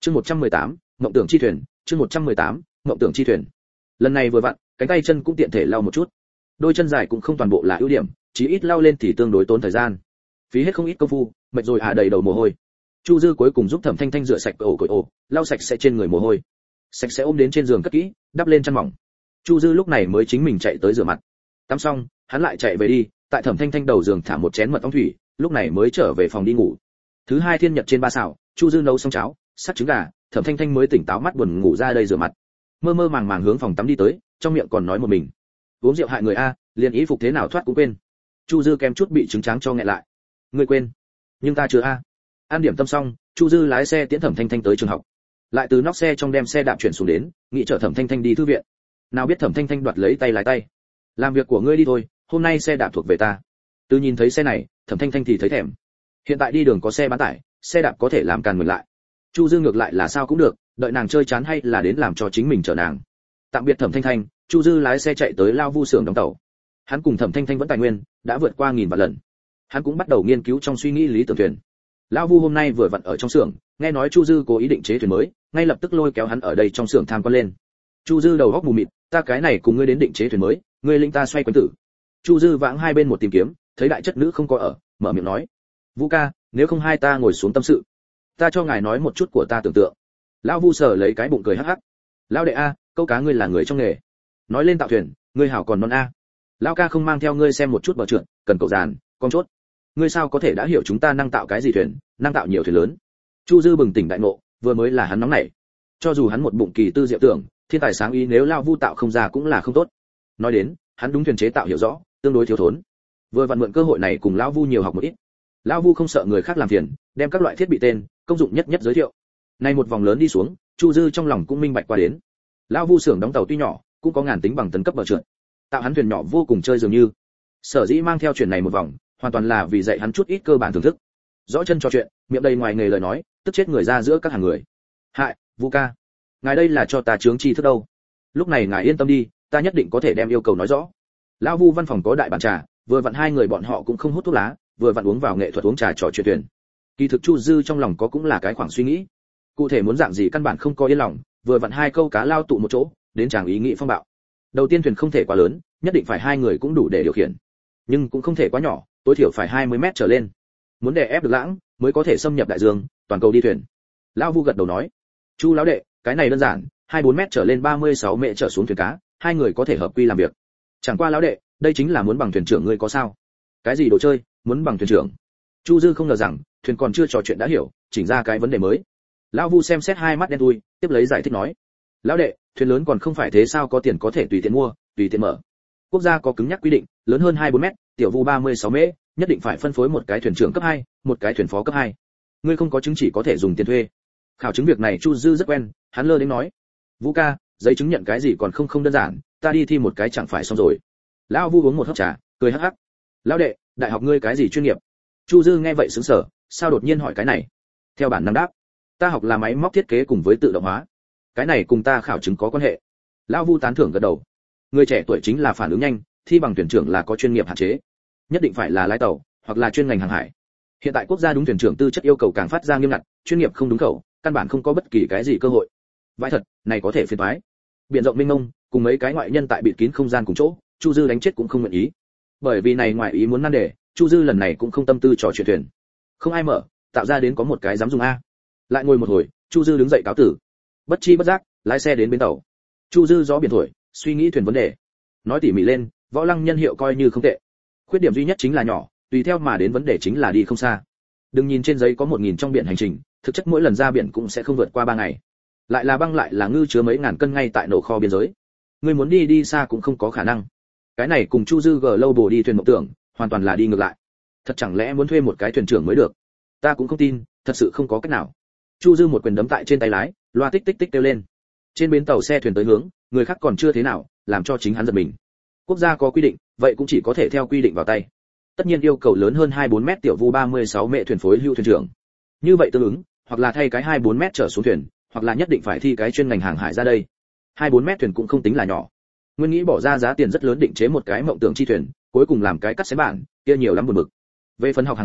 Chương 118, mộng tưởng chi thuyền, chương 118, mộng tưởng chi thuyền. Lần này vừa vặn, cánh tay chân cũng tiện thể lau một chút. Đôi chân dài cũng không toàn bộ là ưu điểm, chí ít lau lên thì tương đối tốn thời gian. Phí hết không ít công phu, mệt rồi đầy đầu mồ hôi. Chu Dư cuối cùng giúp Thẩm Thanh Thanh rửa sạch ổ, lau sạch sẽ trên người mồ hôi. Sạch sẽ ôm đến trên giường cất kỹ, đắp lên chăn mỏng. Chu Dư lúc này mới chính mình chạy tới rửa mặt. Tắm xong, hắn lại chạy về đi, tại Thẩm Thanh Thanh đầu giường thả một chén mật ong thủy, lúc này mới trở về phòng đi ngủ. Thứ hai thiên nhật trên ba xào, Chu Dư nấu xong cháo, sắc trứng gà, Thẩm Thanh Thanh mới tỉnh táo mắt buồn ngủ ra đây rửa mặt. Mơ mơ màng màng hướng phòng tắm đi tới, trong miệng còn nói một mình: uống rượu hại người a, liền ý phục thế nào thoát cũng quên. Chu Dư kém chút bị trứng tráng cho nghẹn lại. Ngươi quên? Nhưng ta chưa a. An điểm tâm xong, Chu Dư lái xe tiễn Thẩm Thanh Thanh tới trường học. Lại từ nóc xe trong đem xe đạp chuyển xuống đến, nghĩ chở Thẩm Thanh Thanh đi thư viện. Nào biết Thẩm Thanh Thanh đoạt lấy tay lái tay. Làm việc của ngươi đi thôi, hôm nay xe đạp thuộc về ta. Từ nhìn thấy xe này, Thẩm Thanh Thanh thì thấy thèm. Hiện tại đi đường có xe bán tải, xe đạp có thể làm càn mình lại. Chu Dư ngược lại là sao cũng được, đợi nàng chơi chán hay là đến làm cho chính mình chở nàng. Tạm biệt Thẩm Thanh Thanh, Chu Dư lái xe chạy tới Lao Vu xưởng đóng tàu. Hắn cùng Thẩm Thanh Thanh vẫn tài nguyên đã vượt qua 1000 vạn lần. Hắn cũng bắt đầu nghiên cứu trong suy nghĩ lý tưởng thuyền. Lão Vu hôm nay vừa vặn ở trong xưởng, nghe nói Chu Dư cố ý định chế thuyền mới, ngay lập tức lôi kéo hắn ở đây trong xưởng tham quan lên. Chu Dư đầu góc mù mịt, ta cái này cùng ngươi đến định chế thuyền mới, ngươi linh ta xoay quanh tử. Chu Dư vãng hai bên một tìm kiếm, thấy đại chất nữ không có ở, mở miệng nói: Vũ ca, nếu không hai ta ngồi xuống tâm sự, ta cho ngài nói một chút của ta tưởng tượng. Lão Vu sờ lấy cái bụng cười hắc hắc: lão đệ a, câu cá ngươi là người trong nghề, nói lên tạo thuyền, ngươi hảo còn non a. Lão ca không mang theo ngươi xem một chút bờ trượt, cần cậu giàn, con chốt. Ngươi sao có thể đã hiểu chúng ta năng tạo cái gì thuyền, năng tạo nhiều thuyền lớn. Chu Dư bừng tỉnh đại ngộ, vừa mới là hắn nóng nảy. Cho dù hắn một bụng kỳ tư diệu tưởng, thiên tài sáng ý, nếu Lão Vu tạo không ra cũng là không tốt. Nói đến, hắn đúng thuyền chế tạo hiểu rõ, tương đối thiếu thốn. Vừa vặn mượn cơ hội này cùng Lão Vu nhiều học một ít. Lão Vu không sợ người khác làm phiền, đem các loại thiết bị tên, công dụng nhất nhất giới thiệu. Nay một vòng lớn đi xuống, Chu Dư trong lòng cũng minh bạch qua đến. Lão Vu xưởng đóng tàu tuy nhỏ, cũng có ngàn tính bằng tấn cấp bờ trượt. Tạo hắn thuyền nhỏ vô cùng chơi dường như. Sở dĩ mang theo chuyện này một vòng, hoàn toàn là vì dạy hắn chút ít cơ bản thưởng thức. Rõ chân trò chuyện, miệng đầy ngoài nghề lời nói, tức chết người ra giữa các hàng người. Hại, Vu ca, ngài đây là cho ta chướng chi thức đâu? Lúc này ngài yên tâm đi, ta nhất định có thể đem yêu cầu nói rõ. Lão Vu văn phòng có đại bàn trà, vừa vặn hai người bọn họ cũng không hút thuốc lá, vừa vặn uống vào nghệ thuật uống trà trò chuyện thuyền. Kỳ thực Chu Dư trong lòng có cũng là cái khoảng suy nghĩ. Cụ thể muốn dạng gì căn bản không có yên lòng, vừa vặn hai câu cá lao tụ một chỗ, đến chàng ý nghĩ phong bạo. Đầu tiên thuyền không thể quá lớn, nhất định phải hai người cũng đủ để điều khiển, nhưng cũng không thể quá nhỏ, tối thiểu phải 20 mét trở lên. Muốn đè ép được lãng, mới có thể xâm nhập đại dương, toàn cầu đi thuyền. Lão Vu gật đầu nói: Chu lão đệ, cái này đơn giản, 24 mét trở lên 36 mét trở xuống thuyền cá, hai người có thể hợp quy làm việc. Chẳng qua lão đệ, đây chính là muốn bằng thuyền trưởng ngươi có sao? Cái gì đồ chơi, muốn bằng thuyền trưởng? Chu Dư không ngờ rằng, thuyền còn chưa trò chuyện đã hiểu, chỉnh ra cái vấn đề mới. Lão Vu xem xét hai mắt đen thui, tiếp lấy giải thích nói: lão đệ, thuyền lớn còn không phải thế sao, có tiền có thể tùy tiện mua, tùy tiện mở. Quốc gia có cứng nhắc quy định, lớn hơn 24 mét, tiểu vu 36 mét, nhất định phải phân phối một cái thuyền trưởng cấp 2, một cái thuyền phó cấp 2. Ngươi không có chứng chỉ có thể dùng tiền thuê. Khảo chứng việc này Chu Dư rất quen, hắn lơ đến nói: Vũ ca, giấy chứng nhận cái gì còn không đơn giản, ta đi thi một cái chẳng phải xong rồi. Lão Vu uống một hớp trà, cười hắc hắc: lão đệ, đại học ngươi cái gì chuyên nghiệp? Chu Dư nghe vậy sững sờ, sao đột nhiên hỏi cái này? Theo bản năng đáp: ta học là máy móc thiết kế cùng với tự động hóa. Cái này cùng ta khảo chứng có quan hệ. Lão Vu tán thưởng gật đầu. Người trẻ tuổi chính là phản ứng nhanh, thi bằng thuyền trưởng là có chuyên nghiệp hạn chế, nhất định phải là lái tàu hoặc là chuyên ngành hàng hải. Hiện tại quốc gia đúng thuyền trưởng tư chất yêu cầu càng phát ra nghiêm ngặt, chuyên nghiệp không đúng khẩu, căn bản không có bất kỳ cái gì cơ hội. Vãi thật, này có thể phiền toái. Biển rộng mênh mông, cùng mấy cái ngoại nhân tại bịt kín không gian cùng chỗ, Chu Dư đánh chết cũng không nguyện ý. Bởi vì này ngoại ý muốn nan đề, Chu Dư lần này cũng không tâm tư trò chuyện thuyền. Không ai mở, tạo ra đến có một cái dám dùng a. Lại ngồi một hồi, Chu Dư đứng dậy cáo tử. Bất chi bất giác, lái xe đến bến tàu. Chu Dư gió biển thổi, suy nghĩ thuyền vấn đề. Nói tỉ mỉ lên, Võ Lăng nhân hiệu coi như không tệ. Khuyết điểm duy nhất chính là nhỏ, tùy theo mà đến vấn đề chính là đi không xa. Đừng nhìn trên giấy có 1000 trong biển hành trình, thực chất mỗi lần ra biển cũng sẽ không vượt qua 3 ngày. Lại là băng lại là ngư chứa mấy ngàn cân ngay tại nổ kho biên giới. Ngươi muốn đi xa cũng không có khả năng. Cái này cùng Chu Dư Global đi thuyền mộng tưởng, hoàn toàn là đi ngược lại. Thật chẳng lẽ muốn thuê một cái thuyền trưởng mới được? Ta cũng không tin, thật sự không có cách nào. Chu Dư một quyền đấm tại trên tay lái, loa tích tích tích kêu lên. Trên bến tàu xe thuyền tới hướng, người khác còn chưa thế nào, làm cho chính hắn giật mình. Quốc gia có quy định, vậy cũng chỉ có thể theo quy định vào tay. Tất nhiên yêu cầu lớn hơn 24 mét tiểu vu 36 mệ thuyền phối hưu thuyền trưởng. Như vậy tương ứng, hoặc là thay cái 24 mét trở xuống thuyền, hoặc là nhất định phải thi cái chuyên ngành hàng hải ra đây. 24 mét thuyền cũng không tính là nhỏ. Nguyên nghĩ bỏ ra giá tiền rất lớn định chế một cái mộng tưởng chi thuyền, cuối cùng làm cái cắt xé bản, kia nhiều lắm buồn bực. Về phần học hàng hải,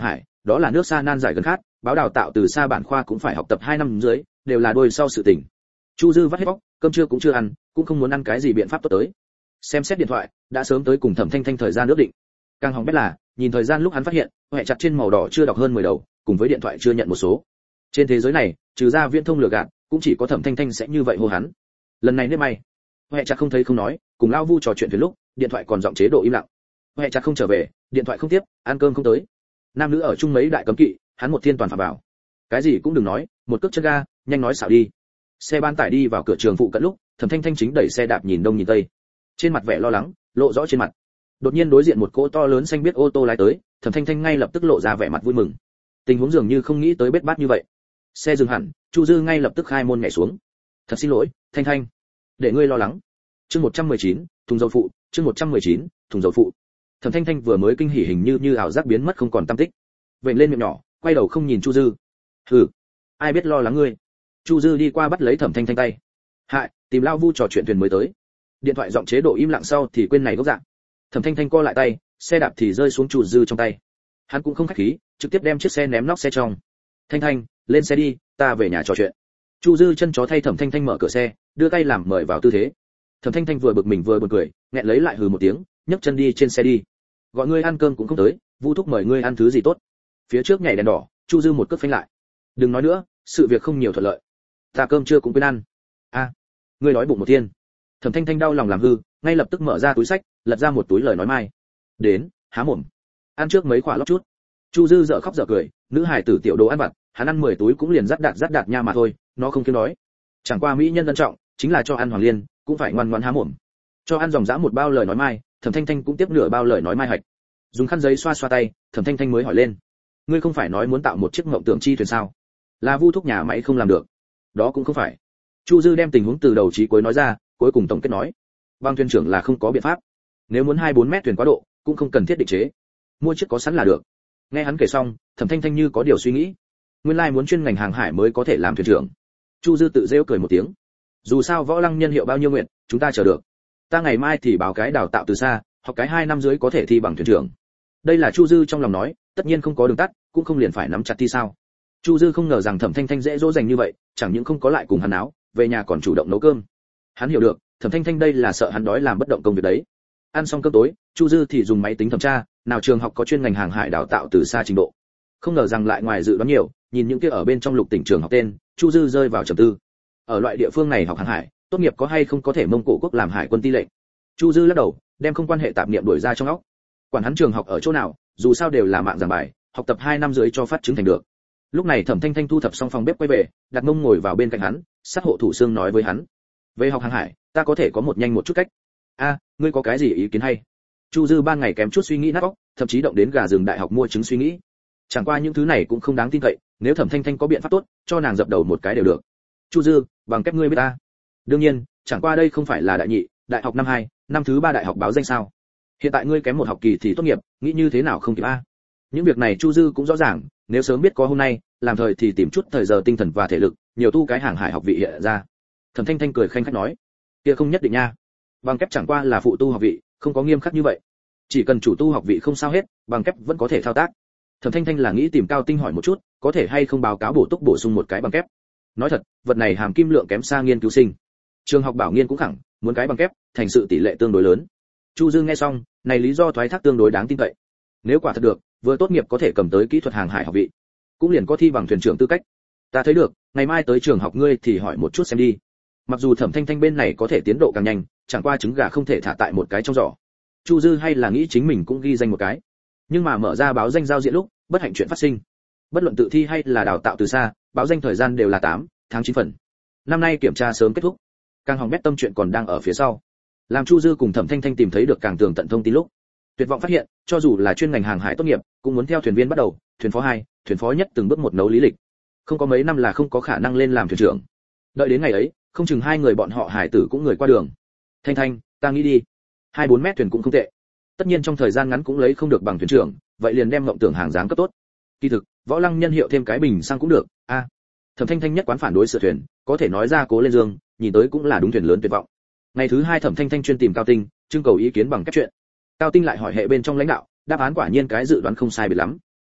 đó là nước xa nan giải gần khát, báo đào tạo từ xa bản khoa cũng phải học tập 2 năm dưới, đều là đôi sau sự tình. Chu Dư vắt hết bóc, cơm trưa cũng chưa ăn, cũng không muốn ăn cái gì biện pháp tốt tới. Xem xét điện thoại, đã sớm tới cùng Thẩm Thanh Thanh thời gian ước định. Càng hỏng bét là, nhìn thời gian lúc hắn phát hiện, hệ chặt trên màu đỏ chưa đọc hơn 10 đầu, cùng với điện thoại chưa nhận một số. Trên thế giới này, trừ ra viễn thông lừa gạt, cũng chỉ có Thẩm Thanh Thanh sẽ như vậy hô hắn. Lần này nết may, hệ chặt không thấy không nói, cùng Lao Vu trò chuyện thuyền lúc, điện thoại còn giọng chế độ im lặng. Hệ chặt không trở về, điện thoại không tiếp, ăn cơm không tới. Nam nữ ở chung mấy đại cấm kỵ, hắn một thiên toàn phạm vào. Cái gì cũng đừng nói, một cước chân ga, nhanh nói xảo đi. Xe ban tải đi vào cửa trường phụ cận lúc, Thẩm Thanh Thanh chính đẩy xe đạp nhìn đông nhìn tây, trên mặt vẻ lo lắng lộ rõ trên mặt. Đột nhiên đối diện một cỗ to lớn xanh biết ô tô lái tới, Thẩm Thanh Thanh ngay lập tức lộ ra vẻ mặt vui mừng. Tình huống dường như không nghĩ tới bết bát như vậy. Xe dừng hẳn, Chu Dư ngay lập tức khai môn nhảy xuống. Thật xin lỗi, Thanh Thanh, để ngươi lo lắng. Chương 119, thùng dầu phụ, chương 119, thùng dầu phụ. Thẩm Thanh Thanh vừa mới kinh hỉ hình như ảo giác biến mất không còn tăm tích. Vểnh lên miệng nhỏ, quay đầu không nhìn Chu Dư. Hừ, ai biết lo lắng ngươi. Chu Dư đi qua bắt lấy Thẩm Thanh Thanh tay. Hại, tìm Lao Vu trò chuyện thuyền mới tới. Điện thoại giọng chế độ im lặng sau thì quên này gốc dạng. Thẩm Thanh Thanh co lại tay, xe đạp thì rơi xuống Chu Dư trong tay. Hắn cũng không khách khí, trực tiếp đem chiếc xe ném nóc xe trong. Thanh Thanh, lên xe đi, ta về nhà trò chuyện. Chu Dư chân chó thay Thẩm Thanh Thanh mở cửa xe, đưa tay làm mời vào tư thế. Thẩm Thanh Thanh vừa bực mình vừa buồn cười, nghẹn lấy lại hừ một tiếng, nhấc chân đi trên xe đi. Gọi ngươi ăn cơm cũng không tới, Vu thúc mời ngươi ăn thứ gì tốt. Phía trước nhảy đèn đỏ, Chu Dư một cước phanh lại. Đừng nói nữa, sự việc không nhiều thuận lợi. Ta cơm trưa cũng quên ăn. A, ngươi đói bụng một thiên. Thẩm Thanh Thanh đau lòng làm hư, ngay lập tức mở ra túi sách, lật ra một túi lời nói mai. Đến, há mồm. Ăn trước mấy quả lót chút. Chu Dư dở khóc dở cười, nữ hài tử tiểu đồ ăn vặt, hắn ăn 10 túi cũng liền dắt đạt nha mà thôi, nó không kiêng đói. Chẳng qua mỹ nhân ân trọng, chính là cho ăn hoàng liên, cũng phải ngoan ngoãn há mồm. Cho ăn dòng dã một bao lời nói mai, Thẩm Thanh Thanh cũng tiếp nửa bao lời nói mai hạch. Dùng khăn giấy xoa xoa tay, Thẩm Thanh Thanh mới hỏi lên: ngươi không phải nói muốn tạo một chiếc mộng tưởng chi thuyền sao? Là Vu thúc nhà máy không làm được. Đó cũng không phải. Chu Dư đem tình huống từ đầu chí cuối nói ra, cuối cùng tổng kết nói: băng thuyền trưởng là không có biện pháp. Nếu muốn 24 mét thuyền quá độ, cũng không cần thiết định chế. Mua chiếc có sẵn là được. Nghe hắn kể xong, Thẩm Thanh Thanh như có điều suy nghĩ. Nguyên lai muốn chuyên ngành hàng hải mới có thể làm thuyền trưởng. Chu Dư tự rêu cười một tiếng. Dù sao Võ Lăng nhân hiệu bao nhiêu nguyện, chúng ta chờ được. Ta ngày mai thì báo cái đào tạo từ xa, học cái 2 năm dưới có thể thi bằng thuyền trưởng. Đây là Chu Dư trong lòng nói, tất nhiên không có đường tắt, cũng không liền phải nắm chặt thi sao. Chu Dư không ngờ rằng Thẩm Thanh Thanh dễ dỗ dành như vậy, chẳng những không có lại cùng hắn áo, về nhà còn chủ động nấu cơm. Hắn hiểu được, Thẩm Thanh Thanh đây là sợ hắn đói làm bất động công việc đấy. Ăn xong cơm tối, Chu Dư thì dùng máy tính thẩm tra, nào trường học có chuyên ngành hàng hải đào tạo từ xa trình độ. Không ngờ rằng lại ngoài dự đoán nhiều, nhìn những kia ở bên trong lục tỉnh trường học tên, Chu Dư rơi vào trầm tư. Ở loại địa phương này học hàng hải, tốt nghiệp có hay không có thể Mông Cổ quốc làm hải quân ti lệnh. Chu Dư lắc đầu, đem không quan hệ tạp niệm đuổi ra trong óc. Quản hắn trường học ở chỗ nào, dù sao đều là mạng giảng bài, học tập 2 năm dưới cho phát chứng thành được. Lúc này Thẩm Thanh Thanh thu thập xong phòng bếp quay về, đặt mông ngồi vào bên cạnh hắn, sát hộ thủ xương nói với hắn: về học hàng hải, ta có thể có một nhanh một chút cách. A, ngươi có cái gì ý kiến hay? Chu Dư ban ngày kém chút suy nghĩ nát óc, thậm chí động đến gà rừng đại học mua trứng suy nghĩ. Chẳng qua những thứ này cũng không đáng tin cậy, nếu Thẩm Thanh Thanh có biện pháp tốt, cho nàng dập đầu một cái đều được. Chu Dư, bằng kép ngươi biết ta. Đương nhiên, chẳng qua đây không phải là đại nhị, đại học năm 2, năm thứ 3 đại học báo danh sao? Hiện tại ngươi kém một học kỳ thì tốt nghiệp, nghĩ như thế nào không kịp a? Những việc này Chu Dư cũng rõ ràng, nếu sớm biết có hôm nay, làm thời thì tìm chút thời giờ tinh thần và thể lực, nhiều tu cái hàng hải học vị hiện ra. Thẩm Thanh Thanh cười khanh khách nói: kia không nhất định nha, bằng kép chẳng qua là phụ tu học vị, không có nghiêm khắc như vậy. Chỉ cần chủ tu học vị không sao hết, bằng kép vẫn có thể thao tác. Thẩm Thanh Thanh là nghĩ tìm Cao Tinh hỏi một chút, có thể hay không báo cáo bổ túc bổ sung một cái bằng kép. Nói thật, vật này hàm kim lượng kém xa nghiên cứu sinh. Trường học bảo nghiên cũng khẳng, muốn cái bằng kép, thành sự tỷ lệ tương đối lớn. Chu Dương nghe xong, này lý do thoái thác tương đối đáng tin cậy. Nếu quả thật được, vừa tốt nghiệp có thể cầm tới kỹ thuật hàng hải học vị, cũng liền có thi bằng thuyền trưởng tư cách. Ta thấy được, ngày mai tới trường học ngươi thì hỏi một chút xem đi. Mặc dù Thẩm Thanh Thanh bên này có thể tiến độ càng nhanh, chẳng qua trứng gà không thể thả tại một cái trong giỏ. Chu Dư hay là nghĩ chính mình cũng ghi danh một cái. Nhưng mà mở ra báo danh giao diện lúc, bất hạnh chuyện phát sinh. Bất luận tự thi hay là đào tạo từ xa, báo danh thời gian đều là 8 tháng 9 phần. Năm nay kiểm tra sớm kết thúc. Càng hỏng bét tâm chuyện còn đang ở phía sau. Làm Chu Dư cùng Thẩm Thanh Thanh tìm thấy được càng tường tận thông tin lúc, tuyệt vọng phát hiện, cho dù là chuyên ngành hàng hải tốt nghiệp, cũng muốn theo thuyền viên bắt đầu, thuyền phó 2, thuyền phó nhất từng bước một nấu lý lịch. Không có mấy năm là không có khả năng lên làm thuyền trưởng. Đợi đến ngày ấy, không chừng 2 người bọn họ hải tử cũng người qua đường. Thanh Thanh, ta nghĩ đi. 24 mét thuyền cũng không tệ. Tất nhiên trong thời gian ngắn cũng lấy không được bằng thuyền trưởng, vậy liền đem mộng tưởng hàng dáng cấp tốt. Kỳ thực, Võ Lăng nhân hiệu thêm cái bình xăng cũng được. A. Thẩm Thanh Thanh nhất quán phản đối sửa thuyền, có thể nói ra cố lên dương, nhìn tới cũng là đúng thuyền lớn tuyệt vọng. Ngày thứ 2 Thẩm Thanh Thanh chuyên tìm Cao Tinh, trưng cầu ý kiến bằng cách chuyện. Cao Tinh lại hỏi hệ bên trong lãnh đạo, đáp án quả nhiên cái dự đoán không sai biệt lắm.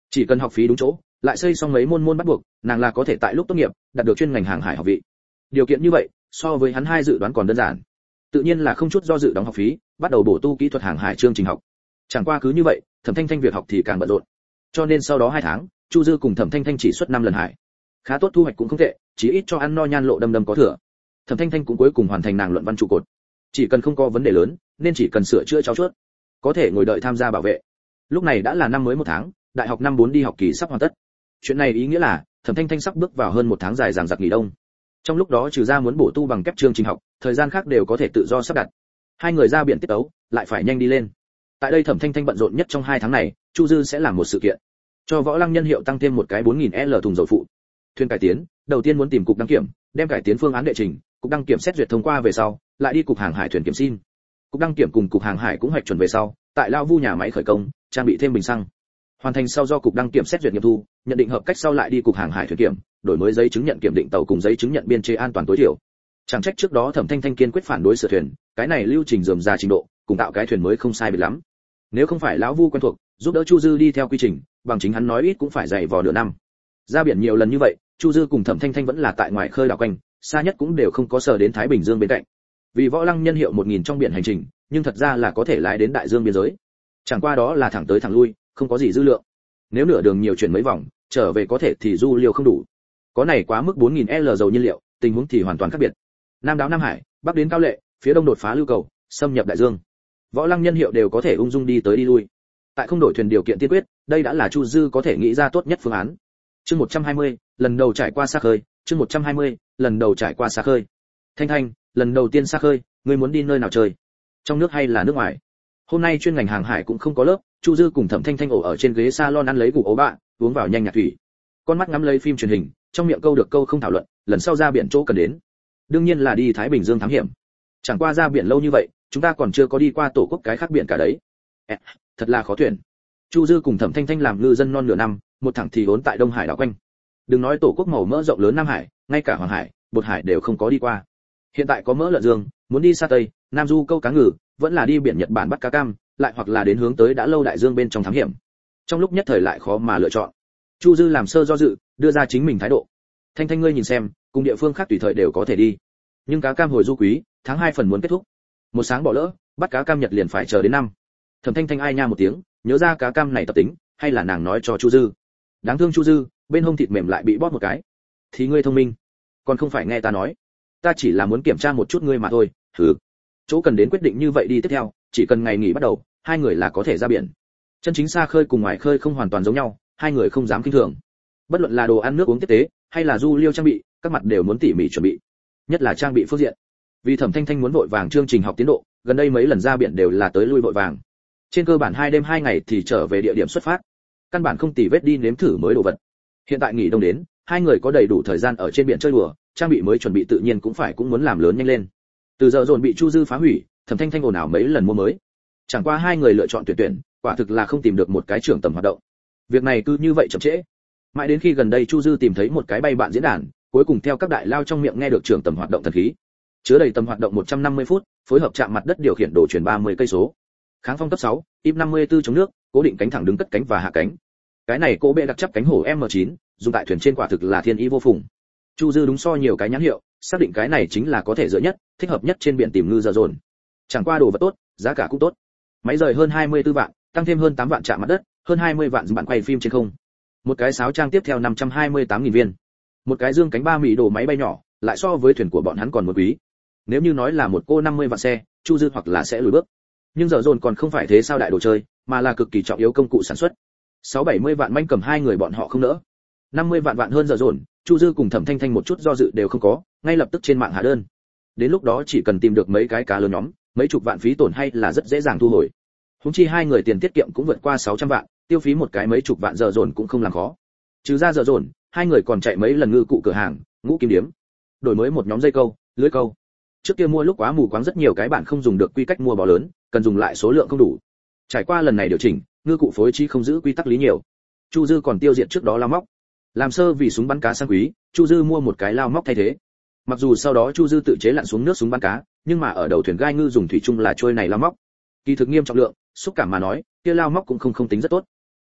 Chỉ cần học phí đúng chỗ, lại xây xong mấy môn bắt buộc, nàng là có thể tại lúc tốt nghiệp đạt được chuyên ngành hàng hải học vị. Điều kiện như vậy, so với hắn hai dự đoán còn đơn giản. Tự nhiên là không chút do dự đóng học phí, bắt đầu bổ tu kỹ thuật hàng hải chương trình học. Chẳng qua cứ như vậy, Thẩm Thanh Thanh việc học thì càng bận rộn. Cho nên sau đó 2 tháng, Chu Dư cùng Thẩm Thanh Thanh chỉ xuất 5 lần hải. Khá tốt, thu hoạch cũng không tệ, chỉ ít cho ăn no nhan lộ đâm đâm có thừa. Thẩm Thanh Thanh cũng cuối cùng hoàn thành nàng luận văn trụ cột. Chỉ cần không có vấn đề lớn, nên chỉ cần sửa chữa trau chuốt, có thể ngồi đợi tham gia bảo vệ. Lúc này đã là năm mới 1 tháng, đại học năm 4 đi học kỳ sắp hoàn tất. Chuyện này ý nghĩa là Thẩm Thanh Thanh sắp bước vào hơn 1 tháng dài dằng dặc nghỉ đông. Trong lúc đó trừ ra muốn bổ tu bằng kép chương trình học, thời gian khác đều có thể tự do sắp đặt. Hai người ra biển tiết ấu, lại phải nhanh đi lên. Tại đây Thẩm Thanh Thanh bận rộn nhất trong 2 tháng này, Chu Dư sẽ làm một sự kiện, cho Võ Lăng Nhân hiệu tăng thêm một cái 4000L thùng dầu phụ. Thuyền cải tiến, đầu tiên muốn tìm cục đăng kiểm, đem cải tiến phương án đệ trình, cục đăng kiểm xét duyệt thông qua về sau, lại đi cục hàng hải thuyền kiểm xin. Cục đăng kiểm cùng cục hàng hải cũng hoạch chuẩn về sau, tại Lao Vu nhà máy khởi công, trang bị thêm bình xăng. Hoàn thành sau do cục đăng kiểm xét duyệt nghiệm thu, nhận định hợp cách sau lại đi cục hàng hải thuyền kiểm, đổi mới giấy chứng nhận kiểm định tàu cùng giấy chứng nhận biên chế an toàn tối thiểu. Chẳng trách trước đó Thẩm Thanh Thanh kiên quyết phản đối sửa thuyền, cái này lưu trình rườm rà trình độ, cùng tạo cái thuyền mới không sai biệt lắm. Nếu không phải lão Vu quen thuộc, giúp đỡ Chu Dư đi theo quy trình, bằng chính hắn nói ít cũng phải dày vò nửa năm. Ra biển nhiều lần như vậy, Chu Dư cùng Thẩm Thanh Thanh vẫn là tại ngoài khơi đảo quanh, xa nhất cũng đều không có sờ đến Thái Bình Dương bên cạnh. Vì Võ Lăng Nhân hiệu 1000 trong biển hành trình, nhưng thật ra là có thể lái đến đại dương biên giới. Chẳng qua đó là thẳng tới thẳng lui, không có gì dư lượng. Nếu nửa đường nhiều chuyển mấy vòng, trở về có thể thì du liều không đủ. Có này quá mức 4000L dầu nhiên liệu, tình huống thì hoàn toàn khác biệt. Nam đáo Nam Hải, bắc đến Cao Lệ, phía đông đột phá lưu cầu, xâm nhập đại dương. Võ Lăng Nhân hiệu đều có thể ung dung đi tới đi lui. Tại không đổi thuyền điều kiện tiên quyết, đây đã là Chu Dư có thể nghĩ ra tốt nhất phương án. Chương 120, lần đầu trải qua xa khơi, chương 120, lần đầu trải qua xa khơi. Thanh Thanh, lần đầu tiên xa khơi, ngươi muốn đi nơi nào chơi? Trong nước hay là nước ngoài? Hôm nay chuyên ngành hàng hải cũng không có lớp, Chu Dư cùng Thẩm Thanh Thanh ổ ở trên ghế salon ăn lấy củ ấu bạ, uống vào nhanh nhạt thủy. Con mắt ngắm lấy phim truyền hình, trong miệng câu được câu không thảo luận, lần sau ra biển chỗ cần đến. Đương nhiên là đi Thái Bình Dương thám hiểm. Chẳng qua ra biển lâu như vậy, chúng ta còn chưa có đi qua tổ quốc cái khác biển cả đấy. Thật là khó tuyển. Chu Dư cùng Thẩm Thanh Thanh làm ngư dân non nửa năm, một thẳng thì vốn tại Đông Hải đảo quanh. Đừng nói tổ quốc màu mỡ rộng lớn Nam Hải, ngay cả Hoàng Hải, Bột Hải đều không có đi qua. Hiện tại có mỡ lợn dương, muốn đi xa Tây, Nam Du câu cá ngừ, vẫn là đi biển Nhật Bản bắt cá cam, lại hoặc là đến hướng tới đã lâu đại dương bên trong thám hiểm. Trong lúc nhất thời lại khó mà lựa chọn. Chu Dư làm sơ do dự, đưa ra chính mình thái độ. Thanh Thanh ngươi nhìn xem, cùng địa phương khác tùy thời đều có thể đi. Nhưng cá cam hồi du quý, tháng 2 phần muốn kết thúc. Một sáng bỏ lỡ, bắt cá cam Nhật liền phải chờ đến năm. Thẩm Thanh Thanh ai nha một tiếng, nhớ ra cá cam này tập tính, hay là nàng nói cho Chu Dư. Đáng thương Chu Dư, bên hông thịt mềm lại bị bóp một cái. Thì ngươi thông minh, còn không phải nghe ta nói. Ta chỉ là muốn kiểm tra một chút ngươi mà thôi. Hừ. Chỗ cần đến quyết định như vậy đi tiếp theo, chỉ cần ngày nghỉ bắt đầu, hai người là có thể ra biển. Chân chính xa khơi cùng ngoài khơi không hoàn toàn giống nhau, hai người không dám kinh thường. Bất luận là đồ ăn nước uống tiếp tế, hay là du liêu trang bị, các mặt đều muốn tỉ mỉ chuẩn bị. Nhất là trang bị phương diện. Vì Thẩm Thanh Thanh muốn vội vàng chương trình học tiến độ, gần đây mấy lần ra biển đều là tới lui vội vàng. Trên cơ bản 2 đêm 2 ngày thì trở về địa điểm xuất phát. Căn bản không tỉ vết đi nếm thử mới đồ vật. Hiện tại nghỉ đông đến, hai người có đầy đủ thời gian ở trên biển chơi đùa, trang bị mới chuẩn bị tự nhiên cũng muốn làm lớn nhanh lên. Từ giờ dồn bị Chu Dư phá hủy, Thẩm Thanh Thanh ồn ào mấy lần mua mới. Chẳng qua hai người lựa chọn tuyển, quả thực là không tìm được một cái trưởng tầm hoạt động. Việc này cứ như vậy chậm trễ. Mãi đến khi gần đây Chu Dư tìm thấy một cái bay bạn diễn đàn, cuối cùng theo các đại lao trong miệng nghe được trưởng tầm hoạt động thần khí. Chứa đầy tầm hoạt động 150 phút, phối hợp chạm mặt đất điều khiển đồ chuyển 30 cây số. Kháng phong cấp 6, IP 54 chống nước, cố định cánh thẳng đứng cất cánh và hạ cánh. Cái này cỗ bệ đặc chấp cánh hổ M9, dùng tại thuyền trên quả thực là thiên ý vô phùng. Chu Dư đúng so nhiều cái nhãn hiệu, xác định cái này chính là có thể dựa nhất, thích hợp nhất trên biển tìm ngư giờ dồn. Chẳng qua đồ vật tốt, giá cả cũng tốt. Máy rời hơn 24 vạn, tăng thêm hơn 8 vạn chạm mặt đất, hơn 20 vạn bạn quay phim trên không. Một cái sáo trang tiếp theo 528.000 viên. Một cái dương cánh 3 mỹ đồ máy bay nhỏ, lại so với thuyền của bọn hắn còn một quý. Nếu như nói là một cô 50 vạn xe, Chu Dư hoặc là sẽ lùi bước. Nhưng giờ dồn còn không phải thế sao đại đồ chơi, mà là cực kỳ trọng yếu công cụ sản xuất. 670 vạn manh cầm hai người bọn họ không nỡ. 50 vạn hơn giờ dồn, Chu Dư cùng Thẩm Thanh Thanh một chút do dự đều không có, ngay lập tức trên mạng hạ đơn. Đến lúc đó chỉ cần tìm được mấy cái cá lớn nhóm, mấy chục vạn phí tổn hay là rất dễ dàng thu hồi. Huống chi hai người tiền tiết kiệm cũng vượt qua 600 vạn, tiêu phí một cái mấy chục vạn giờ dồn cũng không làm khó. Trừ ra giờ dồn, hai người còn chạy mấy lần ngư cụ cửa hàng, ngũ kim điếm, đổi mới một nhóm dây câu, lưới câu. Trước kia mua lúc quá mù quáng rất nhiều cái bạn không dùng được quy cách mua bò lớn, cần dùng lại số lượng không đủ. Trải qua lần này điều chỉnh, ngư cụ phối trí không giữ quy tắc lý nhiều. Chu Dư còn tiêu diệt trước đó lao móc. Làm sơ vì súng bắn cá sang quý, Chu Dư mua một cái lao móc thay thế. Mặc dù sau đó Chu Dư tự chế lặn xuống nước súng bắn cá, nhưng mà ở đầu thuyền gai ngư dùng thủy chung là trôi này lao móc. Kỳ thực nghiêm trọng lượng, xúc cảm mà nói, kia lao móc cũng không tính rất tốt.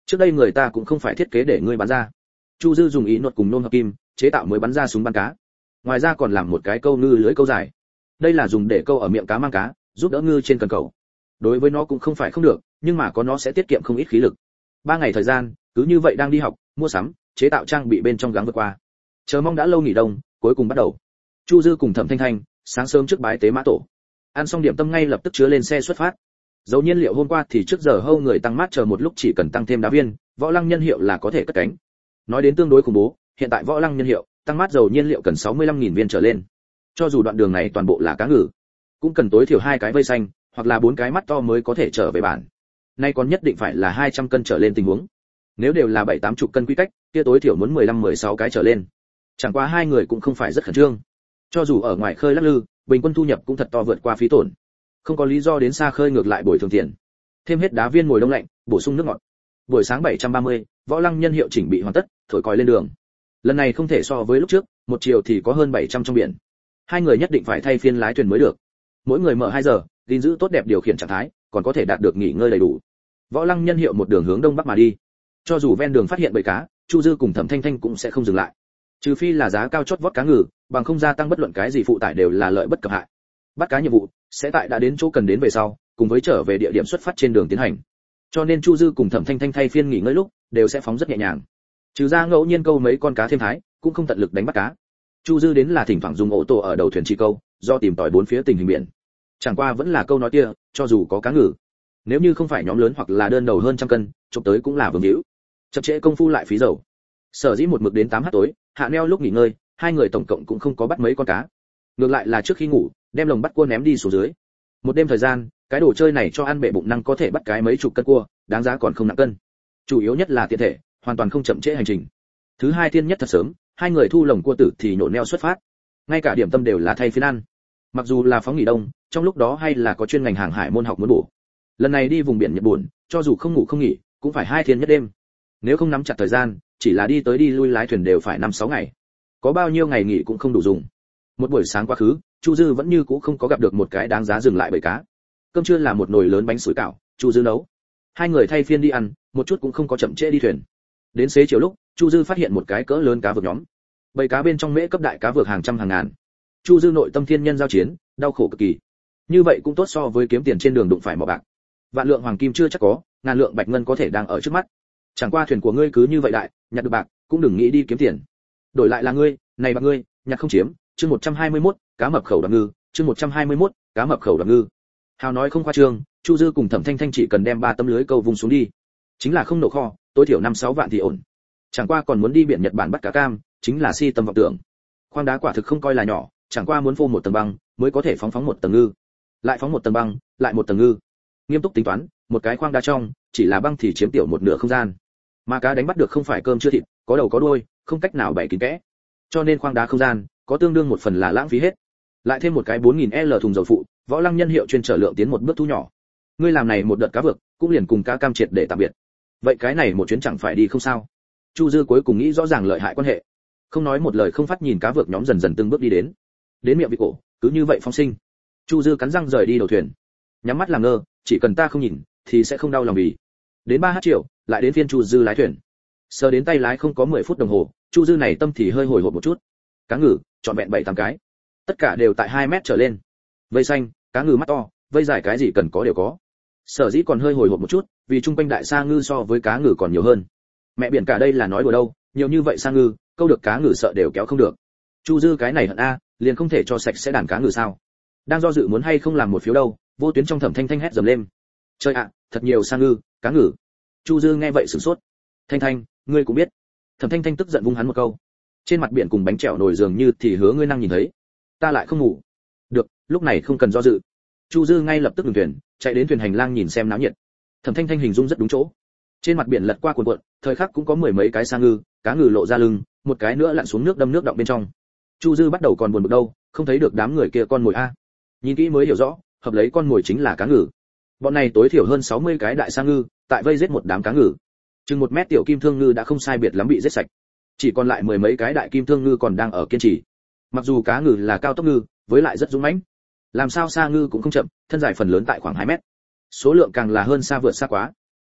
Trước đây người ta cũng không phải thiết kế để ngươi bắn ra. Chu Dư dùng ý nốt cùng nôm hợp kim chế tạo mới bắn ra súng bắn cá. Ngoài ra còn làm một cái câu ngư lưới câu dài. Đây là dùng để câu ở miệng cá mang cá, giúp đỡ ngư trên cần cầu. Đối với nó cũng không phải không được, nhưng mà có nó sẽ tiết kiệm không ít khí lực. 3 ngày thời gian, cứ như vậy đang đi học, mua sắm, chế tạo trang bị bên trong gắng vượt qua. Chờ mong đã lâu nghỉ đông, cuối cùng bắt đầu. Chu Dư cùng Thẩm Thanh Thanh, sáng sớm trước bái tế mã tổ. Ăn xong điểm tâm ngay lập tức chứa lên xe xuất phát. Dầu nhiên liệu hôm qua thì trước giờ hâu người tăng mát chờ một lúc chỉ cần tăng thêm đá viên, võ lăng nhân hiệu là có thể cất cánh. Nói đến tương đối khủng bố, hiện tại võ lăng nhân hiệu, tăng mát dầu nhiên liệu cần 65.000 viên trở lên. Cho dù đoạn đường này toàn bộ là cá ngừ, cũng cần tối thiểu 2 cái vây xanh, hoặc là 4 cái mắt to mới có thể trở về bản. Nay còn nhất định phải là 200 cân trở lên tình huống. Nếu đều là 7-80 cân quy cách, kia tối thiểu muốn 15-16 cái trở lên. Chẳng qua hai người cũng không phải rất khẩn trương. Cho dù ở ngoài khơi lắc lư, bình quân thu nhập cũng thật to vượt qua phí tổn. Không có lý do đến xa khơi ngược lại bồi thường tiền. Thêm hết đá viên mùi đông lạnh, bổ sung nước ngọt. Buổi sáng 730, võ lăng nhân hiệu chỉnh bị hoàn tất, thổi còi lên đường. Lần này không thể so với lúc trước, một chiều thì có hơn 700 trong biển. Hai người nhất định phải thay phiên lái thuyền mới được. Mỗi người mở 2 giờ, gìn giữ tốt đẹp điều khiển trạng thái, còn có thể đạt được nghỉ ngơi đầy đủ. Võ lăng nhân hiệu một đường hướng đông bắc mà đi. Cho dù ven đường phát hiện bầy cá, Chu Dư cùng Thẩm Thanh Thanh cũng sẽ không dừng lại. Trừ phi là giá cao chót vót cá ngừ, bằng không gia tăng bất luận cái gì phụ tải đều là lợi bất cập hại. Bắt cá nhiệm vụ sẽ tại đã đến chỗ cần đến về sau, cùng với trở về địa điểm xuất phát trên đường tiến hành. Cho nên Chu Dư cùng Thẩm Thanh Thanh thay phiên nghỉ ngơi lúc, đều sẽ phóng rất nhẹ nhàng. Trừ ra ngẫu nhiên câu mấy con cá thêm thái, cũng không tận lực đánh bắt cá. Chu Dư đến là thỉnh thoảng dùng ô tô ở đầu thuyền chỉ câu, do tìm tòi bốn phía tình hình biển. Chẳng qua vẫn là câu nói kia, cho dù có cá ngừ, nếu như không phải nhóm lớn hoặc là đơn đầu hơn trăm cân, chụp tới cũng là vương hữu. Chậm trễ công phu lại phí dầu. Sở dĩ một mực đến 8h tối, hạ neo lúc nghỉ ngơi, hai người tổng cộng cũng không có bắt mấy con cá. Ngược lại là trước khi ngủ, đem lồng bắt cua ném đi xuống dưới. Một đêm thời gian, cái đồ chơi này cho ăn bể bụng năng có thể bắt cái mấy chục cân cua, đáng giá còn không nặng cân. Chủ yếu nhất là tiện thể, hoàn toàn không chậm trễ hành trình. Thứ hai thiên nhất thật sớm, hai người thu lồng cua tử thì nhổ neo xuất phát. Ngay cả điểm tâm đều là thay phiên ăn. Mặc dù là phóng nghỉ đông, trong lúc đó hay là có chuyên ngành hàng hải môn học muốn bổ. Lần này đi vùng biển Nhật Bản, cho dù không ngủ không nghỉ, cũng phải 2 thiên nhất đêm. Nếu không nắm chặt thời gian, chỉ là đi tới đi lui lái thuyền đều phải 5-6 ngày. Có bao nhiêu ngày nghỉ cũng không đủ dùng. Một buổi sáng quá khứ, Chu Dư vẫn như cũ không có gặp được một cái đáng giá dừng lại bầy cá. Cơm trưa là một nồi lớn bánh sủi cảo, Chu Dư nấu. Hai người thay phiên đi ăn, một chút cũng không có chậm trễ đi thuyền. Đến xế chiều lúc, Chu Dư phát hiện một cái cỡ lớn cá vược nhóm. Bầy cá bên trong mễ cấp đại cá vược hàng trăm hàng ngàn. Chu Dư nội tâm thiên nhân giao chiến, đau khổ cực kỳ. Như vậy cũng tốt so với kiếm tiền trên đường đụng phải mỏ bạc. Vạn lượng hoàng kim chưa chắc có, ngàn lượng bạch ngân có thể đang ở trước mắt. Chẳng qua thuyền của ngươi cứ như vậy đại, nhặt được bạc, cũng đừng nghĩ đi kiếm tiền. Đổi lại là ngươi, này bạc ngươi, nhặt không chiếm. Chương 121, cá mập khẩu đoạt ngư, chương 121, cá mập khẩu đoạt ngư. Hào nói không khoa trương, Chu Dư cùng Thẩm Thanh Thanh chỉ cần đem 3 tấm lưới câu vùng xuống đi, chính là không nổ kho, tối thiểu 5-6 vạn thì ổn. Chẳng qua còn muốn đi biển Nhật Bản bắt cá cam, chính là si tâm vọng tưởng. Khoang đá quả thực không coi là nhỏ, chẳng qua muốn phô một tầng băng, mới có thể phóng một tầng ngư. Lại phóng một tầng băng, lại một tầng ngư. Nghiêm túc tính toán, một cái khoang đá trong, chỉ là băng thì chiếm tiểu một nửa không gian. Mà cá đánh bắt được không phải cơm chưa thịt, có đầu có đuôi, không cách nào bày kín kẽ. Cho nên khoang đá không gian, có tương đương một phần là lãng phí hết. Lại thêm một cái 4000L thùng dầu phụ, võ lăng nhân hiệu chuyên trở lượng tiến một bước thu nhỏ. Ngươi làm này một đợt cá vược, cũng liền cùng cá cam triệt để tạm biệt. Vậy cái này một chuyến chẳng phải đi không sao? Chu Dư cuối cùng nghĩ rõ ràng lợi hại quan hệ. Không nói một lời không phát nhìn cá vược nhóm dần dần từng bước đi đến. Đến miệng vị cổ, cứ như vậy phóng sinh. Chu Dư cắn răng rời đi đầu thuyền. Nhắm mắt làm ngơ, chỉ cần ta không nhìn thì sẽ không đau lòng vì. Đến 3h chiều, lại đến phiên Chu Dư lái thuyền. Sờ đến tay lái không có 10 phút đồng hồ, Chu Dư này tâm thì hơi hồi hộp một chút. Cá ngừ, trọn vẹn 7-8 cái. Tất cả đều tại 2 mét trở lên. Vây xanh, cá ngừ mắt to, vây dài cái gì cần có đều có. Sở dĩ còn hơi hồi hộp một chút, vì trung quanh đại sa ngư so với cá ngừ còn nhiều hơn. Mẹ biển cả đây là nói đùa đâu, nhiều như vậy sa ngư, câu được cá ngừ sợ đều kéo không được. Chu Dư cái này hận a, liền không thể cho sạch sẽ đàn cá ngừ sao? Đang do dự muốn hay không làm một phiếu đâu, vô tuyến trong Thẩm Thanh Thanh hét dầm lên. Trời ạ, thật nhiều sa ngư, cá ngừ. Chu Dư nghe vậy sửng sốt. Thanh Thanh, ngươi cũng biết. Thẩm Thanh Thanh tức giận vung hắn một câu. Trên mặt biển cùng bánh trèo nổi dường như thì hứa ngươi năng nhìn thấy. Ta lại không ngủ. Được, lúc này không cần do dự. Chu Dư ngay lập tức ngừng thuyền, chạy đến thuyền hành lang nhìn xem náo nhiệt. Thẩm Thanh Thanh hình dung rất đúng chỗ. Trên mặt biển lật qua cuộn cuộn, thời khắc cũng có 10 mấy cái sa ngư, cá ngừ lộ ra lưng, một cái nữa lặn xuống nước đâm nước động bên trong. Chu Dư bắt đầu còn buồn bực đâu, không thấy được đám người kia con mồi a. Nhìn kỹ mới hiểu rõ, hợp lấy con mồi chính là cá ngừ. Bọn này tối thiểu hơn 60 cái đại sa ngư, tại vây giết một đám cá ngừ. Chừng 1 mét tiểu kim thương ngư đã không sai biệt lắm bị giết sạch. Chỉ còn lại 10 mấy cái đại kim thương ngư còn đang ở kiên trì. Mặc dù cá ngừ là cao tốc ngư, với lại rất dũng mãnh. Làm sao sa ngư cũng không chậm, thân dài phần lớn tại khoảng 2 mét. Số lượng càng là hơn xa vượt xa quá.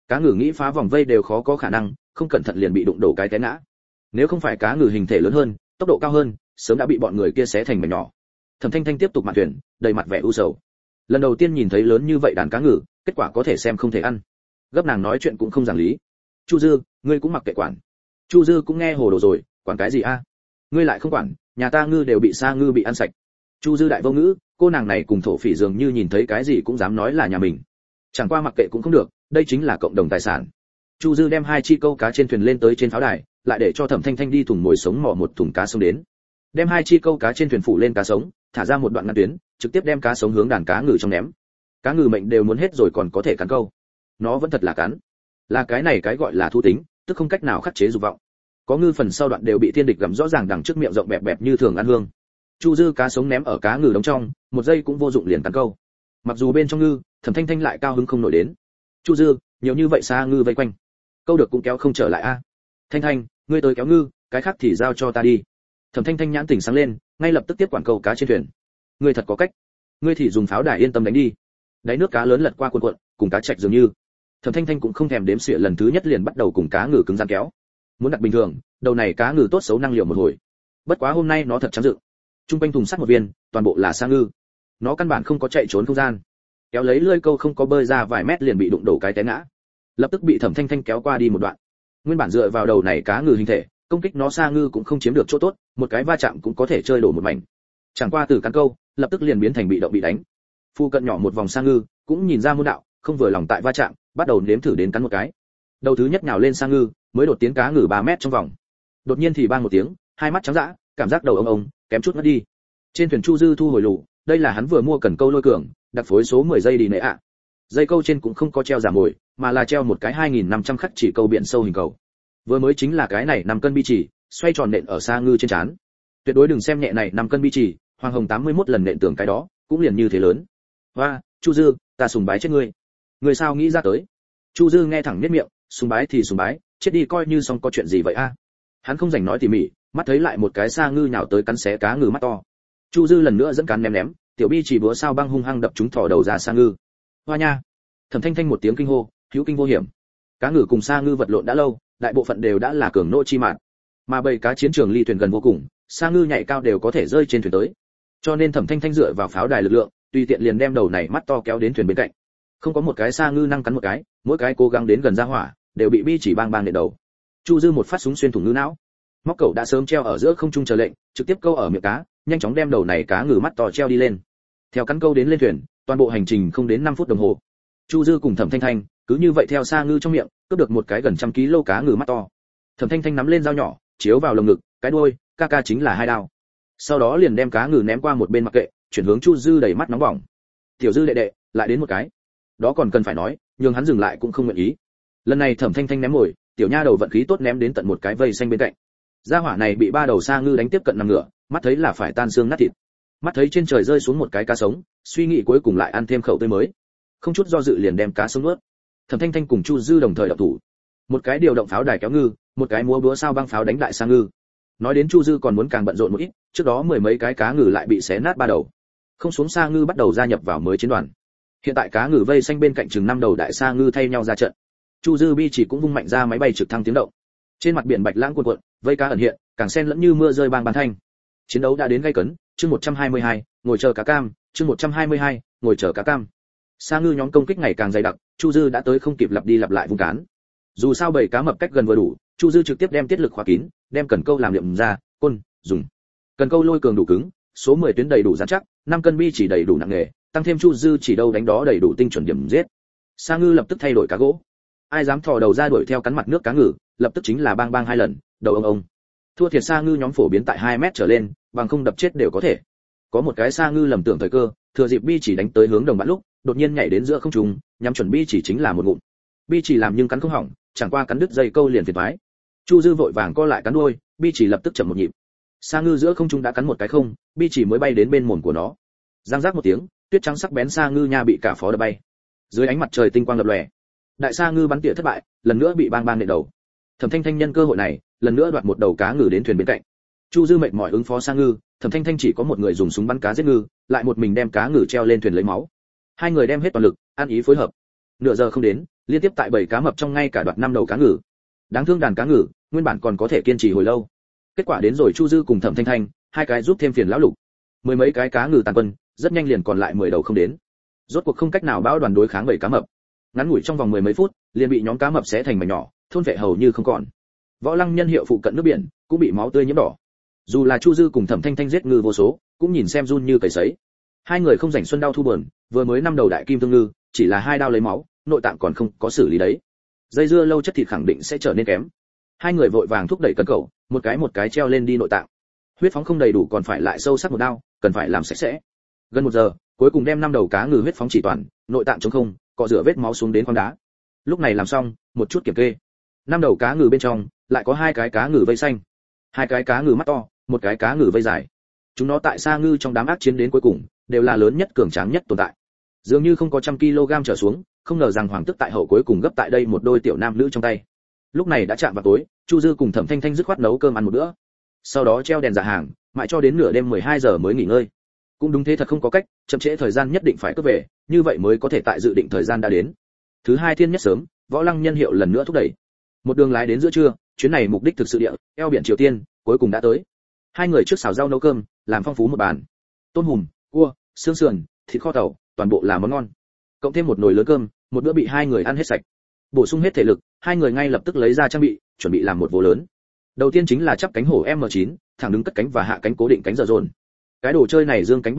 Cá ngừ nghĩ phá vòng vây đều khó có khả năng, không cẩn thận liền bị đụng đổ cái té ngã. Nếu không phải cá ngừ hình thể lớn hơn, tốc độ cao hơn, sớm đã bị bọn người kia xé thành mảnh nhỏ. Thẩm Thanh Thanh tiếp tục mạn thuyền, đầy mặt vẻ u sầu. Lần đầu tiên nhìn thấy lớn như vậy đàn cá ngừ, kết quả có thể xem không thể ăn. Gấp nàng nói chuyện cũng không giảng lý. Chu Dư, ngươi cũng mặc kệ quản. Chu Dư cũng nghe hồ đồ rồi, quản cái gì a? Ngươi lại không quản, nhà ta ngư đều bị sa ngư bị ăn sạch. Chu Dư đại vô ngữ, cô nàng này cùng thổ phỉ dường như nhìn thấy cái gì cũng dám nói là nhà mình. Chẳng qua mặc kệ cũng không được, đây chính là cộng đồng tài sản. Chu Dư đem 2 chi câu cá trên thuyền lên tới trên pháo đài, lại để cho Thẩm Thanh Thanh đi thùng mồi sống mò một thùng cá sống đến. Đem 2 chi câu cá trên thuyền phủ lên cá sống, thả ra một đoạn ngăn tuyến, trực tiếp đem cá sống hướng đàn cá ngừ trong ném. Cá ngừ mệnh đều muốn hết rồi còn có thể cắn câu. Nó vẫn thật là cắn. Là cái này cái gọi là thu tính, tức không cách nào khắc chế dục vọng. Có ngư phần sau đoạn đều bị thiên địch gặm rõ ràng đằng trước miệng rộng bẹp bẹp như thường ăn hương. Chu Dư cá sống ném ở cá ngừ đóng trong, một giây cũng vô dụng liền cắn câu. Mặc dù bên trong ngư, Thẩm Thanh Thanh lại cao hứng không nổi đến. Chu Dư, nhiều như vậy xa ngư vây quanh, câu được cũng kéo không trở lại a. Thanh Thanh, ngươi tới kéo ngư, cái khác thì giao cho ta đi. Thẩm Thanh Thanh nhãn tỉnh sáng lên, ngay lập tức tiếp quản câu cá trên thuyền. Ngươi thật có cách, ngươi thì dùng pháo đài yên tâm đánh đi. Đáy nước cá lớn lật qua cuộn cuộn, cùng cá trạch dường như. Thẩm Thanh Thanh cũng không thèm đếm xỉa lần thứ nhất liền bắt đầu cùng cá ngừ cứng rắn kéo. Muốn đặt bình thường, đầu này cá ngừ tốt xấu năng liệu một hồi. Bất quá hôm nay nó thật trắng dựng. Trung quanh thùng sắt một viên, toàn bộ là sa ngư. Nó căn bản không có chạy trốn không gian. Kéo lấy lưỡi câu không có bơi ra vài mét liền bị đụng đổ cái té ngã. Lập tức bị Thẩm Thanh Thanh kéo qua đi một đoạn. Nguyên bản dựa vào đầu này cá ngừ hình thể, công kích nó sa ngư cũng không chiếm được chỗ tốt, một cái va chạm cũng có thể chơi đổ một mảnh. Chẳng qua từ cắn câu, lập tức liền biến thành bị động bị đánh. Phu cận nhỏ một vòng sa ngư, cũng nhìn ra môn đạo, không vừa lòng tại va chạm, bắt đầu nếm thử đến cắn một cái. Đầu thứ nhất nhào lên sa ngư, mới đột tiến cá ngừ 3 mét trong vòng. Đột nhiên thì bang một tiếng, hai mắt trắng dã, cảm giác đầu ông, kém chút ngất đi. Trên thuyền Chu Dư thu hồi lù, đây là hắn vừa mua cần câu lôi cường, đặc phối số 10 giây đi nệ ạ. Dây câu trên cũng không có treo giảm mồi, mà là treo một cái 2500 khắc chỉ câu biển sâu hình cầu. Vừa mới chính là cái này 5 cân bi chỉ, xoay tròn nện ở sa ngư trên trán. Tuyệt đối đừng xem nhẹ này 5 cân bi chỉ, Hoàng Hồng 81 lần nện tưởng cái đó, cũng liền như thế lớn. Hoa, Chu Dư, ta sùng bái chết ngươi. Người sao nghĩ ra tới? Chu Dư nghe thẳng nhếch miệng, sùng bái thì sùng bái, chết đi coi như xong có chuyện gì vậy a? Hắn không rảnh nói tỉ mỉ, mắt thấy lại một cái sa ngư nhào tới cắn xé cá ngừ mắt to. Chu Dư lần nữa dẫn cán ném, tiểu bi chỉ búa sao băng hung hăng đập trúng thò đầu ra sa ngư. Hoa nha! Thẩm Thanh Thanh một tiếng kinh hô, hữu kinh vô hiểm. Cá ngừ cùng sa ngư vật lộn đã lâu, đại bộ phận đều đã là cường nô chi mạng. Mà bầy cá chiến trường ly thuyền gần vô cùng, sa ngư nhảy cao đều có thể rơi trên thuyền tới. Cho nên Thẩm Thanh Thanh dựa vào pháo đài lực lượng, tùy tiện liền đem đầu này mắt to kéo đến thuyền bên cạnh. Không có một cái sa ngư năng cắn một cái, mỗi cái cố gắng đến gần ra hỏa, đều bị bi chỉ bang bang nện đầu. Chu Dư một phát súng xuyên thủng ngư não. Móc cẩu đã sớm treo ở giữa không trung chờ lệnh, trực tiếp câu ở miệng cá, nhanh chóng đem đầu này cá ngừ mắt to treo đi lên. Theo cắn câu đến lên thuyền, toàn bộ hành trình không đến 5 phút đồng hồ. Chu Dư cùng Thẩm Thanh Thanh cứ như vậy theo sa ngư trong miệng, cướp được một cái gần 100 kg cá ngừ mắt to. Thẩm Thanh Thanh nắm lên dao nhỏ, chiếu vào lồng ngực, cái đuôi, ca chính là 2 đao. Sau đó liền đem cá ngừ ném qua một bên mặc kệ, chuyển hướng Chu Dư đầy mắt nóng bỏng. Tiểu Dư đệ đệ, lại đến một cái. Đó còn cần phải nói, nhưng hắn dừng lại cũng không nguyện ý. Lần này Thẩm Thanh Thanh ném mồi, tiểu nha đầu vận khí tốt ném đến tận một cái vây xanh bên cạnh. Gia hỏa này bị 3 đầu sa ngư đánh tiếp cận nằm ngửa, mắt thấy là phải tan xương nát thịt. Mắt thấy trên trời rơi xuống một cái cá sống, suy nghĩ cuối cùng lại ăn thêm khẩu tươi mới. Không chút do dự liền đem cá sống nuốt. Thẩm Thanh Thanh cùng Chu Dư đồng thời động thủ. Một cái điều động pháo đài kéo ngư, một cái múa búa sao băng pháo đánh đại sa ngư. Nói đến Chu Dư còn muốn càng bận rộn một ít, trước đó 10 mấy cái cá ngừ lại bị xé nát 3 đầu. Không xuống sa ngư bắt đầu gia nhập vào mới chiến đoàn. Hiện tại cá ngừ vây xanh bên cạnh chừng 5 đầu đại sa ngư thay nhau ra trận. Chu Dư bi chỉ cũng vung mạnh ra máy bay trực thăng tiếng động. Trên mặt biển bạch lãng cuộn cuộn, vây cá ẩn hiện, càng xen lẫn như mưa rơi bang ban thanh. Chiến đấu đã đến gay cấn, chương 122, ngồi chờ cá cam, chương 122, ngồi chờ cá cam. Sa ngư nhóm công kích ngày càng dày đặc, Chu Dư đã tới không kịp lặp đi lặp lại vung cán. Dù sao bầy cá mập cách gần vừa đủ, Chu Dư trực tiếp đem tiết lực khóa kín, đem cần câu làm liệm ra, côn, dùng. Cần câu lôi cường đủ cứng, số 10 tuyến đầy đủ rắn chắc, 5 cân bi chỉ đầy đủ nặng nghề, tăng thêm Chu Dư chỉ đâu đánh đó đầy đủ tinh chuẩn điểm giết. Sa ngư lập tức thay đổi cá gỗ. Ai dám thò đầu ra đuổi theo cắn mặt nước cá ngừ, lập tức chính là bang bang 2 lần, đầu ông. Thua thiệt sa ngư nhóm phổ biến tại 2 mét trở lên, bằng không đập chết đều có thể. Có một cái sa ngư lầm tưởng thời cơ, thừa dịp bi chỉ đánh tới hướng đồng bạn lúc, đột nhiên nhảy đến giữa không trung, nhắm chuẩn bi chỉ chính là một ngụm. Bi chỉ làm nhưng cắn không hỏng, chẳng qua cắn đứt dây câu liền phiền toái. Chu Dư vội vàng co lại cắn đuôi, bi chỉ lập tức chậm một nhịp. Sa ngư giữa không trung đã cắn một cái không, bi chỉ mới bay đến bên mồm của nó. Răng rác một tiếng, tuyết trắng sắc bén sa ngư nha bị cả phó đập bay. Dưới ánh mặt trời tinh quang lập lòe, đại sa ngư bắn tỉa thất bại, lần nữa bị bang bang nện đầu. Thẩm Thanh Thanh nhân cơ hội này, lần nữa đoạt một đầu cá ngừ đến thuyền bên cạnh. Chu Dư mệt mỏi ứng phó sa ngư, Thẩm Thanh Thanh chỉ có một người dùng súng bắn cá giết ngư, lại một mình đem cá ngừ treo lên thuyền lấy máu. Hai người đem hết toàn lực, ăn ý phối hợp. Nửa giờ không đến, liên tiếp tại 7 cá mập trong ngay cả đoạt 5 đầu cá ngừ. Đáng thương đàn cá ngừ, nguyên bản còn có thể kiên trì hồi lâu. Kết quả đến rồi Chu Dư cùng Thẩm Thanh Thanh, hai cái giúp thêm phiền lão lục. Mười mấy cái cá ngừ tàn quân, rất nhanh liền còn lại 10 đầu không đến. Rốt cuộc không cách nào bão đoàn đối kháng 7 cá mập. Ngắn ngủi trong vòng 10 mấy phút, liền bị nhóm cá mập xé thành mảnh nhỏ, thôn vệ hầu như không còn. Võ Lăng Nhân hiệu phụ cận nước biển, cũng bị máu tươi nhiễm đỏ. Dù là Chu Dư cùng Thẩm Thanh Thanh giết ngư vô số, cũng nhìn xem run như cầy sấy. Hai người không rảnh xuân đau thu buồn, vừa mới 5 đầu đại kim thương ngư, chỉ là 2 đao lấy máu, nội tạng còn không có xử lý đấy. Dây dưa lâu chất thịt khẳng định sẽ trở nên kém. Hai người vội vàng thúc đẩy cân cẩu, một cái treo lên đi nội tạng. Huyết phóng không đầy đủ còn phải lại sâu sắc một đao, cần phải làm sạch sẽ. Gần 1 giờ, cuối cùng đem 5 đầu cá ngừ huyết phóng chỉ toàn, nội tạng trống không, cọ rửa vết máu xuống đến khoang đá. Lúc này làm xong, một chút kiểm kê. 5 đầu cá ngừ bên trong, lại có 2 cái cá ngừ vây xanh, 2 cái cá ngừ mắt to, một cái cá ngừ vây dài. Chúng nó tại Sa Ngư trong đám ác chiến đến cuối cùng, đều là lớn nhất cường tráng nhất tồn tại. Dường như không có 100 kg trở xuống, không ngờ rằng hoàng tức tại hậu cuối cùng gấp tại đây một đôi tiểu nam nữ trong tay. Lúc này đã chạm vào tối, Chu Dư cùng Thẩm Thanh Thanh dứt khoát nấu cơm ăn một bữa. Sau đó treo đèn dạ hàng, mãi cho đến nửa đêm 12 giờ mới nghỉ ngơi. Cũng đúng thế thật không có cách, chậm trễ thời gian nhất định phải cướp về, như vậy mới có thể tại dự định thời gian đã đến. Thứ hai thiên nhất sớm, Võ Lăng Nhân hiệu lần nữa thúc đẩy. Một đường lái đến giữa trưa, chuyến này mục đích thực sự địa, eo biển Triều Tiên, cuối cùng đã tới. Hai người trước xào rau nấu cơm, làm phong phú một bàn. Tôm hùm, cua, xương sườn, thịt kho tàu, toàn bộ là món ngon. Cộng thêm một nồi lớn cơm, một bữa bị hai người ăn hết sạch. Bổ sung hết thể lực, hai người ngay lập tức lấy ra trang bị, chuẩn bị làm một vố lớn. Đầu tiên chính là chắp cánh hổ M9, thẳng đứng cất cánh và hạ cánh cố định cánh giờ dồn. Cái đồ chơi này dương cánh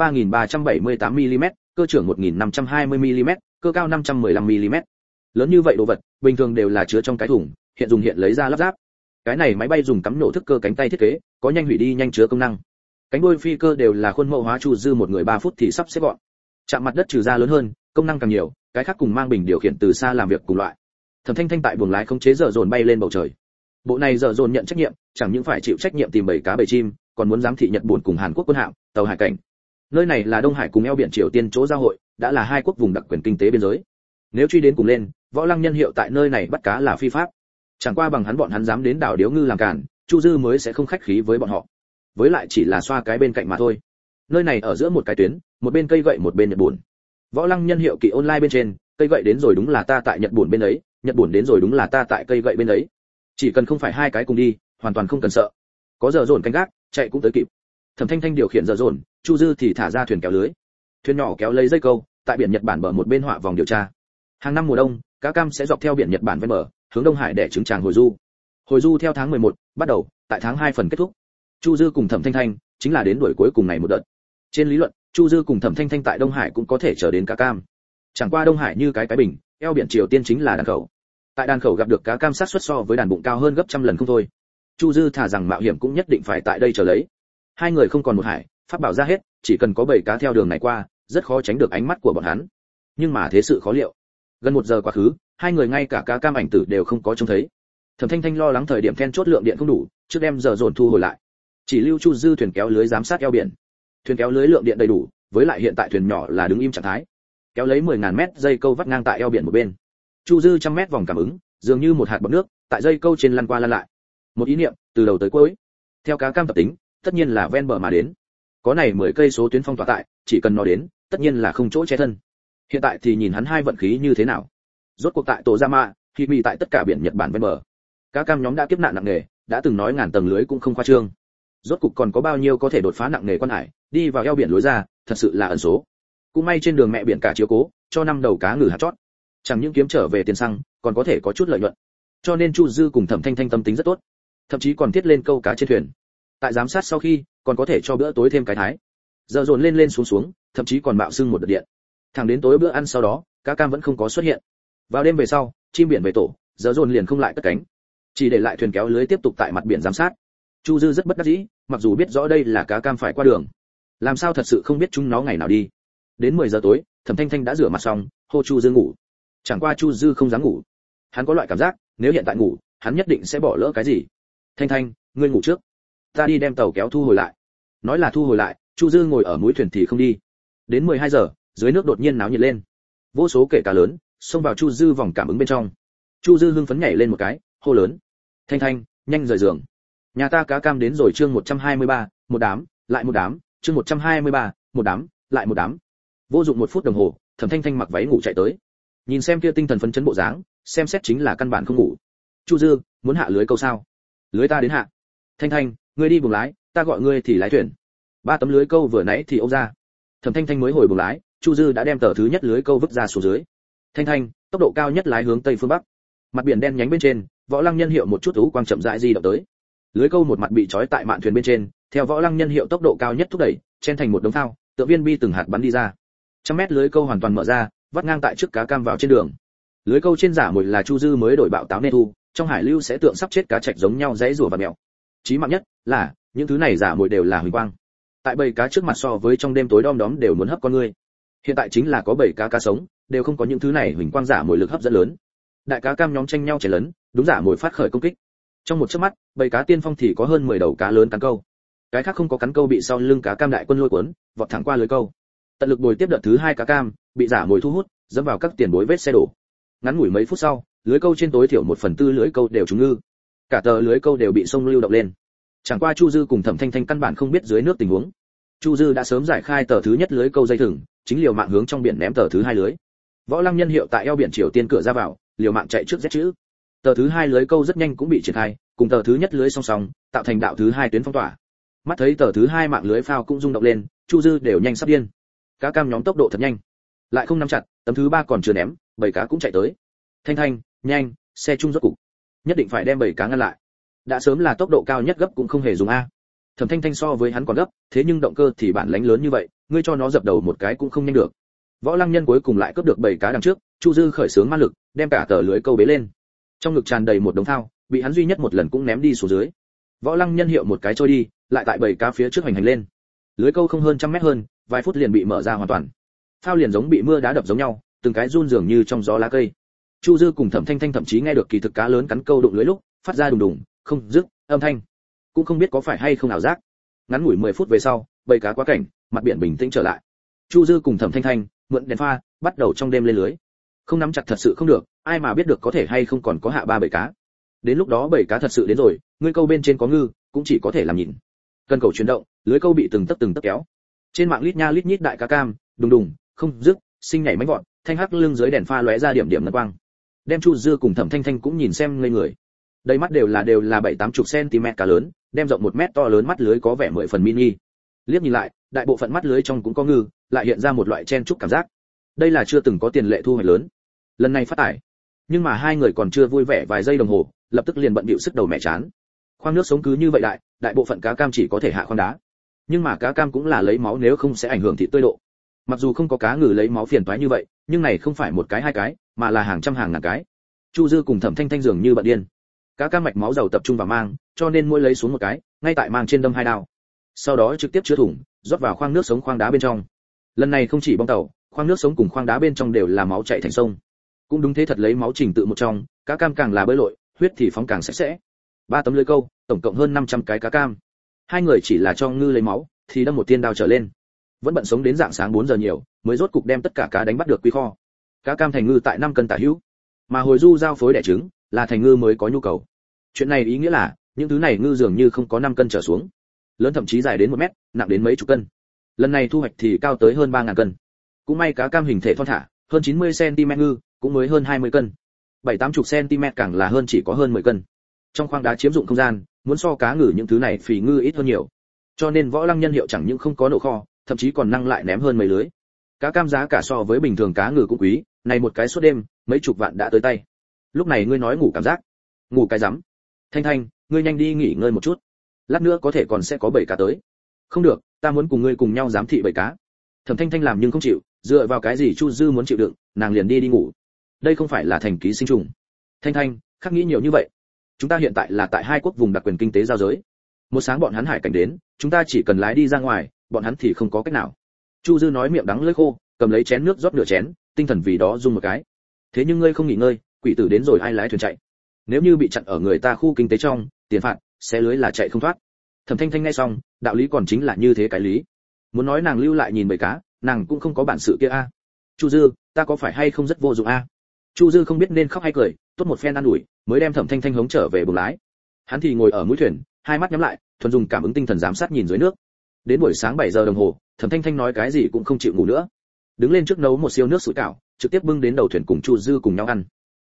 3378 mm, cơ trưởng 1520 mm, cơ cao 515 mm. Lớn như vậy đồ vật, bình thường đều là chứa trong cái thùng, hiện dùng hiện lấy ra lắp ráp. Cái này máy bay dùng cắm nổ thức cơ cánh tay thiết kế, có nhanh hủy đi nhanh chứa công năng. Cánh đuôi phi cơ đều là khuôn mẫu hóa Chu Dư một người 3 phút thì sắp xếp gọn. Chạm mặt đất trừ ra lớn hơn, công năng càng nhiều, cái khác cùng mang bình điều khiển từ xa làm việc cùng loại. Thẩm Thanh Thanh tại buồng lái khống chế giờ dồn bay lên bầu trời. Bộ này giờ dồn nhận trách nhiệm, chẳng những phải chịu trách nhiệm tìm bầy cá bầy chim, còn muốn giám thị Nhật Bản cùng Hàn Quốc quân hạm, tàu hải cảnh. Nơi này là Đông Hải cùng eo biển Triều Tiên chỗ giao hội, đã là hai quốc vùng đặc quyền kinh tế biên giới. Nếu truy đến cùng lên, Võ Lăng Nhân hiệu tại nơi này bắt cá là phi pháp. Chẳng qua bằng bọn hắn dám đến đảo điếu ngư làm cản, Chu Dư mới sẽ không khách khí với bọn họ. Với lại chỉ là xoa cái bên cạnh mà thôi. Nơi này ở giữa một cái tuyến, một bên cây gậy một bên Nhật Bản. Võ Lăng Nhân hiệu kỳ online bên trên, cây gậy đến rồi đúng là ta tại Nhật Bản bên ấy, Nhật Bản đến rồi đúng là ta tại cây gậy bên ấy. Chỉ cần không phải hai cái cùng đi, hoàn toàn không cần sợ. Có giờ dồn canh gác, chạy cũng tới kịp. Thẩm Thanh Thanh điều khiển giờ dồn, Chu Dư thì thả ra thuyền kéo lưới. Thuyền nhỏ kéo lấy dây câu, tại biển Nhật Bản bờ một bên họa vòng điều tra. Hàng năm mùa đông, cá cam sẽ dọc theo biển Nhật Bản ven bờ, hướng Đông Hải để trứng tràng hồi du. Hồi du theo tháng 11, bắt đầu, tại tháng 2 phần kết thúc. Chu Dư cùng Thẩm Thanh Thanh chính là đến đuổi cuối cùng này một đợt. Trên lý luận, Chu Dư cùng Thẩm Thanh Thanh tại Đông Hải cũng có thể chờ đến cá cam. Chẳng qua Đông Hải như cái bình, eo biển Triều Tiên chính là đàn khẩu. Tại đàn khẩu gặp được cá cam sát suất so với đàn bụng cao hơn gấp trăm lần không thôi. Chu Dư thả rằng mạo hiểm cũng nhất định phải tại đây chờ lấy. Hai người không còn một hải, pháp bảo ra hết, chỉ cần có 7 cá theo đường này qua, rất khó tránh được ánh mắt của bọn hắn. Nhưng mà thế sự khó liệu. Gần 1 giờ quá khứ, hai người ngay cả cá cam ảnh tử đều không có trông thấy. Thẩm Thanh Thanh lo lắng thời điểm then chốt lượng điện không đủ, trước đem giờ dồn thu hồi lại. Chỉ lưu Chu Dư thuyền kéo lưới giám sát eo biển. Thuyền kéo lưới lượng điện đầy đủ, với lại hiện tại thuyền nhỏ là đứng im trạng thái. Kéo lấy 10.000 mét dây câu vắt ngang tại eo biển một bên. Chu Dư 100 mét vòng cảm ứng, dường như một hạt bọt nước, tại dây câu trên lăn qua lăn lại. Một ý niệm, từ đầu tới cuối. Theo cá cam tập tính, tất nhiên là ven bờ mà đến. Có này 10 cây số tuyến phong tỏa tại, chỉ cần nó đến, tất nhiên là không chỗ che thân. Hiện tại thì nhìn hắn hai vận khí như thế nào. Rốt cuộc tại Tojama, khi bị tại tất cả biển Nhật Bản ven bờ. Cá cam nhóm đã kiếp nạn nặng nề, đã từng nói ngàn tầng lưới cũng không khoa trương. Rốt cuộc còn có bao nhiêu có thể đột phá nặng nề quan hải, đi vào eo biển lối ra, thật sự là ẩn số. Cũng may trên đường mẹ biển cả chiếu cố, cho 5 đầu cá ngừ hạt chót. Chẳng những kiếm trở về tiền xăng, còn có thể có chút lợi nhuận. Cho nên Chu Dư cùng Thẩm Thanh Thanh tâm tính rất tốt, thậm chí còn thiết lên câu cá trên thuyền. Tại giám sát sau khi, còn có thể cho bữa tối thêm cái thái. Giờ dồn lên lên xuống xuống, thậm chí còn mạo xưng một đợt điện. Thẳng đến tối bữa ăn sau đó, cá cam vẫn không có xuất hiện. Vào đêm về sau, chim biển về tổ, giờ dồn liền không lại cất cánh, chỉ để lại thuyền kéo lưới tiếp tục tại mặt biển giám sát. Chu Dư rất bất đắc dĩ, mặc dù biết rõ đây là cá cam phải qua đường, làm sao thật sự không biết chúng nó ngày nào đi. Đến 10 giờ tối, Thẩm Thanh Thanh đã rửa mặt xong, hô Chu Dư ngủ. Chẳng qua Chu Dư không dám ngủ. Hắn có loại cảm giác, nếu hiện tại ngủ, hắn nhất định sẽ bỏ lỡ cái gì. Thanh Thanh, ngươi ngủ trước, ta đi đem tàu kéo thu hồi lại. Nói là thu hồi lại, Chu Dư ngồi ở mũi thuyền thì không đi. Đến 12 giờ, dưới nước đột nhiên náo nhiệt lên. Vô số kể cá lớn xông vào Chu Dư vòng cảm ứng bên trong. Chu Dư hưng phấn nhảy lên một cái, hô lớn: Thanh Thanh, nhanh rời giường. Nhà ta cá cam đến rồi. Chương 123, một đám, lại một đám. Chương 123, một đám, lại một đám. Vô dụng 1 phút đồng hồ, Thẩm Thanh Thanh mặc váy ngủ chạy tới. Nhìn xem kia tinh thần phấn chấn bộ dáng, xem xét chính là căn bản không ngủ. Chu Dư, muốn hạ lưới câu sao? Lưới ta đến hạ. Thanh Thanh, ngươi đi buồng lái, ta gọi ngươi thì lái thuyền. 3 tấm lưới câu vừa nãy thì ôm ra. Thẩm Thanh Thanh mới hồi buồng lái, Chu Dư đã đem tờ thứ nhất lưới câu vứt ra xuống dưới. Thanh Thanh, tốc độ cao nhất lái hướng tây phương bắc. Mặt biển đen nhánh bên trên, Võ Lăng Nhân hiệu một chút ú quang chậm rãi di động tới. Lưới câu một mặt bị trói tại mạn thuyền bên trên, theo Võ Lăng Nhân hiệu tốc độ cao nhất thúc đẩy, chen thành một đống phao, tượng viên bi từng hạt bắn đi ra. 100 mét lưới câu hoàn toàn mở ra, vắt ngang tại trước cá cam vào trên đường. Lưới câu trên giả mồi là Chu Dư mới đổi bạo táo nên thu, trong hải lưu sẽ tượng sắp chết cá trạch giống nhau dãy rùa và mèo. Chí mạng nhất là những thứ này giả mồi đều là huỳnh quang. Tại bầy cá trước mặt so với trong đêm tối đom đóm đều muốn hấp con người. Hiện tại chính là có 7 cá sống, đều không có những thứ này huỳnh quang giả mồi lực hấp dẫn lớn. Đại cá cam nhóm tranh nhau chảy lớn, đúng giả mồi phát khởi công kích. Trong một chớp mắt, bầy cá tiên phong thì có hơn 10 đầu cá lớn cắn câu. Cái khác không có cắn câu bị sau lưng cá cam đại quân lôi cuốn, vọt thẳng qua lưới câu. Tận lực bồi tiếp đợt thứ 2 cá cam, bị giả mồi thu hút, dẫm vào các tiền bối vết xe đổ. Ngắn ngủi mấy phút sau, lưới câu trên tối thiểu 1/4 lưới câu đều trúng ngư. Cả tờ lưới câu đều bị sông lưu động lên. Chẳng qua Chu Dư cùng Thẩm Thanh Thanh căn bản không biết dưới nước tình huống. Chu Dư đã sớm giải khai tờ thứ nhất lưới câu dây thừng, chính liều mạng hướng trong biển ném tờ thứ 2 lưới. Võ Lăng Nhân hiệu tại eo biển Triều Tiên cửa ra vào, liều mạng chạy trước Z chữ. Tờ thứ 2 lưới câu rất nhanh cũng bị triển khai, cùng tờ thứ nhất lưới song song, tạo thành đạo thứ 2 tuyến phong tỏa. Mắt thấy tờ thứ 2 mạng lưới phao cũng rung động lên, Chu Dư đều nhanh sắp điên. Cá cam nhóm tốc độ thật nhanh, lại không nắm chặt, tấm thứ 3 còn chưa ném, bầy cá cũng chạy tới. Thanh Thanh, nhanh, xe chung rốt cục. Nhất định phải đem bầy cá ngăn lại. Đã sớm là tốc độ cao nhất gấp cũng không hề dùng a. Thẩm Thanh Thanh so với hắn còn gấp, thế nhưng động cơ thì bản lãnh lớn như vậy, ngươi cho nó dập đầu một cái cũng không nhanh được. Võ Lăng Nhân cuối cùng lại cướp được 7 cá đằng trước, Chu Dư khởi xướng ma lực, đem cả tờ lưới câu bế lên. Trong ngực tràn đầy một đống thao, bị hắn duy nhất một lần cũng ném đi xuống dưới. Võ Lăng Nhân hiệu một cái trôi đi, lại tại 7 cá phía trước hành lên. Lưới câu không hơn 100 mét hơn, vài phút liền bị mở ra hoàn toàn. Phao liền giống bị mưa đá đập giống nhau, từng cái run dường như trong gió lá cây. Chu Dư cùng Thẩm Thanh Thanh thậm chí nghe được kỳ thực cá lớn cắn câu đụng lưới lúc, phát ra đùng đùng, không dứt âm thanh. Cũng không biết có phải hay không ảo giác. Ngắn ngủi 10 phút về sau, bầy cá quá cảnh, mặt biển bình tĩnh trở lại. Chu Dư cùng Thẩm Thanh Thanh mượn đèn pha, bắt đầu trong đêm lên lưới. Không nắm chặt thật sự không được, ai mà biết được có thể hay không còn có hạ 3 bầy cá. Đến lúc đó bầy cá thật sự đến rồi, ngươi câu bên trên có ngư, cũng chỉ có thể làm nhìn. Cần cầu chuyển động, lưới câu bị từng tấc kéo. Trên mạng lít nha lít nhít đại cá cam, đùng đùng, không dứt, sinh nhảy mãnh vọt, thanh hắc lưng dưới đèn pha lóe ra điểm điểm ngân quang. Đem Chu Dư cùng Thẩm Thanh Thanh cũng nhìn xem ngây người. Đây mắt đều là 7-80 cm cá lớn, đem rộng 1 mét to lớn mắt lưới có vẻ 10 phần mini. Liếc nhìn lại, đại bộ phận mắt lưới trong cũng có ngư, lại hiện ra một loại chen chúc cảm giác. Đây là chưa từng có tiền lệ thu hoạch lớn. Lần này phát tải. Nhưng mà hai người còn chưa vui vẻ vài giây đồng hồ, lập tức liền bận bịu sức đầu mẹ chán. Khoang nước sống cứ như vậy đại bộ phận cá cam chỉ có thể hạ khoang đá. Nhưng mà cá cam cũng là lấy máu, nếu không sẽ ảnh hưởng thịt tươi độ. Mặc dù không có cá ngừ lấy máu phiền toái như vậy, nhưng này không phải một cái hai cái, mà là hàng trăm hàng ngàn cái. Chu Dư cùng Thẩm Thanh Thanh dường như bận điên. Cá cam mạch máu dầu tập trung vào mang, cho nên mỗi lấy xuống một cái, ngay tại mang trên đâm 2 đao. Sau đó trực tiếp chứa thủng, rót vào khoang nước sống khoang đá bên trong. Lần này không chỉ bong tàu, khoang nước sống cùng khoang đá bên trong đều là máu chảy thành sông. Cũng đúng thế thật lấy máu trình tự một trong, cá cam càng là bơi lội, huyết thì phóng càng sạch sẽ. 3 tấm lưới câu, tổng cộng hơn 500 cái cá cam. Hai người chỉ là cho ngư lấy máu, thì đâm một tiên đao trở lên. Vẫn bận sống đến rạng sáng 4 giờ nhiều, mới rốt cục đem tất cả cá đánh bắt được quy kho. Cá cam thành ngư tại 5 cân tả hữu, mà hồi du giao phối đẻ trứng, là thành ngư mới có nhu cầu. Chuyện này ý nghĩa là, những thứ này ngư dường như không có 5 cân trở xuống. Lớn thậm chí dài đến 1 mét, nặng đến mấy chục cân. Lần này thu hoạch thì cao tới hơn 3000 cân. Cũng may cá cam hình thể thon thả, hơn 90 cm ngư, cũng mới hơn 20 cân. 7-80 cm càng là hơn chỉ có hơn 10 cân. Trong khoang đá chiếm dụng không gian, muốn so cá ngừ những thứ này phì ngư ít hơn nhiều. Cho nên Võ Lăng Nhân hiệu chẳng những không có nộ kho, thậm chí còn năng lại ném hơn mấy lưới. Cá cam giá cả so với bình thường cá ngừ cũng quý, này một cái suốt đêm, mấy chục vạn đã tới tay. Lúc này ngươi nói ngủ cảm giác, ngủ cái rắm. Thanh Thanh, ngươi nhanh đi nghỉ ngơi một chút. Lát nữa có thể còn sẽ có 7 cá tới. Không được, ta muốn cùng ngươi cùng nhau giám thị 7 cá. Thẩm Thanh Thanh làm nhưng không chịu, dựa vào cái gì Chu Dư muốn chịu đựng, nàng liền đi ngủ. Đây không phải là thành ký sinh trùng. Thanh Thanh, khắc nghĩ nhiều như vậy. Chúng ta hiện tại là tại hai quốc vùng đặc quyền kinh tế giao giới. Một sáng bọn hắn hải cảnh đến, chúng ta chỉ cần lái đi ra ngoài, bọn hắn thì không có cách nào. Chu Dư nói miệng đắng lưỡi khô, cầm lấy chén nước rót nửa chén, tinh thần vì đó rung một cái. Thế nhưng ngươi không nghỉ ngơi, quỷ tử đến rồi ai lái thuyền chạy? Nếu như bị chặn ở người ta khu kinh tế trong, tiền phạt, xé lưới là chạy không thoát. Thẩm Thanh Thanh nghe xong, đạo lý còn chính là như thế cái lý. Muốn nói nàng lưu lại nhìn bầy cá, nàng cũng không có bản sự kia a. Chu Dư, ta có phải hay không rất vô dụng a? Chu Dư không biết nên khóc hay cười, tốt một phen ăn ủi, mới đem Thẩm Thanh Thanh hống trở về buồng lái. Hắn thì ngồi ở mũi thuyền, hai mắt nhắm lại, thuần dùng cảm ứng tinh thần giám sát nhìn dưới nước. Đến buổi sáng 7 giờ đồng hồ, Thẩm Thanh Thanh nói cái gì cũng không chịu ngủ nữa. Đứng lên trước nấu một siêu nước sủi cảo, trực tiếp bưng đến đầu thuyền cùng Chu Dư cùng nhau ăn.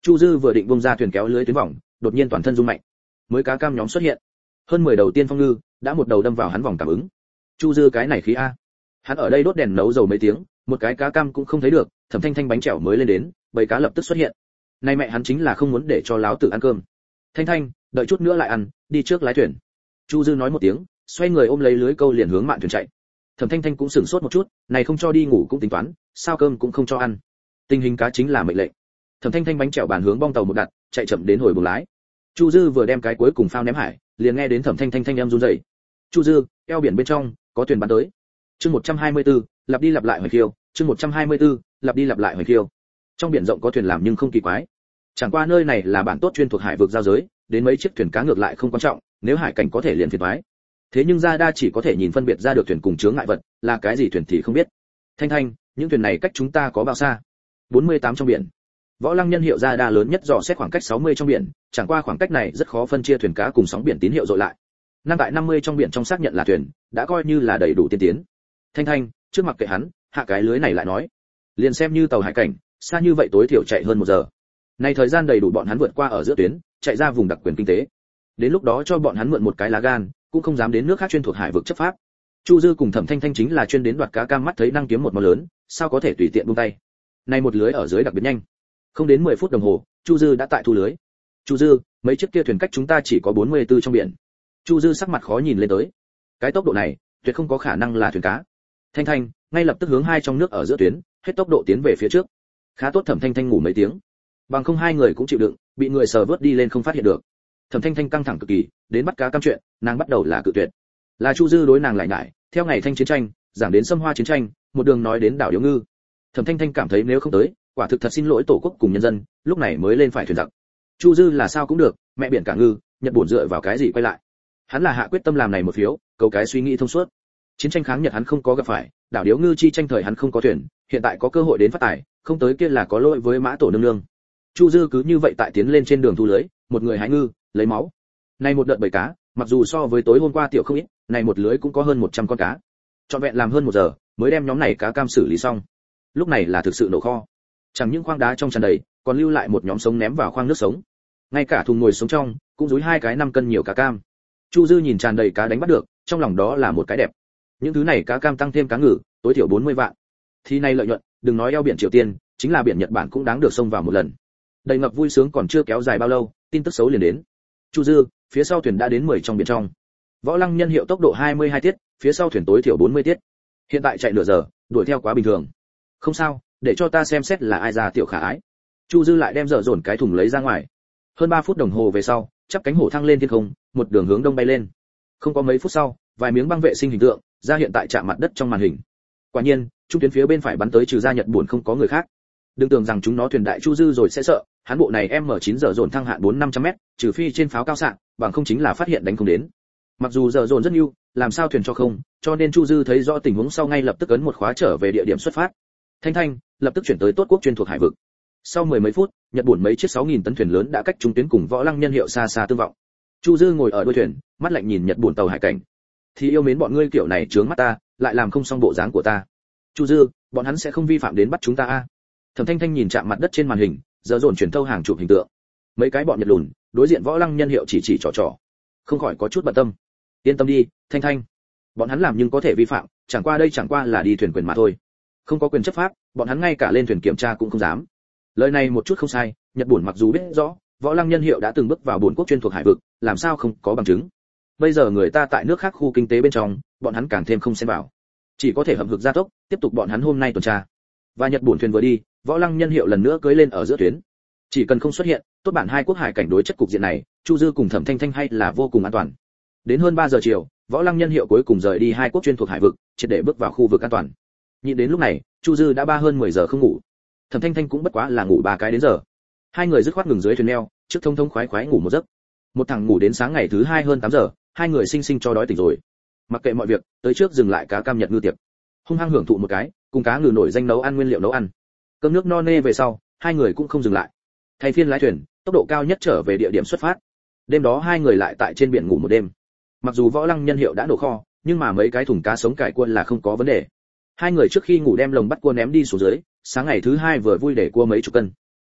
Chu Dư vừa định bung ra thuyền kéo lưới tuyến vòng, đột nhiên toàn thân rung mạnh. Mới cá cam nhóm xuất hiện. Hơn 10 đầu tiên phong ngư, đã một đầu đâm vào hắn vòng cảm ứng. Chu Dư cái này khí a. Hắn ở đây đốt đèn nấu dầu mấy tiếng, một cái cá cam cũng không thấy được, Thẩm Thanh Thanh bánh chèo mới lên đến, bầy cá lập tức xuất hiện. Nay mẹ hắn chính là không muốn để cho láo tử ăn cơm. Thanh Thanh, đợi chút nữa lại ăn, đi trước lái thuyền. Chu Dư nói một tiếng, xoay người ôm lấy lưới câu liền hướng mạn thuyền chạy. Thẩm Thanh Thanh cũng sửng sốt một chút, này không cho đi ngủ cũng tính toán, sao cơm cũng không cho ăn. Tình hình cá chính là mệnh lệnh. Thẩm Thanh Thanh bánh chèo bàn hướng bong tàu một đặt, chạy chậm đến hồi buồng lái. Chu Dư vừa đem cái cuối cùng phao ném hải, liền nghe đến Thẩm Thanh Thanh thanh âm run rẩy. Chu Dư, eo biển bên trong có thuyền bắn tới. Chương 124, lặp đi lặp lại hồi khiêu, chương 124, lặp đi lặp lại hồi khiêu. Trong biển rộng có thuyền làm nhưng không kỳ quái. Chẳng qua nơi này là bản tốt chuyên thuộc hải vực giao giới, đến mấy chiếc thuyền cá ngược lại không quan trọng, nếu hải cảnh có thể liền phiền toái. Thế nhưng ra đa chỉ có thể nhìn phân biệt ra được thuyền cùng chướng ngại vật, là cái gì thuyền thì không biết. Thanh Thanh, những thuyền này cách chúng ta có bao xa? 48 trong biển. Võ Lăng Nhân hiệu ra đa lớn nhất dò xét khoảng cách 60 trong biển, chẳng qua khoảng cách này rất khó phân chia thuyền cá cùng sóng biển tín hiệu dội lại. Năm tại 50 trong biển trong xác nhận là thuyền, đã coi như là đầy đủ tiên tiến. Thanh Thanh, trước mặt kệ hắn, hạ cái lưới này lại nói. Liền xem như tàu hải cảnh, xa như vậy tối thiểu chạy hơn 1 giờ. Này thời gian đầy đủ bọn hắn vượt qua ở giữa tuyến, chạy ra vùng đặc quyền kinh tế. Đến lúc đó cho bọn hắn mượn một cái lá gan, cũng không dám đến nước khác chuyên thuộc hải vực chấp pháp. Chu Dư cùng Thẩm Thanh Thanh chính là chuyên đến đoạt cá cam mắt thấy năng kiếm một món lớn, sao có thể tùy tiện buông tay. Này một lưới ở dưới đặc biệt nhanh. Không đến 10 phút đồng hồ, Chu Dư đã tại thu lưới. Chu Dư, mấy chiếc kia thuyền cách chúng ta chỉ có 44 trong biển. Chu Dư sắc mặt khó nhìn lên tới. Cái tốc độ này, tuyệt không có khả năng là thuyền cá. Thanh Thanh, ngay lập tức hướng hai trong nước ở giữa tuyến, hết tốc độ tiến về phía trước. Khá tốt Thẩm Thanh Thanh ngủ mấy tiếng. Bằng không hai người cũng chịu đựng, bị người sờ vớt đi lên không phát hiện được. Thẩm Thanh Thanh căng thẳng cực kỳ, đến bắt cá cam chuyện, nàng bắt đầu là cự tuyệt. Là Chu Dư đối nàng lại ngại, theo ngày thanh chiến tranh, giảng đến xâm hoa chiến tranh, một đường nói đến đảo Điếu Ngư. Thẩm Thanh Thanh cảm thấy nếu không tới, quả thực thật xin lỗi tổ quốc cùng nhân dân, lúc này mới lên phải thuyền giặc. Chu Dư là sao cũng được, mẹ biển cả ngư, Nhật bổn dựa vào cái gì quay lại. Hắn là hạ quyết tâm làm này một phiếu, cầu cái suy nghĩ thông suốt. Chiến tranh kháng Nhật hắn không có gặp phải, đảo Điếu Ngư chi tranh thời hắn không có thuyền, hiện tại có cơ hội đến phát tài, không tới kia là có lỗi với mã tổ nương nương. Chu Dư cứ như vậy tại tiến lên trên đường thu lưới, một người hái ngư, lấy máu. Này một đợt bầy cá, mặc dù so với tối hôm qua tiểu không ít, này một lưới cũng có hơn 100 con cá. Trọn vẹn làm hơn 1 giờ, mới đem nhóm này cá cam xử lý xong. Lúc này là thực sự nổ kho. Chẳng những khoang đá trong tràn đầy, còn lưu lại một nhóm sống ném vào khoang nước sống. Ngay cả thùng ngồi sống trong, cũng dúi 2 cái 5 cân nhiều cá cam. Chu Dư nhìn tràn đầy cá đánh bắt được, trong lòng đó là một cái đẹp. Những thứ này cá cam tăng thêm cá ngừ, tối thiểu 40 vạn. Thì này lợi nhuận, đừng nói eo biển Triều Tiên, chính là biển Nhật Bản cũng đáng được xông vào một lần. Đầy ngập vui sướng còn chưa kéo dài bao lâu, tin tức xấu liền đến. Chu Dư, phía sau thuyền đã đến 10 trong biển trong. Võ Lăng Nhân hiệu tốc độ 22 tiết, phía sau thuyền tối thiểu 40 tiết. Hiện tại chạy nửa giờ, đuổi theo quá bình thường. Không sao, để cho ta xem xét là ai ra tiểu khả ái. Chu Dư lại đem dở dồn cái thùng lấy ra ngoài. Hơn 3 phút đồng hồ về sau, chắp cánh hổ thăng lên thiên không, một đường hướng đông bay lên. Không có mấy phút sau, vài miếng băng vệ sinh hình tượng ra hiện tại chạm mặt đất trong màn hình. Quả nhiên, trung tuyến phía bên phải bắn tới trừ ra Nhật buồn không có người khác. Đừng tưởng rằng chúng nó thuyền đại Chu Dư rồi sẽ sợ, hắn bộ này M9 dở dồn thăng hạn 4-500m, trừ phi trên pháo cao xạ, bằng không chính là phát hiện đánh không đến. Mặc dù dở dồn rất ưu, làm sao thuyền cho không, cho nên Chu Dư thấy rõ tình huống sau ngay lập tức ấn một khóa trở về địa điểm xuất phát. Thanh Thanh lập tức chuyển tới tốt quốc chuyên thuộc hải vực. Sau 10 mấy phút, Nhật buồn mấy chiếc 6.000 tấn thuyền lớn đã cách trung tuyến cùng Võ Lăng Nhân hiệu xa xa tương vọng. Chu Dư ngồi ở đuôi thuyền, mắt lạnh nhìn Nhật buồn tàu hải cảnh. Thì yêu mến bọn ngươi kiểu này chướng mắt ta, lại làm không xong bộ dáng của ta. Chu Dư, bọn hắn sẽ không vi phạm đến bắt chúng ta a? Thẩm Thanh Thanh nhìn chạm mặt đất trên màn hình, giờ dồn chuyển thâu hàng chụp hình tượng. Mấy cái bọn Nhật lùn, đối diện Võ Lăng Nhân hiệu chỉ trò. Không khỏi có chút bận tâm. Yên tâm đi, Thanh Thanh. Bọn hắn làm nhưng có thể vi phạm, chẳng qua là đi thuyền quyền mà thôi. Không có quyền chấp pháp, bọn hắn ngay cả lên thuyền kiểm tra cũng không dám. Lời này một chút không sai, Nhật buồn mặc dù biết rõ, Võ Lăng Nhân hiệu đã từng bước vào buồn quốc chuyên thuộc hải vực, làm sao không có bằng chứng. Bây giờ người ta tại nước khác khu kinh tế bên trong, bọn hắn càng thêm không xen vào. Chỉ có thể hậm hực gia tốc, tiếp tục bọn hắn hôm nay tuần tra. Và Nhật buồn thuyền vừa đi, Võ Lăng Nhân hiệu lần nữa cưỡi lên ở giữa tuyến. Chỉ cần không xuất hiện, tốt bản hai quốc hải cảnh đối chất cục diện này, Chu Dư cùng Thẩm Thanh Thanh hay là vô cùng an toàn. Đến hơn 3 giờ chiều, Võ Lăng Nhân hiệu cuối cùng rời đi hai quốc chuyên thuộc hải vực, triệt để bước vào khu vực an toàn. Nhìn đến lúc này, Chu Dư đã hơn 10 giờ không ngủ. Thẩm Thanh Thanh cũng bất quá là ngủ 3 cái đến giờ. Hai người dứt khoát ngừng dưới thuyền neo, trước thông khoái ngủ một giấc. Một thằng ngủ đến sáng ngày thứ 2 hơn 8 giờ, hai người sinh cho đói tỉnh rồi. Mặc kệ mọi việc, tới trước dừng lại cá cam Nhật ngư tiệc. Hung hăng hưởng thụ một cái, cùng cá ngừ nổi danh nấu ăn nguyên liệu nấu ăn. Cơm nước no nê về sau, hai người cũng không dừng lại. Thay phiên lái thuyền, tốc độ cao nhất trở về địa điểm xuất phát. Đêm đó hai người lại tại trên biển ngủ một đêm. Mặc dù Võ Lăng Nhân hiệu đã nổ kho, nhưng mà mấy cái thùng cá sống cải cua là không có vấn đề. Hai người trước khi ngủ đem lồng bắt cua ném đi xuống dưới, sáng ngày thứ 2 vừa vui để cua mấy chục cân.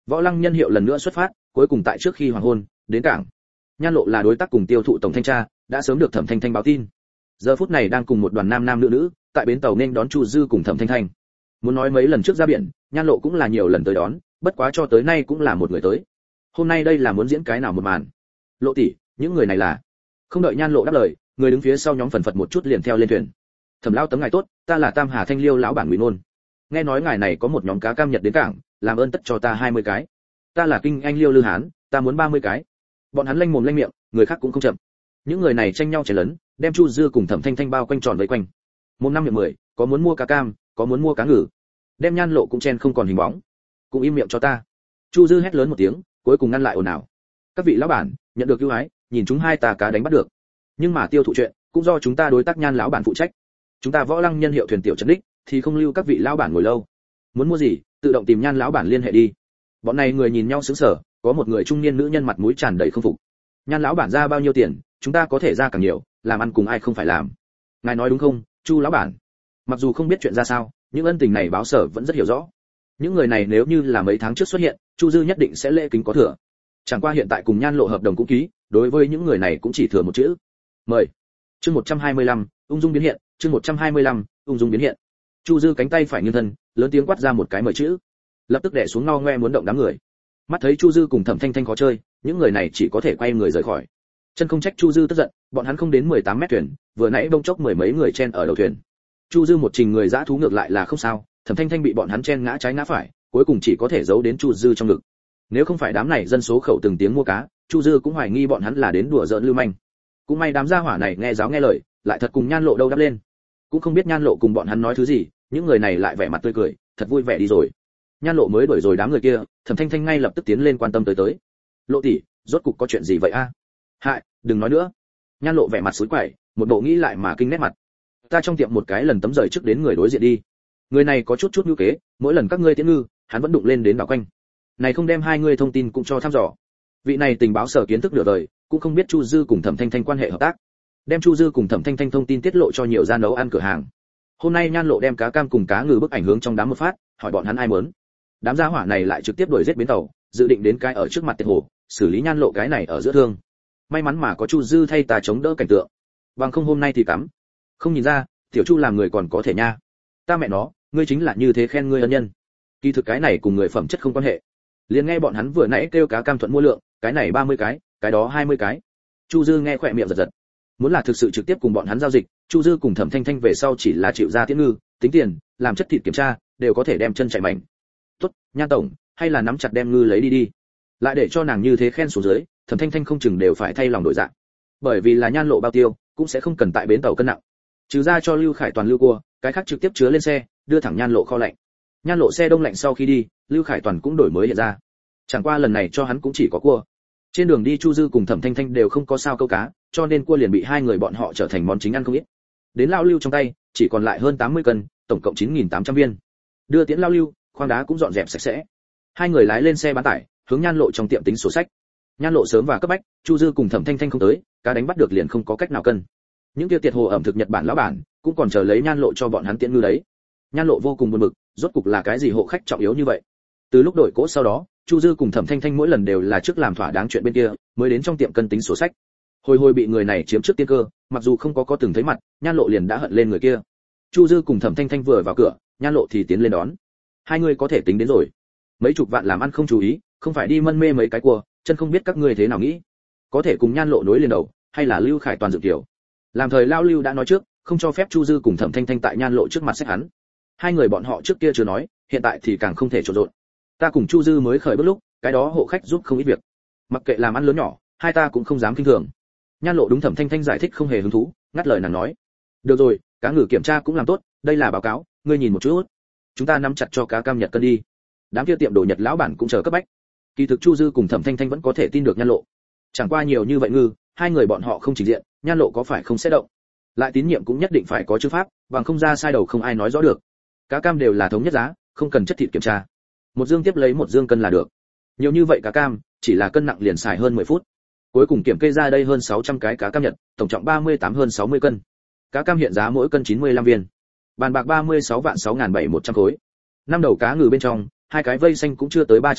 Võ Lăng Nhân hiệu lần nữa xuất phát, cuối cùng tại trước khi hoàng hôn đến cảng. Nhan Lộ là đối tác cùng tiêu thụ tổng thanh tra, đã sớm được Thẩm Thanh Thanh báo tin. Giờ phút này đang cùng một đoàn nam nam nữ nữ tại bến tàu nên đón Chu Dư cùng Thẩm Thanh Thanh. Muốn nói mấy lần trước ra biển, Nhan Lộ cũng là nhiều lần tới đón, bất quá cho tới nay cũng là một người tới. Hôm nay đây là muốn diễn cái nào một màn? Lộ tỷ, những người này là? Không đợi Nhan Lộ đáp lời, người đứng phía sau nhóm phần phật một chút liền theo lên thuyền. Thẩm lão tấm ngài tốt, ta là Tam Hà Thanh Liêu lão bản Ngụy Nôn. Nghe nói ngài này có một nhóm cá cam Nhật đến cảng, làm ơn tất cho ta 20 cái. Ta là Kinh Anh Liêu Lư Hán, ta muốn 30 cái. Bọn hắn lanh mồm lanh miệng, người khác cũng không chậm. Những người này tranh nhau chảy lớn, đem Chu Dư cùng Thẩm Thanh Thanh bao quanh tròn vây quanh. Mồm năm miệng 10, có muốn mua cá cam, có muốn mua cá ngừ. Đem Nhan Lộ cũng chen không còn hình bóng. Cũng im miệng cho ta. Chu Dư hét lớn một tiếng, cuối cùng ngăn lại ồn ào. Các vị lão bản, nhận được ưu ái, nhìn chúng hai ta cá đánh bắt được. Nhưng mà tiêu thụ chuyện, cũng do chúng ta đối tác Nhan lão bản phụ trách. Chúng ta Võ Lăng Nhân hiệu thuyền tiểu trấn đích, thì không lưu các vị lão bản ngồi lâu. Muốn mua gì, tự động tìm Nhan lão bản liên hệ đi. Bọn này người nhìn nhau sững sờ, có một người trung niên nữ nhân mặt mũi tràn đầy không phục. Nhan lão bản ra bao nhiêu tiền, chúng ta có thể ra càng nhiều, làm ăn cùng ai không phải làm. Ngài nói đúng không, Chu lão bản? Mặc dù không biết chuyện ra sao, những ân tình này báo sở vẫn rất hiểu rõ. Những người này nếu như là mấy tháng trước xuất hiện, Chu Dư nhất định sẽ lễ kính có thừa. Chẳng qua hiện tại cùng Nhan Lộ hợp đồng cũng ký, đối với những người này cũng chỉ thừa một chữ. Mời. Chương 125, ung dung biến hiện, chương 125, ung dung biến hiện. Chu Dư cánh tay phải nghiêng thân, lớn tiếng quát ra một cái mời chữ. Lập tức đè xuống ngao ngoe muốn động đám người. Mắt thấy Chu Dư cùng Thẩm Thanh Thanh khó chơi, những người này chỉ có thể quay người rời khỏi. Chân không trách Chu Dư tức giận, bọn hắn không đến 18 mét thuyền, vừa nãy bông chốc mười mấy người chen ở đầu thuyền. Chu Dư một trình người dã thú ngược lại là không sao, Thẩm Thanh Thanh bị bọn hắn chen ngã trái ngã phải, cuối cùng chỉ có thể giấu đến Chu Dư trong ngực. Nếu không phải đám này dân số khẩu từng tiếng mua cá, Chu Dư cũng hoài nghi bọn hắn là đến đùa giỡn lưu manh. Cũng may đám gia hỏa này nghe giáo nghe lời, lại thật cùng Nhan Lộ đâu đáp lên. Cũng không biết Nhan Lộ cùng bọn hắn nói thứ gì, những người này lại vẻ mặt tươi cười, thật vui vẻ đi rồi. Nhan Lộ mới đuổi rồi đám người kia, Thẩm Thanh Thanh ngay lập tức tiến lên quan tâm tới. Lộ tỷ, rốt cục có chuyện gì vậy a? Hại, đừng nói nữa. Nhan Lộ vẻ mặt sủi quẩy, một bộ nghĩ lại mà kinh nét mặt. Ta trong tiệm một cái lần tấm rời trước đến người đối diện đi. Người này có chút nhu kế, mỗi lần các ngươi tiễn ngư, hắn vẫn đụng lên đến đảo quanh. Này không đem hai người thông tin cũng cho thăm dò. Vị này tình báo sở kiến thức nửa đời, cũng không biết Chu Dư cùng Thẩm Thanh Thanh quan hệ hợp tác. Đem Chu Dư cùng Thẩm Thanh Thanh thông tin tiết lộ cho nhiều gian nấu ăn cửa hàng. Hôm nay Nhan Lộ đem cá cam cùng cá ngừ bức ảnh hướng trong đám một phát, hỏi bọn hắn ai muốn. Đám gia hỏa này lại trực tiếp đuổi giết bến tàu, dự định đến cái ở trước mặt tiệt hồ, xử lý Nhan Lộ cái này ở giữa thương. May mắn mà có Chu Dư thay ta chống đỡ cảnh tượng. Bằng không hôm nay thì cắm. Không nhìn ra, tiểu Chu làm người còn có thể nha. Ta mẹ nó, ngươi chính là như thế khen ngươi ân nhân. Kỳ thực cái này cùng người phẩm chất không quan hệ. Liền nghe bọn hắn vừa nãy kêu cá cam thuận mua lượng, cái này 30 cái, cái đó 20 cái. Chu Dư nghe khỏe miệng giật giật. Muốn là thực sự trực tiếp cùng bọn hắn giao dịch, Chu Dư cùng Thẩm Thanh Thanh về sau chỉ là chịu ra tiễn ngư, tính tiền, làm chất thịt kiểm tra, đều có thể đem chân chạy mảnh. Tốt, Nhan tổng, hay là nắm chặt đem ngư lấy đi đi. Lại để cho nàng như thế khen xuống dưới, Thẩm Thanh Thanh không chừng đều phải thay lòng đổi dạng. Bởi vì là Nhan Lộ bao tiêu, cũng sẽ không cần tại bến tàu cân nặng. Trừ ra cho Lưu Khải toàn lưu cua, cái khác trực tiếp chứa lên xe, đưa thẳng Nhan Lộ kho lạnh. Nhan Lộ xe đông lạnh sau khi đi, Lưu Khải toàn cũng đổi mới hiện ra. Chẳng qua lần này cho hắn cũng chỉ có cua. Trên đường đi Chu Dư cùng Thẩm Thanh Thanh đều không có sao câu cá, cho nên cua liền bị hai người bọn họ trở thành món chính ăn không ít. Đến lão Lưu trong tay, chỉ còn lại hơn 80 cân, tổng cộng 9.800 viên. Đưa tiễn lão Lưu, khoang đá cũng dọn dẹp sạch sẽ. Hai người lái lên xe bán tải, hướng Nhan Lộ trong tiệm tính sổ sách. Nhan Lộ sớm và cấp bách, Chu Dư cùng Thẩm Thanh Thanh không tới, cá đánh bắt được liền không có cách nào cân. Những kia tiệt hồ ẩm thực Nhật Bản lão bản, cũng còn chờ lấy Nhan Lộ cho bọn hắn tiễn ngư đấy. Nhan Lộ vô cùng buồn bực, rốt cục là cái gì hộ khách trọng yếu như vậy? Từ lúc đổi cỗ sau đó, Chu Dư cùng Thẩm Thanh Thanh mỗi lần đều là trước làm thỏa đáng chuyện bên kia, mới đến trong tiệm cân tính sổ sách. Hồi bị người này chiếm trước tiên cơ, mặc dù không có từng thấy mặt, Nhan Lộ liền đã hận lên người kia. Chu Dư cùng Thẩm Thanh Thanh vừa vào cửa, Nhan Lộ thì tiến lên đón. Hai người có thể tính đến rồi. Mấy chục vạn làm ăn không chú ý, không phải đi mân mê mấy cái cua, chân không biết các ngươi thế nào nghĩ. Có thể cùng Nhan Lộ nối liền đầu, hay là Lưu Khải toàn dự tiểu. Làm thời lao Lưu đã nói trước, không cho phép Chu Dư cùng Thẩm Thanh Thanh tại Nhan Lộ trước mặt xét hắn. Hai người bọn họ trước kia chưa nói, hiện tại thì càng không thể trộn rộn. Ta cùng Chu Dư mới khởi bước lúc, cái đó hộ khách giúp không ít việc. Mặc kệ làm ăn lớn nhỏ, hai ta cũng không dám kinh thường. Nhan Lộ đúng Thẩm Thanh Thanh giải thích không hề hứng thú, ngắt lời nàng nói. Được rồi, cá ngừ kiểm tra cũng làm tốt, đây là báo cáo, ngươi nhìn một chút. Chúng ta nắm chặt cho cá cam Nhật cân đi. Đám kia tiệm đồ Nhật lão bản cũng chờ cấp bách. Kỳ thực Chu Dư cùng Thẩm Thanh Thanh vẫn có thể tin được Nhan Lộ. Chẳng qua nhiều như vậy ngư, hai người bọn họ không trình diện, Nhan Lộ có phải không sẽ động. Lại tín nhiệm cũng nhất định phải có chữ pháp, bằng không ra sai đầu không ai nói rõ được. Cá cam đều là thống nhất giá, không cần chất thịt kiểm tra. Một dương tiếp lấy một dương cân là được. Nhiều như vậy cá cam, chỉ là cân nặng liền xài hơn 10 phút. Cuối cùng kiểm kê ra đây hơn 600 cái cá cam Nhật, tổng trọng 38 hơn 60 cân. Cá cam hiện giá mỗi cân 95 viên. Bàn bạc 36 vạn 6.700 khối. Năm đầu cá ngừ bên trong, hai cái vây xanh cũng chưa tới 300 cân,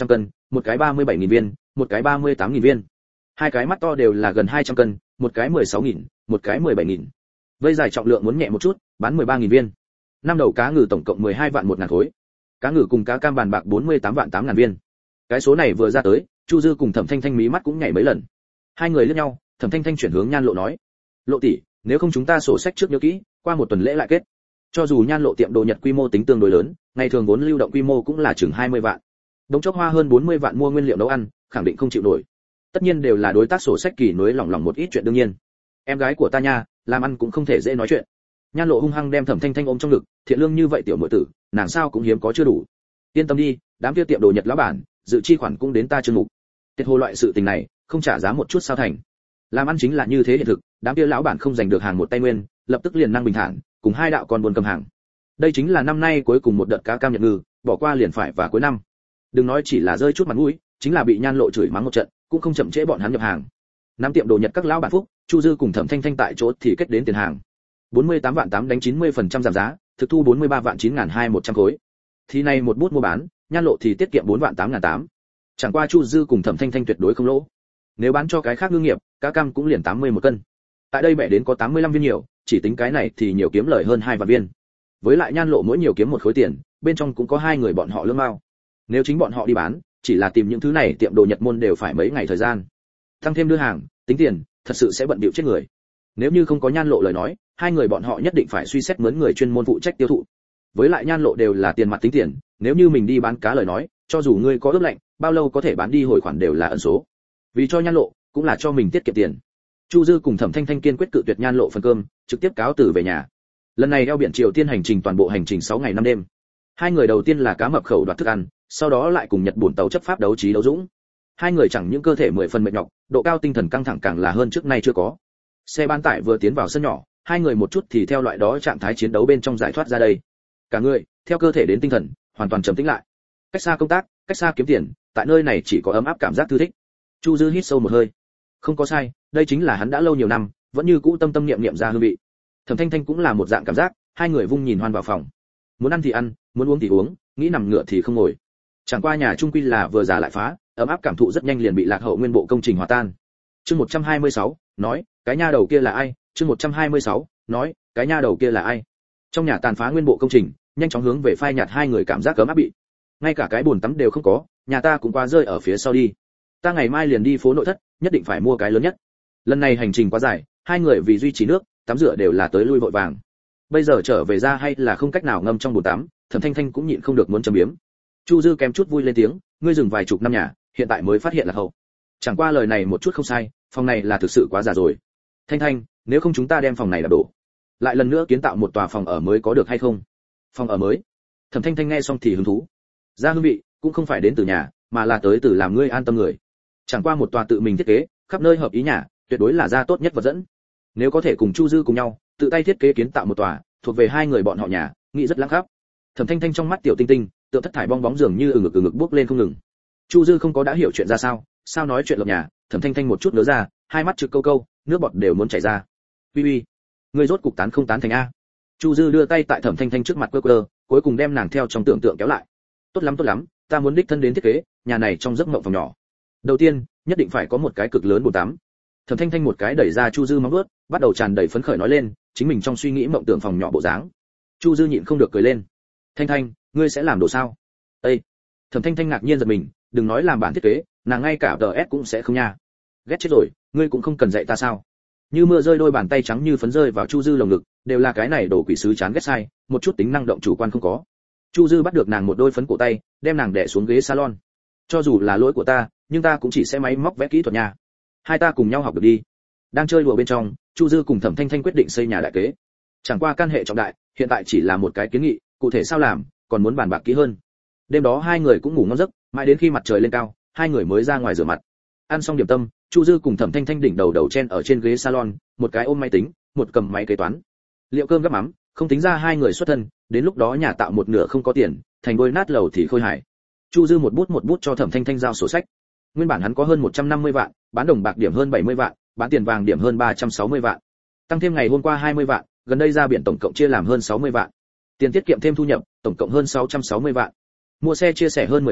một cái 37.000 viên, một cái 38.000 viên. Hai cái mắt to đều là gần 200 cân, một cái 16.000, một cái 17.000. Vây dài trọng lượng muốn nhẹ một chút, bán 13.000 viên. Năm đầu cá ngừ tổng cộng 12 vạn 1.000 khối. Cá ngừ cùng cá cam bàn bạc 48 vạn 8.000 viên. Cái số này vừa ra tới, Chu Dư cùng Thẩm Thanh Thanh mí mắt cũng nhảy mấy lần. Hai người liếc nhau, Thẩm Thanh Thanh chuyển hướng Nhan Lộ nói: "Lộ tỷ, nếu không chúng ta sổ sách trước nhớ kỹ, qua một tuần lễ lại kết." Cho dù Nhan Lộ tiệm đồ Nhật quy mô tính tương đối lớn, ngày thường vốn lưu động quy mô cũng là chừng 20 vạn. Đống chốc hoa hơn 40 vạn mua nguyên liệu nấu ăn, khẳng định không chịu nổi. Tất nhiên đều là đối tác sổ sách kỳ nối lỏng một ít chuyện đương nhiên. Em gái của ta nha, làm ăn cũng không thể dễ nói chuyện. Nhan Lộ hung hăng đem Thẩm Thanh Thanh ôm trong ngực, thiện lương như vậy tiểu muội tử, nàng sao cũng hiếm có chưa đủ. Yên tâm đi, đám kia tiệm đồ Nhật lão bản, dự chi khoản cũng đến ta chương mục. Tiết hồ loại sự tình này, không trả giá một chút sao thành. Làm ăn chính là như thế hiện thực, đám kia lão bản không giành được hàng một tay nguyên, lập tức liền năng bình thản, cùng hai đạo con buồn cầm hàng. Đây chính là năm nay cuối cùng một đợt cá cam Nhật ngư, bỏ qua liền phải và cuối năm. Đừng nói chỉ là rơi chút mặt mũi, chính là bị Nhan Lộ chửi mắng một trận, cũng không chậm trễ bọn hắn nhập hàng. Năm tiệm đồ Nhật các lão bản phúc, Chu Dư cùng Thẩm Thanh Thanh tại chỗ thì kết đến tiền hàng. 48 vạn 8 đánh 90% giảm giá, thực thu 43 vạn 9.200 khối. Thì này một bút mua bán, Nhan Lộ thì tiết kiệm 4 vạn 8.800. Chẳng qua Chu Dư cùng Thẩm Thanh Thanh tuyệt đối không lỗ. Nếu bán cho cái khác ngư nghiệp, cá cam cũng liền 80 một cân. Tại đây bẻ đến có 85 viên nhiều, chỉ tính cái này thì nhiều kiếm lời hơn 2 vạn viên. Với lại Nhan Lộ mỗi nhiều kiếm một khối tiền, bên trong cũng có hai người bọn họ lương mao. Nếu chính bọn họ đi bán, chỉ là tìm những thứ này tiệm đồ Nhật môn đều phải mấy ngày thời gian. Tăng thêm đưa hàng, tính tiền, thật sự sẽ bận bịu chết người. Nếu như không có Nhan Lộ lời nói, hai người bọn họ nhất định phải suy xét mướn người chuyên môn phụ trách tiêu thụ. Với lại Nhan Lộ đều là tiền mặt tính tiền, nếu như mình đi bán cá lời nói, cho dù ngươi có ướp lạnh, bao lâu có thể bán đi hồi khoản đều là ẩn số. Vì cho Nhan Lộ, cũng là cho mình tiết kiệm tiền. Chu Dư cùng Thẩm Thanh Thanh kiên quyết cự tuyệt Nhan Lộ phần cơm, trực tiếp cáo từ về nhà. Lần này eo biển Triều Tiên hành trình toàn bộ hành trình 6 ngày 5 đêm. Hai người đầu tiên là cá mập khẩu đoạt thức ăn, sau đó lại cùng Nhật Bổn tàu chấp pháp đấu trí đấu dũng. Hai người chẳng những cơ thể 10 phần mệt nhọc, độ cao tinh thần căng thẳng càng là hơn trước nay chưa có. Xe bán tải vừa tiến vào sân nhỏ, hai người một chút thì theo loại đó trạng thái chiến đấu bên trong giải thoát ra đây. Cả người, theo cơ thể đến tinh thần, hoàn toàn trầm tĩnh lại. Cách xa công tác, cách xa kiếm tiền, tại nơi này chỉ có ấm áp cảm giác thư thích. Chu Dư hít sâu một hơi. Không có sai, đây chính là hắn đã lâu nhiều năm, vẫn như cũ tâm tâm niệm niệm ra hương vị. Thẩm Thanh Thanh cũng là một dạng cảm giác, hai người vung nhìn hoan vào phòng. Muốn ăn thì ăn, muốn uống thì uống, nghĩ nằm ngựa thì không ngồi. Chẳng qua nhà trung quy là vừa già lại phá, ấm áp cảm thụ rất nhanh liền bị lạc hậu nguyên bộ công trình hòa tan. Chương 126, nói, cái nha đầu kia là ai? Chương 126, nói, cái nha đầu kia là ai? Trong nhà tàn phá nguyên bộ công trình, nhanh chóng hướng về phai nhạt hai người cảm giác ấm áp bị. Ngay cả cái bồn tắm đều không có, nhà ta cũng qua rơi ở phía sau đi. Ta ngày mai liền đi phố nội thất, nhất định phải mua cái lớn nhất. Lần này hành trình quá dài, hai người vì duy trì nước, tắm rửa đều là tới lui vội vàng. Bây giờ trở về ra hay là không cách nào ngâm trong bồn tắm, Thẩm Thanh Thanh cũng nhịn không được muốn châm biếm. Chu Dư kém chút vui lên tiếng, ngươi dừng vài chục năm nhà, hiện tại mới phát hiện là hậu. Chẳng qua lời này một chút không sai, phòng này là thực sự quá già rồi. Thanh Thanh, nếu không chúng ta đem phòng này đập đổ, lại lần nữa kiến tạo một tòa phòng ở mới có được hay không? Phòng ở mới? Thẩm Thanh Thanh nghe xong thì hứng thú. Ra hương vị, cũng không phải đến từ nhà, mà là tới từ làm ngươi an tâm người. Chẳng qua một tòa tự mình thiết kế, khắp nơi hợp ý nhà, tuyệt đối là ra tốt nhất vật dẫn. Nếu có thể cùng Chu Dư cùng nhau, tự tay thiết kế kiến tạo một tòa, thuộc về hai người bọn họ nhà, nghĩ rất lãng khắp. Thẩm Thanh Thanh trong mắt tiểu tinh tinh, tựa thất thải bong bóng dường như ngực bước lên không ngừng. Chu Dư không có đã hiểu chuyện ra sao nói chuyện lộc nhà, Thẩm Thanh Thanh một chút nhớ ra, hai mắt trực câu câu, nước bọt đều muốn chảy ra. Uy, ngươi rốt cục tán không tán thành a? Chu Dư đưa tay tại Thẩm Thanh Thanh trước mặt quơ, cuối cùng đem nàng theo trong tưởng tượng kéo lại. Tốt lắm, ta muốn đích thân đến thiết kế, nhà này trong giấc mộng phòng nhỏ. Đầu tiên, nhất định phải có một cái cực lớn bồn tắm. Thẩm Thanh Thanh một cái đẩy ra Chu Dư móng vuốt, bắt đầu tràn đầy phấn khởi nói lên, chính mình trong suy nghĩ mộng tưởng phòng nhỏ bộ dáng. Chu Dư nhịn không được cười lên. Thanh Thanh, ngươi sẽ làm đồ sao? Ê! Thẩm Thanh Thanh ngạc nhiên giật mình, đừng nói làm bản thiết kế, nàng ngay cả DS cũng sẽ không nha. Ghét chết rồi, ngươi cũng không cần dạy ta sao? Như mưa rơi đôi bàn tay trắng như phấn rơi vào Chu Dư lồng ngực, đều là cái này đồ quỷ sứ chán ghét sai, một chút tính năng động chủ quan không có. Chu Dư bắt được nàng một đôi phấn cổ tay, đem nàng đè xuống ghế salon. Cho dù là lỗi của ta, nhưng ta cũng chỉ sẽ máy móc vẽ kỹ thuật nha. Hai ta cùng nhau học được đi. Đang chơi đùa bên trong, Chu Dư cùng Thẩm Thanh Thanh quyết định xây nhà đại kế. Chẳng qua can hệ trọng đại, hiện tại chỉ là một cái kiến nghị, cụ thể sao làm, còn muốn bàn bạc kỹ hơn. Đêm đó hai người cũng ngủ ngon giấc, mãi đến khi mặt trời lên cao, hai người mới ra ngoài rửa mặt. Ăn xong điểm tâm, Chu Dư cùng Thẩm Thanh Thanh đỉnh đầu chen ở trên ghế salon, một cái ôm máy tính, một cầm máy kế toán. Liệu cơm gắp mắm, không tính ra hai người xuất thân, đến lúc đó nhà tạo một nửa không có tiền, thành đôi nát lầu thì khôi hài. Chu Dư một bút cho Thẩm Thanh Thanh giao sổ sách. Nguyên bản hắn có hơn 150 vạn, bán đồng bạc điểm hơn 70 vạn, bán tiền vàng điểm hơn 360 vạn. Tăng thêm ngày hôm qua 20 vạn, gần đây ra biển tổng cộng chia làm hơn 60 vạn. Tiền tiết kiệm thêm thu nhập, tổng cộng hơn 660 vạn. Mua xe chia sẻ hơn 10 vạn,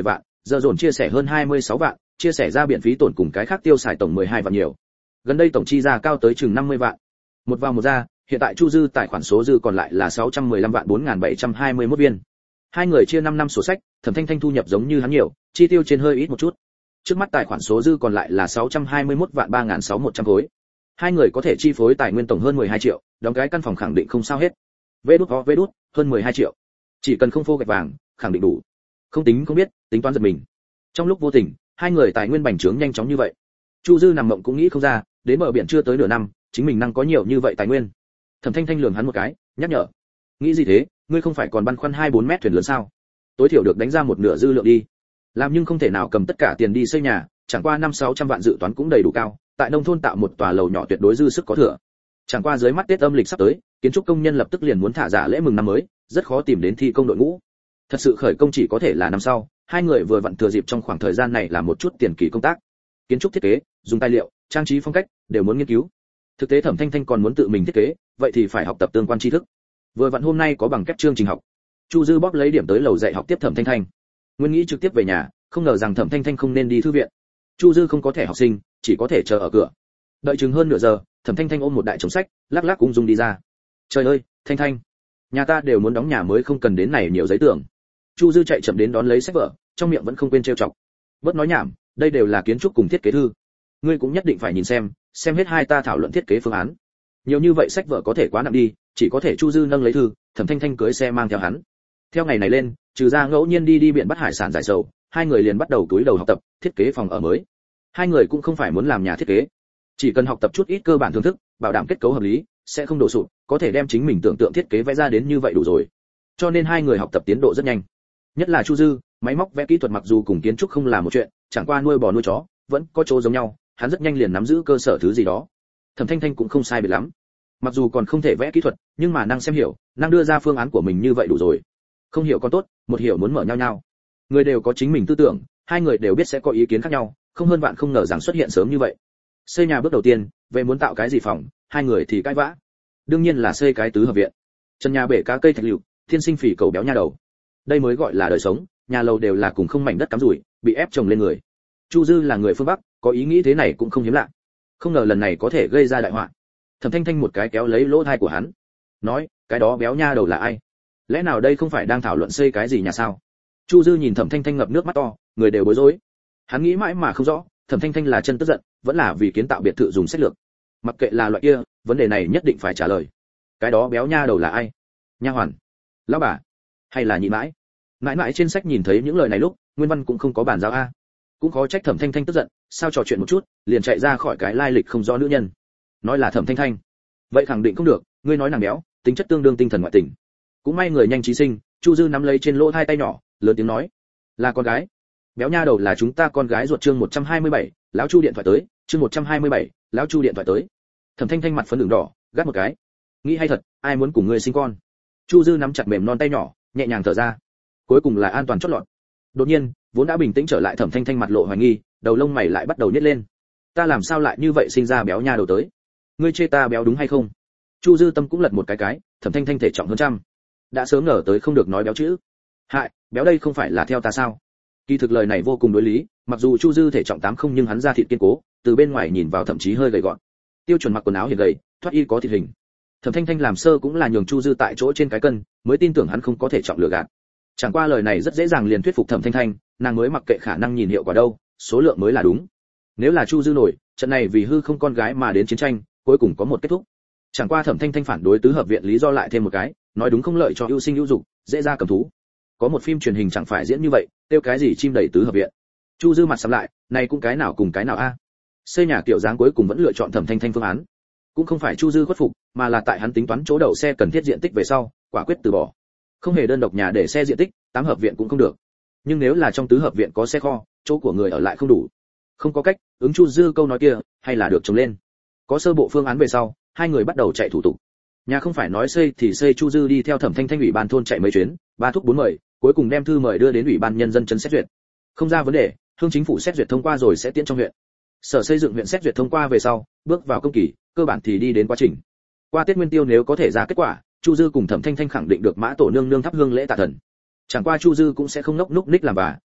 giờ dồn chia sẻ hơn 26 vạn, chia sẻ ra biện phí tổn cùng cái khác tiêu xài tổng 12 vạn nhiều. Gần đây tổng chi ra cao tới chừng 50 vạn. Một vào một ra, hiện tại Chu Dư tài khoản số dư còn lại là 615 vạn 4721 viên. Hai người chia 5 năm sổ sách, Thẩm Thanh Thanh thu nhập giống như hắn nhiều, chi tiêu trên hơi ít một chút. Trước mắt tài khoản số dư còn lại là 621 vạn 3600 khối. Hai người có thể chi phối tài nguyên tổng hơn 12 triệu, đóng cái căn phòng khẳng định không sao hết. Vê đút, hơn 12 triệu. Chỉ cần không phô gạch vàng, khẳng định đủ. Không tính không biết, tính toán giật mình. Trong lúc vô tình, hai người tài nguyên bành trướng nhanh chóng như vậy. Chu Dư nằm mộng cũng nghĩ không ra, đến bờ biển chưa tới nửa năm, chính mình năng có nhiều như vậy tài nguyên. Thẩm Thanh Thanh lườm hắn một cái, nhắc nhở: nghĩ gì thế, ngươi không phải còn băn khoăn 2-4 mét thuyền lớn sao? Tối thiểu được đánh ra một nửa dư lượng đi. Làm nhưng không thể nào cầm tất cả tiền đi xây nhà, chẳng qua 500-600 vạn dự toán cũng đầy đủ cao, tại nông thôn tạo một tòa lầu nhỏ tuyệt đối dư sức có thừa. Chẳng qua dưới mắt Tết âm lịch sắp tới, kiến trúc công nhân lập tức liền muốn thả giả lễ mừng năm mới, rất khó tìm đến thi công đội ngũ. Thật sự khởi công chỉ có thể là năm sau, hai người vừa vặn thừa dịp trong khoảng thời gian này làm một chút tiền kỳ công tác. Kiến trúc thiết kế, dùng tài liệu, trang trí phong cách đều muốn nghiên cứu. Thực tế Thẩm Thanh Thanh còn muốn tự mình thiết kế, vậy thì phải học tập tương quan tri thức. Vừa vặn hôm nay có bằng kép chương trình học. Chu Dư bóp lấy điểm tới lầu dạy học tiếp Thẩm Thanh Thanh. Nguyên nghĩ trực tiếp về nhà, không ngờ rằng Thẩm Thanh Thanh không nên đi thư viện. Chu Dư không có thẻ học sinh, chỉ có thể chờ ở cửa. Đợi chừng hơn nửa giờ, Thẩm Thanh Thanh ôm một đại chồng sách, lắc lắc ung dung đi ra. Trời ơi, Thanh Thanh, nhà ta đều muốn đóng nhà mới không cần đến này nhiều giấy tường. Chu Dư chạy chậm đến đón lấy sách vở, trong miệng vẫn không quên trêu chọc. Bớt nói nhảm, đây đều là kiến trúc cùng thiết kế thư. Ngươi cũng nhất định phải nhìn xem hết hai ta thảo luận thiết kế phương án. Nhiều như vậy sách vở có thể quá nặng đi, chỉ có thể Chu Dư nâng lấy thư, Thẩm Thanh Thanh cưỡi xe mang theo hắn. Theo ngày này lên, trừ ra ngẫu nhiên đi biển bắt hải sản giải sầu, hai người liền bắt đầu túi đầu học tập thiết kế phòng ở mới. Hai người cũng không phải muốn làm nhà thiết kế, chỉ cần học tập chút ít cơ bản thưởng thức, bảo đảm kết cấu hợp lý, sẽ không đổ sụp, có thể đem chính mình tưởng tượng thiết kế vẽ ra đến như vậy đủ rồi. Cho nên hai người học tập tiến độ rất nhanh. Nhất là Chu Dư, máy móc vẽ kỹ thuật mặc dù cùng kiến trúc không là một chuyện, chẳng qua nuôi bò nuôi chó vẫn có chỗ giống nhau, hắn rất nhanh liền nắm giữ cơ sở thứ gì đó. Thẩm Thanh Thanh cũng không sai biệt lắm, mặc dù còn không thể vẽ kỹ thuật, nhưng mà năng xem hiểu, năng đưa ra phương án của mình như vậy đủ rồi. Không hiểu còn tốt, một hiểu muốn mở nhau nhau. Người đều có chính mình tư tưởng, hai người đều biết sẽ có ý kiến khác nhau, không hơn vạn không ngờ rằng xuất hiện sớm như vậy. Xây nhà bước đầu tiên, về muốn tạo cái gì phòng, hai người thì cãi vã. Đương nhiên là xây cái tứ hợp viện. Trần nhà bể cá cây thạch lựu, thiên sinh phỉ cầu béo nha đầu. Đây mới gọi là đời sống, nhà lầu đều là cùng không mảnh đất cắm rủi, bị ép trồng lên người. Chu Dư là người phương Bắc, có ý nghĩ thế này cũng không hiếm lạ. Không ngờ lần này có thể gây ra đại họa. Thẩm Thanh Thanh một cái kéo lấy lỗ tai của hắn, nói, cái đó béo nha đầu là ai? Lẽ nào đây không phải đang thảo luận xây cái gì nhà sao? Chu Dư nhìn Thẩm Thanh Thanh ngập nước mắt to, người đều bối rối. Hắn nghĩ mãi mà không rõ, Thẩm Thanh Thanh là chân tức giận, vẫn là vì kiến tạo biệt thự dùng sách lược. Mặc kệ là loại kia, vấn đề này nhất định phải trả lời. Cái đó béo nha đầu là ai? Nha hoàn, lão bà, hay là nhị mãi? Mãi mãi trên sách nhìn thấy những lời này lúc, nguyên văn cũng không có bản giáo a. Cũng khó trách Thẩm Thanh Thanh tức giận, sao trò chuyện một chút, liền chạy ra khỏi cái lai lịch không rõ nữ nhân. Nói là Thẩm Thanh Thanh, vậy khẳng định không được, ngươi nói nàng béo, tính chất tương đương tinh thần ngoại tình. Cũng may người nhanh trí sinh, Chu Dư nắm lấy trên lỗ hai tay nhỏ, lớn tiếng nói, là con gái. Béo nha đầu là chúng ta con gái ruột. Chương 127, lão Chu điện thoại tới. Chương 127, lão Chu điện thoại tới. Thẩm Thanh Thanh mặt phấn đường đỏ, gắt một cái. Nghĩ hay thật, ai muốn cùng ngươi sinh con? Chu Dư nắm chặt mềm non tay nhỏ, nhẹ nhàng thở ra. Cuối cùng là an toàn chót lọt. Đột nhiên, vốn đã bình tĩnh trở lại Thẩm Thanh Thanh mặt lộ hoài nghi, đầu lông mày lại bắt đầu nhếch lên. Ta làm sao lại như vậy sinh ra béo nha đầu tới? Ngươi chê ta béo đúng hay không? Chu Dư tâm cũng lật một cái, Thẩm Thanh Thanh thể trọng hơn trăm, đã sớm ngờ tới không được nói béo chữ. Hại, béo đây không phải là theo ta sao? Kỳ thực lời này vô cùng đối lý, mặc dù Chu Dư thể trọng 80 nhưng hắn da thịt kiên cố, từ bên ngoài nhìn vào thậm chí hơi gầy gọn. Tiêu chuẩn mặc quần áo hiền gầy, thoát y có thịt hình. Thẩm Thanh Thanh làm sơ cũng là nhường Chu Dư tại chỗ trên cái cân, mới tin tưởng hắn không có thể trọng lừa gạt. Chẳng qua lời này rất dễ dàng liền thuyết phục Thẩm Thanh Thanh, nàng mới mặc kệ khả năng nhìn hiệu quả đâu, số lượng mới là đúng. Nếu là Chu Dư nổi, trận này vì hư không con gái mà đến chiến tranh, cuối cùng có một kết thúc. Chẳng qua Thẩm Thanh Thanh phản đối tứ hợp viện lý do lại thêm một cái, nói đúng không lợi cho ưu sinh ưu dục, dễ ra cầm thú. Có một phim truyền hình chẳng phải diễn như vậy, tiêu cái gì chim đầy tứ hợp viện. Chu Dư mặt sầm lại, này cũng cái nào cùng cái nào a? Xây nhà kiểu dáng cuối cùng vẫn lựa chọn Thẩm Thanh Thanh phương án. Cũng không phải Chu Dư khuất phục, mà là tại hắn tính toán chỗ đậu xe cần thiết diện tích về sau, quả quyết từ bỏ. Không hề đơn độc nhà để xe diện tích, 8 hợp viện cũng không được. Nhưng nếu là trong tứ hợp viện có xe kho, chỗ của người ở lại không đủ. Không có cách, ứng Chu Dư câu nói kia, hay là được trồng lên. Có sơ bộ phương án về sau, hai người bắt đầu chạy thủ tục. Nhà không phải nói xây thì xây, Chu Dư đi theo Thẩm Thanh Thanh ủy ban thôn chạy mấy chuyến, ba thúc bốn mời, cuối cùng đem thư mời đưa đến ủy ban nhân dân trấn xét duyệt. Không ra vấn đề, hương chính phủ xét duyệt thông qua rồi sẽ tiến trong huyện. Sở xây dựng huyện xét duyệt thông qua về sau, bước vào công kỳ, cơ bản thì đi đến quá trình. Qua Tết Nguyên Tiêu nếu có thể ra kết quả, Chu Dư cùng Thẩm Thanh Thanh khẳng định được Mã Tổ nương nương thắp hương lễ tạ thần. Chẳng qua Chu Dư cũng sẽ không ngốc núc ních làm bà,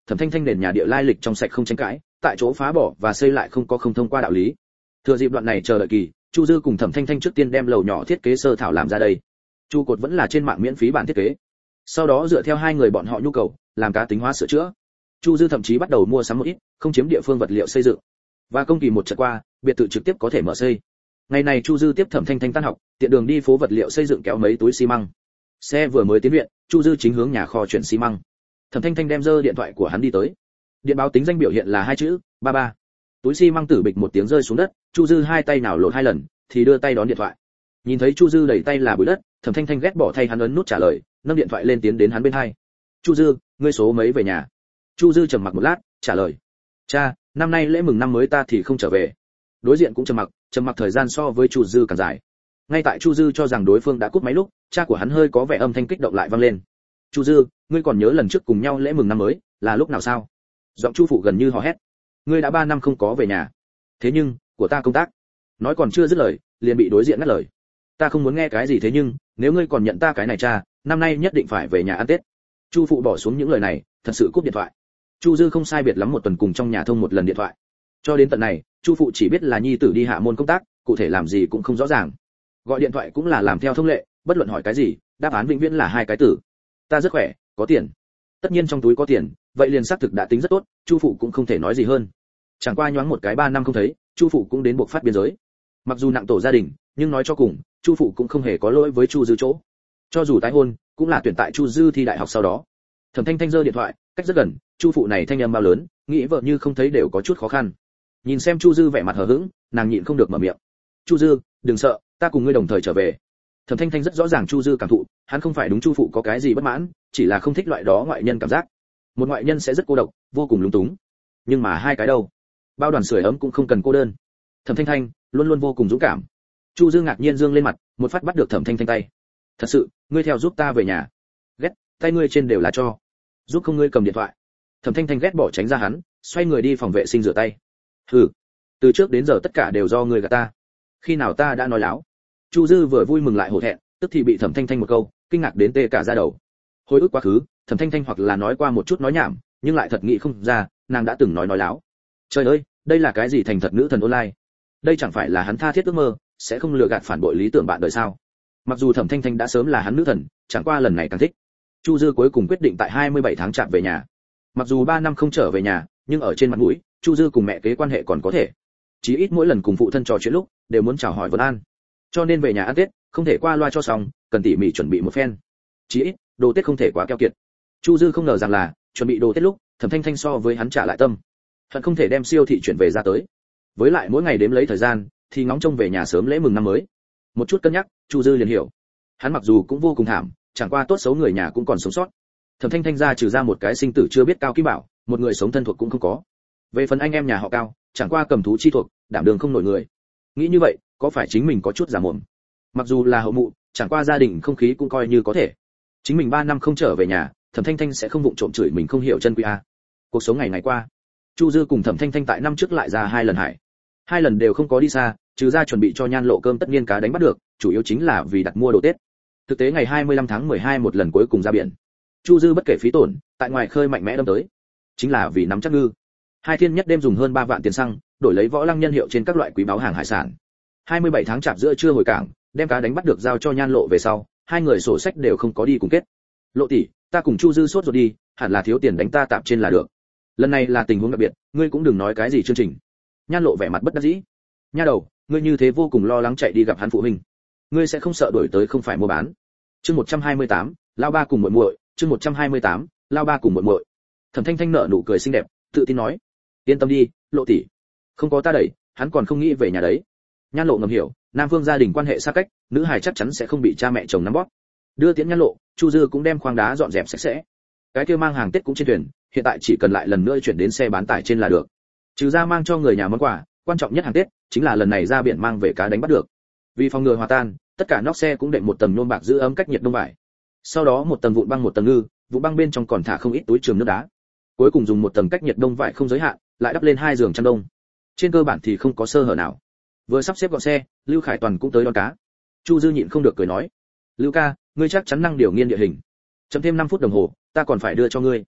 Thẩm Thanh Thanh nền nhà địa lai lịch trong sạch không tranh cãi, tại chỗ phá bỏ và xây lại không có không thông qua đạo lý. Thừa dịp đoạn này chờ đợi kỳ, Chu Dư cùng Thẩm Thanh Thanh trước tiên đem lầu nhỏ thiết kế sơ thảo làm ra đây. Chu cột vẫn là trên mạng miễn phí bản thiết kế. Sau đó dựa theo hai người bọn họ nhu cầu, làm cá tính hóa sửa chữa. Chu Dư thậm chí bắt đầu mua sắm một ít, không chiếm địa phương vật liệu xây dựng. Và công kỳ một trận qua, biệt thự trực tiếp có thể mở xây. Ngày này Chu Dư tiếp Thẩm Thanh Thanh tan học, tiện đường đi phố vật liệu xây dựng kéo mấy túi xi măng. Xe vừa mới tiến viện, Chu Dư chính hướng nhà kho chuyển xi măng. Thẩm Thanh Thanh đem giơ điện thoại của hắn đi tới. Điện báo tính danh biểu hiện là hai chữ, 33. Túi xi măng tử bịch một tiếng rơi xuống đất, Chu Dư hai tay nào lột hai lần, thì đưa tay đón điện thoại. Nhìn thấy Chu Dư đẩy tay là bụi đất, Thẩm Thanh Thanh ghét bỏ thay hắn ấn nút trả lời, nâng điện thoại lên tiến đến hắn bên hai. "Chu Dư, ngươi số mấy về nhà?" Chu Dư trầm mặc một lát, trả lời: "Cha, năm nay lễ mừng năm mới ta thì không trở về." Đối diện cũng trầm mặc thời gian so với Chu Dư càng dài. Ngay tại Chu Dư cho rằng đối phương đã cúp máy lúc, cha của hắn hơi có vẻ âm thanh kích động lại vang lên. "Chu Dư, ngươi còn nhớ lần trước cùng nhau lễ mừng năm mới là lúc nào sao?" Giọng Chu phụ gần như hò hét. "Ngươi đã 3 năm không có về nhà." "Thế nhưng, của ta công tác." Nói còn chưa dứt lời, liền bị đối diện ngắt lời. "Ta không muốn nghe cái gì thế nhưng, nếu ngươi còn nhận ta cái này cha, năm nay nhất định phải về nhà ăn Tết." Chu phụ bỏ xuống những lời này, thật sự cúp điện thoại. Chu Dư không sai biệt lắm một tuần cùng trong nhà thông một lần điện thoại. Cho đến tận này, Chu phụ chỉ biết là nhi tử đi hạ môn công tác, cụ thể làm gì cũng không rõ ràng. Gọi điện thoại cũng là làm theo thông lệ, bất luận hỏi cái gì, đáp án vĩnh viễn là hai cái từ: "Ta rất khỏe, có tiền." Tất nhiên trong túi có tiền, vậy liền xác thực đã tính rất tốt, Chu phụ cũng không thể nói gì hơn. Chẳng qua nhoáng một cái 3 năm không thấy, Chu phụ cũng đến buộc phát biên giới. Mặc dù nặng tổ gia đình, nhưng nói cho cùng, Chu phụ cũng không hề có lỗi với Chu Dư chỗ. Cho dù tái hôn, cũng là tuyển tại Chu Dư thi đại học sau đó. Thẩm Thanh Thanh giơ điện thoại, cách rất gần, Chu phụ này thanh âm bao lớn, nghĩ vợ như không thấy đều có chút khó khăn. Nhìn xem Chu Dư vẻ mặt hờ hững, nàng nhịn không được mở miệng. "Chu Dư, đừng sợ, ta cùng ngươi đồng thời trở về." Thẩm Thanh Thanh rất rõ ràng Chu Dư cảm thụ, hắn không phải đúng Chu phụ có cái gì bất mãn, chỉ là không thích loại đó ngoại nhân cảm giác. Một ngoại nhân sẽ rất cô độc, vô cùng lúng túng. Nhưng mà hai cái đâu? Bao đoàn sưởi ấm cũng không cần cô đơn. Thẩm Thanh Thanh luôn luôn vô cùng dũng cảm. Chu Dư ngạc nhiên dương lên mặt, một phát bắt được Thẩm Thanh Thanh tay. "Thật sự, ngươi theo giúp ta về nhà?" "Ghét, tay ngươi trên đều là cho. Giúp không ngươi cầm điện thoại." Thẩm Thanh Thanh ghét bỏ tránh ra hắn, xoay người đi phòng vệ sinh rửa tay. "Hừ, từ trước đến giờ tất cả đều do ngươi gạt ta. Khi nào ta đã nói láo?" Chu Dư vừa vui mừng lại hổ thẹn, tức thì bị Thẩm Thanh Thanh một câu, kinh ngạc đến tê cả da đầu. Hồi ức quá khứ, Thẩm Thanh Thanh hoặc là nói qua một chút nói nhảm, nhưng lại thật nghĩ không ra, nàng đã từng nói láo. Trời ơi, đây là cái gì thành thật nữ thần online? Đây chẳng phải là hắn tha thiết ước mơ, sẽ không lừa gạt phản bội lý tưởng bạn đời sao? Mặc dù Thẩm Thanh Thanh đã sớm là hắn nữ thần, chẳng qua lần này càng thích. Chu Dư cuối cùng quyết định tại 27 tháng chạp về nhà. Mặc dù 3 năm không trở về nhà, nhưng ở trên mặt mũi, Chu Dư cùng mẹ kế quan hệ còn có thể. Chí ít mỗi lần cùng phụ thân trò chuyện lúc, đều muốn chào hỏi vấn an. Cho nên về nhà ăn Tết, không thể qua loa cho xong, cần tỉ mỉ chuẩn bị một phen. Chí ít, đồ Tết không thể quá keo kiệt. Chu Dư không ngờ rằng là, chuẩn bị đồ Tết lúc, Thẩm Thanh Thanh so với hắn trả lại tâm. Hận không thể đem siêu thị chuyển về ra tới. Với lại mỗi ngày đếm lấy thời gian, thì ngóng trông về nhà sớm lễ mừng năm mới. Một chút cân nhắc, Chu Dư liền hiểu. Hắn mặc dù cũng vô cùng thảm, chẳng qua tốt xấu người nhà cũng còn sống sót. Thẩm Thanh Thanh ra trừ ra một cái sinh tử chưa biết cao kim bảo, một người sống thân thuộc cũng không có. Về phần anh em nhà họ Cao, chẳng qua cầm thú chi thuộc, đảm đường không nổi người. Nghĩ như vậy, có phải chính mình có chút giả mồm? Mặc dù là hậu mụ, chẳng qua gia đình không khí cũng coi như có thể. Chính mình 3 năm không trở về nhà, Thẩm Thanh Thanh sẽ không vụng trộm chửi mình không hiểu chân quý a. Cuộc sống ngày qua, Chu Dư cùng Thẩm Thanh Thanh tại năm trước lại ra 2 lần hải. 2 lần đều không có đi xa, trừ ra chuẩn bị cho Nhan Lộ cơm tất niên cá đánh bắt được, chủ yếu chính là vì đặt mua đồ Tết. Thực tế ngày 25 tháng 12 một lần cuối cùng ra biển. Chu Dư bất kể phí tổn, tại ngoài khơi mạnh mẽ đâm tới, chính là vì nắm chắc ngư. Hai thiên nhất đêm dùng hơn 3 vạn tiền xăng, đổi lấy võ lăng nhân hiệu trên các loại quý báu hàng hải sản. 27 tháng chạp giữa trưa hồi cảng, đem cá đánh bắt được giao cho Nhan Lộ về sau, hai người sổ sách đều không có đi cùng kết. "Lộ tỷ, ta cùng Chu Dư sốt ruột đi, hẳn là thiếu tiền đánh ta tạm trên là được. Lần này là tình huống đặc biệt, ngươi cũng đừng nói cái gì chương trình." Nhan Lộ vẻ mặt bất đắc dĩ. "Nha đầu, ngươi như thế vô cùng lo lắng chạy đi gặp hắn phụ huynh, ngươi sẽ không sợ đổi tới không phải mua bán." Chương 128, lao ba cùng muội muội, chương 128, lao ba cùng muội muội. Thẩm Thanh Thanh nở nụ cười xinh đẹp, tự tin nói: "Yên tâm đi, Lộ tỷ, không có ta đẩy, hắn còn không nghĩ về nhà đấy." Nhan Lộ ngầm hiểu, Nam Phương gia đình quan hệ xa cách, nữ hài chắc chắn sẽ không bị cha mẹ chồng nắm bóp. Đưa tiễn Nhan Lộ, Chu Dư cũng đem khoang đá dọn dẹp sạch sẽ. Cái kia mang hàng Tết cũng trên thuyền, hiện tại chỉ cần lại lần nữa chuyển đến xe bán tải trên là được. Trừ ra mang cho người nhà món quà, quan trọng nhất hàng Tết chính là lần này ra biển mang về cá đánh bắt được. Vì phòng ngừa hòa tan, tất cả nóc xe cũng đệm một tầng nhôm bạc giữ ấm cách nhiệt đông vải. Sau đó một tầng vụn băng một tầng ngư, vụn băng bên trong còn thả không ít túi trường nước đá. Cuối cùng dùng một tầng cách nhiệt đông vải không giới hạn, lại đắp lên 2 giường chăn đông. Trên cơ bản thì không có sơ hở nào. Vừa sắp xếp gọn xe, Lưu Khải Toàn cũng tới đón cá. Chu Dư nhịn không được cười nói: "Lưu ca, ngươi chắc chắn năng điều nghiên địa hình. Chậm thêm 5 phút đồng hồ, ta còn phải đưa cho ngươi."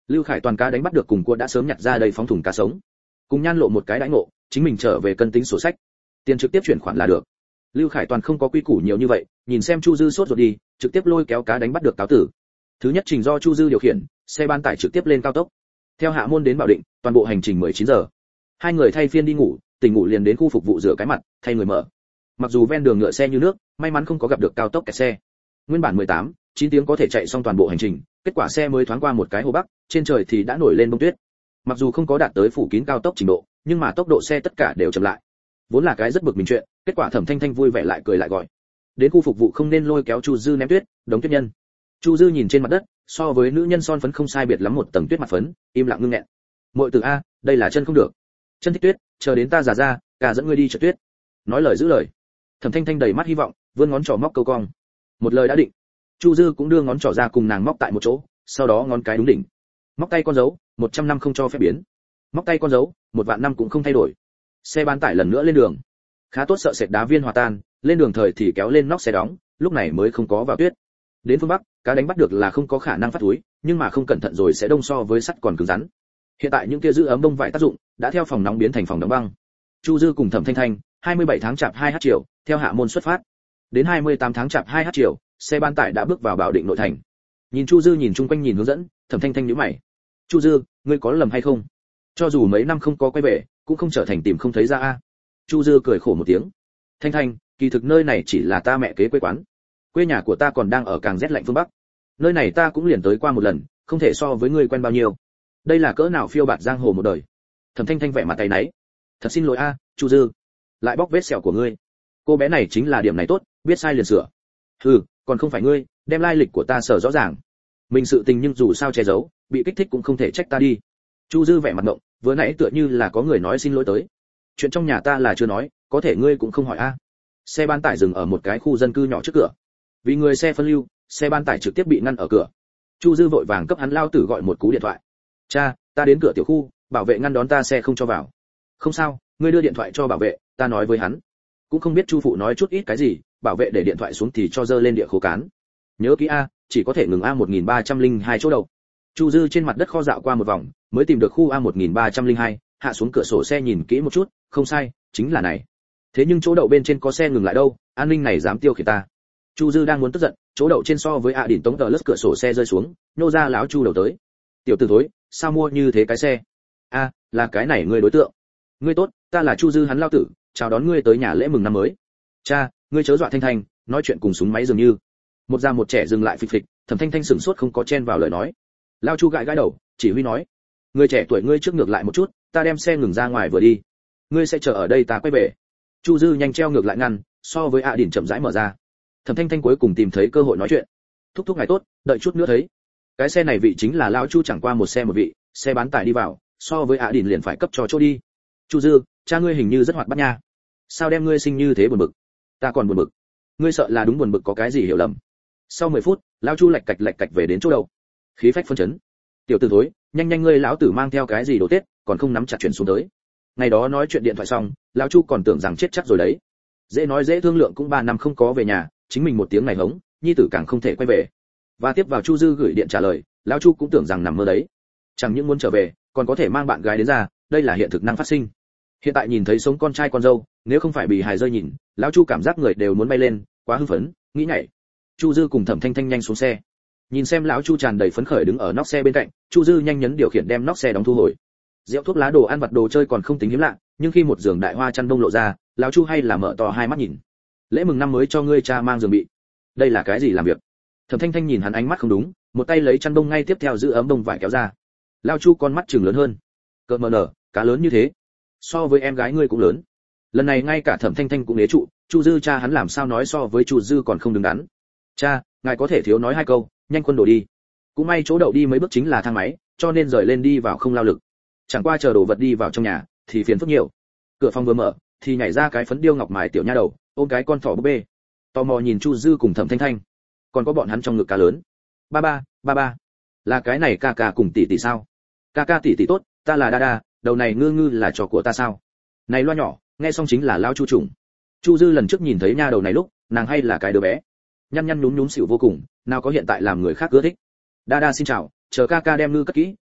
Lưu Khải Toàn cá đánh bắt được cùng cua đã sớm nhặt ra đây phóng thùng cá sống. Cùng Nhan Lộ một cái đãi ngộ, chính mình trở về cân tính sổ sách. Tiền trực tiếp chuyển khoản là được. Lưu Khải Toàn không có quy củ nhiều như vậy, nhìn xem Chu Dư sốt ruột đi, trực tiếp lôi kéo cá đánh bắt được cáo tử. Thứ nhất trình do Chu Dư điều khiển, xe ban tải trực tiếp lên cao tốc. Theo Hạ Môn đến Bảo Định, toàn bộ hành trình 19 giờ. Hai người thay phiên đi ngủ, tỉnh ngủ liền đến khu phục vụ rửa cái mặt, thay người mở. Mặc dù ven đường ngựa xe như nước, may mắn không có gặp được cao tốc kẹt xe. Nguyên bản 9 tiếng có thể chạy xong toàn bộ hành trình, kết quả xe mới thoáng qua một cái hồ bắc, trên trời thì đã nổi lên bông tuyết. Mặc dù không có đạt tới phủ kín cao tốc trình độ, nhưng mà tốc độ xe tất cả đều chậm lại. Vốn là cái rất bực mình chuyện, kết quả Thẩm Thanh Thanh vui vẻ lại cười lại gọi. Đến khu phục vụ không nên lôi kéo Chu Dư ném tuyết, đống tuyết nhân. Chu Dư nhìn trên mặt đất, so với nữ nhân son phấn không sai biệt lắm một tầng tuyết mặt phấn, im lặng ngưng nghẹn. Muội tử a, đây là chân không được. Chân thích tuyết, chờ đến ta già ra, cả dẫn ngươi đi trượt tuyết. Nói lời giữ lời. Thẩm Thanh Thanh đầy mắt hy vọng, vươn ngón trỏ móc câu cong. Một lời đã định. Chu Dư cũng đưa ngón trỏ ra cùng nàng móc tại một chỗ, sau đó ngón cái đúng đỉnh. Móc tay con dấu, 100 năm không cho phép biến. Móc tay con dấu, 1.000 năm cũng không thay đổi. Xe bán tải lần nữa lên đường. Khá tốt sợ sệt đá viên hòa tan, lên đường thời thì kéo lên nóc xe đóng, lúc này mới không có vào tuyết. Đến phương Bắc, cá đánh bắt được là không có khả năng phát túi, nhưng mà không cẩn thận rồi sẽ đông so với sắt còn cứng rắn. Hiện tại những kia giữ ấm bông vải tác dụng, đã theo phòng nóng biến thành phòng đóng băng. Chu Dư cùng Thẩm Thanh Thanh, 27 tháng chạp 2h chiều, theo Hạ Môn xuất phát. Đến 28 tháng chạp 2h chiều, xe bán tải đã bước vào Bảo Định nội thành. Nhìn Chu Dư nhìn chung quanh nhìn hướng dẫn, Thẩm Thanh Thanh nhíu mày. Chu Dư, ngươi có lầm hay không? Cho dù mấy năm không có quay về, cũng không trở thành tìm không thấy ra a. Chu Dư cười khổ một tiếng. Thanh Thanh, kỳ thực nơi này chỉ là ta mẹ kế quê quán. Quê nhà của ta còn đang ở càng rét lạnh phương Bắc. Nơi này ta cũng liền tới qua một lần, không thể so với ngươi quen bao nhiêu. Đây là cỡ nào phiêu bạt giang hồ một đời. Thẩm Thanh Thanh vẻ mặt tay náy. Thật xin lỗi a, Chu Dư. Lại bóc vết sẹo của ngươi. Cô bé này chính là điểm này tốt, biết sai liền sửa. Hừ, còn không phải ngươi, đem lai lịch của ta sở rõ ràng. Mình sự tình nhưng dù sao che giấu, bị kích thích cũng không thể trách ta đi. Chu Dư vẻ mặt ngộng, vừa nãy tựa như là có người nói xin lỗi tới. Chuyện trong nhà ta là chưa nói, có thể ngươi cũng không hỏi a. Xe bán tải dừng ở một cái khu dân cư nhỏ trước cửa. Vì người xe phân lưu, xe bán tải trực tiếp bị ngăn ở cửa. Chu Dư vội vàng cấp hắn lao tử gọi một cú điện thoại. Cha, ta đến cửa tiểu khu, bảo vệ ngăn đón ta xe không cho vào. Không sao, ngươi đưa điện thoại cho bảo vệ, ta nói với hắn. Cũng không biết Chu phụ nói chút ít cái gì, bảo vệ để điện thoại xuống thì cho dơ lên địa khố cán. Nhớ kỹ a, chỉ có thể ngừng a 1302 chỗ đầu. Chu Dư trên mặt đất kho dạo qua một vòng, mới tìm được khu a 1302, hạ xuống cửa sổ xe nhìn kỹ một chút, không sai, chính là này. Thế nhưng chỗ đậu bên trên có xe ngừng lại đâu, an ninh này dám tiêu khiển ta. Chu Dư đang muốn tức giận, chỗ đậu trên so với ạ đỉnh tống tờ lướt cửa sổ xe rơi xuống, nô ra láo Chu đầu tới. Tiểu tử thối, sao mua như thế cái xe? A, là cái này ngươi đối tượng. Ngươi tốt, ta là Chu Dư hắn lao tử, chào đón ngươi tới nhà lễ mừng năm mới. Cha, ngươi chớ dọa Thanh Thanh, nói chuyện cùng súng máy dường như. Một già một trẻ dừng lại phịch phịch, Thẩm Thanh Thanh sửng sốt không có chen vào lời nói. Lao Chu gãi gãi đầu, chỉ huy nói: "Người trẻ tuổi ngươi trước ngược lại một chút, ta đem xe ngừng ra ngoài vừa đi. Ngươi sẽ chờ ở đây ta quay về." Chu Dư nhanh treo ngược lại ngăn, so với ạ đỉnh chậm rãi mở ra. Thẩm Thanh Thanh cuối cùng tìm thấy cơ hội nói chuyện. "Thúc thúc ngài tốt, đợi chút nữa thấy. Cái xe này vị chính là lão Chu chẳng qua một xe một vị, xe bán tải đi vào, so với ạ đỉnh liền phải cấp cho chỗ đi." "Chu Dư, cha ngươi hình như rất hoạt bát nha. Sao đem ngươi sinh như thế buồn bực?" "Ta còn buồn bực." "Ngươi sợ là đúng buồn bực có cái gì hiểu lầm." Sau 10 phút, lão Chu lạch cạch về đến chỗ đầu. Khí phách phân chấn. "Tiểu tử thối, nhanh nhanh ngươi lão tử mang theo cái gì đồ Tết, còn không nắm chặt chuyển xuống tới." Ngày đó nói chuyện điện thoại xong, lão Chu còn tưởng rằng chết chắc rồi đấy. Dễ nói dễ thương lượng cũng 3 năm không có về nhà, chính mình một tiếng này hống, nhi tử càng không thể quay về. Và tiếp vào Chu Dư gửi điện trả lời, lão Chu cũng tưởng rằng nằm mơ đấy. Chẳng những muốn trở về, còn có thể mang bạn gái đến ra, đây là hiện thực năng phát sinh. Hiện tại nhìn thấy sống con trai con dâu, nếu không phải bị hài rơi nhìn, lão Chu cảm giác người đều muốn bay lên, quá hưng phấn, nghĩ nhảy. Chu Dư cùng Thẩm Thanh Thanh nhanh xuống xe. Nhìn xem lão Chu tràn đầy phấn khởi đứng ở nóc xe bên cạnh, Chu Dư nhanh nhấn điều khiển đem nóc xe đóng thu hồi. Rượu thuốc lá đồ ăn vặt đồ chơi còn không tính hiếm lạ, nhưng khi một giường đại hoa chăn đông lộ ra, lão Chu hay là mở to hai mắt nhìn. Lễ mừng năm mới cho ngươi cha mang giường bị. Đây là cái gì làm việc? Thẩm Thanh Thanh nhìn hắn ánh mắt không đúng, một tay lấy chăn đông ngay tiếp theo giữ ấm đông vải kéo ra. Lão Chu con mắt trừng lớn hơn. Cỡ mờ nở, cá lớn như thế, so với em gái ngươi cũng lớn. Lần này ngay cả Thẩm Thanh Thanh cũng ế trụ, Chu Dư cha hắn làm sao nói so với Chu Dư còn không đứng đắn. Cha, ngài có thể thiếu nói hai câu, nhanh quân đồ đi. Cũng may chỗ đậu đi mấy bước chính là thang máy, cho nên rời lên đi vào không lao lực. Chẳng qua chờ đồ vật đi vào trong nhà thì phiền phức nhiều. Cửa phòng vừa mở thì nhảy ra cái phấn điêu ngọc mài tiểu nha đầu, ôm cái con thỏ búp bê. Tò mò nhìn Chu Dư cùng Thẩm Thanh Thanh. Còn có bọn hắn trong ngực cá lớn. Ba ba, là cái này ca ca cùng tỷ tỷ sao? Ca tỷ tỷ tốt, ta là Đa, đầu này ngư ngư là trò của ta sao? Này loa nhỏ, nghe xong chính là lao Chu trùng. Chu Dư lần trước nhìn thấy nha đầu này lúc, nàng hay là cái đứa bé. Nhăn nhúm xỉu vô cùng, nào có hiện tại làm người khác ưa thích. Đa xin chào, chờ ca đem ngư cất kỹ,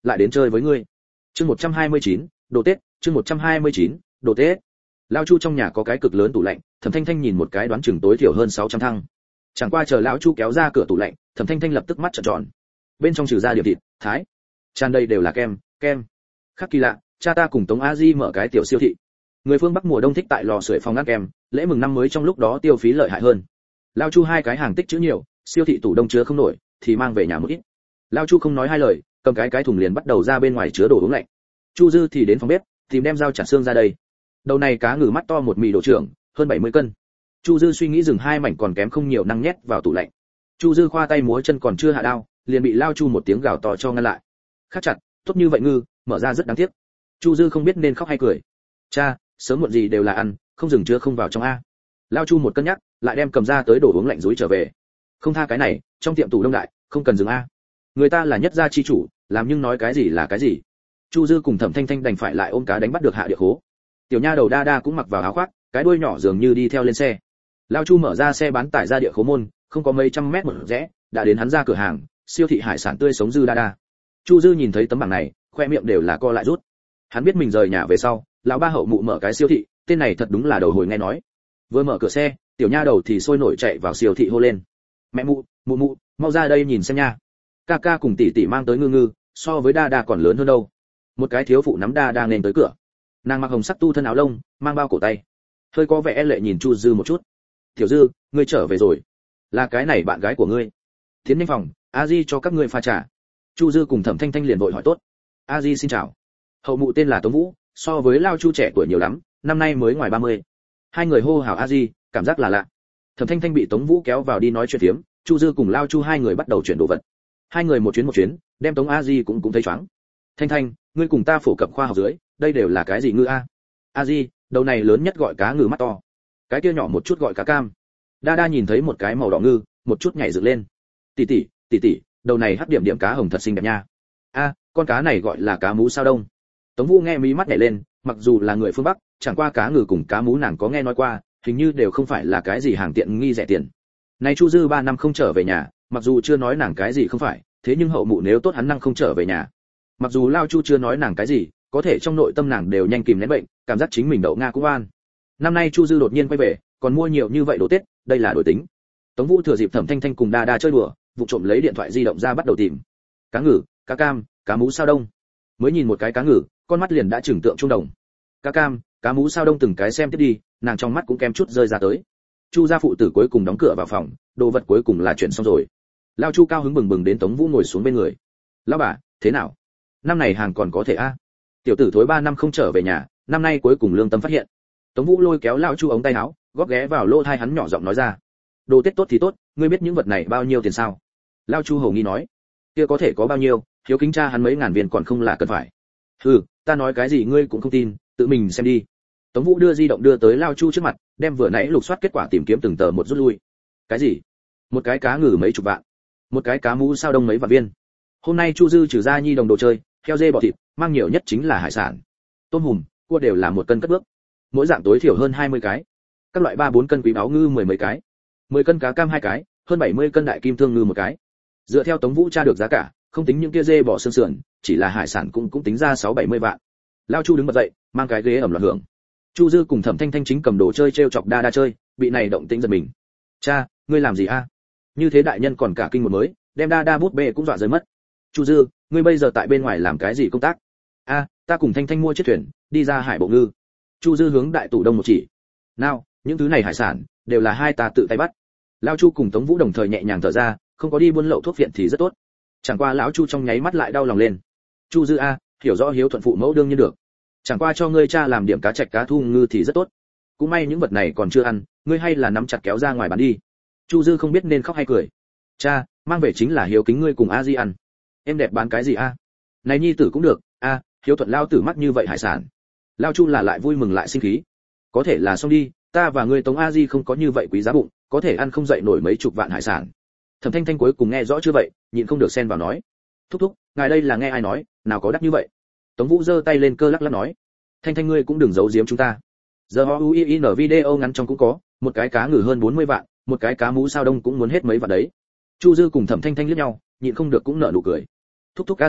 lại đến chơi với ngươi. Chương 129, đồ Tết, chương 129, đồ Tết. Lão Chu trong nhà có cái cực lớn tủ lạnh, Thẩm Thanh Thanh nhìn một cái đoán chừng tối thiểu hơn 600 thăng. Chẳng qua chờ lão Chu kéo ra cửa tủ lạnh, Thẩm Thanh Thanh lập tức mắt trợn tròn. Bên trong trừ ra điểm thịt, thái, tràn đầy đều là kem. Khác kỳ lạ, cha ta cùng Tống A Di mở cái tiểu siêu thị. Người phương Bắc mùa đông thích tại lò sưởi phòng ăn kem, lễ mừng năm mới trong lúc đó tiêu phí lợi hại hơn. Lão Chu hai cái hàng tích trữ nhiều, siêu thị tủ đông chứa không nổi, thì mang về nhà một ít. Lão Chu không nói hai lời, cầm cái thùng liền bắt đầu ra bên ngoài chứa đồ uống lạnh. Chu Dư thì đến phòng bếp, tìm đem dao chặt xương ra đây. Đầu này cá ngừ mắt to một mì đồ trưởng, hơn 70 cân. Chu Dư suy nghĩ dừng hai mảnh còn kém không nhiều năng nhét vào tủ lạnh. Chu Dư khoa tay múa chân còn chưa hạ đao, liền bị Lao Chu một tiếng gào to cho ngăn lại. Khắc chặt, tốt như vậy ngư, mở ra rất đáng tiếc. Chu Dư không biết nên khóc hay cười. Cha, sớm muộn gì đều là ăn, không dừng chưa không vào trong a. Lao Chu một cân nhắc, lại đem cầm ra tới đồ uống lạnh rúi trở về. Không tha cái này, trong tiệm tủ đông đại, không cần dừng a. Người ta là nhất gia chi chủ, làm nhưng nói cái gì là cái gì. Chu Dư cùng Thẩm Thanh Thanh đành phải lại ôm cá đánh bắt được hạ địa khố. Tiểu nha đầu đa đa cũng mặc vào áo khoác, cái đuôi nhỏ dường như đi theo lên xe. Lao Chu mở ra xe bán tải ra địa khố môn, không có mấy trăm mét một rẽ, đã đến hắn ra cửa hàng, siêu thị hải sản tươi sống Dư đa đa. Chu Dư nhìn thấy tấm bảng này, khoe miệng đều là co lại rút. Hắn biết mình rời nhà về sau, lão ba hậu mụ mở cái siêu thị, tên này thật đúng là đầu hồi nghe nói. Vừa mở cửa xe, tiểu nha đầu thì sôi nổi chạy vào siêu thị hô lên: "Mẹ mụ, mụ, mau ra đây nhìn xem nha. Ca ca cùng tỷ tỷ mang tới ngư ngư, so với đa đa còn lớn hơn đâu." Một cái thiếu phụ nắm đa đa lên tới cửa. Nàng mặc hồng sắc tu thân áo lông, mang bao cổ tay, hơi có vẻ e lệ nhìn Chu Dư một chút. "Tiểu Dư, ngươi trở về rồi? Là cái này bạn gái của ngươi?" Tiến nhanh phòng, A Di cho các ngươi pha trà. Chu Dư cùng Thẩm Thanh Thanh liền vội hỏi tốt. A Di xin chào. Hậu mụ tên là Tống Vũ, so với Lao Chu trẻ tuổi nhiều lắm, năm nay mới ngoài 30. Hai người hô hào A Di, cảm giác là lạ. Thẩm Thanh Thanh bị Tống Vũ kéo vào đi nói chuyện phiếm, Chu Dư cùng Lao Chu hai người bắt đầu chuyển đồ vật. Hai người một chuyến, đem Tống A Di cũng thấy choáng. Thanh Thanh, ngươi cùng ta phổ cập khoa học dưới, đây đều là cái gì ngư a? A Di, đầu này lớn nhất gọi cá ngừ mắt to, cái kia nhỏ một chút gọi cá cam. Đa đa nhìn thấy một cái màu đỏ ngư, một chút nhảy dựng lên. Tỷ tỷ, đầu này hắc điểm điểm cá hồng thật xinh đẹp nha. A, con cá này gọi là cá mú sao đông. Tống Vũ nghe mí mắt nhảy lên, mặc dù là người phương Bắc, chẳng qua cá ngừ cùng cá mú nàng có nghe nói qua, hình như đều không phải là cái gì hàng tiện nghi rẻ tiền. Này Chu Dư 3 năm không trở về nhà, mặc dù chưa nói nàng cái gì không phải, thế nhưng hậu mụ nếu tốt hắn năng không trở về nhà. Mặc dù Lao Chu chưa nói nàng cái gì, có thể trong nội tâm nàng đều nhanh kìm nén bệnh, cảm giác chính mình đậu nga cũng oan. Năm nay Chu Dư đột nhiên quay về, còn mua nhiều như vậy đồ Tết, đây là đổi tính. Tống Vũ thừa dịp Thẩm Thanh Thanh cùng đa đa chơi đùa, vụ trộm lấy điện thoại di động ra bắt đầu tìm. Cá ngừ, cá cam, cá mú sao đông. Mới nhìn một cái cá ngừ, con mắt liền đã trừng tượng trung đồng. Cá cam, cá mú sao đông từng cái xem tiếp đi, nàng trong mắt cũng kem chút rơi ra tới. Chu gia phụ tử cuối cùng đóng cửa vào phòng, đồ vật cuối cùng là chuyển xong rồi. Lao Chu cao hứng bừng bừng đến Tống Vũ ngồi xuống bên người. "Lão bà, thế nào? Năm này hàng còn có thể a?" Tiểu tử thối 3 năm không trở về nhà, năm nay cuối cùng lương tâm phát hiện. Tống Vũ lôi kéo Lao Chu ống tay áo, góp ghé vào lỗ tai hắn nhỏ giọng nói ra: "Đồ Tết tốt thì tốt, ngươi biết những vật này bao nhiêu tiền sao?" Lao Chu hầu nghi nói: "Kia có thể có bao nhiêu, hiếu kính cha hắn mấy ngàn viên còn không là cần phải." "Ừ, ta nói cái gì ngươi cũng không tin, tự mình xem đi." Tống Vũ đưa di động đưa tới Lao Chu trước mặt, đem vừa nãy lục soát kết quả tìm kiếm từng tờ một rút lui. "Cái gì? Một cái cá ngừ mấy chục vạn, một cái cá mú sao đông mấy vạn viên. Hôm nay Chu Dư trừ ra nhi đồng đồ chơi, heo dê bò thịt, mang nhiều nhất chính là hải sản. Tôm hùm, cua đều là 1 cân cất bước. Mỗi dạng tối thiểu hơn 20 cái. Các loại 3-4 cân quý báo ngư 10 mấy cái. 10 cân cá cam 2 cái, hơn 70 cân đại kim thương ngư 1 cái." Dựa theo Tống Vũ tra được giá cả, không tính những kia dê bò xương sườn, chỉ là hải sản cũng tính ra 6-70 vạn. Lao Chu đứng bật dậy, mang cái ghế ẩm loạn hưởng. Chu Dư cùng Thẩm Thanh Thanh chính cầm đồ chơi trêu chọc đa đa chơi, bị này động tĩnh giật mình. "Cha, ngươi làm gì a?" Như thế đại nhân còn cả kinh một mới, đem đa đa bút bê cũng dọa rơi mất. "Chu Dư, ngươi bây giờ tại bên ngoài làm cái gì công tác?" "A, ta cùng Thanh Thanh mua chiếc thuyền, đi ra hải bộ ngư." Chu Dư hướng đại tủ đông một chỉ. "Nào, những thứ này hải sản đều là hai ta tự tay bắt." Lao Chu cùng Tống Vũ đồng thời nhẹ nhàng thở ra, không có đi buôn lậu thuốc viện thì rất tốt. Chẳng qua lão Chu trong nháy mắt lại đau lòng lên. "Chu Dư a, hiểu rõ hiếu thuận phụ mẫu đương nhiên được. Chẳng qua cho ngươi cha làm điểm cá trạch cá thu ngư thì rất tốt. Cũng may những vật này còn chưa ăn, ngươi hay là nắm chặt kéo ra ngoài bán đi." Chu Dư không biết nên khóc hay cười. "Cha, mang về chính là hiếu kính ngươi cùng A Di ăn. Em đẹp bán cái gì a? Này nhi tử cũng được, a, hiếu thuận lao tử mắc như vậy hải sản." Lao Chu là lại vui mừng lại sinh khí. "Có thể là xong đi, ta và ngươi Tống A Di không có như vậy quý giá bụng, có thể ăn không dậy nổi mấy chục vạn hải sản." Thẩm Thanh Thanh cuối cùng nghe rõ chưa vậy, nhịn không được xen vào nói: "Thúc thúc, ngài đây là nghe ai nói, nào có đắt như vậy." Tống Vũ giơ tay lên cơ lắc lắc nói: "Thanh Thanh ngươi cũng đừng giấu giếm chúng ta. Giờ HUIN video ngắn trong cũng có, một cái cá ngừ hơn 40 vạn, một cái cá mú sao đông cũng muốn hết mấy vạn đấy." Chu Dư cùng Thẩm Thanh Thanh liếc nhau, nhịn không được cũng nở nụ cười. "Thúc thúc A Di,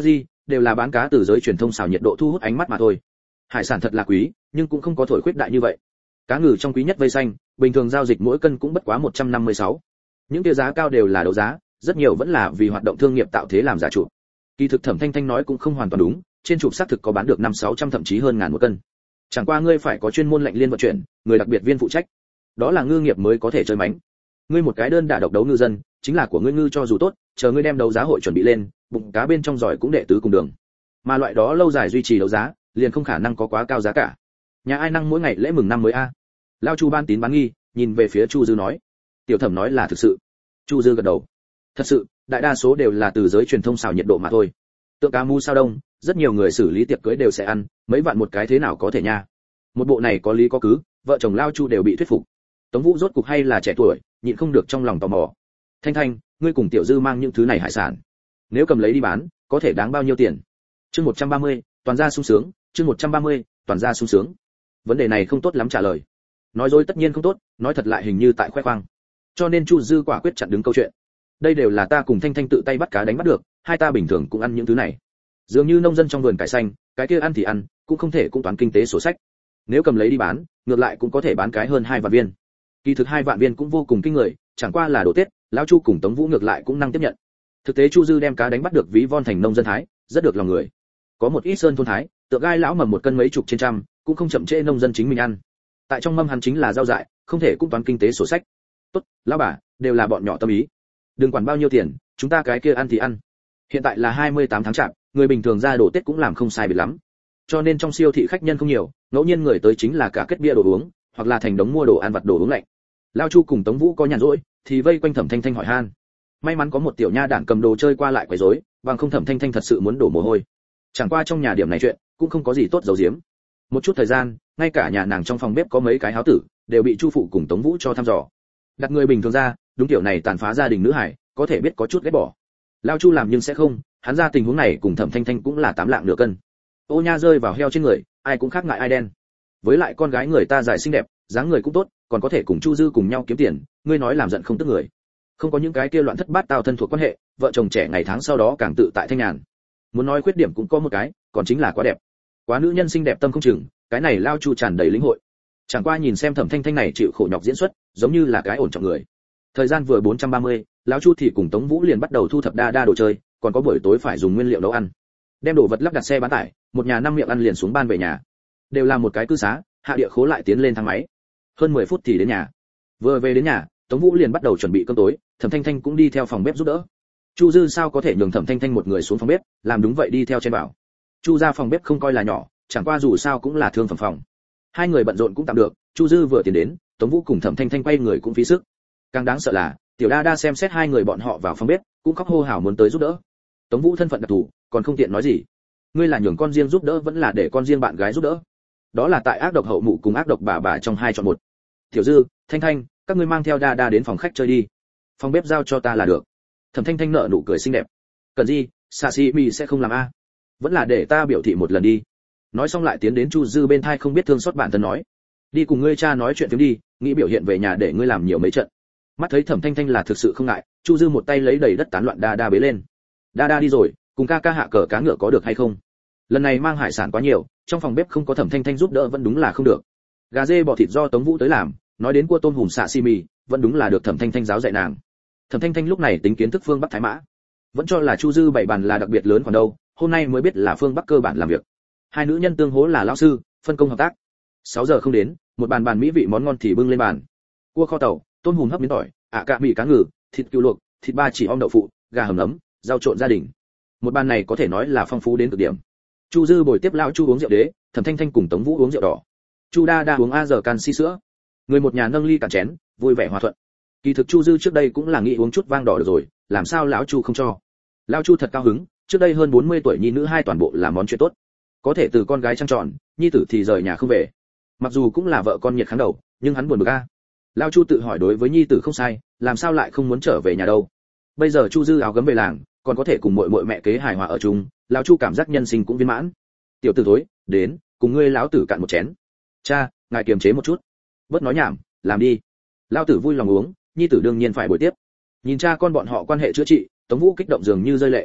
đều là bán cá từ giới truyền thông xào nhiệt độ thu hút ánh mắt mà thôi. Hải sản thật là quý, nhưng cũng không có thổi khuyết đại như vậy. Cá ngừ trong quý nhất vây xanh, bình thường giao dịch mỗi cân cũng bất quá 156. Những kia giá cao đều là đấu giá, rất nhiều vẫn là vì hoạt động thương nghiệp tạo thế làm giả chụp. Kỳ thực Thẩm Thanh Thanh nói cũng không hoàn toàn đúng, trên chụp xác thực có bán được 500-600 thậm chí hơn ngàn một cân. Chẳng qua ngươi phải có chuyên môn lệnh liên vận chuyển, người đặc biệt viên phụ trách. Đó là ngư nghiệp mới có thể chơi mánh. Ngươi một cái đơn đả độc đấu ngư dân, chính là của ngươi ngư cho dù tốt, chờ ngươi đem đấu giá hội chuẩn bị lên, bụng cá bên trong giỏi cũng đệ tứ cùng đường. Mà loại đó lâu dài duy trì đấu giá, liền không khả năng có quá cao giá cả. Nhà ai năng mỗi ngày lễ mừng năm mới a? Lao Chu ban tín bán nghi, nhìn về phía Chu Dư nói. Tiểu Thẩm nói là thực sự. Chu Dư gật đầu. Thật sự, đại đa số đều là từ giới truyền thông xào nhiệt độ mà thôi. Tượng cá mu sao đông, rất nhiều người xử lý tiệc cưới đều sẽ ăn, mấy vạn một cái thế nào có thể nha. Một bộ này có lý có cứ, vợ chồng Lao Chu đều bị thuyết phục. Tống Vũ rốt cục hay là trẻ tuổi, nhịn không được trong lòng tò mò. Thanh Thanh, ngươi cùng Tiểu Dư mang những thứ này hải sản, nếu cầm lấy đi bán, có thể đáng bao nhiêu tiền? Chương 130, toàn gia sung sướng, chương 130, toàn gia sung sướng. Vấn đề này không tốt lắm trả lời. Nói dối tất nhiên không tốt, nói thật lại hình như tại khoe khoang. Cho nên Chu Dư quả quyết chặn đứng câu chuyện. Đây đều là ta cùng Thanh Thanh tự tay bắt cá đánh bắt được, hai ta bình thường cũng ăn những thứ này. Dường như nông dân trong vườn cải xanh, cái kia ăn thì ăn, cũng không thể cũng toán kinh tế sổ sách. Nếu cầm lấy đi bán, ngược lại cũng có thể bán cái hơn 2 vạn viên. Kỳ thực 2 vạn viên cũng vô cùng kinh người, chẳng qua là đồ Tết, lão Chu cùng Tống Vũ ngược lại cũng năng tiếp nhận. Thực tế Chu Dư đem cá đánh bắt được ví von thành nông dân thái, rất được lòng người. Có một ít sơn thôn thái, tượng gai lão mầm một cân mấy chục trên trăm, cũng không chậm trễ nông dân chính mình ăn. Tại trong mâm hắn chính là rau dại, không thể cũng toán kinh tế sổ sách. Tốt, lão bà, đều là bọn nhỏ tâm ý. Đừng quản bao nhiêu tiền, chúng ta cái kia ăn thì ăn. Hiện tại là 28 tháng chạp, người bình thường ra đồ Tết cũng làm không sai biệt lắm. Cho nên trong siêu thị khách nhân không nhiều, ngẫu nhiên người tới chính là cả kết bia đồ uống, hoặc là thành đống mua đồ ăn vặt đồ uống lạnh. Lao Chu cùng Tống Vũ có nhàn rỗi, thì vây quanh Thẩm Thanh Thanh hỏi han. May mắn có một tiểu nha đản cầm đồ chơi qua lại quấy rối, bằng không Thẩm Thanh Thanh thật sự muốn đổ mồ hôi. Chẳng qua trong nhà điểm này chuyện, cũng không có gì tốt giấu giếm. Một chút thời gian, ngay cả nhà nàng trong phòng bếp có mấy cái háo tử, đều bị Chu phụ cùng Tống Vũ cho thăm dò. Đặt người bình thường ra, đúng tiểu này tàn phá gia đình nữ hải, có thể biết có chút ghét bỏ. Lao Chu làm nhưng sẽ không, hắn ra tình huống này cùng Thẩm Thanh Thanh cũng là 8 lạng nửa cân. Ô nha rơi vào heo trên người, ai cũng khác ngại ai đen. Với lại con gái người ta dài xinh đẹp, dáng người cũng tốt, còn có thể cùng Chu Dư cùng nhau kiếm tiền, ngươi nói làm giận không tức người. Không có những cái kia loạn thất bát tao thân thuộc quan hệ, vợ chồng trẻ ngày tháng sau đó càng tự tại thanh nhàn. Muốn nói khuyết điểm cũng có một cái, còn chính là quá đẹp. Quá nữ nhân xinh đẹp tâm không chừng, cái này Lao Chu tràn đầy lĩnh hội. Chẳng qua nhìn xem Thẩm Thanh Thanh này chịu khổ nhọc diễn xuất, giống như là cái ổn trọng người. Thời gian vừa 430, lão Chu thì cùng Tống Vũ liền bắt đầu thu thập đa đồ chơi, còn có buổi tối phải dùng nguyên liệu nấu ăn. Đem đồ vật lắp đặt xe bán tải, một nhà 5 miệng ăn liền xuống ban về nhà. Đều là một cái cư xá, hạ địa khố lại tiến lên thang máy. Hơn 10 phút thì đến nhà. Vừa về đến nhà, Tống Vũ liền bắt đầu chuẩn bị cơm tối, Thẩm Thanh Thanh cũng đi theo phòng bếp giúp đỡ. Chu Dư sao có thể nhường Thẩm Thanh Thanh một người xuống phòng bếp, làm đúng vậy đi theo trên bảo. Chu ra phòng bếp không coi là nhỏ, chẳng qua dù sao cũng là thương phẩm phòng. Hai người bận rộn cũng tạm được, Chu Dư vừa tiến đến, Tống Vũ cùng Thẩm Thanh Thanh quay người cũng phí sức. Càng đáng sợ là, Tiểu Đa xem xét hai người bọn họ vào phòng bếp, cũng khóc hô hào muốn tới giúp đỡ. Tống Vũ thân phận đặc thù, còn không tiện nói gì. Ngươi là nhường con riêng giúp đỡ vẫn là để con riêng bạn gái giúp đỡ? Đó là tại ác độc hậu mụ cùng ác độc bà trong hai chọn một. Tiểu Dư, Thanh Thanh, các ngươi mang theo Đa đến phòng khách chơi đi. Phòng bếp giao cho ta là được. Thẩm Thanh Thanh nở nụ cười xinh đẹp. Cần gì, sashimi sẽ không làm a. Vẫn là để ta biểu thị một lần đi. Nói xong lại tiến đến Chu Dư bên thai không biết thương xót bản thân nói. Đi cùng ngươi cha nói chuyện phiếm đi, nghĩ biểu hiện về nhà để ngươi làm nhiều mấy trận. Mắt thấy Thẩm Thanh Thanh là thực sự không ngại, Chu Dư một tay lấy đầy đất tán loạn Đa bế lên. Đa đi rồi, cùng ca hạ cờ cá ngựa có được hay không? Lần này mang hải sản quá nhiều, trong phòng bếp không có Thẩm Thanh Thanh giúp đỡ vẫn đúng là không được. Gà dê bò thịt do Tống Vũ tới làm, nói đến cua tôm hùm xạ xi mì, vẫn đúng là được Thẩm Thanh Thanh giáo dạy nàng. Thẩm Thanh Thanh lúc này tính kiến thức phương Bắc Thái Mã, vẫn cho là Chu Dư bảy bàn là đặc biệt lớn còn đâu, hôm nay mới biết là phương Bắc cơ bản làm việc. Hai nữ nhân tương hỗ là lão sư, phân công hợp tác. 6 giờ không đến, một bàn mỹ vị món ngon thì bưng lên bàn. Cua kho tàu, tôm hùm hấp miến tỏi, cạ mì cá ngừ, thịt cừu luộc, thịt ba chỉ om đậu phụ, gà hầm nấm, rau trộn gia đình. Một bàn này có thể nói là phong phú đến cực điểm. Chu Dư bồi tiếp lão Chu uống rượu đế, Thẩm Thanh Thanh cùng Tống Vũ uống rượu đỏ. Chu Đa uống a giờ canxi sữa. Người một nhà nâng ly cạn chén, vui vẻ hòa thuận. Kỳ thực Chu Dư trước đây cũng là nghĩ uống chút vang đỏ được rồi, làm sao lão Chu không cho. Lão Chu thật cao hứng, trước đây hơn 40 tuổi nhi nữ hai toàn bộ là món chuyện tốt. Có thể từ con gái trăng tròn, nhi tử thì rời nhà không về. Mặc dù cũng là vợ con nhiệt kháng đầu, nhưng hắn buồn bực a. Lão Chu tự hỏi đối với nhi tử không sai, làm sao lại không muốn trở về nhà đâu. Bây giờ Chu Dư áo gấm về làng, còn có thể cùng muội mẹ kế hài hòa ở chung, lão Chu cảm giác nhân sinh cũng viên mãn. Tiểu tử thối, đến, cùng ngươi lão tử cạn một chén. Cha, ngài kiềm chế một chút. Bớt nói nhảm, làm đi. Lão tử vui lòng uống, nhi tử đương nhiên phải bồi tiếp. Nhìn cha con bọn họ quan hệ chữa trị, Tống Vũ kích động dường như rơi lệ.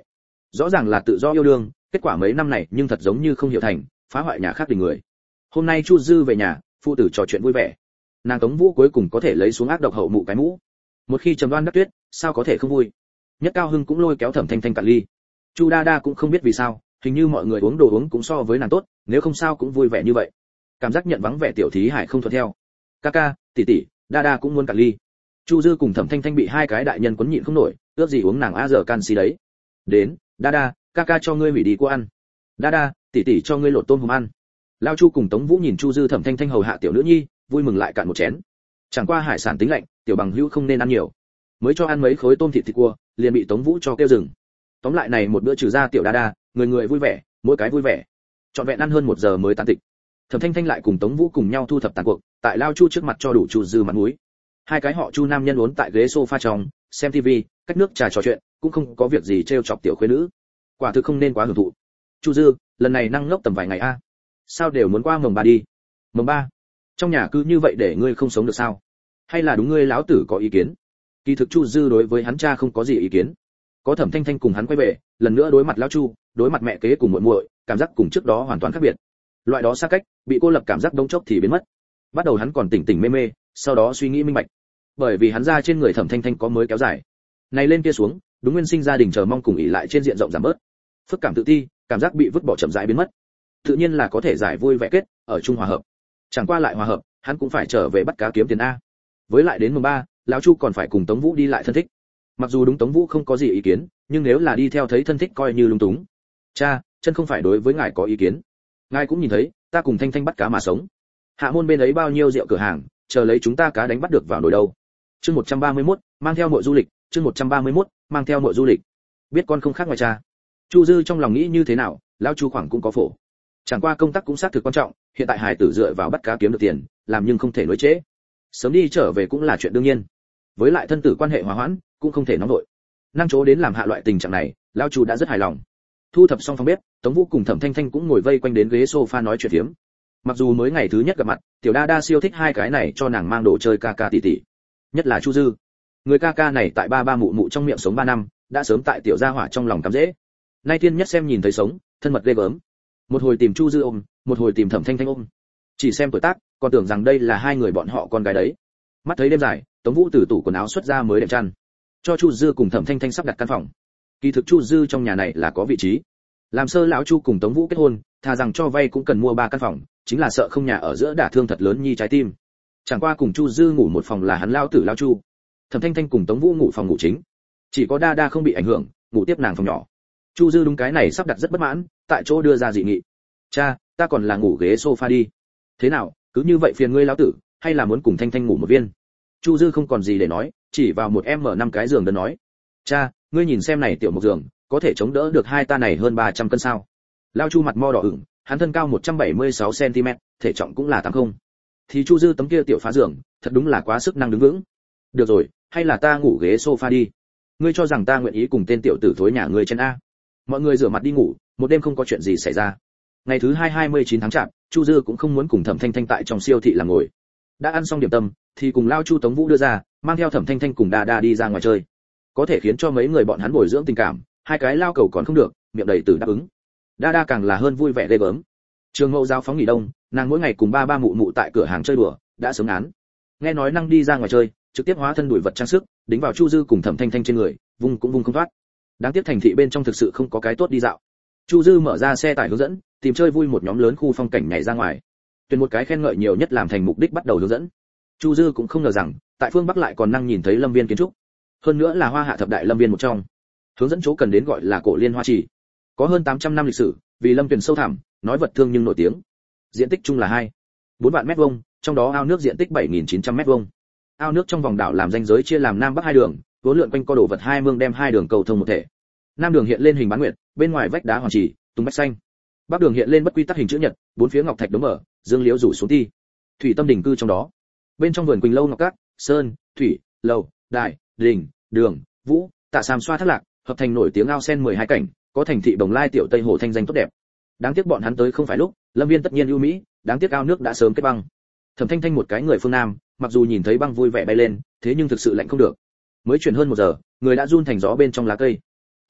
Rõ ràng là tự do yêu đương, kết quả mấy năm này nhưng thật giống như không hiểu thành, phá hoại nhà khác đình người. Hôm nay Chu Dư về nhà, phụ tử trò chuyện vui vẻ. Nàng Tống Vũ cuối cùng có thể lấy xuống ác độc hậu mụ cái mũ. Một khi trầm đoan đắc tuyết, sao có thể không vui. Nhất Cao Hưng cũng lôi kéo Thẩm Thanh Thanh cạn ly. Chu Đa Đa cũng không biết vì sao, hình như mọi người uống đồ uống cũng so với nàng tốt, nếu không sao cũng vui vẻ như vậy. Cảm giác nhận vắng vẻ tiểu thí hải không thuận theo. Ca, tỷ tỷ, Đa Đa cũng muốn cạn ly. Chu Dư cùng Thẩm Thanh Thanh bị hai cái đại nhân quấn nhịn không nổi, ước gì uống nàng a giờ canxi đấy. Đến, Đa, ca cho ngươi hủy đi cô ăn. Đa, tỷ tỷ cho ngươi lột tôm hùm ăn. Lao Chu cùng Tống Vũ nhìn Chu Dư Thẩm Thanh Thanh hầu hạ tiểu nữ nhi, vui mừng lại cạn một chén. Chẳng qua hải sản tính lạnh, tiểu bằng hữu không nên ăn nhiều. Mới cho ăn mấy khối tôm thịt cua, liền bị Tống Vũ cho kêu dừng. Tóm lại này một bữa trừ ra tiểu Đa, người người vui vẻ, mỗi cái vui vẻ. Trọn vẹn ăn hơn 1 giờ mới tán tịch. Thẩm Thanh Thanh lại cùng Tống Vũ cùng nhau thu thập tàn cuộc, tại Lao Chu trước mặt cho đủ Chu Dư mặt mũi. Hai cái họ Chu nam nhân uốn tại ghế sofa trong, xem tivi, cách nước trà trò chuyện, cũng không có việc gì trêu chọc tiểu khuê nữ. Quả thực không nên quá hưởng thụ. Chu Dư, lần này năng ngốc tầm vài ngày a. Sao đều muốn qua mồng 3 đi? Mồng 3? Trong nhà cứ như vậy để ngươi không sống được sao? Hay là đúng ngươi lão tử có ý kiến? Kỳ thực Chu Dư đối với hắn cha không có gì ý kiến. Có Thẩm Thanh Thanh cùng hắn quay về, lần nữa đối mặt lão Chu, đối mặt mẹ kế cùng muội muội, cảm giác cùng trước đó hoàn toàn khác biệt. Loại đó xa cách, bị cô lập cảm giác đống chốc thì biến mất. Bắt đầu hắn còn tỉnh tỉnh mê mê, sau đó suy nghĩ minh bạch. Bởi vì hắn ra trên người Thẩm Thanh Thanh có mới kéo dài. Này lên kia xuống, đúng nguyên sinh gia đình chờ mong cùng ỷ lại trên diện rộng giảm bớt. Phức cảm tự ti, cảm giác bị vứt bỏ chậm rãi biến mất. Tự nhiên là có thể giải vui vẻ kết, ở chung hòa hợp. Chẳng qua lại hòa hợp, hắn cũng phải trở về bắt cá kiếm tiền a. Với lại đến mùng 3, lão Chu còn phải cùng Tống Vũ đi lại thân thích. Mặc dù đúng Tống Vũ không có gì ý kiến, nhưng nếu là đi theo thấy thân thích coi như lung túng. Cha, chân không phải đối với ngài có ý kiến. Ngài cũng nhìn thấy, ta cùng Thanh Thanh bắt cá mà sống. Hạ môn bên ấy bao nhiêu rượu cửa hàng, chờ lấy chúng ta cá đánh bắt được vào nồi đâu. Chương 131, mang theo muội du lịch, chương 131, mang theo muội du lịch. Biết con không khác ngoài cha. Chu Dư trong lòng nghĩ như thế nào, lão Chu khoảng cũng có phổ. Chẳng qua công tác cũng xác thực quan trọng, hiện tại hài tử dựa vào bắt cá kiếm được tiền, làm nhưng không thể nối trễ. Sớm đi trở về cũng là chuyện đương nhiên. Với lại thân tử quan hệ hòa hoãn, cũng không thể nóng nổi. Năng chỗ đến làm hạ loại tình trạng này, lão Chu đã rất hài lòng. Thu thập xong phòng bếp, Tống Vũ cùng Thẩm Thanh Thanh cũng ngồi vây quanh đến ghế sofa nói chuyện phiếm. Mặc dù mới ngày thứ nhất gặp mặt, tiểu Đa siêu thích hai cái này cho nàng mang đồ chơi ca tỷ tỷ. Nhất là Chu Dư. Người ca này tại ba mụ mụ trong miệng sống 3 năm, đã sớm tại tiểu gia hỏa trong lòng cắm dễ. Nay thiên nhất xem nhìn thấy sống, thân mật ghê gớm. Một hồi tìm Chu Dư ôm, một hồi tìm Thẩm Thanh Thanh ôm. Chỉ xem tuổi tác, còn tưởng rằng đây là hai người bọn họ con gái đấy. Mắt thấy đêm dài, Tống Vũ từ tủ quần áo xuất ra mới đệm chăn, cho Chu Dư cùng Thẩm Thanh Thanh sắp đặt căn phòng. Kỳ thực Chu Dư trong nhà này là có vị trí. Làm sơ lão Chu cùng Tống Vũ kết hôn, thà rằng cho vay cũng cần mua 3 căn phòng, chính là sợ không nhà ở giữa đả thương thật lớn nhi trái tim. Chẳng qua cùng Chu Dư ngủ một phòng là hắn lão tử lão Chu. Thẩm Thanh Thanh cùng Tống Vũ ngủ phòng ngủ chính. Chỉ có Đa không bị ảnh hưởng, ngủ tiếp nàng phòng nhỏ. Chu Dư đúng cái này sắp đặt rất bất mãn, tại chỗ đưa ra dị nghị. Cha, ta còn là ngủ ghế sofa đi. Thế nào, cứ như vậy phiền ngươi lão tử, hay là muốn cùng Thanh Thanh ngủ một viên? Chu Dư không còn gì để nói, chỉ vào một M5 cái giường đơn nói. Cha, ngươi nhìn xem này tiểu một giường, có thể chống đỡ được hai ta này hơn 300 cân sao? Lão Chu mặt mo đỏ ửng, hắn thân cao 176 cm, thể trọng cũng là 80. Thì Chu Dư tấm kia tiểu phá giường, thật đúng là quá sức năng đứng vững. Được rồi, hay là ta ngủ ghế sofa đi. Ngươi cho rằng ta nguyện ý cùng tên tiểu tử thối nhà ngươi trên a? Mọi người rửa mặt đi ngủ, một đêm không có chuyện gì xảy ra. Ngày thứ 29 tháng Chạp, Chu Dư cũng không muốn cùng Thẩm Thanh Thanh tại trong siêu thị làm ngồi. Đã ăn xong điểm tâm, thì cùng lao Chu Tống Vũ đưa ra, mang theo Thẩm Thanh Thanh cùng Đa đi ra ngoài chơi. Có thể khiến cho mấy người bọn hắn bồi dưỡng tình cảm, hai cái lao cầu còn không được, miệng đầy từ đáp ứng. Đa càng là hơn vui vẻ ghê gớm. Trường Mẫu giáo phóng nghỉ đông, nàng mỗi ngày cùng ba mụ mụ tại cửa hàng chơi đùa, đã sớm án. Nghe nói năng đi ra ngoài chơi, trực tiếp hóa thân đuổi vật trang sức, đính vào Chu Dư cùng Thẩm Thanh Thanh trên người, vung cũng vung không thoát. Đáng tiếc thành thị bên trong thực sự không có cái tốt đi dạo. Chu Dư mở ra xe tải hướng dẫn, tìm chơi vui một nhóm lớn khu phong cảnh nhảy ra ngoài. Tuyển một cái khen ngợi nhiều nhất làm thành mục đích bắt đầu hướng dẫn. Chu Dư cũng không ngờ rằng, tại phương Bắc lại còn năng nhìn thấy lâm viên kiến trúc. Hơn nữa là Hoa Hạ thập đại lâm viên một trong. Hướng dẫn chỗ cần đến gọi là Cổ Liên Hoa Trì. Có hơn 800 năm lịch sử, vì lâm tuyển sâu thẳm, nói vật thương nhưng nổi tiếng. Diện tích chung là 4 vạn mét vuông, trong đó ao nước diện tích 7.900 mét vuông. Ao nước trong vòng đảo làm ranh giới chia làm nam bắc hai đường, vốn lượn quanh co đổ vật hai mương đem hai đường cầu thông một thể. Nam đường hiện lên hình bán nguyệt, bên ngoài vách đá hoàng trì, tung bách xanh. Bắc đường hiện lên bất quy tắc hình chữ nhật, bốn phía ngọc thạch đống mở, dương liễu rủ xuống ti. Thủy tâm đỉnh cư trong đó. Bên trong vườn quỳnh lâu ngọc cát, sơn, thủy, lầu, đài, đình, đường, vũ, tạ sàm xoa thác lạc, hợp thành nổi tiếng ao sen 12 cảnh, có thành thị Đồng Lai tiểu Tây Hồ thanh danh tốt đẹp. Đáng tiếc bọn hắn tới không phải lúc, lâm viên tất nhiên ưu mỹ, đáng tiếc ao nước đã sớm kết băng. Thẩm Thanh Thanh một cái người phương Nam, mặc dù nhìn thấy băng vui vẻ bay lên, thế nhưng thực sự lạnh không được. Mới chuyển hơn 1 giờ, người đã run thành gió bên trong lá cây.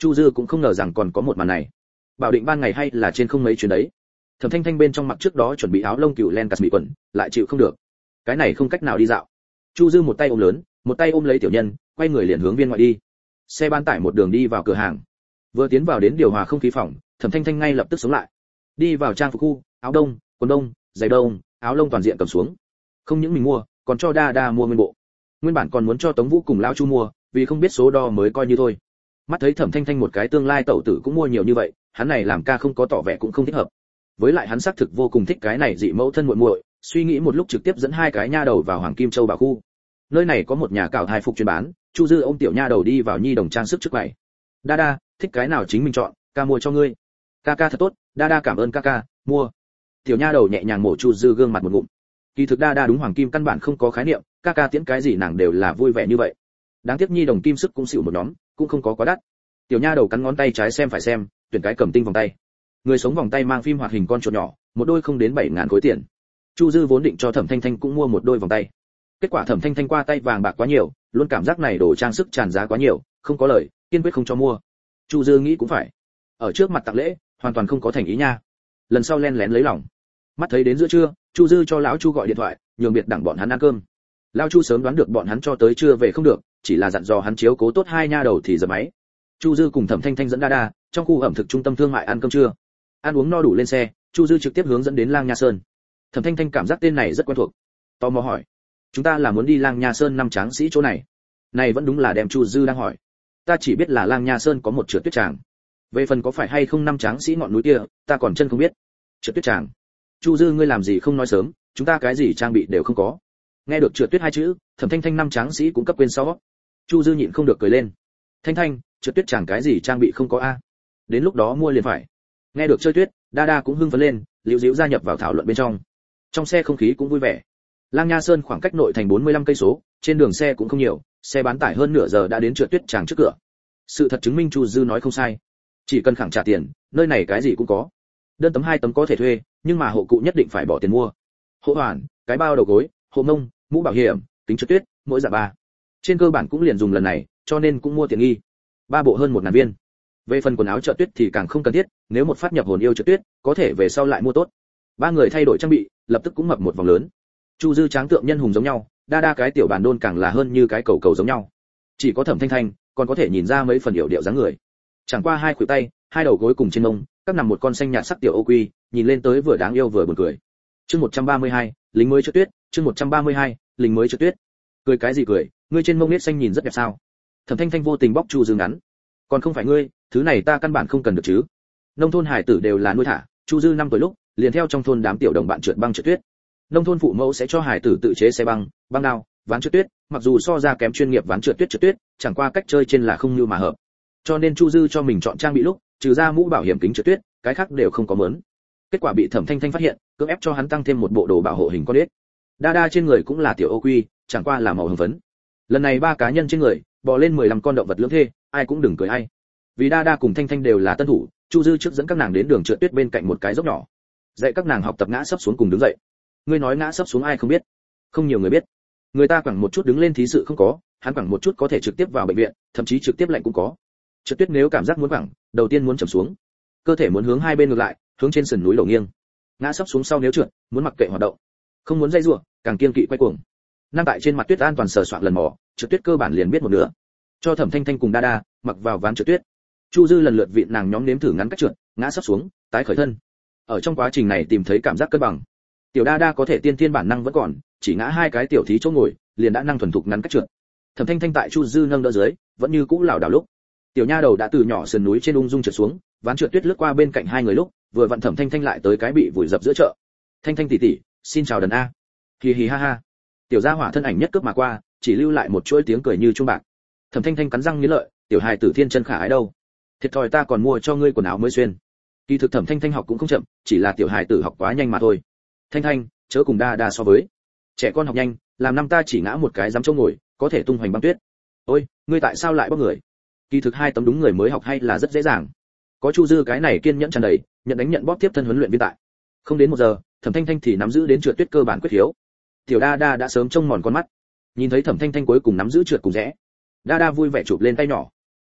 Chu Dư cũng không ngờ rằng còn có một màn này. Bảo định ban ngày hay là trên không mấy chuyến đấy. Thẩm Thanh Thanh bên trong mặc trước đó chuẩn bị áo lông cừu len cà bị quần, lại chịu không được. Cái này không cách nào đi dạo. Chu Dư một tay ôm lớn, một tay ôm lấy tiểu nhân, quay người liền hướng viên ngoại đi. Xe bán tải một đường đi vào cửa hàng. Vừa tiến vào đến điều hòa không khí phòng, Thẩm Thanh Thanh ngay lập tức sống lại. Đi vào trang phục khu, áo đông, quần đông, giày đông, áo lông toàn diện cầm xuống. Không những mình mua, còn cho Đa Đa mua nguyên bộ. Nguyên bản còn muốn cho Tống Vũ cùng lão Chu mua, vì không biết số đo mới coi như thôi. Mắt thấy Thẩm Thanh Thanh một cái tương lai tẩu tử cũng mua nhiều như vậy, hắn này làm ca không có tỏ vẻ cũng không thích hợp. Với lại hắn xác thực vô cùng thích cái này dị mẫu thân muội muội, suy nghĩ một lúc trực tiếp dẫn hai cái nha đầu vào Hoàng Kim Châu bảo khu. Nơi này có một nhà cạo hài phục chuyên bán, Chu Dư ôm tiểu nha đầu đi vào nhi đồng trang sức trước quầy. Đa Đa, thích cái nào chính mình chọn, ca mua cho ngươi. Ca ca thật tốt, Đa Đa cảm ơn ca ca, mua. Tiểu nha đầu nhẹ nhàng mổ Chu Dư gương mặt một ngụm. Kỳ thực Đa Đa đúng hoàng kim căn bản không có khái niệm, ca ca tiễn cái gì nàng đều là vui vẻ như vậy. Đáng tiếc nhi đồng kim sức cũng xỉu một nhóm, cũng không có quá đắt. Tiểu nha đầu cắn ngón tay trái xem phải xem, tuyển cái cầm tinh vòng tay. Người sống vòng tay mang phim hoạt hình con chuột nhỏ, một đôi không đến 7.000 khối tiền. Chu Dư vốn định cho Thẩm Thanh Thanh cũng mua một đôi vòng tay. Kết quả Thẩm Thanh Thanh qua tay vàng bạc quá nhiều, luôn cảm giác này đồ trang sức tràn giá quá nhiều, không có lời, kiên quyết không cho mua. Chu Dư nghĩ cũng phải, ở trước mặt tặng lễ, hoàn toàn không có thành ý nha. Lần sau len lén lấy lòng. Mắt thấy đến giữa trưa, Chu Dư cho lão Chu gọi điện thoại, nhường biệt đẳng bọn hắn ăn cơm. Lão Chu sớm đoán được bọn hắn cho tới trưa về không được, chỉ là dặn dò hắn chiếu cố tốt hai nha đầu thì giật máy. Chu Dư cùng Thẩm Thanh Thanh dẫn Đa Đa trong khu ẩm thực trung tâm thương mại ăn cơm trưa. Ăn uống no đủ lên xe, Chu Dư trực tiếp hướng dẫn đến Lang Nha Sơn. Thẩm Thanh Thanh cảm giác tên này rất quen thuộc, tò mò hỏi: "Chúng ta là muốn đi Lang Nha Sơn năm tráng sĩ chỗ này?" Này vẫn đúng là đem Chu Dư đang hỏi. Ta chỉ biết là Lang Nha Sơn có một trượt tuyết tràng. Về phần có phải hay không năm tráng sĩ ngọn núi kia, ta còn chân không biết. Trượt tuyết tràng. Chu Dư ngươi làm gì không nói sớm, chúng ta cái gì trang bị đều không có. Nghe được trượt tuyết hai chữ, Thẩm Thanh Thanh năm tráng sĩ cũng cấp quên sau. Chu Dư nhịn không được cười lên. Thanh Thanh, trượt tuyết chẳng cái gì trang bị không có a? Đến lúc đó mua liền phải. Nghe được chơi tuyết, Đa Đa cũng hưng phấn lên, liễu diễu gia nhập vào thảo luận bên trong. Trong xe không khí cũng vui vẻ. Lang Nha Sơn khoảng cách nội thành 45 cây số, trên đường xe cũng không nhiều, xe bán tải hơn nửa giờ đã đến trượt tuyết tràng trước cửa. Sự thật chứng minh Chu Dư nói không sai. Chỉ cần khẳng trả tiền, nơi này cái gì cũng có. Đơn tấm 2 tấm có thể thuê, nhưng mà hộ cụ nhất định phải bỏ tiền mua. Hộ hoàn, cái bao đầu gối, hộ mông, mũ bảo hiểm, kính trượt tuyết, mỗi dạng 3. Trên cơ bản cũng liền dùng lần này, cho nên cũng mua tiền nghi. 3 bộ hơn 1.000 viên. Về phần quần áo trượt tuyết thì càng không cần thiết, nếu một phát nhập hồn yêu trượt tuyết, có thể về sau lại mua tốt. 3 người thay đổi trang bị, lập tức cũng mập một vòng lớn. Chu Dư tráng tượng nhân hùng giống nhau, Đa Đa cái tiểu bản đôn càng là hơn như cái cầu cầu giống nhau. Chỉ có Thẩm Thanh Thanh còn có thể nhìn ra mấy phần điệu điệu dáng người. Chẳng qua 2 khuỷu tay, 2 đầu gối cùng trên mông, các nằm một con xanh nhạt sắc tiểu ô quy, nhìn lên tới vừa đáng yêu vừa buồn cười. Chương 132, lính mới trượt tuyết, chương 132, lính mới trượt tuyết. Cười cái gì cười, ngươi trên mông nết xanh nhìn rất đẹp sao? Thẩm Thanh Thanh vô tình bóc Chu Dư ngắn. Còn không phải ngươi, thứ này ta căn bản không cần được chứ. Nông thôn hải tử đều là nuôi thả, Chu Dư 5 tuổi lúc, liền theo trong thôn đám tiểu đồng bạn trượt băng trượt tuyết. Nông thôn phụ mẫu sẽ cho hải tử tự chế xe băng, băng đao, ván trượt tuyết, mặc dù so ra kém chuyên nghiệp ván trượt tuyết, chẳng qua cách chơi trên là không như mà hợp. Cho nên Chu Dư cho mình chọn trang bị lúc, trừ ra mũ bảo hiểm kính trượt tuyết, cái khác đều không có mớn. Kết quả bị Thẩm Thanh Thanh phát hiện, cưỡng ép cho hắn tăng thêm một bộ đồ bảo hộ hình con ếch. Đa Đa trên người cũng là tiểu ô quy, chẳng qua là màu hồng phấn. Lần này 3 cá nhân trên người, bò lên 15 con động vật lưỡng thê, ai cũng đừng cười ai. Vì Đa Đa cùng Thanh Thanh đều là tân thủ, Chu Dư trước dẫn các nàng đến đường trượt tuyết bên cạnh một cái dốc nhỏ, dạy các nàng học tập ngã sấp xuống cùng đứng dậy. Ngươi nói ngã sấp xuống ai không biết? Không nhiều người biết. Người ta quẳng một chút đứng lên thí sự không có, hắn quẳng một chút có thể trực tiếp vào bệnh viện, thậm chí trực tiếp lạnh cũng có. Trượt tuyết nếu cảm giác muốn quẳng, đầu tiên muốn chầm xuống, cơ thể muốn hướng hai bên ngược lại, hướng trên sườn núi đổ nghiêng. Ngã sấp xuống sau nếu trượt, muốn mặc kệ hoạt động, không muốn dây rủa, càng kiên kỵ quay cuồng. Năng tại trên mặt tuyết an toàn sờ soạn lần mò, trượt tuyết cơ bản liền biết một nửa. Cho Thẩm Thanh Thanh cùng Đa Đa mặc vào ván trượt tuyết. Chu Dư lần lượt vịn nàng nhóm nếm thử ngắn cách trượt, ngã sấp xuống, tái khởi thân. Ở trong quá trình này tìm thấy cảm giác cân bằng. Tiểu Đa Đa có thể tiên thiên bản năng vẫn còn, chỉ ngã 2 cái tiểu thí chỗ ngồi, liền đã năng thuần thục ngắn cách trượt. Thẩm Thanh Thanh tại Chu Dư nâng đỡ dưới, vẫn như cũ lảo đảo lúc. Tiểu nha đầu đã từ nhỏ sườn núi trên ung dung trượt xuống, ván trượt tuyết lướt qua bên cạnh 2 người lúc, vừa vặn Thẩm Thanh Thanh lại tới cái bị vùi dập giữa chợ. Thanh Thanh tỷ tỷ, xin chào đần a. Hì hì ha ha. Tiểu gia hỏa thân ảnh nhất cướp mà qua, chỉ lưu lại một chuỗi tiếng cười như chuông bạc. Thẩm Thanh Thanh cắn răng nghiến lợi, tiểu hài tử thiên chân khả ái đâu. Thiệt thòi ta còn mua cho ngươi quần áo mới xuyên. Kỳ thực Thẩm Thanh Thanh học cũng không chậm, chỉ là tiểu hài tử học quá nhanh mà thôi. Thanh Thanh, chớ cùng Đa Đa so với. Trẻ con học nhanh, làm năm ta chỉ ngã một cái dám chỗ ngồi, có thể tung hoành băng tuyết. Ôi, ngươi tại sao lại bóc người? Kỳ thực 2 tấm đúng người mới học hay là rất dễ dàng. Có Chu Dư cái này kiên nhẫn tràn đầy, nhận đánh nhận bóp tiếp thân huấn luyện viên tại. Không đến 1 giờ, Thẩm Thanh Thanh thì nắm giữ đến trượt tuyết cơ bản quyết hiếu. Tiểu Đa Đa đã sớm trông mòn con mắt. Nhìn thấy Thẩm Thanh Thanh cuối cùng nắm giữ trượt cùng rẽ, Đa Đa vui vẻ chụp lên tay nhỏ.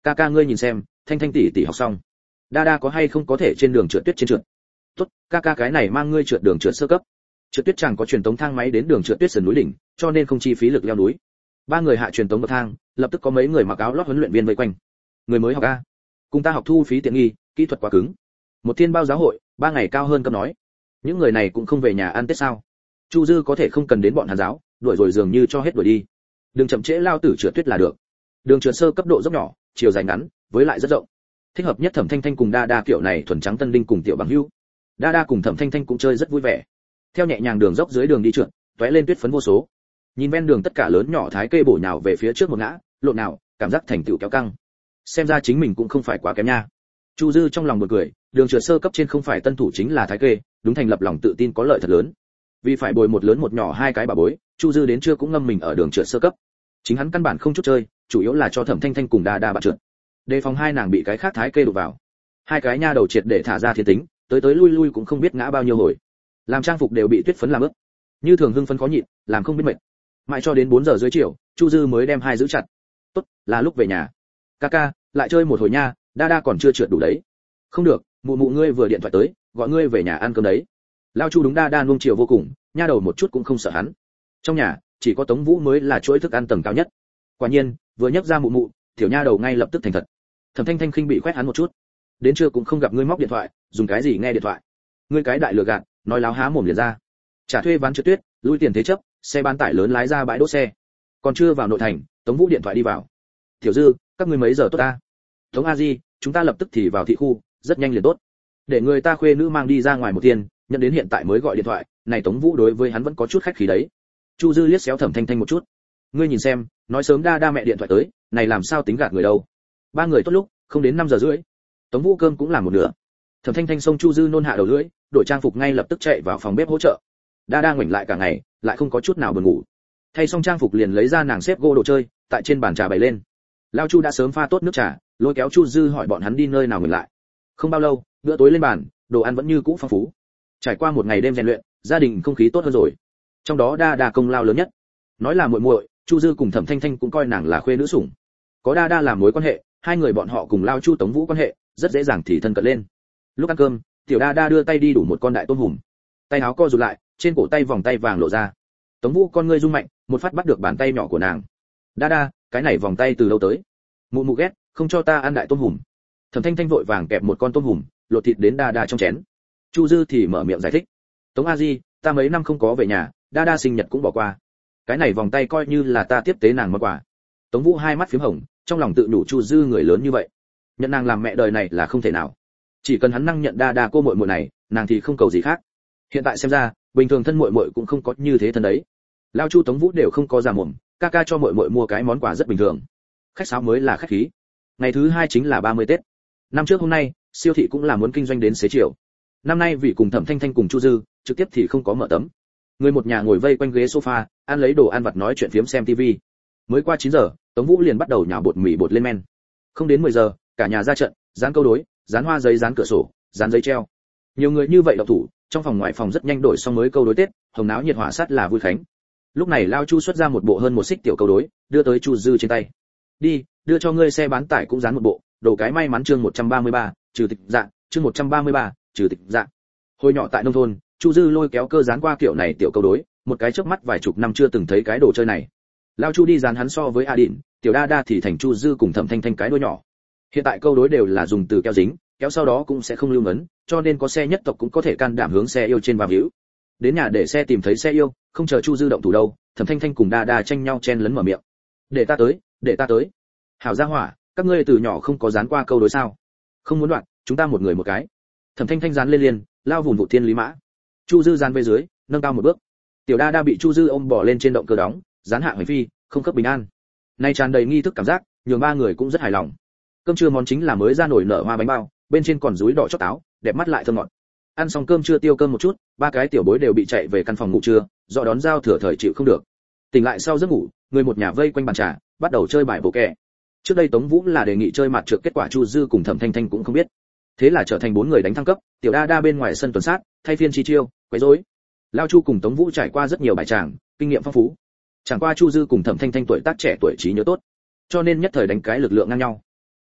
Ca ca ngươi nhìn xem, Thanh Thanh tỷ tỷ học xong. Đa đa có hay không có thể trên đường trượt tuyết trên trượt. Tốt, ca ca cái này mang ngươi trượt đường trượt sơ cấp. Trượt tuyết chẳng có truyền tống thang máy đến đường trượt tuyết sườn núi đỉnh, cho nên không chi phí lực leo núi. Ba người hạ truyền tống bậc thang, lập tức có mấy người mặc áo lót huấn luyện viên vây quanh. Người mới học a, cùng ta học thu phí tiện nghi, kỹ thuật quá cứng. Một thiên bao giáo hội, 3 ngày cao hơn cấp nói. Những người này cũng không về nhà ăn Tết sao? Chu Dư có thể không cần đến bọn Hàn giáo, đuổi rồi dường như cho hết đuổi đi. Đừng chậm trễ lao tử trượt tuyết là được. Đường trượt sơ cấp độ dốc nhỏ, chiều dài ngắn, với lại rất rộng. Thích hợp nhất Thẩm Thanh Thanh cùng Đa Đa kiểu này thuần trắng tân đinh cùng tiểu bằng hữu. Đa Đa cùng Thẩm Thanh Thanh cũng chơi rất vui vẻ. Theo nhẹ nhàng đường dốc dưới đường đi trượt, tóe lên tuyết phấn vô số. Nhìn ven đường tất cả lớn nhỏ thái kê bổ nhào về phía trước một ngã, lộn nào, cảm giác thành tựu kéo căng. Xem ra chính mình cũng không phải quá kém nha. Chu Dư trong lòng buồn cười, đường trượt sơ cấp trên không phải tân thủ chính là thái kê, đúng thành lập lòng tự tin có lợi thật lớn. Vì phải bồi một lớn một nhỏ hai cái bà bối, Chu Dư đến trưa cũng ngâm mình ở đường trượt sơ cấp. Chính hắn căn bản không chút chơi, chủ yếu là cho Thẩm Thanh Thanh cùng Đa Đa bạn trượt. Đề phòng hai nàng bị cái khác thái kê đụng vào. Hai cái nha đầu triệt để thả ra thiên tính, tới lui lui cũng không biết ngã bao nhiêu hồi. Làm trang phục đều bị tuyết phấn làm ướt. Như thường hưng phấn khó nhịn, làm không biết mệt. Mãi cho đến 4 giờ dưới chiều, Chu Dư mới đem hai giữ chặt. Tốt, là lúc về nhà. Ca, lại chơi một hồi nha, Đa Đa còn chưa trượt đủ đấy. Không được, mụ mụ ngươi vừa điện thoại tới, gọi ngươi về nhà ăn cơm đấy. Lao Chu đúng Đa Đa nuông chiều vô cùng, nha đầu một chút cũng không sợ hắn. Trong nhà, chỉ có Tống Vũ mới là chuỗi thức ăn tầng cao nhất. Quả nhiên, vừa nhắc ra mụ mụ, tiểu nha đầu ngay lập tức thành thật. Thẩm Thanh Thanh khinh bị khoét hắn một chút. Đến trưa cũng không gặp ngươi móc điện thoại, dùng cái gì nghe điện thoại? Ngươi cái đại lừa gạt, nói láo há mồm liền ra. Trả thuê ván trượt tuyết, lui tiền thế chấp, xe bán tải lớn lái ra bãi đỗ xe. Còn chưa vào nội thành, Tống Vũ điện thoại đi vào. Tiểu Dư, các ngươi mấy giờ tốt ta? Tống A Di, chúng ta lập tức thì vào thị khu, rất nhanh liền tốt. Để người ta khuê nữ mang đi ra ngoài một tiền, nhận đến hiện tại mới gọi điện thoại, này Tống Vũ đối với hắn vẫn có chút khách khí đấy. Chu Dư liếc xéo Thẩm Thanh Thanh một chút. Ngươi nhìn xem, nói sớm Đa Đa mẹ điện thoại tới, này làm sao tính gạt người đâu? Ba người tốt lúc, không đến 5 giờ rưỡi. Tống Vũ cơm cũng làm một nửa. Thẩm Thanh Thanh xông Chu Dư nôn hạ đầu lưỡi, đổi trang phục ngay lập tức chạy vào phòng bếp hỗ trợ. Đa Đa ngoảnh lại cả ngày, lại không có chút nào buồn ngủ. Thay xong trang phục liền lấy ra nàng xếp gỗ đồ chơi, tại trên bàn trà bày lên. Lao Chu đã sớm pha tốt nước trà, lôi kéo Chu Dư hỏi bọn hắn đi nơi nào ngừng lại. Không bao lâu, bữa tối lên bàn, đồ ăn vẫn như cũ phong phú. Trải qua một ngày đêm rèn luyện, gia đình không khí tốt hơn rồi. Trong đó Đa Đa công lao lớn nhất. Nói là muội muội, Chu Dư cùng Thẩm Thanh Thanh cũng coi nàng là khuê nữ sủng. Có Đa Đa làm mối quan hệ, hai người bọn họ cùng Lao Chu Tống Vũ quan hệ, rất dễ dàng thì thân cận lên. Lúc ăn cơm, tiểu Đa Đa đưa tay đi đủ một con đại tôm hùm. Tay áo co rụt lại, trên cổ tay vòng tay vàng lộ ra. Tống Vũ con ngươi rung mạnh, một phát bắt được bàn tay nhỏ của nàng. Đa Đa, cái này vòng tay từ đâu tới? Mụ mụ ghét, không cho ta ăn đại tôm hùm. Thẩm Thanh Thanh vội vàng kẹp một con tôm hùm, lột thịt đến Đa Đa trong chén. Chu Dư thì mở miệng giải thích. Tống A Di, ta mấy năm không có về nhà, Đa Đa sinh nhật cũng bỏ qua. Cái này vòng tay coi như là ta tiếp tế nàng món quà. Tống Vũ hai mắt phím hồng, trong lòng tự đủ Chu Dư người lớn như vậy, nhận nàng làm mẹ đời này là không thể nào. Chỉ cần hắn năng nhận Đa Đa cô muội muội này, nàng thì không cầu gì khác. Hiện tại xem ra, bình thường thân muội muội cũng không có như thế thân đấy. Lao Chu Tống Vũ đều không có giả mồm, ca cho muội muội mua cái món quà rất bình thường. Khách sáo mới là khách khí. Ngày thứ 2 chính là 30 Tết. Năm trước hôm nay, siêu thị cũng là muốn kinh doanh đến xế chiều. Năm nay vì cùng Thẩm Thanh Thanh cùng Chu Dư, trực tiếp thì không có mở tấm. Người một nhà ngồi vây quanh ghế sofa, ăn lấy đồ ăn vặt nói chuyện phiếm xem tivi. Mới qua 9 giờ, Tống Vũ liền bắt đầu nhào bột mì bột lên men. Không đến 10 giờ, cả nhà ra trận, dán câu đối, dán hoa giấy dán cửa sổ, dán giấy treo. Nhiều người như vậy độc thủ, trong phòng ngoài phòng rất nhanh đổi xong mới câu đối Tết, hồng náo nhiệt hỏa sát là vui khánh. Lúc này Lao Chu xuất ra một bộ hơn một xích tiểu câu đối, đưa tới Chu Dư trên tay. Đi, đưa cho ngươi xe bán tải cũng dán một bộ, đồ cái may mắn chương 133, trừ tịch dạ, chương 133, trừ tịch dạ. Hồi nhỏ tại nông thôn, Chu Dư lôi kéo cơ dán qua kiểu này tiểu câu đối, một cái chớp mắt vài chục năm chưa từng thấy cái đồ chơi này. Lao Chu đi dán hắn so với A Đỉnh, tiểu Đa Đa thì thành Chu Dư cùng Thẩm Thanh Thanh cái đuôi nhỏ. Hiện tại câu đối đều là dùng từ keo dính, kéo sau đó cũng sẽ không lưu ngấn, cho nên có xe nhất tộc cũng có thể can đảm hướng xe yêu trên vào hữu. Đến nhà để xe tìm thấy xe yêu, không chờ Chu Dư động thủ đâu, Thẩm Thanh Thanh cùng Đa Đa tranh nhau chen lấn mở miệng. Để ta tới. Hảo gia hỏa, các ngươi từ nhỏ không có dán qua câu đối sao? Không muốn đoạn, chúng ta một người một cái. Thẩm Thanh Thanh dán lên liền, lao vùn vụ thiên lý mã. Chu Dư dán về dưới, nâng cao một bước. Tiểu Đa Đa bị Chu Dư ôm bỏ lên trên động cơ đóng, dán hạ hành phi, không khớp bình an. Nay tràn đầy nghi thức cảm giác, nhường ba người cũng rất hài lòng. Cơm trưa món chính là mới ra nổi nở hoa bánh bao, bên trên còn rúi đỏ chót táo, đẹp mắt lại thơm ngọt. Ăn xong cơm trưa tiêu cơm một chút, ba cái tiểu bối đều bị chạy về căn phòng ngủ trưa, do đón giao thừa thời chịu không được. Tỉnh lại sau giấc ngủ, người một nhà vây quanh bàn trà, bắt đầu chơi bài bộ kè. Trước đây Tống Vũ là đề nghị chơi mặt trượt, kết quả Chu Dư cùng Thẩm Thanh Thanh cũng không biết. Thế là trở thành 4 người đánh thăng cấp, tiểu Đa Đa bên ngoài sân tuần sát, thay phiên chi chiêu, quấy rối. Lao Chu cùng Tống Vũ trải qua rất nhiều bài tràng, kinh nghiệm phong phú. Chẳng qua Chu Dư cùng Thẩm Thanh Thanh tuổi tác trẻ tuổi trí nhớ tốt, cho nên nhất thời đánh cái lực lượng ngang nhau.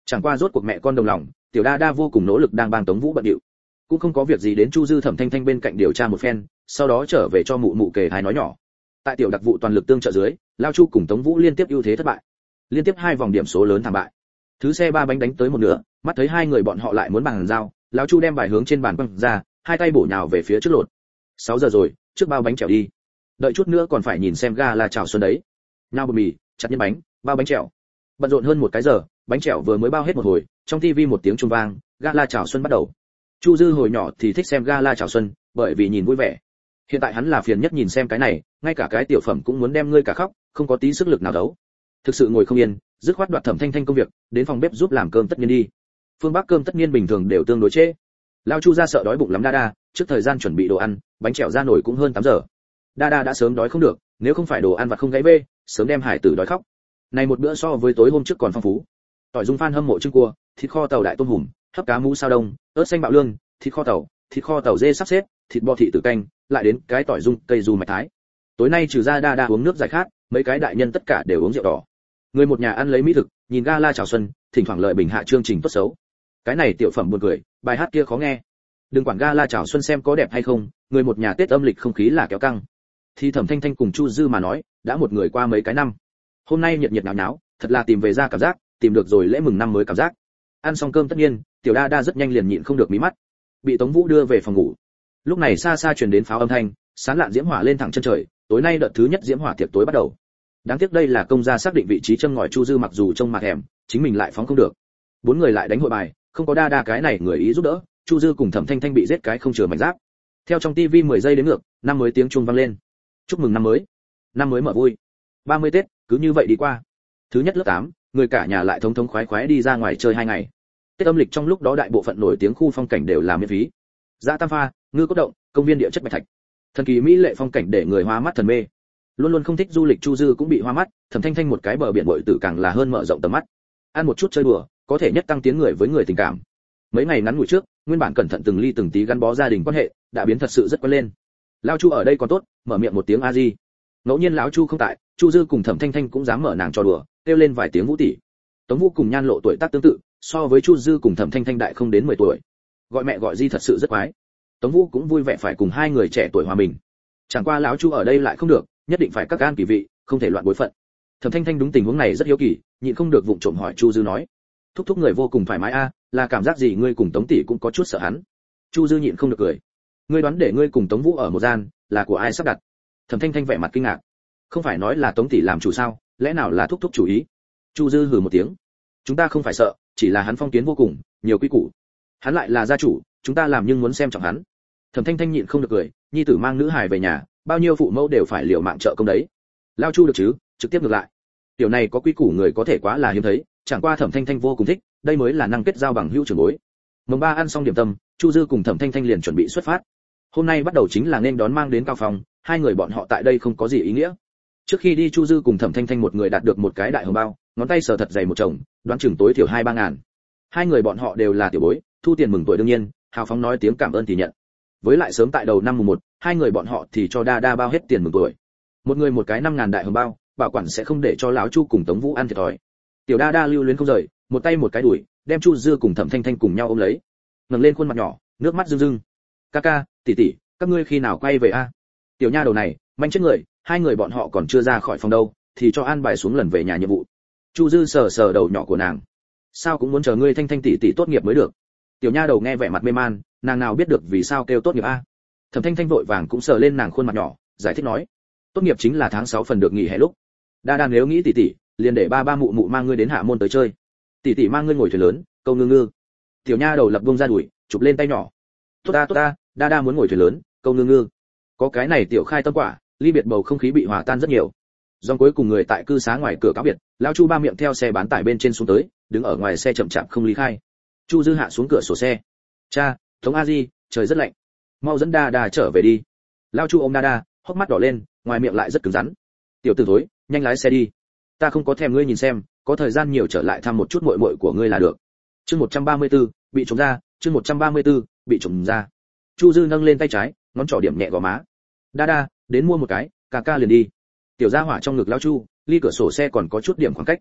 Chẳng qua rốt cuộc mẹ con đồng lòng, tiểu đa đa vô cùng nỗ lực đang bang Tống Vũ bận điệu, cũng không có việc gì đến Chu Dư Thẩm Thanh Thanh bên cạnh điều tra một phen, sau đó trở về cho mụ mụ kể thái nói nhỏ. Tại tiểu đặc vụ toàn lực tương trợ dưới, Lao Chu cùng Tống Vũ liên tiếp ưu thế thất bại, liên tiếp 2 vòng điểm số lớn thảm bại. Thứ xe 3 bánh đánh tới một nửa, mắt thấy 2 người bọn họ lại muốn bàn giao, Lao Chu đem bài hướng trên bàn quăng ra, 2 tay bổ nhào về phía trước lột. 6 giờ rồi, trước bao bánh chèo đi. Đợi chút nữa còn phải nhìn xem ga là chảo xuân đấy. Nhao bột mì, chặt nhân bánh, bao bánh chèo. Bận rộn hơn 1 cái giờ, bánh chèo vừa mới bao hết một hồi, trong tivi một tiếng chuông vang, gala chào xuân bắt đầu. Chu Dư hồi nhỏ thì thích xem gala chào xuân, bởi vì nhìn vui vẻ. Hiện tại hắn là phiền nhất nhìn xem cái này, ngay cả cái tiểu phẩm cũng muốn đem ngươi cả khóc, không có tí sức lực nào đấu. Thực sự ngồi không yên, dứt khoát đoạt Thẩm Thanh Thanh công việc, đến phòng bếp giúp làm cơm tất nhiên đi. Phương Bắc cơm tất nhiên bình thường đều tương đối trễ. Lao Chu ra sợ đói bụng lắm đa đa, trước thời gian chuẩn bị đồ ăn, bánh chèo ra nổi cũng hơn 8 giờ. Đa đa đã sớm đói không được, nếu không phải đồ ăn vặt không gãy bê, sớm đem hải tử đói khóc. Này một bữa so với tối hôm trước còn phong phú. Tỏi dung phan hâm mộ trứng cua, thịt kho tàu đại tôm hùm, hấp cá mú sao đông, ớt xanh bạo lương, thịt kho tàu dê sắp xếp, thịt bò thị tử canh, lại đến cái tỏi dung cây du mạch thái. Tối nay trừ ra đa đa uống nước giải khát, mấy cái đại nhân tất cả đều uống rượu đỏ. Người một nhà ăn lấy mỹ thực, nhìn gala chào xuân, thỉnh thoảng lợi bình hạ chương trình tốt xấu. Cái này tiểu phẩm buồn cười, bài hát kia khó nghe. Đừng quản gala chào xuân xem có đẹp hay không, người một nhà Tết âm lịch không khí là kéo căng. Thì Thẩm Thanh Thanh cùng Chu Dư mà nói, đã một người qua mấy cái năm. Hôm nay nhiệt nhiệt náo náo, thật là tìm về ra cảm giác, tìm được rồi lễ mừng năm mới cảm giác. Ăn xong cơm tất nhiên, tiểu đa đa rất nhanh liền nhịn không được mí mắt, bị Tống Vũ đưa về phòng ngủ. Lúc này xa xa truyền đến pháo âm thanh, sán lạn diễm hỏa lên thẳng chân trời, tối nay đợt thứ nhất diễm hỏa tiệc tối bắt đầu. Đáng tiếc đây là công gia xác định vị trí châm ngòi. Chu Dư mặc dù trông mặt hẻm, chính mình lại phóng không được. 4 người lại đánh hội bài, không có đa đa cái này người ý giúp đỡ, Chu Dư cùng Thẩm Thanh Thanh bị giết cái không chừa mảnh giáp. Theo trong tivi 10 giây đến ngược, năm mới tiếng chuông vang lên. Chúc mừng năm mới. Năm mới mở vui. 30 Tết, cứ như vậy đi qua. Thứ nhất lớp 8, người cả nhà lại thống thống khoái khoái đi ra ngoài chơi 2 ngày. Tết âm lịch trong lúc đó đại bộ phận nổi tiếng khu phong cảnh đều là miễn phí. Dã Tam Pha, Ngư Cốt Động, công viên địa chất Bạch Thạch. Thần kỳ mỹ lệ phong cảnh để người hoa mắt thần mê. Luôn luôn không thích du lịch Chu Dư cũng bị hoa mắt, Thẩm Thanh Thanh một cái bờ biển bội tử càng là hơn mở rộng tầm mắt. Ăn một chút chơi đùa, có thể nhất tăng tiến người với người tình cảm. Mấy ngày ngắn ngủi trước, nguyên bản cẩn thận từng ly từng tí gắn bó gia đình quan hệ, đã biến thật sự rất quen lên. Lao Chu ở đây còn tốt, mở miệng một tiếng a di. Ngẫu nhiên lão Chu không tại, Chu Dư cùng Thẩm Thanh Thanh cũng dám mở nàng trò đùa, kêu lên vài tiếng Vũ tỷ. Tống Vũ cùng Nhan Lộ tuổi tác tương tự, so với Chu Dư cùng Thẩm Thanh Thanh đại không đến 10 tuổi. Gọi mẹ gọi di thật sự rất quái. Tống Vũ cũng vui vẻ phải cùng 2 người trẻ tuổi hòa mình. Chẳng qua lão Chu ở đây lại không được, nhất định phải các gan kỳ vị, không thể loạn bối phận. Thẩm Thanh Thanh đúng tình huống này rất hiếu kỳ, nhịn không được vụng trộm hỏi Chu Dư nói: "Thúc thúc người vô cùng thoải mái a, là cảm giác gì ngươi cùng Tống tỷ cũng có chút sợ hắn?" Chu Dư nhịn không được cười: "Ngươi đoán để ngươi cùng Tống Vũ ở một gian, là của ai sắp đặt?" Thẩm Thanh Thanh vẻ mặt kinh ngạc: "Không phải nói là Tống tỷ làm chủ sao, lẽ nào là thúc thúc chủ ý?" Chu Dư hừ một tiếng: "Chúng ta không phải sợ, chỉ là hắn phong kiến vô cùng, nhiều quy củ. Hắn lại là gia chủ, chúng ta làm nhưng muốn xem trọng hắn." Thẩm Thanh Thanh nhịn không được cười: "Nhi tử mang nữ hài về nhà, bao nhiêu phụ mẫu đều phải liều mạng trợ công đấy. Lao Chu được chứ, trực tiếp ngược lại. Tiểu này có quy củ người có thể quá là hiếm thấy, chẳng qua Thẩm Thanh Thanh vô cùng thích, đây mới là năng kết giao bằng hữu trưởng bối." Mồng 3 ăn xong điểm tâm, Chu Dư cùng Thẩm Thanh Thanh liền chuẩn bị xuất phát. Hôm nay bắt đầu chính là nên đón mang đến Cao Phong, 2 người bọn họ tại đây không có gì ý nghĩa. Trước khi đi Chu Dư cùng Thẩm Thanh Thanh một người đạt được một cái đại hồng bao, ngón tay sờ thật dày một chồng, đoán chừng tối thiểu 2-3 ngàn. 2 người bọn họ đều là tiểu bối, thu tiền mừng tuổi đương nhiên, hào phóng nói tiếng cảm ơn thì nhận. Với lại sớm tại đầu năm mùng 1, 2 người bọn họ thì cho đa đa bao hết tiền mừng tuổi. Một người một cái 5 ngàn đại hồng bao, bảo quản sẽ không để cho lão Chu cùng Tống Vũ ăn thiệt thòi. Tiểu đa đa lưu luyến không rời, một tay một cái đuổi, đem Chu Dư cùng Thẩm Thanh Thanh cùng nhau ôm lấy, ngẩng lên khuôn mặt nhỏ, nước mắt rưng rưng. "Ca, tỷ tỷ, các ngươi khi nào quay về a?" Tiểu nha đầu này, manh chết người, 2 người bọn họ còn chưa ra khỏi phòng đâu, thì cho an bài xuống lần về nhà nhiệm vụ. Chu Dư sờ sờ đầu nhỏ của nàng: "Sao cũng muốn chờ ngươi Thanh Thanh tỷ tỷ tốt nghiệp mới được." Tiểu nha đầu nghe vẻ mặt mê man, nàng nào biết được vì sao kêu tốt nghiệp a. Thẩm Thanh Thanh vội vàng cũng sờ lên nàng khuôn mặt nhỏ, giải thích nói: "Tốt nghiệp chính là tháng 6 phần được nghỉ hè lúc. Đa đa nếu nghĩ tỷ tỷ, liền để ba mụ mụ mang ngươi đến Hạ Môn tới chơi. Tỷ tỷ mang ngươi ngồi thuyền lớn, câu ngư ngư." Tiểu nha đầu lập bông ra đuổi, chụp lên tay nhỏ: Tốt ta, đa đa muốn ngồi thuyền lớn, câu ngư ngư." Có cái này tiểu khai tâm quả, ly biệt bầu không khí bị hòa tan rất nhiều. Dòng cuối cùng người tại cư xá ngoài cửa cáo biệt, lão Chu ba miệng theo xe bán tải bên trên xuống tới, đứng ở ngoài xe chậm chạp không ly khai. Chu Dư hạ xuống cửa sổ xe: "Cha, Tống a di, trời rất lạnh, mau dẫn đa đa trở về đi." Lão Chu ôm đa đa, hốc mắt đỏ lên, ngoài miệng lại rất cứng rắn: "Tiểu tử thối, nhanh lái xe đi. Ta không có thèm ngươi nhìn xem, có thời gian nhiều trở lại thăm một chút muội muội của ngươi là được." Chương 134, bị trộm ra, chương 134, bị trộm ra. Chu Dư nâng lên tay trái, ngón trỏ điểm nhẹ gò má: "Đa đa, đến mua một cái, ca liền đi." Tiểu gia hỏa trong ngực lão Chu, ly cửa sổ xe còn có chút điểm khoảng cách.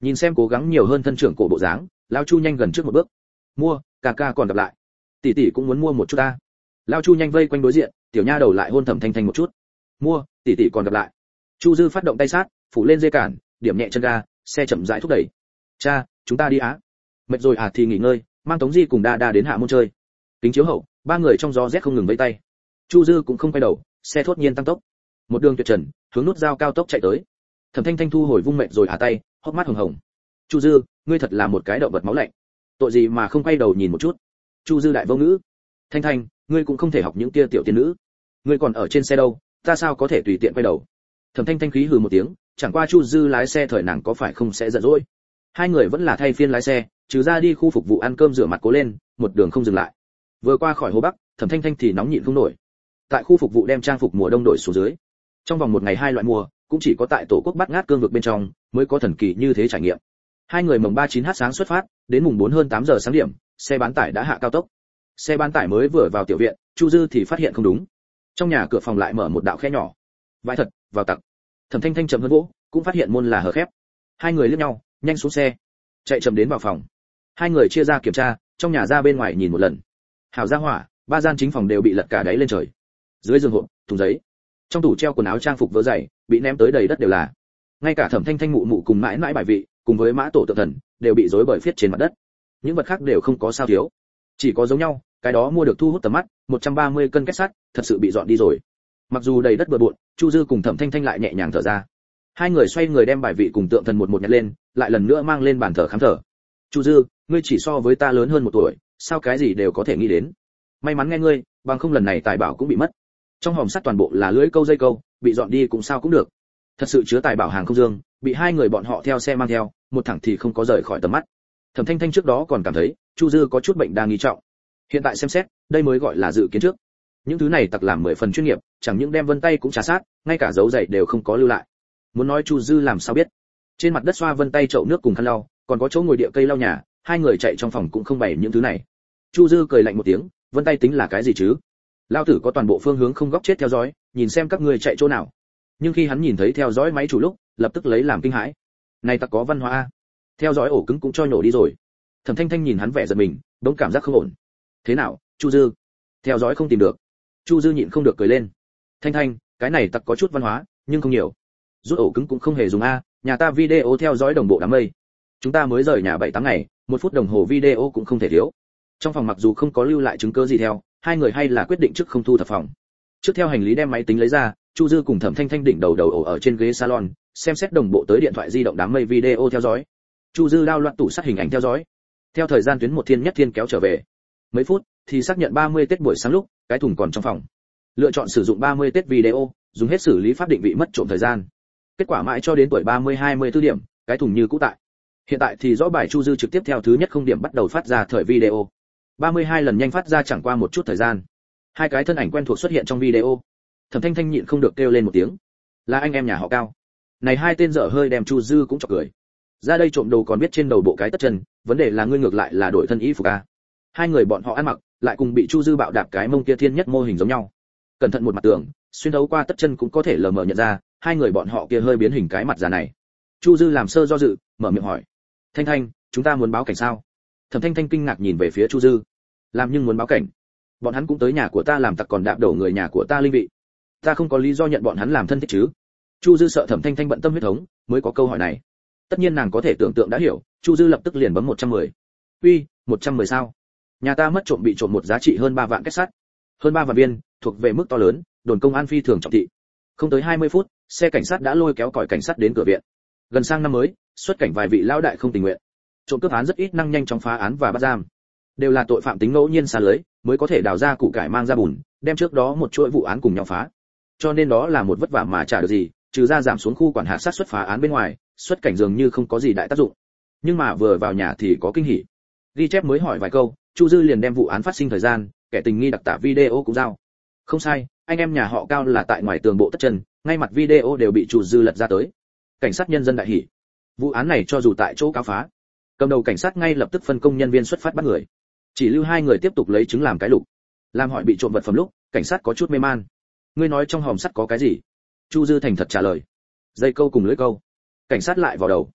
Nhìn xem cố gắng nhiều hơn thân trưởng cổ bộ dáng, lão Chu nhanh gần trước một bước. Mua, ca ca còn gặp lại. Tỷ tỷ cũng muốn mua một chút ta. Lão Chu nhanh vây quanh đối diện, tiểu nha đầu lại hôn Thẩm Thanh Thanh một chút. Mua, tỷ tỷ còn gặp lại. Chu Dư phát động tay sát, phủ lên dây cản, điểm nhẹ chân ga, xe chậm rãi thúc đẩy. Cha, chúng ta đi á. Mệt rồi à thì nghỉ ngơi, mang Tống Di cùng Đa Đa đến hạ môn chơi. Kính chiếu hậu, ba người trong gió rét không ngừng vẫy tay. Chu Dư cũng không quay đầu, xe thốt nhiên tăng tốc. Một đường tuyệt trần, hướng nút giao cao tốc chạy tới. Thẩm Thanh Thanh thu hồi vung mệt rồi à tay, hốc mắt hồng hồng. Chu Dư, ngươi thật là một cái động vật máu lạnh. Tội gì mà không quay đầu nhìn một chút. Chu Dư đại vô ngữ. Thanh Thanh, ngươi cũng không thể học những kia tiểu tiên nữ. Ngươi còn ở trên xe đâu, ta sao có thể tùy tiện quay đầu. Thẩm Thanh Thanh khí hừ một tiếng, chẳng qua Chu Dư lái xe thời nàng có phải không sẽ giận dỗi. Hai người vẫn là thay phiên lái xe, trừ ra đi khu phục vụ ăn cơm rửa mặt cố lên, một đường không dừng lại. Vừa qua khỏi Hồ Bắc, Thẩm Thanh Thanh thì nóng nhịn không nổi. Tại khu phục vụ đem trang phục mùa đông đổi xuống dưới. Trong vòng một ngày hai loại mùa, cũng chỉ có tại tổ quốc Bát Ngát cương vực bên trong mới có thần kỳ như thế trải nghiệm. Hai người mồng 39h sáng xuất phát, đến mùng 4 hơn 8 giờ sáng điểm, xe bán tải đã hạ cao tốc. Xe bán tải mới vừa vào tiểu viện, Chu Dư thì phát hiện không đúng. Trong nhà cửa phòng lại mở một đạo khe nhỏ. Vãi thật, vào tặc. Thẩm Thanh Thanh chậm hơn vỗ, cũng phát hiện môn là hở khép. Hai người liếc nhau, nhanh xuống xe, chạy chậm đến vào phòng. Hai người chia ra kiểm tra, trong nhà ra bên ngoài nhìn một lần. Hảo gia hỏa, ba gian chính phòng đều bị lật cả đáy lên trời. Dưới giường hộp, thùng giấy, trong tủ treo quần áo trang phục vỡ giày, bị ném tới đầy đất đều là. Ngay cả Thẩm Thanh Thanh mụ mụ cùng mãi mãi bài vị, cùng với mã tổ tượng thần, đều bị rối bời phiết trên mặt đất. Những vật khác đều không có sao thiếu, chỉ có giống nhau, cái đó mua được thu hút tầm mắt, 130 cân kết sắt, thật sự bị dọn đi rồi. Mặc dù đầy đất bừa bộn, Chu Dư cùng Thẩm Thanh Thanh lại nhẹ nhàng thở ra. Hai người xoay người đem bài vị cùng tượng thần một nhặt lên, lại lần nữa mang lên bàn thờ khám thở. Chu Dư, ngươi chỉ so với ta lớn hơn một tuổi, sao cái gì đều có thể nghĩ đến. May mắn nghe ngươi, bằng không lần này tài bảo cũng bị mất. Trong hòm sắt toàn bộ là lưỡi câu dây câu, bị dọn đi cũng sao cũng được. Thật sự chứa tài bảo hàng không dương, bị hai người bọn họ theo xe mang theo, một thẳng thì không có rời khỏi tầm mắt. Thẩm Thanh Thanh trước đó còn cảm thấy Chu Dư có chút bệnh đang nghi trọng, hiện tại xem xét, đây mới gọi là dự kiến trước. Những thứ này tặc làm 10 phần chuyên nghiệp, chẳng những đem vân tay cũng trà sát, ngay cả dấu giày đều không có lưu lại. Muốn nói Chu Dư làm sao biết? Trên mặt đất xoa vân tay chậu nước cùng khăn lau, còn có chỗ ngồi địa cây lau nhà, hai người chạy trong phòng cũng không bày những thứ này. Chu Dư cười lạnh một tiếng, vân tay tính là cái gì chứ? Lao tử có toàn bộ phương hướng không góc chết theo dõi, nhìn xem các ngươi chạy chỗ nào. Nhưng khi hắn nhìn thấy theo dõi máy chủ lúc, lập tức lấy làm kinh hãi. Này tặc có văn hóa a. Theo dõi ổ cứng cũng cho nhổ đi rồi. Thẩm Thanh Thanh nhìn hắn vẻ giận mình, bỗng cảm giác không ổn. Thế nào, Chu Dư? Theo dõi không tìm được. Chu Dư nhịn không được cười lên. Thanh Thanh, cái này tặc có chút văn hóa, nhưng không nhiều. Rút ổ cứng cũng không hề dùng a, nhà ta video theo dõi đồng bộ đám mây. Chúng ta mới rời nhà 7-8 ngày, 1 phút đồng hồ video cũng không thể thiếu. Trong phòng mặc dù không có lưu lại chứng cứ gì theo, hai người hay là quyết định trước không thu thập phòng. Trước theo hành lý đem máy tính lấy ra, Chu Dư cùng Thẩm Thanh Thanh đỉnh đầu ổ ở trên ghế salon, xem xét đồng bộ tới điện thoại di động đám mây video theo dõi. Chu Dư đao loạn tủ sát hình ảnh theo dõi. Theo thời gian tuyến một thiên nhất thiên kéo trở về. Mấy phút thì xác nhận 30 Tết buổi sáng lúc, cái thùng còn trong phòng. Lựa chọn sử dụng 30 Tết video, dùng hết xử lý pháp định vị mất trộm thời gian. Kết quả mãi cho đến tuổi 30-24 điểm, cái thùng như cũ tại. Hiện tại thì rõ bài Chu Dư trực tiếp theo thứ nhất không điểm bắt đầu phát ra thời video. 32 lần nhanh phát ra chẳng qua một chút thời gian. Hai cái thân ảnh quen thuộc xuất hiện trong video. Thẩm Thanh Thanh nhịn không được kêu lên một tiếng. Là anh em nhà họ Cao. Này hai tên dở hơi đem Chu Dư cũng chọc cười. Ra đây trộm đồ còn biết trên đầu bộ cái tất chân, vấn đề là ngươi ngược lại là đổi thân y phục a. Hai người bọn họ ăn mặc, lại cùng bị Chu Dư bạo đạp cái mông kia thiên nhất mô hình giống nhau. Cẩn thận một mặt tường, xuyên thấu qua tất chân cũng có thể lờ mờ nhận ra, hai người bọn họ kia hơi biến hình cái mặt già này. Chu Dư làm sơ do dự, mở miệng hỏi. Thanh Thanh, chúng ta muốn báo cảnh sao? Thẩm Thanh Thanh kinh ngạc nhìn về phía Chu Dư. Làm nhưng muốn báo cảnh? Bọn hắn cũng tới nhà của ta làm tặc còn đạp đổ người nhà của ta linh vị. Ta không có lý do nhận bọn hắn làm thân thích chứ? Chu Dư sợ Thẩm Thanh Thanh bận tâm huyết thống, mới có câu hỏi này. Tất nhiên nàng có thể tưởng tượng đã hiểu, Chu Dư lập tức liền bấm 110. Uy, 110 sao? Nhà ta mất trộm bị trộm một giá trị hơn 3 vạn kết sắt. Hơn 3 vạn viên, thuộc về mức to lớn, đồn công an phi thường trọng thị. Không tới 20 phút, xe cảnh sát đã lôi kéo còi cảnh sát đến cửa viện. Gần sang năm mới, xuất cảnh vài vị lão đại không tình nguyện. Trộm cướp án rất ít năng nhanh chóng phá án và bắt giam. Đều là tội phạm tính ngẫu nhiên xa lưới, mới có thể đào ra củ cải mang ra bùn, đem trước đó một chuỗi vụ án cùng nhau phá. Cho nên đó là một vất vả mà trả được gì, trừ ra giảm xuống khu quản hạt sát xuất phá án bên ngoài, xuất cảnh dường như không có gì đại tác dụng. Nhưng mà vừa vào nhà thì có kinh hỉ. Ghi chép mới hỏi vài câu, Chu Dư liền đem vụ án phát sinh thời gian, kẻ tình nghi đặc tả video cũng giao. Không sai, anh em nhà họ Cao là tại ngoài tường bộ tất chân, ngay mặt video đều bị Chu Dư lật ra tới. Cảnh sát nhân dân đại hỉ. Vụ án này cho dù tại chỗ cáo phá, cầm đầu cảnh sát ngay lập tức phân công nhân viên xuất phát bắt người, chỉ lưu hai người tiếp tục lấy chứng làm cái lục. Làm hỏi bị trộm vật phẩm lúc, cảnh sát có chút mê man. Ngươi nói trong hòm sắt có cái gì? Chu Dư thành thật trả lời. Dây câu cùng lưỡi câu. Cảnh sát lại vào đầu.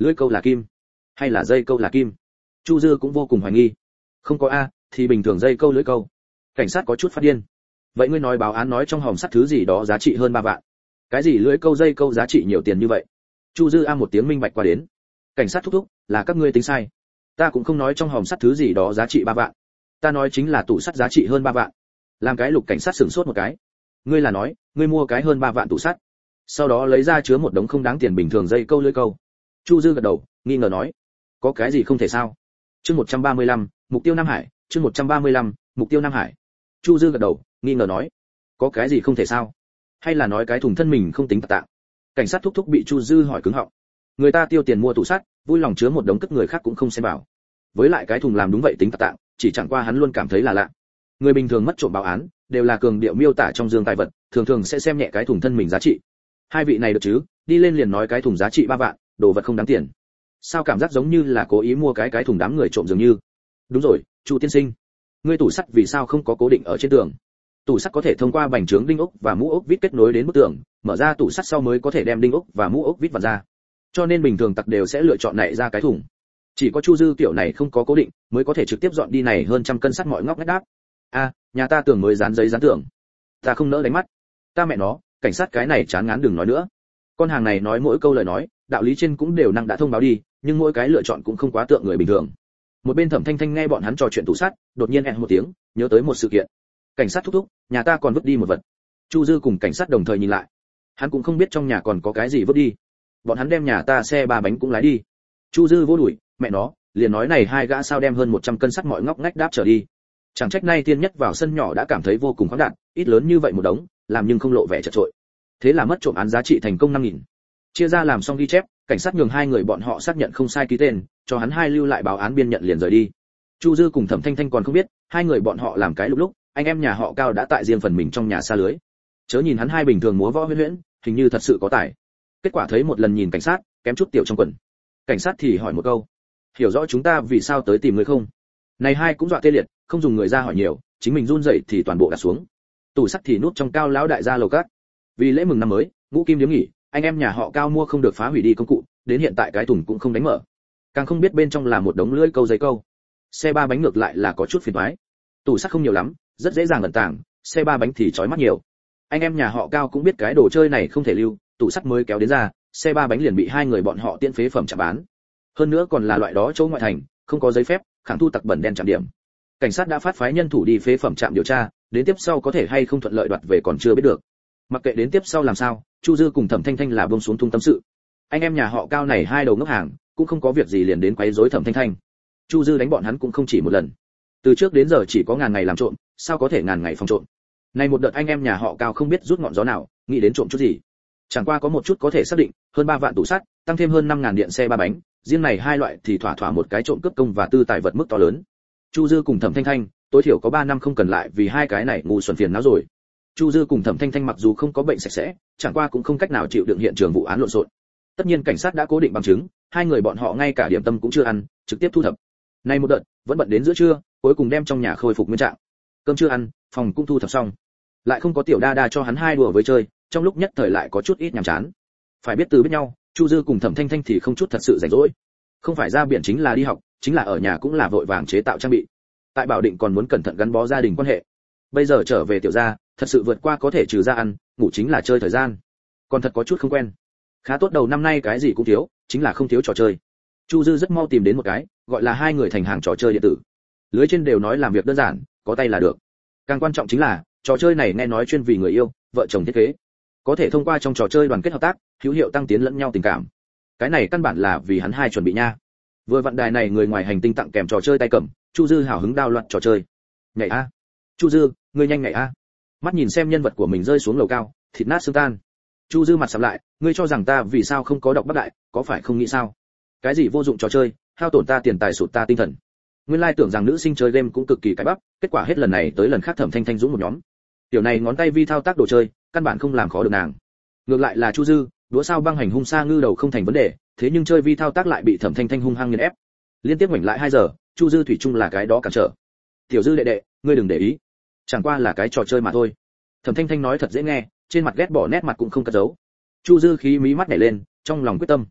lưỡi câu là kim hay là dây câu là kim? Chu Dư cũng vô cùng hoài nghi. Không có a, thì bình thường dây câu lưỡi câu. Cảnh sát có chút phát điên. Vậy ngươi nói báo án nói trong hòm sắt thứ gì đó giá trị hơn 3 vạn. Cái gì lưỡi câu dây câu giá trị nhiều tiền như vậy? Chu Dư a một tiếng minh bạch qua đến. Cảnh sát thúc thúc, là các ngươi tính sai. Ta cũng không nói trong hòm sắt thứ gì đó giá trị 3 vạn. Ta nói chính là tủ sắt giá trị hơn 3 vạn. Làm cái Lục cảnh sát sửng sốt một cái. Ngươi là nói, ngươi mua cái hơn 3 vạn tủ sắt, sau đó lấy ra chứa một đống không đáng tiền bình thường dây câu lưỡi câu. Chu Dư gật đầu, nghi ngờ nói, có cái gì không thể sao? Chương 135, mục tiêu Nam Hải, chương 135, mục tiêu Nam Hải. Chu Dư gật đầu, nghi ngờ nói, có cái gì không thể sao? Hay là nói cái thùng thân mình không tính tạng? Cảnh sát thúc thúc bị Chu Dư hỏi cứng họng. Người ta tiêu tiền mua tủ sắt, vui lòng chứa một đống cất người khác cũng không xem vào. Với lại cái thùng làm đúng vậy tính tạng, chỉ chẳng qua hắn luôn cảm thấy là lạ. Người bình thường mất trộm báo án đều là cường điệu miêu tả trong dương tài vật, thường thường sẽ xem nhẹ cái thùng thân mình giá trị. Hai vị này được chứ, đi lên liền nói cái thùng giá trị 3 vạn, đồ vật không đáng tiền. Sao cảm giác giống như là cố ý mua cái thùng đám người trộm dường như. Đúng rồi, Chu tiên sinh, ngươi tủ sắt vì sao không có cố định ở trên tường? Tủ sắt có thể thông qua bành trướng đinh ốc và mũ ốc vít kết nối đến bức tường, mở ra tủ sắt sau mới có thể đem đinh ốc và mũ ốc vít vào ra. Cho nên bình thường tặc đều sẽ lựa chọn nảy ra cái thùng. Chỉ có Chu Dư kiểu này không có cố định, mới có thể trực tiếp dọn đi này hơn trăm cân sắt mọi ngóc ngách đáp. A, nhà ta tường mới dán giấy dán tường. Ta không nỡ đánh mắt. Ta mẹ nó, cảnh sát cái này chán ngán đừng nói nữa. Con hàng này nói mỗi câu lời nói, đạo lý trên cũng đều năng đã thông báo đi, nhưng mỗi cái lựa chọn cũng không quá tượng người bình thường. Một bên Thẩm Thanh Thanh nghe bọn hắn trò chuyện tủ sắt, đột nhiên một tiếng, nhớ tới một sự kiện. Cảnh sát thúc thúc, nhà ta còn vứt đi một vật. Chu Dư cùng cảnh sát đồng thời nhìn lại. Hắn cũng không biết trong nhà còn có cái gì vứt đi. Bọn hắn đem nhà ta xe 3 bánh cũng lái đi. Chu Dư vô đuổi, mẹ nó, liền nói này hai gã sao đem hơn 100 cân sắt mọi ngóc ngách đáp trở đi. Chẳng trách nay Tiên Nhất vào sân nhỏ đã cảm thấy vô cùng khoáng đạt, ít lớn như vậy một đống, làm nhưng không lộ vẻ chật chội. Thế là mất trộm án giá trị thành công 5.000. Chia ra làm xong ghi chép, cảnh sát nhường hai người bọn họ xác nhận không sai ký tên, cho hắn hai lưu lại báo án biên nhận liền rời đi. Chu Dư cùng Thẩm Thanh Thanh còn không biết, hai người bọn họ làm cái lúc anh em nhà họ Cao đã tại riêng phần mình trong nhà xa lưới. Chớ nhìn hắn hai bình thường múa võ huyễn huyễn, hình như thật sự có tài. Kết quả thấy một lần nhìn cảnh sát, kém chút tiểu trong quần. Cảnh sát thì hỏi một câu, hiểu rõ chúng ta vì sao tới tìm người không? Này hai cũng dọa tê liệt, không dùng người ra hỏi nhiều, chính mình run rẩy thì toàn bộ đặt xuống. Tủ sắt thì nút trong Cao lão đại gia lầu cát. Vì lễ mừng năm mới, ngũ kim điếm nghỉ, anh em nhà họ Cao mua không được phá hủy đi công cụ, đến hiện tại cái thùng cũng không đánh mở. Càng không biết bên trong là một đống lưỡi câu dây câu. Xe 3 bánh ngược lại là có chút phiền toái. Tủ sắt không nhiều lắm, rất dễ dàng ẩn tàng, xe 3 bánh thì chói mắt nhiều. Anh em nhà họ Cao cũng biết cái đồ chơi này không thể lưu, tủ sắt mới kéo đến ra, xe 3 bánh liền bị hai người bọn họ tiễn phế phẩm trả bán. Hơn nữa còn là loại đó chỗ ngoại thành, không có giấy phép, kháng thu tặc bẩn đen trạm điểm. Cảnh sát đã phát phái nhân thủ đi phế phẩm trạm điều tra, đến tiếp sau có thể hay không thuận lợi đoạt về còn chưa biết được. Mặc kệ đến tiếp sau làm sao, Chu Dư cùng Thẩm Thanh Thanh là buông xuống thung tâm sự. Anh em nhà họ Cao này hai đầu ngốc hàng, cũng không có việc gì liền đến quấy rối Thẩm Thanh Thanh. Chu Dư đánh bọn hắn cũng không chỉ một lần. Từ trước đến giờ chỉ có ngàn ngày làm trộm, sao có thể ngàn ngày phòng trộm. Này một đợt anh em nhà họ Cao không biết rút ngọn gió nào, nghĩ đến trộm chút gì. Chẳng qua có một chút có thể xác định, hơn 3 vạn tủ sắt, tăng thêm hơn 5.000 điện xe 3 bánh, riêng này hai loại thì thỏa thỏa một cái trộm cướp công và tư tài vật mức to lớn. Chu Dư cùng Thẩm Thanh Thanh, tối thiểu có 3 năm không cần lại vì hai cái này ngu xuẩn phiền não rồi. Chu Dư cùng Thẩm Thanh Thanh mặc dù không có bệnh sạch sẽ, chẳng qua cũng không cách nào chịu đựng hiện trường vụ án lộn xộn. Tất nhiên cảnh sát đã cố định bằng chứng, hai người bọn họ ngay cả điểm tâm cũng chưa ăn, trực tiếp thu thập. Nay một đợt, vẫn bận đến giữa trưa, cuối cùng đem trong nhà khôi phục nguyên trạng. Cơm chưa ăn, phòng cũng thu thập xong. Lại không có tiểu đa đa cho hắn hai đùa với chơi, trong lúc nhất thời lại có chút ít nhàm chán. Phải biết từ biết nhau, Chu Dư cùng Thẩm Thanh Thanh thì không chút thật sự rảnh rỗi. Không phải ra biển chính là đi học, chính là ở nhà cũng là vội vàng chế tạo trang bị. Tại Bảo Định còn muốn cẩn thận gắn bó gia đình quan hệ. Bây giờ trở về tiểu gia, thật sự vượt qua có thể trừ ra ăn, ngủ chính là chơi thời gian. Còn thật có chút không quen. Khá tốt đầu năm nay cái gì cũng thiếu, chính là không thiếu trò chơi. Chu Dư rất mau tìm đến một cái, gọi là hai người thành hàng trò chơi điện tử. Lưới trên đều nói làm việc đơn giản, có tay là được. Càng quan trọng chính là, trò chơi này nghe nói chuyên vì người yêu, vợ chồng thiết kế. Có thể thông qua trong trò chơi đoàn kết hợp tác, hữu hiệu tăng tiến lẫn nhau tình cảm. Cái này căn bản là vì hắn hai chuẩn bị nha. Vừa vặn đài này người ngoài hành tinh tặng kèm trò chơi tay cầm, Chu Dư hào hứng đao loạn trò chơi. Nhảy a. Chu Dư, ngươi nhanh nhảy a. Mắt nhìn xem nhân vật của mình rơi xuống lầu cao, thịt nát xương tan. Chu Dư mặt sầm lại, ngươi cho rằng ta vì sao không có đọc Bắc Đại, có phải không nghĩ sao? Cái gì vô dụng trò chơi, hao tổn ta tiền tài sụt ta tinh thần. Nguyên lai tưởng rằng nữ sinh chơi game cũng cực kỳ cái bắp, kết quả hết lần này tới lần khác Thẩm Thanh Thanh dũng một nhóm. Tiểu này ngón tay vi thao tác đồ chơi, căn bản không làm khó được nàng. Ngược lại là Chu Dư, đũa sao băng hành hung sa ngư đầu không thành vấn đề, thế nhưng chơi vi thao tác lại bị Thẩm Thanh Thanh hung hăng nghiền ép. Liên tiếp ngoảnh lại 2 giờ, Chu Dư thủy chung là cái đó cản trở. Tiểu Dư đệ đệ, ngươi đừng để ý, chẳng qua là cái trò chơi mà thôi. Thẩm Thanh Thanh nói thật dễ nghe, trên mặt ghét bỏ nét mặt cũng không cất giấu. Chu Dư khí mí mắt nhảy lên, trong lòng quyết tâm.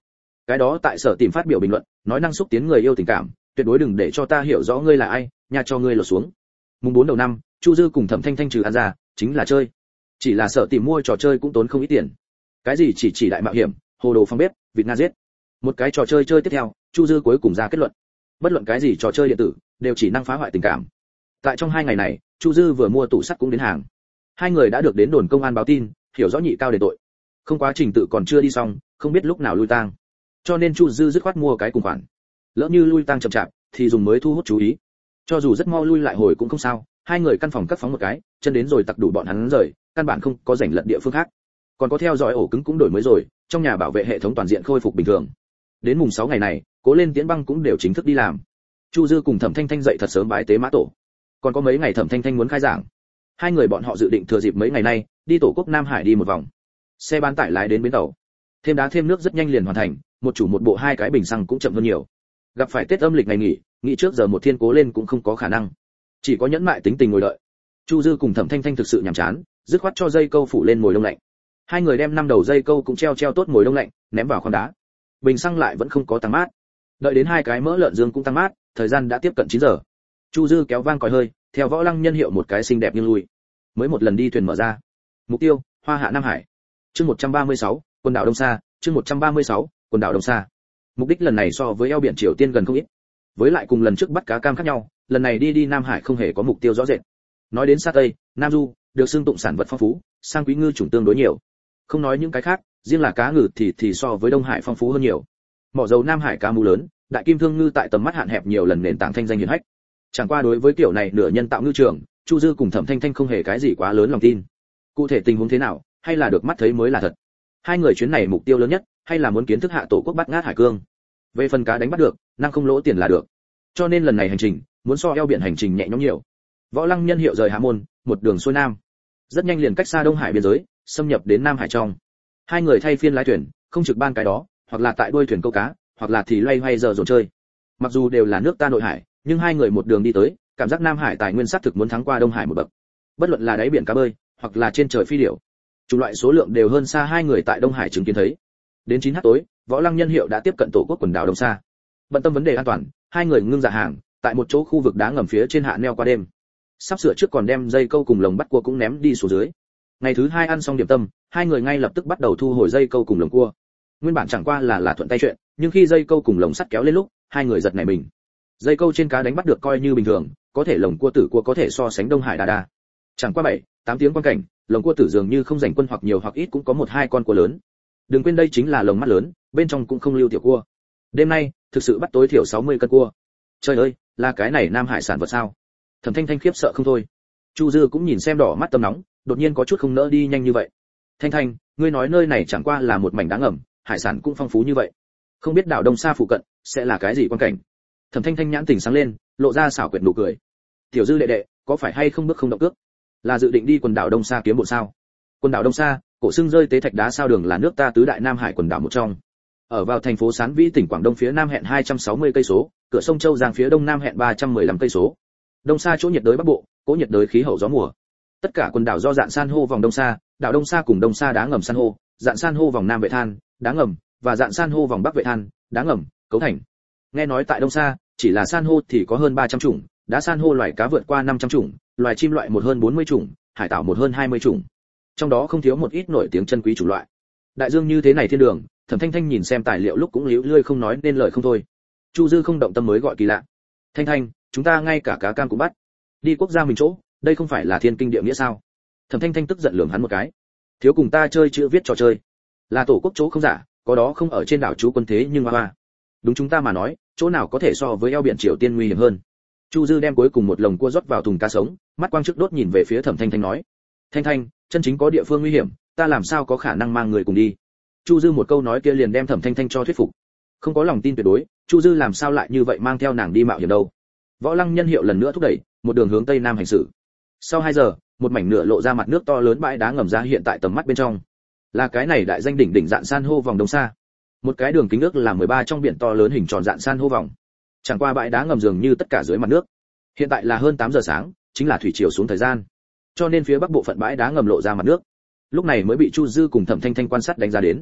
Cái đó tại sở tìm phát biểu bình luận, nói năng xúc tiến người yêu tình cảm, tuyệt đối đừng để cho ta hiểu rõ ngươi là ai, nhà cho ngươi lột xuống. Mùng 4 đầu năm, Chu Dư cùng Thẩm Thanh Thanh trừ ăn ra, chính là chơi. Chỉ là sở tìm mua trò chơi cũng tốn không ít tiền. Cái gì chỉ đại mạo hiểm, hồ đồ phong bếp, vịt nga giết. Một cái trò chơi chơi tiếp theo, Chu Dư cuối cùng ra kết luận. Bất luận cái gì trò chơi điện tử, đều chỉ năng phá hoại tình cảm. Tại trong 2 ngày này, Chu Dư vừa mua tủ sắt cũng đến hàng. Hai người đã được đến đồn công an báo tin, hiểu rõ nhị cao đền tội. Không quá trình tự còn chưa đi xong, không biết lúc nào lui tang. Cho nên Chu Dư dứt khoát mua cái cùng khoản. Lỡ như lui tang chậm chạp, thì dùng mới thu hút chú ý. Cho dù rất mau lui lại hồi cũng không sao, hai người căn phòng cắt phóng một cái, chân đến rồi tặc đủ bọn hắn rời, căn bản không có rảnh lận địa phương khác. Còn có theo dõi ổ cứng cũng đổi mới rồi, trong nhà bảo vệ hệ thống toàn diện khôi phục bình thường. Đến mùng 6 ngày này, Cố Lên Tiễn Băng cũng đều chính thức đi làm. Chu Dư cùng Thẩm Thanh Thanh dậy thật sớm bái tế mã tổ. Còn có mấy ngày Thẩm Thanh Thanh muốn khai giảng. Hai người bọn họ dự định thừa dịp mấy ngày nay, đi tổ quốc Nam Hải đi một vòng. Xe bán tải lái đến bến tàu. Thêm đá thêm nước rất nhanh liền hoàn thành, một chủ một bộ 2 cái bình xăng cũng chậm hơn nhiều. Gặp phải Tết âm lịch ngày nghỉ, nghĩ trước giờ một thiên Cố Lên cũng không có khả năng. Chỉ có nhẫn mại tính tình ngồi đợi. Chu Dư cùng Thẩm Thanh Thanh thực sự nhàm chán, dứt khoát cho dây câu phủ lên mồi đông lạnh. Hai người đem 5 đầu dây câu cũng treo tốt mồi đông lạnh, ném vào khoang đá. Bình xăng lại vẫn không có tăng mát. Đợi đến 2 cái mỡ lợn dương cũng tăng mát, thời gian đã tiếp cận 9 giờ. Chu Dư kéo vang còi hơi, theo Võ Lăng Nhân hiệu một cái xinh đẹp nhưng lui. Mới một lần đi thuyền mở ra. Mục tiêu, Hoa Hạ Nam Hải. Chương 136, quần đảo Đông Sa, chương 136, quần đảo Đông Sa. Mục đích lần này so với eo biển Triều Tiên gần không ít. Với lại cùng lần trước bắt cá cam khác nhau, lần này đi Nam Hải không hề có mục tiêu rõ rệt. Nói đến xa Tây, Nam Du, được xưng tụng sản vật phong phú, sang quý ngư chủng tương đối nhiều. Không nói những cái khác, riêng là cá ngừ thì so với Đông Hải phong phú hơn nhiều. Mỏ dầu Nam Hải cá mú lớn, đại kim thương ngư tại tầm mắt hạn hẹp nhiều lần nền tảng thanh danh hiển hách. Chẳng qua đối với kiểu này nửa nhân tạo ngư trường, Chu Dư cùng Thẩm Thanh Thanh không hề cái gì quá lớn lòng tin. Cụ thể tình huống thế nào, hay là được mắt thấy mới là thật. Hai người chuyến này mục tiêu lớn nhất, hay là muốn kiến thức hạ tổ quốc bắt ngát hải cương. Về phần cá đánh bắt được, năng không lỗ tiền là được. Cho nên lần này hành trình, muốn so eo biển hành trình nhẹ nhõm nhiều. Võ Lăng Nhân hiệu rời Hạ Môn, một đường xuôi nam. Rất nhanh liền cách xa Đông Hải biên giới, xâm nhập đến Nam Hải trong. Hai người thay phiên lái thuyền, không trực ban cái đó, hoặc là tại đuôi thuyền câu cá, hoặc là thì loay hoay giờ dồn chơi. Mặc dù đều là nước ta nội hải, nhưng hai người một đường đi tới, cảm giác Nam Hải tài nguyên xác thực muốn thắng qua Đông Hải một bậc. Bất luận là đáy biển cá bơi, hoặc là trên trời phi điểu, chủng loại số lượng đều hơn xa hai người tại Đông Hải chứng kiến thấy. Đến 9h tối, Võ Lăng Nhân hiệu đã tiếp cận tổ quốc quần đảo Đông Sa. Bận tâm vấn đề an toàn, hai người ngưng dạ hàng, tại một chỗ khu vực đá ngầm phía trên hạ neo qua đêm. Sắp sửa trước còn đem dây câu cùng lồng bắt cua cũng ném đi xuống dưới. Ngày thứ 2 ăn xong điểm tâm, hai người ngay lập tức bắt đầu thu hồi dây câu cùng lồng cua. Nguyên bản chẳng qua là thuận tay chuyện, nhưng khi dây câu cùng lồng sắt kéo lên lúc, hai người giật nảy mình. Dây câu trên cá đánh bắt được coi như bình thường, có thể lồng cua tử cua có thể so sánh Đông Hải đa. Chẳng qua 7-8 tiếng quan cảnh, lồng cua tử dường như không dành quân hoặc nhiều hoặc ít cũng có 1-2 con cua lớn. Đừng quên đây chính là lồng mắt lớn, bên trong cũng không lưu tiểu cua. Đêm nay, thực sự bắt tối thiểu 60 cân cua. Trời ơi, là cái này Nam Hải sản vật sao? Thẩm Thanh Thanh khiếp sợ không thôi. Chu Dư cũng nhìn xem đỏ mắt tâm nóng, đột nhiên có chút không nỡ đi nhanh như vậy. Thanh Thanh, ngươi nói nơi này chẳng qua là một mảnh đá ngầm, hải sản cũng phong phú như vậy. Không biết đảo Đông Sa phụ cận sẽ là cái gì quan cảnh? Thẩm Thanh Thanh nhãn tỉnh sáng lên, lộ ra xảo quyệt nụ cười. Tiểu Dư đệ đệ, có phải hay không bước không động cước? Là dự định đi quần đảo Đông Sa kiếm bộ sao? Quần đảo Đông Sa, cổ xưng rơi tế thạch đá sao đường là nước ta tứ đại Nam Hải quần đảo một trong. Ở vào thành phố Sán Vĩ tỉnh Quảng Đông phía nam hẹn 260 cây số, cửa sông Châu Giang phía đông nam hẹn 315 cây số. Đông Sa chỗ nhiệt đới Bắc Bộ, cố nhiệt đới khí hậu gió mùa. Tất cả quần đảo do dạn san hô vòng Đông Sa, đảo Đông Sa cùng Đông Sa đá ngầm san hô, dạn san hô vòng Nam Vệ Than, đá ngầm và dạn san hô vòng Bắc Vệ Than, đá ngầm cấu thành. Nghe nói tại Đông Sa, chỉ là san hô thì có hơn 300 chủng, đá san hô loài cá vượt qua 500 chủng, loài chim loại một hơn 40 chủng, hải tảo một hơn 20 chủng. Trong đó không thiếu một ít nổi tiếng chân quý chủng loại. Đại dương như thế này thiên đường, Thẩm Thanh Thanh nhìn xem tài liệu lúc cũng líu lươi không nói nên lời không thôi. Chu Dư không động tâm mới gọi kỳ lạ. Thanh Thanh, chúng ta ngay cả cá cam cũng bắt. Đi quốc gia mình chỗ, đây không phải là thiên kinh địa nghĩa sao? Thẩm Thanh Thanh tức giận lườm hắn một cái. Thiếu cùng ta chơi chữ viết trò chơi. Là tổ quốc chỗ không giả, có đó không ở trên đảo chú quân thế nhưng mà. Đúng chúng ta mà nói, chỗ nào có thể so với eo biển Triều Tiên nguy hiểm hơn. Chu Dư đem cuối cùng một lồng cua rót vào thùng cá sống, mắt quang trước đốt nhìn về phía Thẩm Thanh Thanh nói: Thanh Thanh, chân chính có địa phương nguy hiểm, ta làm sao có khả năng mang người cùng đi? Chu Dư một câu nói kia liền đem Thẩm Thanh Thanh cho thuyết phục. Không có lòng tin tuyệt đối, Chu Dư làm sao lại như vậy mang theo nàng đi mạo hiểm đâu? Võ Lăng Nhân hiệu lần nữa thúc đẩy, một đường hướng tây nam hành xử. Sau 2 giờ, một mảnh nửa lộ ra mặt nước to lớn bãi đá ngầm ra hiện tại tầm mắt bên trong. Là cái này đại danh đỉnh dạn san hô vòng Đông Sa. Một cái đường kính ước là 13 trong biển to lớn hình tròn dạn san hô vòng. Chẳng qua bãi đá ngầm dường như tất cả dưới mặt nước. Hiện tại là hơn 8 giờ sáng, chính là thủy triều xuống thời gian. Cho nên phía bắc bộ phận bãi đá ngầm lộ ra mặt nước. Lúc này mới bị Chu Dư cùng Thẩm Thanh Thanh quan sát đánh giá đến.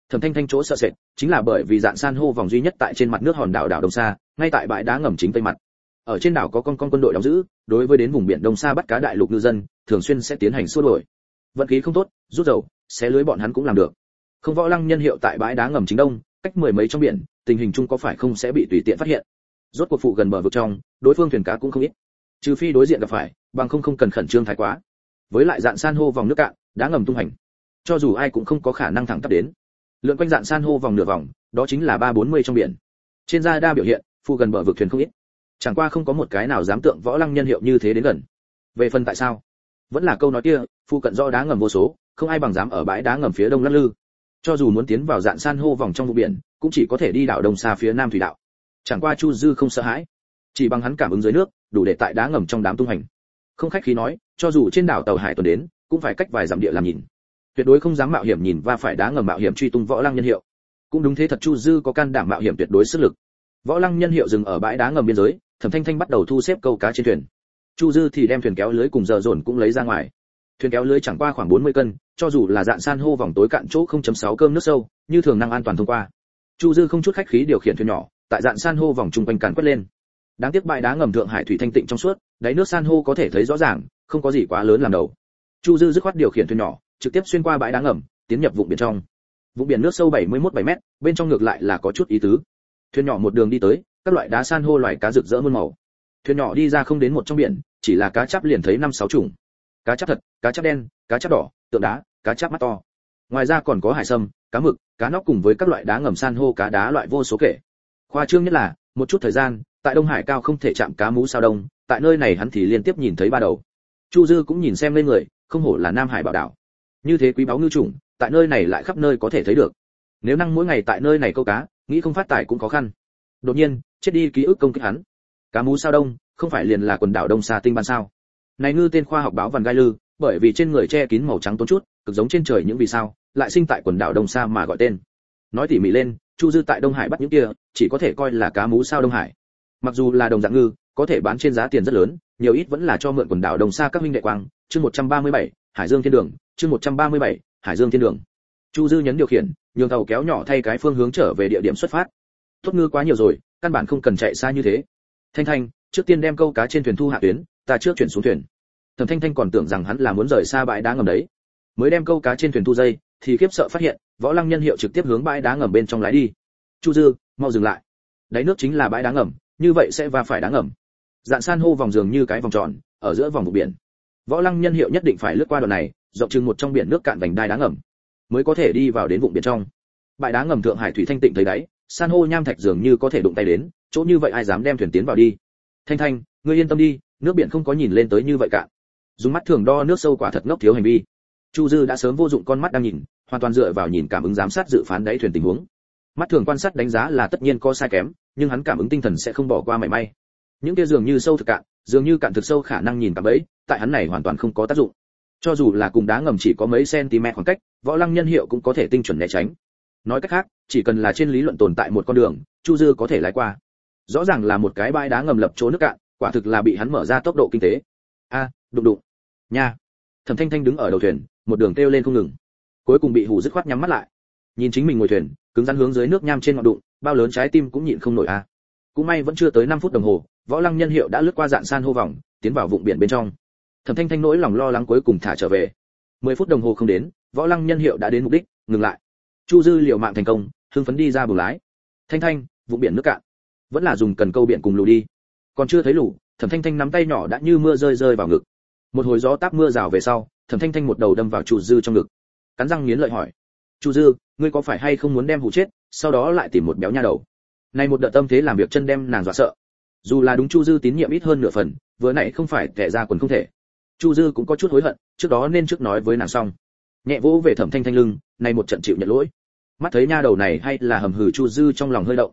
Thẩm Thanh Thanh chỗ sợ sệt chính là bởi vì dạn san hô vòng duy nhất tại trên mặt nước hòn đảo đảo Đông Sa, ngay tại bãi đá ngầm chính tây mặt. Ở trên đảo có con quân đội đóng giữ, đối với đến vùng biển Đông Sa bắt cá đại lục ngư dân, thường xuyên sẽ tiến hành xua đuổi. Vận khí không tốt, rút dầu, xé lưới bọn hắn cũng làm được. Không Võ Lăng nhân hiệu tại bãi đá ngầm chính đông, cách mười mấy trong biển, tình hình chung có phải không sẽ bị tùy tiện phát hiện. Rốt cuộc phụ gần bờ vực trong, đối phương thuyền cá cũng không ít. Trừ phi đối diện gặp phải, bằng không cần khẩn trương thái quá. Với lại dạn san hô vòng nước cạn, đá ngầm tung hành, cho dù ai cũng không có khả năng thẳng tắp đến. Lượn quanh dạn san hô vòng nửa vòng, đó chính là 340 trong biển. Trên radar biểu hiện, phụ gần bờ vực thuyền không ít. Chẳng qua không có một cái nào dám tượng Võ Lăng nhân hiệu như thế đến gần. Về phần tại sao, vẫn là câu nói kia, phụ cận do đá ngầm vô số, không ai bằng dám ở bãi đá ngầm phía đông lắc lư. Cho dù muốn tiến vào dạn san hô vòng trong vùng biển, cũng chỉ có thể đi đảo Đông Sa phía nam thủy đạo. Chẳng qua Chu Dư không sợ hãi, chỉ bằng hắn cảm ứng dưới nước, đủ để tại đá ngầm trong đám tung hành. Không khách khí nói, cho dù trên đảo tàu hải tuần đến, cũng phải cách vài dặm địa làm nhìn. Tuyệt đối không dám mạo hiểm nhìn và phải đá ngầm mạo hiểm truy tung Võ Lăng nhân hiệu. Cũng đúng thế thật, Chu Dư có can đảm mạo hiểm tuyệt đối sức lực. Võ Lăng nhân hiệu dừng ở bãi đá ngầm biên giới, Thẩm Thanh Thanh bắt đầu thu xếp câu cá trên thuyền. Chu Dư thì đem thuyền kéo lưới cùng giờ dồn cũng lấy ra ngoài. Thuyền kéo lưới chẳng qua khoảng 40 cân, cho dù là dạn san hô vòng tối cạn chỗ 0.6 cơm nước sâu, như thường năng an toàn thông qua. Chu Dư không chút khách khí điều khiển thuyền nhỏ, tại dạn san hô vòng trung quanh càn quét lên. Đáng tiếc bãi đá ngầm thượng hải thủy thanh tịnh trong suốt, đáy nước san hô có thể thấy rõ ràng, không có gì quá lớn làm đầu. Chu Dư dứt khoát điều khiển thuyền nhỏ, trực tiếp xuyên qua bãi đá ngầm, tiến nhập vùng biển trong. Vùng biển nước sâu 71-7 mét, bên trong ngược lại là có chút ý tứ. Thuyền nhỏ một đường đi tới, các loại đá san hô loài cá rực rỡ muôn màu. Thuyền nhỏ đi ra không đến một trong biển, chỉ là cá chắp liền thấy 5-6 chủng. Cá chắp thật, cá chắp đen, cá chắp đỏ, tượng đá, cá chắp mắt to. Ngoài ra còn có hải sâm, cá mực, cá nóc cùng với các loại đá ngầm san hô cá đá loại vô số kể. Khoa trương nhất là, một chút thời gian, tại Đông Hải cao không thể chạm cá mú sao đông, tại nơi này hắn thì liên tiếp nhìn thấy ba đầu. Chu Dư cũng nhìn xem lên người, không hổ là Nam Hải bảo đảo. Như thế quý báu ngư chủng, tại nơi này lại khắp nơi có thể thấy được. Nếu năng mỗi ngày tại nơi này câu cá, nghĩ không phát tài cũng khó khăn. Đột nhiên, chết đi ký ức công kích hắn. Cá mú sao đông, không phải liền là quần đảo Đông Sa tinh ban sao? Này ngư tên khoa học báo Vằn Gai Lư, bởi vì trên người che kín màu trắng tốn chút, cực giống trên trời những vì sao, lại sinh tại quần đảo Đông Sa mà gọi tên. Nói tỉ mỉ lên, Chu Dư tại Đông Hải bắt những kia, chỉ có thể coi là cá mú sao Đông Hải. Mặc dù là đồng dạng ngư, có thể bán trên giá tiền rất lớn, nhiều ít vẫn là cho mượn quần đảo Đông Sa các huynh đệ quang. Chương 137, Hải Dương Thiên Đường, chương 137, Hải Dương Thiên Đường. Chu Dư nhấn điều khiển, nhường tàu kéo nhỏ thay cái phương hướng trở về địa điểm xuất phát. Tốt ngư quá nhiều rồi, căn bản không cần chạy xa như thế. Thanh Thanh, trước tiên đem câu cá trên thuyền thu hạ tuyến, ta trước chuyển xuống thuyền. Thẩm Thanh Thanh còn tưởng rằng hắn là muốn rời xa bãi đá ngầm đấy, mới đem câu cá trên thuyền thu dây, thì khiếp sợ phát hiện, Võ Lăng nhân hiệu trực tiếp hướng bãi đá ngầm bên trong lái đi. Chu Dư, mau dừng lại. Đáy nước chính là bãi đá ngầm, như vậy sẽ va phải đá ngầm. Dạn san hô vòng dường như cái vòng tròn, ở giữa vòng vùng biển. Võ Lăng nhân hiệu nhất định phải lướt qua đoạn này, rộng chừng một trong biển nước cạn vành đai đá ngầm, mới có thể đi vào đến vùng biển trong. Bãi đá ngầm thượng hải thủy thanh tịnh thấy đáy, san hô nham thạch dường như có thể đụng tay đến, chỗ như vậy ai dám đem thuyền tiến vào đi. Thanh Thanh, ngươi yên tâm đi, nước biển không có nhìn lên tới như vậy cả. Dùng mắt thường đo nước sâu quả thật ngốc thiếu hành vi. Chu Dư đã sớm vô dụng con mắt đang nhìn, hoàn toàn dựa vào nhìn cảm ứng giám sát dự phán đáy thuyền tình huống. Mắt thường quan sát đánh giá là tất nhiên có sai kém, nhưng hắn cảm ứng tinh thần sẽ không bỏ qua mảy may. Những kia dường như sâu thực cạn, dường như cạn thực sâu khả năng nhìn cả bấy, tại hắn này hoàn toàn không có tác dụng. Cho dù là cùng đá ngầm chỉ có mấy cm khoảng cách, Võ Lăng nhân hiệu cũng có thể tinh chuẩn né tránh. Nói cách khác, chỉ cần là trên lý luận tồn tại một con đường, Chu Dư có thể lái qua. Rõ ràng là một cái bãi đá ngầm lập chỗ nước cạn, quả thực là bị hắn mở ra tốc độ kinh tế. A, đụng đụng. Nha. Thẩm Thanh Thanh đứng ở đầu thuyền, một đường kêu lên không ngừng. Cuối cùng bị hù dứt khoát nhắm mắt lại. Nhìn chính mình ngồi thuyền, cứng rắn hướng dưới nước nham trên ngọn đụng, bao lớn trái tim cũng nhịn không nổi a. Cũng may vẫn chưa tới 5 phút đồng hồ, Võ Lăng nhân hiệu đã lướt qua dạn san hô vòng, tiến vào vùng biển bên trong. Thẩm Thanh Thanh nỗi lòng lo lắng cuối cùng thả trở về. 10 phút đồng hồ không đến, Võ Lăng nhân hiệu đã đến mục đích, ngừng lại. Chu Dư liều mạng thành công, hưng phấn đi ra buồng lái. Thanh Thanh, vùng biển nước cạn, vẫn là dùng cần câu biển cùng lù đi. Còn chưa thấy lù, Thẩm Thanh Thanh nắm tay nhỏ đã như mưa rơi rơi vào ngực. Một hồi gió táp mưa rào về sau, Thẩm Thanh Thanh một đầu đâm vào Chu Dư trong ngực. Cắn răng nghiến lợi hỏi: "Chu Dư, ngươi có phải hay không muốn đem hù chết, sau đó lại tìm một béo nha đầu?" Này một đợt tâm thế làm việc chân đem nàng dọa sợ. Dù là đúng Chu Dư tín nhiệm ít hơn nửa phần, vừa nãy không phải kẻ ra quần không thể. Chu Dư cũng có chút hối hận, trước đó nên trước nói với nàng xong. Nhẹ vỗ về Thẩm Thanh Thanh lưng, này một trận chịu nhận lỗi. Mắt thấy nha đầu này hay là hầm hừ, Chu Dư trong lòng hơi động.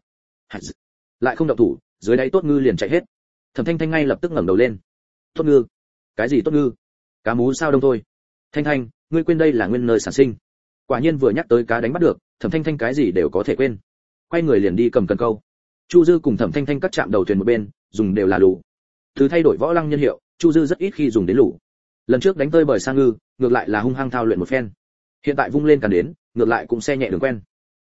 Lại không động thủ, dưới đáy tốt ngư liền chạy hết. Thẩm Thanh Thanh ngay lập tức ngẩng đầu lên. Tốt ngư? Cái gì tốt ngư? Cá mú sao đông thôi. Thanh Thanh, ngươi quên đây là nguyên nơi sản sinh. Quả nhiên vừa nhắc tới cá đánh bắt được, Thẩm Thanh Thanh cái gì đều có thể quên. Quay người liền đi cầm cần câu. Chu Dư cùng Thẩm Thanh Thanh cắt chạm đầu thuyền một bên, dùng đều là lù. Từ thay đổi Võ Lăng nhân hiệu, Chu Dư rất ít khi dùng đến lù. Lần trước đánh tơi bời sang ngư, ngược lại là hung hăng thao luyện một phen. Hiện tại vung lên càn đến, ngược lại cũng xe nhẹ đường quen.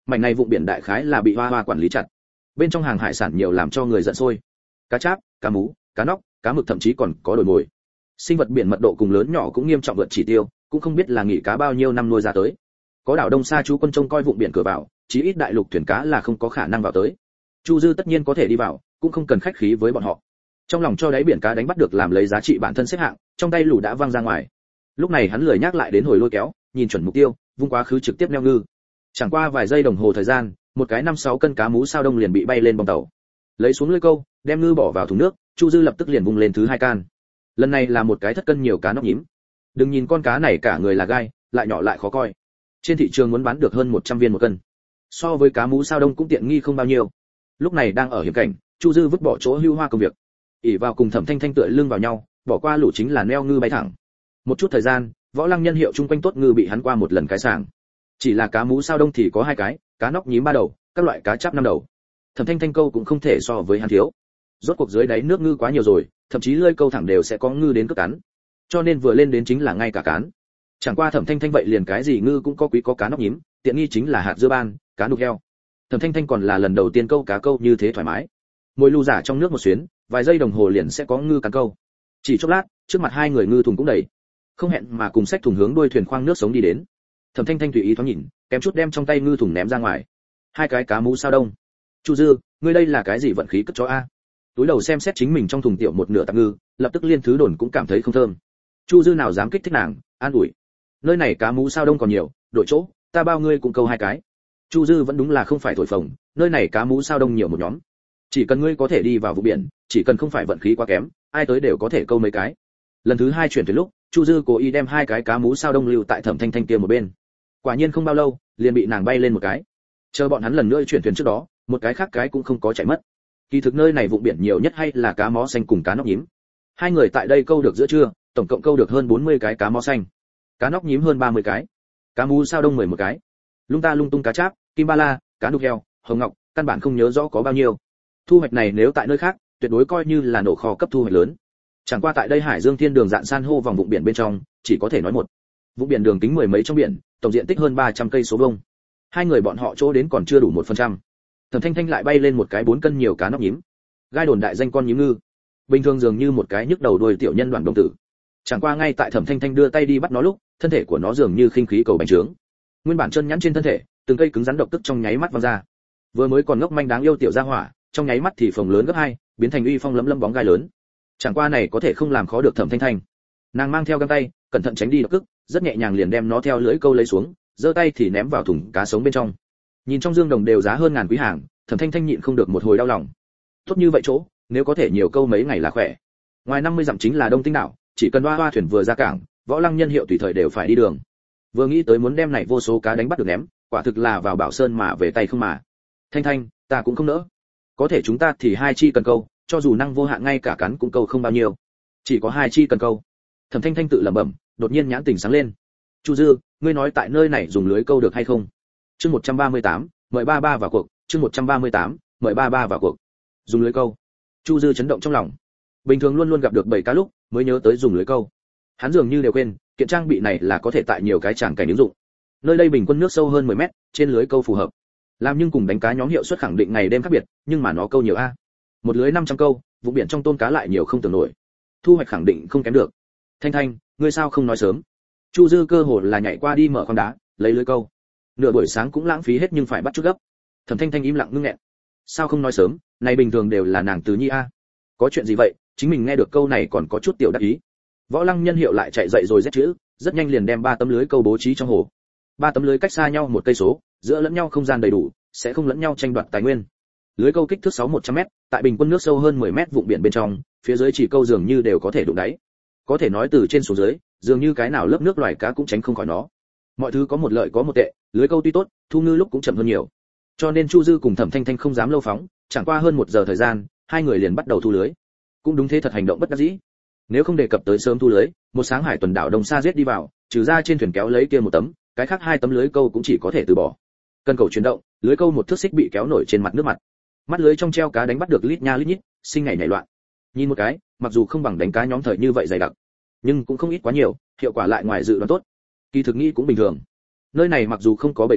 Mảnh này vụng biển đại khái là bị Hoa Hoa quản lý chặt. Bên trong hàng hải sản nhiều làm cho người giận sôi. Cá tráp, cá mú, cá nóc, cá mực thậm chí còn có đổi mồi. Sinh vật biển mật độ cùng lớn nhỏ cũng nghiêm trọng vượt chỉ tiêu, cũng không biết là nghỉ cá bao nhiêu năm nuôi ra tới. Có đảo Đông Sa chú quân trông coi vụng biển cửa vào, chí ít đại lục thuyền cá là không có khả năng vào tới. Chu Dư tất nhiên có thể đi vào, cũng không cần khách khí với bọn họ. Trong lòng cho đáy biển cá đánh bắt được làm lấy giá trị bản thân xếp hạng, trong tay lù đã văng ra ngoài. Lúc này hắn lười nhắc lại đến hồi lôi kéo, nhìn chuẩn mục tiêu, vung quá khứ trực tiếp neo ngư. Chẳng qua vài giây đồng hồ thời gian, một cái 5-6 cân cá mú sao đông liền bị bay lên bong tàu. Lấy xuống lưới câu, đem ngư bỏ vào thùng nước, Chu Dư lập tức liền vung lên thứ 2 can. Lần này là một cái thất cân nhiều cá nóc nhím. Đừng nhìn con cá này cả người là gai, lại nhỏ lại khó coi. Trên thị trường muốn bán được hơn 100 viên một cân. So với cá mú sao đông cũng tiện nghi không bao nhiêu. Lúc này đang ở hiểm cảnh, Chu Dư vứt bỏ chỗ hưu hoa công việc, ỷ vào cùng Thẩm Thanh Thanh tựa lưng vào nhau, bỏ qua lũ chính là neo ngư bay thẳng. Một chút thời gian, Võ Lăng Nhân hiệu chung quanh tốt ngư bị hắn qua một lần cái sàng. Chỉ là cá mú sao đông thì có 2 cái, cá nóc nhím 3 đầu, các loại cá chắp 5 đầu. Thẩm Thanh Thanh câu cũng không thể so với hắn thiếu. Rốt cuộc dưới đáy nước ngư quá nhiều rồi, thậm chí lưỡi câu thẳng đều sẽ có ngư đến cướp cắn. Cho nên vừa lên đến chính là ngay cả cán. Chẳng qua Thẩm Thanh Thanh vậy liền cái gì ngư cũng có quý có cá nóc nhím, tiện nghi chính là hạt dưa ban, cá nục heo. Thẩm Thanh Thanh còn là lần đầu tiên câu cá câu như thế thoải mái. Mồi lù giả trong nước một xuyến, vài giây đồng hồ liền sẽ có ngư cắn câu. Chỉ chốc lát, trước mặt hai người ngư thùng cũng đầy. Không hẹn mà cùng xách thùng hướng đuôi thuyền khoang nước sống đi đến. Thẩm Thanh Thanh tùy ý thoáng nhìn, kém chút đem trong tay ngư thùng ném ra ngoài. 2 cái cá mú sao đông. Chu Dư, ngươi đây là cái gì vận khí cất chó a? Túi đầu xem xét chính mình trong thùng tiểu một nửa tạp ngư, lập tức liên thứ đồn cũng cảm thấy không thơm. Chu Dư nào dám kích thích nàng, an ủi. Nơi này cá mú sao đông còn nhiều, đổi chỗ, ta bao ngươi cũng câu 2 cái. Chu Dư vẫn đúng là không phải thổi phồng, nơi này cá mú sao đông nhiều một nhóm. Chỉ cần ngươi có thể đi vào vùng biển, chỉ cần không phải vận khí quá kém, ai tới đều có thể câu mấy cái. Lần thứ 2 chuyển thuyền lúc, Chu Dư cố ý đem 2 cái cá mú sao đông lưu tại Thẩm Thanh Thanh kia một bên. Quả nhiên không bao lâu, liền bị nàng bay lên một cái. Chờ bọn hắn lần nữa chuyển thuyền trước đó, một cái khác cái cũng không có chạy mất. Kỳ thực nơi này vụng biển nhiều nhất hay là cá mó xanh cùng cá nóc nhím. 2 người tại đây câu được giữa trưa, tổng cộng câu được hơn 40 cái cá mó xanh. Cá nóc nhím hơn 30 cái. Cá mú sao đông 11 cái. Lung ta lung tung cá cháp, kim ba la, cá nục heo, hồng ngọc, căn bản không nhớ rõ có bao nhiêu. Thu hoạch này nếu tại nơi khác, tuyệt đối coi như là nổ kho cấp thu hoạch lớn. Chẳng qua tại đây Hải Dương Thiên Đường dạn san hô vòng vụng biển bên trong, chỉ có thể nói một. Vụng biển đường kính 10 mấy trong biển, tổng diện tích hơn 300 cây số vuông. 2 người bọn họ chỗ đến còn chưa đủ 1%. Thẩm Thanh Thanh lại bay lên một cái 4 cân nhiều cá nóc nhím. Gai đồn đại danh con nhím ngư. Bình thường dường như một cái nhức đầu đuôi tiểu nhân đoàn đồng tử. Chẳng qua ngay tại Thẩm Thanh Thanh đưa tay đi bắt nó lúc, thân thể của nó dường như khinh khí cầu bành trướng. Nguyên bản chân nhẵn trên thân thể, từng cây cứng rắn độc tức trong nháy mắt văng ra. Vừa mới còn ngốc manh đáng yêu tiểu gia hỏa, trong nháy mắt thì phồng lớn gấp 2, biến thành uy phong lấm lấm bóng gai lớn. Chẳng qua này có thể không làm khó được Thẩm Thanh Thanh. Nàng mang theo găng tay, cẩn thận tránh đi độc tức, rất nhẹ nhàng liền đem nó theo lưỡi câu lấy xuống, giơ tay thì ném vào thùng cá sống bên trong. Nhìn trong dương đồng đều giá hơn ngàn quý hàng, Thẩm Thanh Thanh nhịn không được một hồi đau lòng. Tốt như vậy chỗ, nếu có thể nhiều câu mấy ngày là khỏe. Ngoài 50 dặm chính là Đông Tinh đảo, chỉ cần hoa hoa thuyền vừa ra cảng, Võ Lăng Nhân hiệu tùy thời đều phải đi đường. Vừa nghĩ tới muốn đem này vô số cá đánh bắt được ném, quả thực là vào Bảo Sơn mà về tay không mà. Thanh Thanh, ta cũng không nỡ. Có thể chúng ta thì 2 chi cần câu, cho dù năng vô hạn ngay cả cắn cũng câu không bao nhiêu. Chỉ có 2 chi cần câu. Thẩm Thanh Thanh tự lẩm bẩm, đột nhiên nhãn tình sáng lên. Chu Dư, ngươi nói tại nơi này dùng lưới câu được hay không? Chương 138, mời ba ba vào cuộc, chương 138, mời ba ba vào cuộc. Dùng lưới câu. Chu Dư chấn động trong lòng. Bình thường luôn luôn gặp được 7 cá lúc, mới nhớ tới dùng lưới câu. Hắn dường như đều quên, kiện trang bị này là có thể tại nhiều cái tràng cảnh ứng dụng. Nơi đây bình quân nước sâu hơn 10 mét, trên lưới câu phù hợp. Làm nhưng cùng đánh cá nhóm hiệu suất khẳng định ngày đêm khác biệt, nhưng mà nó câu nhiều a. Một lưới 500 câu, vùng biển trong tôm cá lại nhiều không tưởng nổi. Thu hoạch khẳng định không kém được. Thanh Thanh, ngươi sao không nói sớm? Chu Dư cơ hồ là nhảy qua đi mở khoang đá, lấy lưới câu. Nửa buổi sáng cũng lãng phí hết nhưng phải bắt chút gấp. Thẩm Thanh Thanh im lặng ngưng nghẹn. Sao không nói sớm, này bình thường đều là nàng Từ Nhi a. Có chuyện gì vậy? Chính mình nghe được câu này còn có chút tiểu đắc ý. Võ Lăng Nhân hiệu lại chạy dậy rồi rét chữ, rất nhanh liền đem 3 tấm lưới câu bố trí trong hồ. 3 tấm lưới cách xa nhau 1 cây số, giữa lẫn nhau không gian đầy đủ, sẽ không lẫn nhau tranh đoạt tài nguyên. Lưới câu kích thước 6-100m, tại bình quân nước sâu hơn 10m vụng biển bên trong, phía dưới chỉ câu dường như đều có thể đụng đáy. Có thể nói từ trên xuống dưới, dường như cái nào lớp nước loài cá cũng tránh không khỏi nó. Mọi thứ có một lợi có một tệ, lưới câu tuy tốt, thu ngư lúc cũng chậm hơn nhiều. Cho nên Chu Dư cùng Thẩm Thanh Thanh không dám lâu phóng, chẳng qua hơn 1 giờ thời gian, 2 người liền bắt đầu thu lưới. Cũng đúng thế thật hành động bất đắc dĩ. Nếu không đề cập tới sớm thu lưới, một sáng hải tuần đảo Đông Sa giết đi vào, trừ ra trên thuyền kéo lấy kia 1 tấm, cái khác 2 tấm lưới câu cũng chỉ có thể từ bỏ. Cần cầu chuyển động, lưới câu 1 thước xích bị kéo nổi trên mặt nước mặt. Mắt lưới trong treo cá đánh bắt được lít nha lít nhít, sinh ngày nảy loạn. Nhìn một cái, mặc dù không bằng đánh cá nhóm thời như vậy dày đặc, nhưng cũng không ít quá nhiều, hiệu quả lại ngoài dự đoán tốt. Kỳ thực nghĩ cũng bình thường. Nơi này mặc dù không có bầy cá,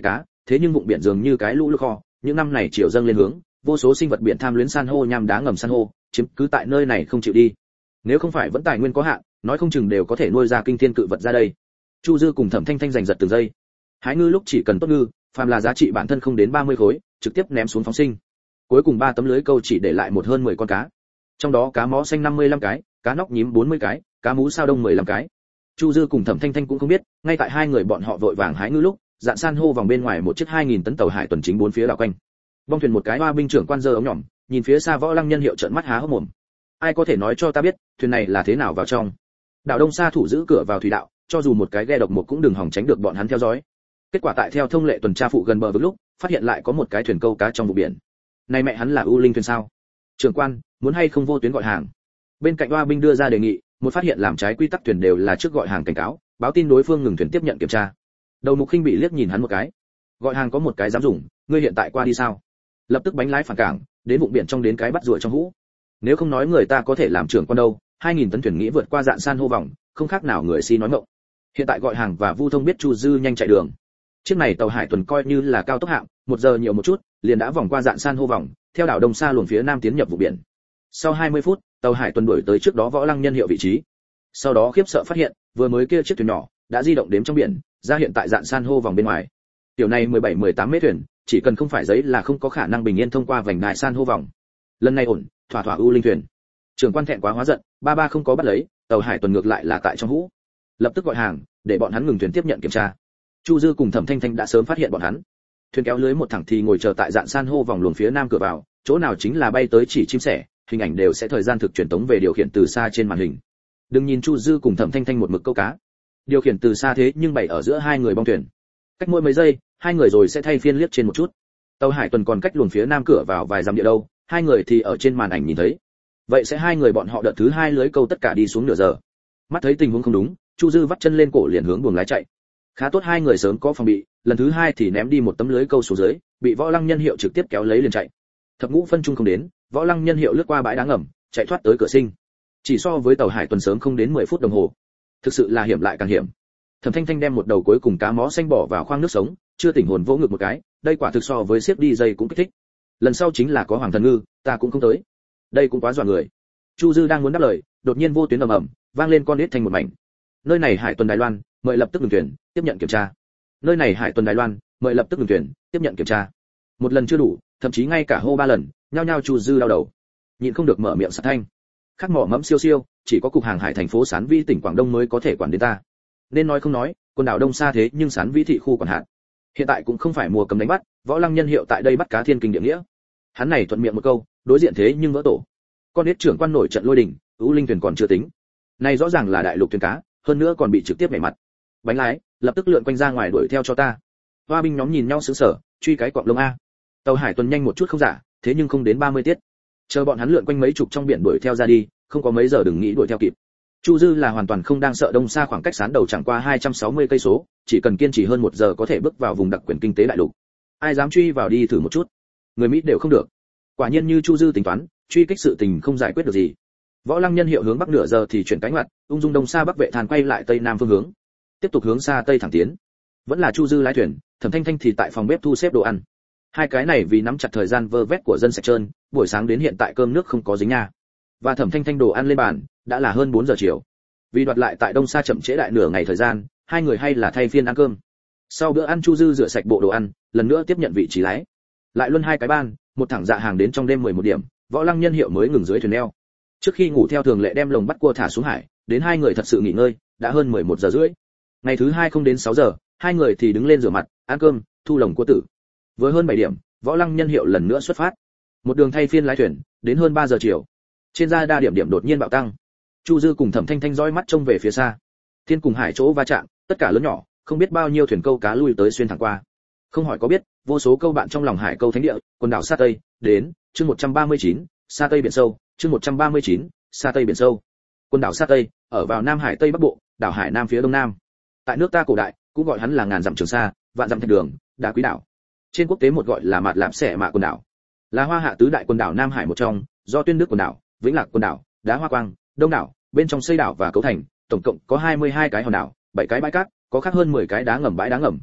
thế nhưng vùng biển dường như cái lũ lụt kho, những năm này chiều dâng lên hướng, vô số sinh vật biển tham luyến san hô nham đá ngầm san hô, chiếm cứ tại nơi này không chịu đi. Nếu không phải vẫn tài nguyên có hạn, nói không chừng đều có thể nuôi ra kinh thiên cự vật ra đây. Chu Dư cùng Thẩm Thanh Thanh giành giật từng giây. Hái ngư lúc chỉ cần tốt ngư, phàm là giá trị bản thân không đến 30 khối, trực tiếp ném xuống phóng sinh. Cuối cùng 3 tấm lưới câu chỉ để lại một hơn 10 con cá. Trong đó cá mó xanh 55 cái, cá nóc nhím 40 cái, cá mú sao đông 15 cái. Chu Dư cùng Thẩm Thanh Thanh cũng không biết, ngay tại hai người bọn họ vội vàng hái ngư lúc, dạn san hô vòng bên ngoài một chiếc 2000 tấn tàu hải tuần chính bốn phía đảo quanh. Bong thuyền một cái hoa binh trưởng quan giơ ống nhỏm, nhìn phía xa Võ Lăng Nhân Hiệu trợn mắt há hốc mồm. Ai có thể nói cho ta biết, thuyền này là thế nào vào trong? Đảo Đông Sa thủ giữ cửa vào thủy đạo, cho dù một cái ghe độc một cũng đừng hòng tránh được bọn hắn theo dõi. Kết quả tại theo thông lệ tuần tra phụ gần bờ vực lúc, phát hiện lại có một cái thuyền câu cá trong vùng biển. Này mẹ hắn là U Linh thuyền sao? Trưởng quan, muốn hay không vô tuyến gọi hàng? Bên cạnh hoa binh đưa ra đề nghị, một phát hiện làm trái quy tắc thuyền đều là trước gọi hàng cảnh cáo, báo tin đối phương ngừng thuyền tiếp nhận kiểm tra. Đầu mục khinh bị liếc nhìn hắn một cái. Gọi hàng có một cái dám dùng, ngươi hiện tại qua đi sao? Lập tức bánh lái phản cảng, đến vùng biển trong đến cái bắt rùa trong hũ. Nếu không nói người ta có thể làm trưởng quan đâu, 2000 tấn thuyền nghĩ vượt qua dạn san hô vòng, không khác nào người si nói mộng. Hiện tại gọi hàng và Vu Thông biết Chu Dư nhanh chạy đường. Chiếc này tàu hải tuần coi như là cao tốc hạng, 1 giờ nhiều một chút, liền đã vòng qua dạn san hô vòng, theo đảo Đông Sa luồn phía nam tiến nhập vùng biển. Sau 20 phút, tàu hải tuần đuổi tới trước đó Võ Lăng Nhân Hiệu vị trí. Sau đó khiếp sợ phát hiện, vừa mới kia chiếc thuyền nhỏ đã di động đếm trong biển, ra hiện tại dạn san hô vòng bên ngoài. Tiểu này 17-18 mét thuyền, chỉ cần không phải giấy là không có khả năng bình yên thông qua vành đai san hô vòng. Lần này ổn, thỏa thỏa U Linh thuyền. Trưởng quan thẹn quá hóa giận, ba không có bắt lấy, tàu hải tuần ngược lại là tại trong hũ. Lập tức gọi hàng, để bọn hắn ngừng thuyền tiếp nhận kiểm tra. Chu Dư cùng Thẩm Thanh Thanh đã sớm phát hiện bọn hắn. Thuyền kéo lưới một thẳng thì ngồi chờ tại dạn san hô vòng luồng phía nam cửa vào, chỗ nào chính là bay tới chỉ chim sẻ, hình ảnh đều sẽ thời gian thực truyền tống về điều khiển từ xa trên màn hình. Đừng nhìn Chu Dư cùng Thẩm Thanh Thanh một mực câu cá, điều khiển từ xa thế nhưng bày ở giữa hai người bong thuyền. Cách mỗi mấy giây, hai người rồi sẽ thay phiên liếc trên một chút. Tàu hải tuần còn cách luồng phía nam cửa vào vài dặm địa đâu, hai người thì ở trên màn ảnh nhìn thấy. Vậy sẽ hai người bọn họ đợt thứ hai lưới câu tất cả đi xuống nửa giờ. Mắt thấy tình huống không đúng, Chu Dư vắt chân lên cổ liền hướng buồng lái chạy. Khá tốt hai người sớm có phòng bị, lần thứ hai thì ném đi một tấm lưới câu xuống dưới, bị Võ Lăng Nhân Hiệu trực tiếp kéo lấy liền chạy. Thập ngũ phân trung không đến, Võ Lăng Nhân Hiệu lướt qua bãi đá ngầm, chạy thoát tới cửa sinh. Chỉ so với tàu hải tuần sớm không đến 10 phút đồng hồ. Thực sự là hiểm lại càng hiểm. Thẩm Thanh Thanh đem một đầu cuối cùng cá mó xanh bỏ vào khoang nước sống, chưa tỉnh hồn vỗ ngực một cái, đây quả thực so với siết đi dây cũng kích thích. Lần sau chính là có hoàng thần ngư, ta cũng không tới. Đây cũng quá dọa người. Chu Dư đang muốn đáp lời, đột nhiên vô tuyến ầm ầm, vang lên con đít thành một mảnh. Nơi này hải tuần Đài Loan, mời lập tức ngừng thuyền, tiếp nhận kiểm tra. Nơi này hải tuần Đài Loan, mời lập tức ngừng thuyền, tiếp nhận kiểm tra. Một lần chưa đủ, thậm chí ngay cả hô 3 lần, nhao nhao Chu Dư đau đầu. Nhịn không được mở miệng sặc thanh. Khắc mỏ mẫm siêu siêu, chỉ có cục hàng hải thành phố Sán Vi tỉnh Quảng Đông mới có thể quản đến ta. Nên nói không nói, quần đảo Đông Sa thế nhưng Sán Vi thị khu quản hạt. Hiện tại cũng không phải mùa cấm đánh bắt, Võ Lăng Nhân Hiệu tại đây bắt cá thiên kinh địa nghĩa. Hắn này thuận miệng một câu, đối diện thế nhưng vỡ tổ. Con đít trưởng quan nổi trận lôi đình, U Linh thuyền còn chưa tính. Này rõ ràng là đại lục thuyền cá, hơn nữa còn bị trực tiếp bẻ mặt. Bánh lái, lập tức lượn quanh ra ngoài đuổi theo cho ta. Hoa binh nhóm nhìn nhau sững sờ, truy cái quạng lông a. Tàu hải tuần nhanh một chút không giả, thế nhưng không đến 30 tiết. Chờ bọn hắn lượn quanh mấy chục trong biển đuổi theo ra đi, không có mấy giờ đừng nghĩ đuổi theo kịp. Chu Dư là hoàn toàn không đang sợ Đông Sa khoảng cách sán đầu chẳng qua 260 cây số, chỉ cần kiên trì hơn 1 giờ có thể bước vào vùng đặc quyền kinh tế đại lục. Ai dám truy vào đi thử một chút? Người Mỹ đều không được. Quả nhiên như Chu Dư tính toán, truy kích sự tình không giải quyết được gì. Võ Lăng Nhân Hiệu hướng bắc nửa giờ thì chuyển cánh mặt, ung dung Đông Sa Bắc Vệ Thàn quay lại tây nam phương hướng, tiếp tục hướng xa tây thẳng tiến. Vẫn là Chu Dư lái thuyền, Thẩm Thanh Thanh thì tại phòng bếp thu xếp đồ ăn. Hai cái này vì nắm chặt thời gian vơ vét của dân sạch trơn, buổi sáng đến hiện tại cơm nước không có dính nha. Và Thẩm Thanh Thanh đồ ăn lên bàn, đã là hơn 4 giờ chiều. Vì đoạt lại tại Đông Sa chậm trễ đại nửa ngày thời gian, hai người hay là thay phiên ăn cơm. Sau bữa ăn Chu Dư rửa sạch bộ đồ ăn, lần nữa tiếp nhận vị trí lái. Lại luân hai cái ban, một thẳng dạ hàng đến trong đêm 11 điểm, Võ Lăng Nhân Hiệu mới ngừng dưới thuyền neo. Trước khi ngủ theo thường lệ đem lồng bắt cua thả xuống hải, đến hai người thật sự nghỉ ngơi, đã hơn 11 giờ rưỡi. Ngày thứ hai không đến 6 giờ, hai người thì đứng lên rửa mặt, ăn cơm, thu lồng cua tử. Với hơn 7 điểm, Võ Lăng Nhân Hiệu lần nữa xuất phát. Một đường thay phiên lái thuyền, đến hơn 3 giờ chiều. Trên ra đa điểm đột nhiên bạo tăng. Chu Dư cùng Thẩm Thanh Thanh dõi mắt trông về phía xa. Thiên cùng hải chỗ va chạm, tất cả lớn nhỏ, không biết bao nhiêu thuyền câu cá lui tới xuyên thẳng qua. Không hỏi có biết, vô số câu bạn trong lòng hải câu thánh địa, quần đảo Sa Tây, đến, chương 139, Sa Tây biển sâu, chương 139, Sa Tây biển sâu. Quần đảo Sa Tây, ở vào Nam Hải Tây Bắc Bộ, đảo hải Nam phía Đông Nam. Tại nước ta cổ đại, cũng gọi hắn là ngàn dặm Trường Sa, vạn dặm thạch đường, đá quý đảo. Trên quốc tế một gọi là Mạt Lạp Xẻ Mạ quần đảo. Là Hoa Hạ tứ đại quần đảo Nam Hải một trong, do Tuyên Đức quần đảo, Vĩnh Lạc quần đảo, Đá Hoa Quang, Đông đảo, bên trong xây đảo và cấu thành, tổng cộng có 22 cái hòn đảo, 7 cái bãi cát, có khác hơn 10 cái đá ngầm bãi đá ngầm.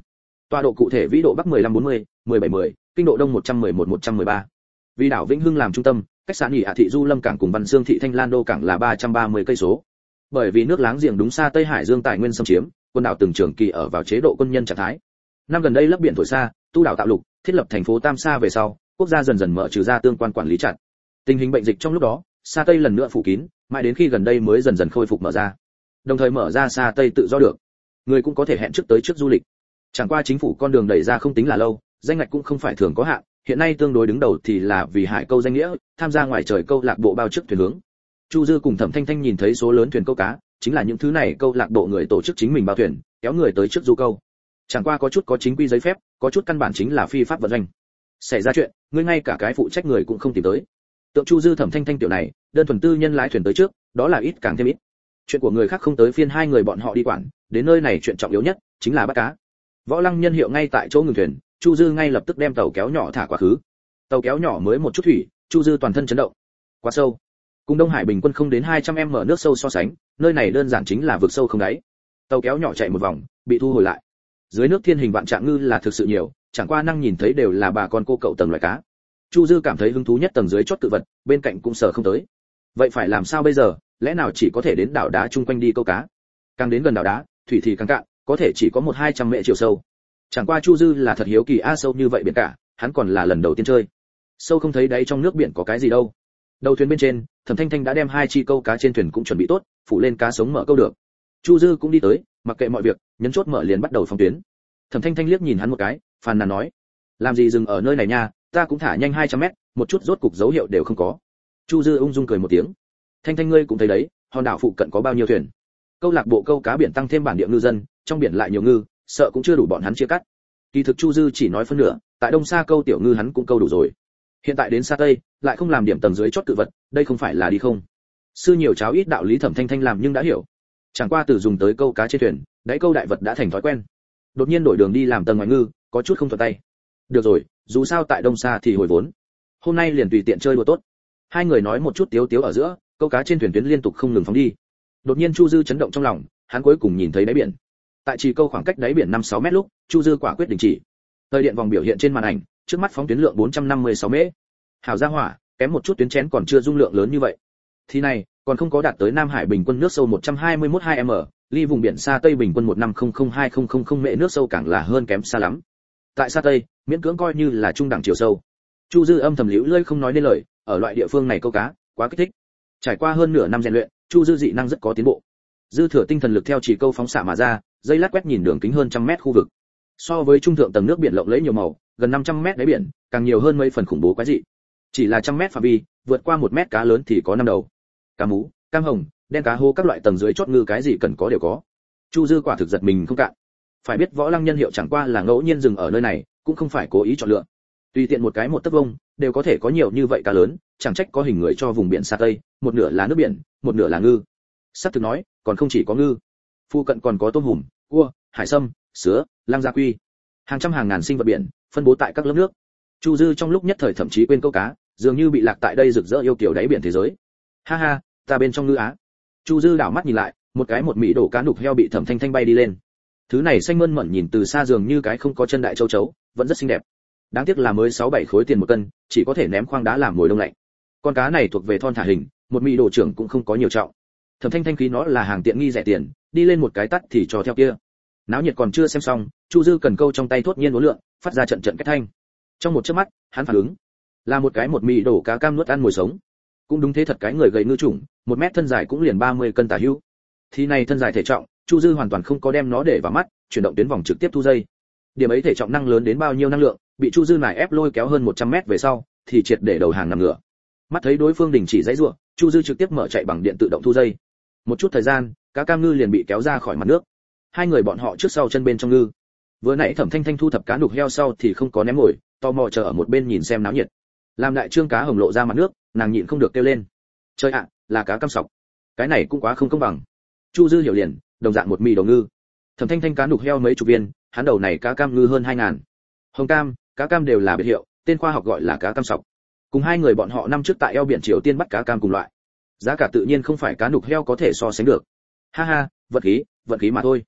Tọa độ cụ thể vĩ độ bắc 1540, 1710, kinh độ đông 111-113. Vì đảo Vĩnh Hưng làm trung tâm, cách xã Nghỉ Hạ thị Du Lâm cảng cùng Văn Dương thị Thanh Lan đô cảng là 330 cây số. Bởi vì nước láng giềng đúng xa Tây Hải Dương tài nguyên xâm chiếm, quân đảo từng trường kỳ ở vào chế độ quân nhân trạng thái. Năm gần đây lấp biển thổi xa, tu đảo tạo lục, thiết lập thành phố Tam Sa về sau, quốc gia dần dần mở trừ ra tương quan quản lý chặt. Tình hình bệnh dịch trong lúc đó, Sa Tây lần nữa phủ kín, mãi đến khi gần đây mới dần dần khôi phục mở ra. Đồng thời mở ra Sa Tây tự do được. Người cũng có thể hẹn trước tới trước du lịch. Chẳng qua chính phủ con đường đẩy ra không tính là lâu, danh ngạch cũng không phải thường có hạn, hiện nay tương đối đứng đầu thì là vì hải câu danh nghĩa, tham gia ngoài trời câu lạc bộ bao trước thuyền hướng. Chu Dư cùng Thẩm Thanh Thanh nhìn thấy số lớn thuyền câu cá, chính là những thứ này câu lạc bộ người tổ chức chính mình bao thuyền, kéo người tới trước du câu. Chẳng qua có chút có chính quy giấy phép, có chút căn bản chính là phi pháp vận doanh. Xảy ra chuyện, ngươi ngay cả cái phụ trách người cũng không tìm tới. Tượng Chu Dư Thẩm Thanh Thanh tiểu này, đơn thuần tư nhân lái thuyền tới trước, đó là ít càng thêm ít. Chuyện của người khác không tới phiên hai người bọn họ đi quản, đến nơi này chuyện trọng yếu nhất chính là bắt cá. Võ Lăng nhân hiệu ngay tại chỗ ngừng thuyền, Chu Dư ngay lập tức đem tàu kéo nhỏ thả quá khứ. Tàu kéo nhỏ mới một chút thủy, Chu Dư toàn thân chấn động. Quá sâu. Cùng Đông Hải bình quân không đến 200m nước sâu so sánh, nơi này đơn giản chính là vực sâu không đáy. Tàu kéo nhỏ chạy một vòng, bị thu hồi lại. Dưới nước thiên hình vạn trạng ngư là thực sự nhiều, chẳng qua năng nhìn thấy đều là bà con cô cậu tầng loại cá. Chu Dư cảm thấy hứng thú nhất tầng dưới chót cự vật, bên cạnh cũng sờ không tới. Vậy phải làm sao bây giờ, lẽ nào chỉ có thể đến đảo đá chung quanh đi câu cá? Càng đến gần đảo đá, thủy thì càng cạn, có thể chỉ có 1-200 mệ chiều sâu. Chẳng qua Chu Dư là thật hiếu kỳ sâu như vậy biển cả, hắn còn là lần đầu tiên chơi. Sâu không thấy đáy trong nước biển có cái gì đâu. Đầu thuyền bên trên, Thẩm Thanh Thanh đã đem 2 chi câu cá trên thuyền cũng chuẩn bị tốt, phủ lên cá sống mở câu được. Chu Dư cũng đi tới, mặc kệ mọi việc, nhấn chốt mở liền bắt đầu phóng tuyến. Thẩm Thanh Thanh liếc nhìn hắn một cái, phàn nàn nói: "Làm gì dừng ở nơi này nha, ta cũng thả nhanh 200 mét, một chút rốt cục dấu hiệu đều không có." Chu Dư ung dung cười một tiếng: "Thanh Thanh ngươi cũng thấy đấy, hòn đảo phụ cận có bao nhiêu thuyền? Câu lạc bộ câu cá biển tăng thêm bản địa ngư dân, trong biển lại nhiều ngư, sợ cũng chưa đủ bọn hắn chia cắt." Kỳ thực Chu Dư chỉ nói phân nửa, tại Đông Sa câu tiểu ngư hắn cũng câu đủ rồi. Hiện tại đến Sa Tây, lại không làm điểm tầng dưới chót cự vật, đây không phải là đi không? Sư nhiều cháo ít đạo lý Thẩm Thanh Thanh làm nhưng đã hiểu. Chẳng qua từ dùng tới câu cá trên thuyền, đáy câu đại vật đã thành thói quen. Đột nhiên đổi đường đi làm tầng ngoài ngư, có chút không thuận tay. Được rồi, dù sao tại Đông Sa thì hồi vốn. Hôm nay liền tùy tiện chơi đùa tốt. Hai người nói một chút tiếu tiếu ở giữa, câu cá trên thuyền tuyến liên tục không ngừng phóng đi. Đột nhiên Chu Dư chấn động trong lòng, hắn cuối cùng nhìn thấy đáy biển. Tại chỉ câu khoảng cách đáy biển 5-6 mét lúc, Chu Dư quả quyết đình chỉ. Thời điện vòng biểu hiện trên màn ảnh, trước mắt phóng tuyến lượng 456 mễ. Hảo gia hỏa, kém một chút tuyến chén còn chưa dung lượng lớn như vậy. Thì này, còn không có đạt tới Nam Hải bình quân nước sâu 121.2m, ly vùng biển Sa Tây bình quân 1500200 mễ nước sâu càng là hơn kém xa lắm. Tại Sa Tây, miễn cưỡng coi như là trung đẳng chiều sâu. Chu Dư âm thầm liễu lơi không nói nên lời, ở loại địa phương này câu cá, quá kích thích. Trải qua hơn nửa năm rèn luyện, Chu Dư dị năng rất có tiến bộ. Dư thừa tinh thần lực theo chỉ câu phóng xạ mà ra, dây lát quét nhìn đường kính hơn 100 mét khu vực. So với trung thượng tầng nước biển lộng lẫy nhiều màu, gần 500 mét đáy biển, càng nhiều hơn mấy phần khủng bố quái dị. Chỉ là 100 mét phạm vi, vượt qua 1 mét cá lớn thì có 5 đầu. Cá mú, cam hồng, đen cá hô các loại tầng dưới chót ngư cái gì cần có đều có. Chu Dư quả thực giật mình không cạn. Phải biết Võ Lăng nhân hiệu chẳng qua là ngẫu nhiên dừng ở nơi này, cũng không phải cố ý chọn lựa. Tùy tiện một cái một tấc vuông, đều có thể có nhiều như vậy cá lớn, chẳng trách có hình người cho vùng biển Sa Tây, một nửa là nước biển, một nửa là ngư. Sắp thực nói, còn không chỉ có ngư, phụ cận còn có tôm hùm, cua, hải sâm, sứa, lang gia quy, hàng trăm hàng ngàn sinh vật biển, phân bố tại các lớp nước. Chu Dư trong lúc nhất thời thậm chí quên câu cá, dường như bị lạc tại đây rực rỡ yêu kiều đáy biển thế giới. Ha ha, ta bên trong ngư á. Chu Dư đảo mắt nhìn lại, một cái một mỹ đổ cá nục heo bị Thẩm Thanh Thanh bay đi lên. Thứ này xanh mơn mởn nhìn từ xa dường như cái không có chân đại châu chấu, vẫn rất xinh đẹp. Đáng tiếc là mới 6-7 khối tiền một cân, chỉ có thể ném khoang đá làm mồi đông lạnh. Con cá này thuộc về thon thả hình, một mỹ đồ trưởng cũng không có nhiều trọng. Thẩm Thanh Thanh khí nó là hàng tiện nghi rẻ tiền, đi lên một cái tắt thì cho theo kia. Náo nhiệt còn chưa xem xong, Chu Dư cần câu trong tay thốt nhiên uốn lượn, phát ra trận trận két thanh. Trong một chớp mắt, hắn phản ứng, là một cái một mỹ đổ cá cam nuốt ăn mồi sống. Cũng đúng thế thật, cái người gầy ngư chủng, 1 mét thân dài cũng liền 30 cân tả hữu. Thì này thân dài thể trọng, Chu Dư hoàn toàn không có đem nó để vào mắt, chuyển động tuyến vòng trực tiếp thu dây. Điểm ấy thể trọng năng lớn đến bao nhiêu năng lượng, bị Chu Dư nải ép lôi kéo hơn 100 mét về sau, thì triệt để đầu hàng nằm ngửa. Mắt thấy đối phương đình chỉ giãy giụa, Chu Dư trực tiếp mở chạy bằng điện tự động thu dây. Một chút thời gian, cá cam ngư liền bị kéo ra khỏi mặt nước. Hai người bọn họ trước sau chân bên trong ngư. Vừa nãy Thẩm Thanh Thanh thu thập cá nục heo sau thì không có ném ngồi, tò mò chờ ở một bên nhìn xem náo nhiệt. Làm đại trương cá hồng lộ ra mặt nước, nàng nhịn không được kêu lên. Trời ạ, là cá cam sọc. Cái này cũng quá không công bằng. Chu Dư hiểu liền, đồng dạng một mì đầu ngư. Thẩm Thanh Thanh cá nục heo mấy chục viên, hắn đầu này cá cam ngư hơn 2000. Hồng cam, cá cam đều là biệt hiệu, tên khoa học gọi là cá cam sọc. Cùng hai người bọn họ năm trước tại eo biển Triều Tiên bắt cá cam cùng loại. Giá cả tự nhiên không phải cá nục heo có thể so sánh được. Ha ha, vật khí mà thôi.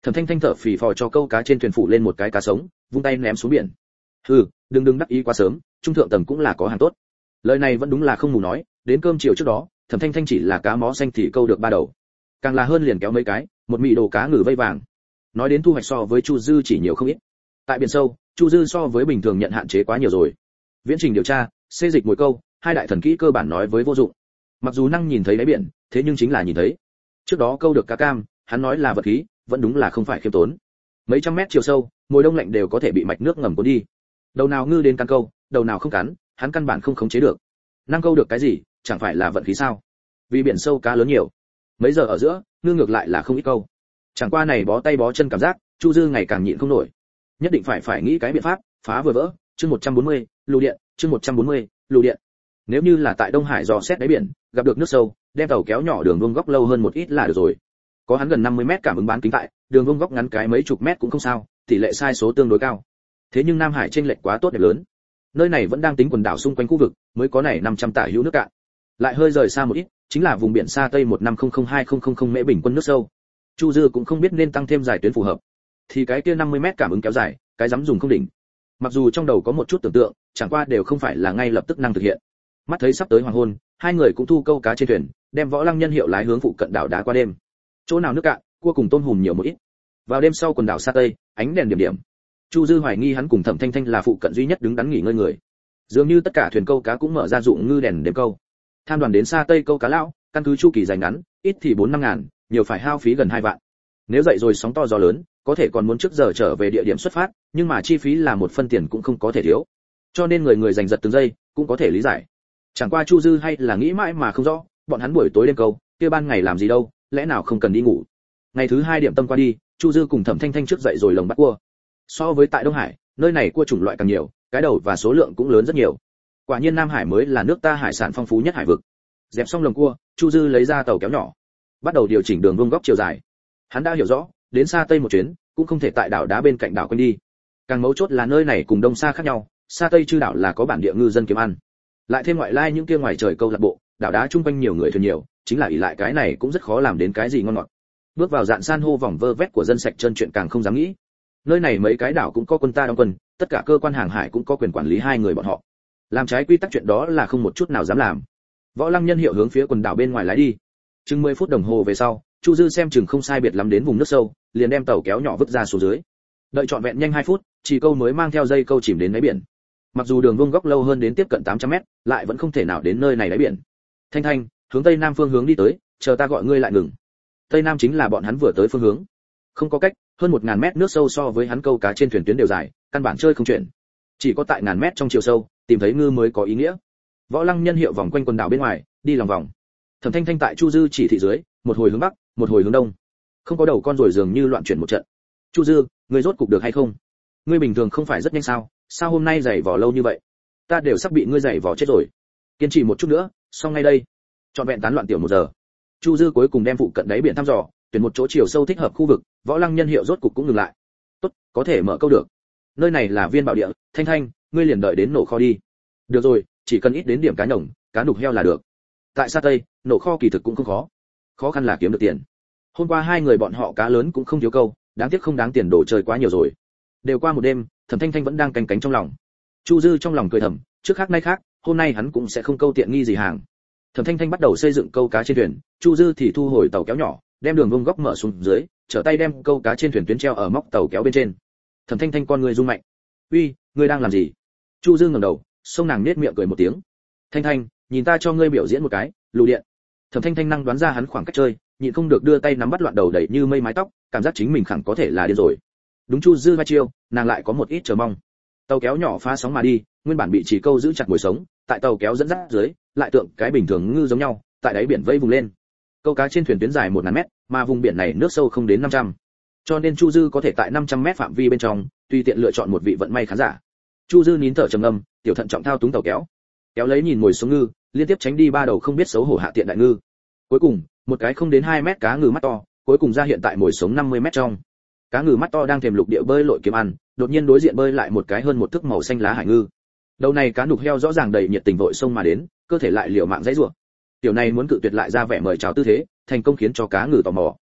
Thẩm Thanh Thanh thở phì phò cho câu cá trên thuyền phủ lên một cái cá sống, vung tay ném xuống biển. Hừ, đừng đắc ý quá sớm, trung thượng tầng cũng là có hàng tốt. Lời này vẫn đúng là không mù nói, đến cơm chiều trước đó, Thẩm Thanh Thanh chỉ là cá mó xanh thì câu được 3 đầu. Càng là hơn liền kéo mấy cái, một mị đồ cá ngừ vây vàng. Nói đến thu hoạch so với Chu Dư chỉ nhiều không ít. Tại biển sâu, Chu Dư so với bình thường nhận hạn chế quá nhiều rồi. Viễn trình điều tra, xê dịch mồi câu, hai đại thần kỹ cơ bản nói với vô dụng. Mặc dù năng nhìn thấy đáy biển, thế nhưng chính là nhìn thấy. Trước đó câu được cá cam, hắn nói là vật khí, vẫn đúng là không phải khiêm tốn. Mấy trăm mét chiều sâu, mồi đông lạnh đều có thể bị mạch nước ngầm cuốn đi. Đầu nào ngư đến cắn câu, đầu nào không cắn, hắn căn bản không khống chế được. Năng câu được cái gì, chẳng phải là vận khí sao? Vì biển sâu cá lớn nhiều, mấy giờ ở giữa, ngư ngược lại là không ít câu. Chẳng qua này bó tay bó chân cảm giác, Chu Dư ngày càng nhịn không nổi. Nhất định phải nghĩ cái biện pháp, phá vừa vỡ. Chương 140, lù điện, chương 140, lù điện. Nếu như là tại Đông Hải dò xét đáy biển, gặp được nước sâu, đem tàu kéo nhỏ đường vuông góc lâu hơn một ít là được rồi. Có hắn gần 50 mét cảm ứng bán kính tại, đường vuông góc ngắn cái mấy chục mét cũng không sao, tỷ lệ sai số tương đối cao. Thế nhưng Nam Hải chênh lệch quá tốt đẹp lớn. Nơi này vẫn đang tính quần đảo xung quanh khu vực, mới có này 500 tả hữu nước cạn. Lại hơi rời xa một ít, chính là vùng biển xa Tây 1500200 mễ bình quân nước sâu. Chu Dư cũng không biết nên tăng thêm dài tuyến phù hợp. Thì cái kia 50 mét cảm ứng kéo dài, cái dám dùng không đỉnh. Mặc dù trong đầu có một chút tưởng tượng, chẳng qua đều không phải là ngay lập tức năng thực hiện. Mắt thấy sắp tới hoàng hôn, hai người cũng thu câu cá trên thuyền, đem Võ Lăng Nhân hiệu lái hướng phụ cận đảo đá qua đêm. Chỗ nào nước cạn, cua cùng tôm hùm nhiều một ít. Vào đêm sau quần đảo xa Tây, ánh đèn điểm điểm. Chu Dư hoài nghi hắn cùng Thẩm Thanh Thanh là phụ cận duy nhất đứng đắn nghỉ ngơi người. Dường như tất cả thuyền câu cá cũng mở ra dụng ngư đèn đếm câu. Tham đoàn đến xa Tây câu cá lão, căn cứ chu kỳ dài ngắn, ít thì 4-5 ngàn, nhiều phải hao phí gần 2 vạn. Nếu dậy rồi sóng to gió lớn, có thể còn muốn trước giờ trở về địa điểm xuất phát, nhưng mà chi phí là một phân tiền cũng không có thể thiếu. Cho nên người giành giật từng giây, cũng có thể lý giải. Chẳng qua Chu Dư hay là nghĩ mãi mà không rõ, bọn hắn buổi tối đêm câu, kia ban ngày làm gì đâu, lẽ nào không cần đi ngủ. Ngày thứ 2 điểm tâm qua đi, Chu Dư cùng Thẩm Thanh Thanh trước dậy rồi lồng bắt cua. So với tại Đông Hải, nơi này cua chủng loại càng nhiều, cái đầu và số lượng cũng lớn rất nhiều. Quả nhiên Nam Hải mới là nước ta hải sản phong phú nhất hải vực. Dẹp xong lồng cua, Chu Dư lấy ra tàu kéo nhỏ, bắt đầu điều chỉnh đường vuông góc chiều dài. Hắn đã hiểu rõ, đến xa Tây một chuyến, cũng không thể tại đảo đá bên cạnh đảo quanh đi. Càng mấu chốt là nơi này cùng Đông Sa khác nhau, xa Tây chư đảo là có bản địa ngư dân kiếm ăn. Lại thêm ngoại lai những kia ngoài trời câu lạc bộ, đảo đá chung quanh nhiều người thuyền nhiều, chính là ỷ lại cái này cũng rất khó làm đến cái gì ngon ngọt. Bước vào dạn san hô vòng vơ vét của dân sạch chân chuyện càng không dám nghĩ. Nơi này mấy cái đảo cũng có quân ta đóng quân, tất cả cơ quan hàng hải cũng có quyền quản lý hai người bọn họ. Làm trái quy tắc chuyện đó là không một chút nào dám làm. Võ Lăng Nhân hiệu hướng phía quần đảo bên ngoài lái đi. Chừng 10 phút đồng hồ về sau, Chu Dư xem chừng không sai biệt lắm đến vùng nước sâu, liền đem tàu kéo nhỏ vứt ra xuống dưới. Đợi trọn vẹn nhanh 2 phút, chỉ câu mới mang theo dây câu chìm đến đáy biển. Mặc dù đường vuông góc lâu hơn đến tiếp cận 800 mét, lại vẫn không thể nào đến nơi này đáy biển. Thanh Thanh, hướng tây nam phương hướng đi tới, chờ ta gọi ngươi lại ngừng. Tây nam chính là bọn hắn vừa tới phương hướng. Không có cách, hơn 1000 mét nước sâu so với hắn câu cá trên thuyền tuyến đều dài, căn bản chơi không chuyển. Chỉ có tại ngàn mét trong chiều sâu, tìm thấy ngư mới có ý nghĩa. Võ Lăng Nhân hiệu vòng quanh quần đảo bên ngoài, đi lòng vòng. Thẩm Thanh Thanh tại Chu Dư chỉ thị dưới, một hồi hướng bắc, một hồi hướng đông. Không có đầu con rồi dường như loạn chuyển một trận. Chu Dư, ngươi rốt cục được hay không? Ngươi bình thường không phải rất nhanh sao? Sao hôm nay giày vò lâu như vậy? Ta đều sắp bị ngươi giày vò chết rồi. Kiên trì một chút nữa, xong ngay đây. Trọn vẹn tán loạn tiểu 1 giờ. Chu Dư cuối cùng đem phụ cận đáy biển thăm dò, tuyển một chỗ chiều sâu thích hợp khu vực, Võ Lăng Nhân hiệu rốt cục cũng ngừng lại. Tốt, có thể mở câu được. Nơi này là viên bảo địa, Thanh Thanh, ngươi liền đợi đến nổ kho đi. Được rồi, chỉ cần ít đến điểm cá nhồng, cá nục heo là được. Tại xa Tây, nổ kho kỳ thực cũng không khó. Khó khăn là kiếm được tiền. Hôm qua hai người bọn họ cá lớn cũng không thiếu câu, đáng tiếc không đáng tiền đổ chơi quá nhiều rồi. Đều qua một đêm, Thẩm Thanh Thanh vẫn đang canh cánh trong lòng. Chu Dư trong lòng cười thầm, trước khác nay khác, hôm nay hắn cũng sẽ không câu tiện nghi gì hàng. Thẩm Thanh Thanh bắt đầu xây dựng câu cá trên thuyền, Chu Dư thì thu hồi tàu kéo nhỏ, đem đường vuông góc mở xuống dưới, trở tay đem câu cá trên thuyền tuyến treo ở móc tàu kéo bên trên. Thẩm Thanh Thanh con người rung mạnh. "Uy, ngươi đang làm gì?" Chu Dư ngẩng đầu, xông nàng nhếch miệng cười một tiếng. "Thanh Thanh, nhìn ta cho ngươi biểu diễn một cái, lù điện." Thẩm Thanh Thanh năng đoán ra hắn khoảng cách chơi, nhịn không được đưa tay nắm bắt loạn đầu đầy như mây mái tóc, cảm giác chính mình khẳng có thể là điên rồi. Đúng Chu Dư vai chiêu, nàng lại có một ít chờ mong. Tàu kéo nhỏ phá sóng mà đi, nguyên bản bị chỉ câu giữ chặt mồi sống, tại tàu kéo dẫn dắt dưới, lại tượng cái bình thường ngư giống nhau, tại đáy biển vây vùng lên. Câu cá trên thuyền tuyến dài 1000 mét, mà vùng biển này nước sâu không đến 500. Cho nên Chu Dư có thể tại 500 mét phạm vi bên trong, tùy tiện lựa chọn một vị vận may khán giả. Chu Dư nín thở trầm ngâm, tiểu thận trọng thao túng tàu kéo. Kéo lấy nhìn mồi xuống ngư, liên tiếp tránh đi 3 đầu không biết xấu hổ hạ tiện đại ngư. Cuối cùng, một cái không đến 2 mét cá ngừ mắt to, cuối cùng ra hiện tại mồi sống 50 mét trong. Cá ngừ mắt to đang thèm lục địa bơi lội kiếm ăn, đột nhiên đối diện bơi lại một cái hơn 1 thước màu xanh lá hải ngư. Đầu này cá nục heo rõ ràng đầy nhiệt tình vội xông mà đến, cơ thể lại liều mạng dãy rủa. Tiểu này muốn cự tuyệt lại ra vẻ mời chào tư thế, thành công khiến cho cá ngừ tò mò.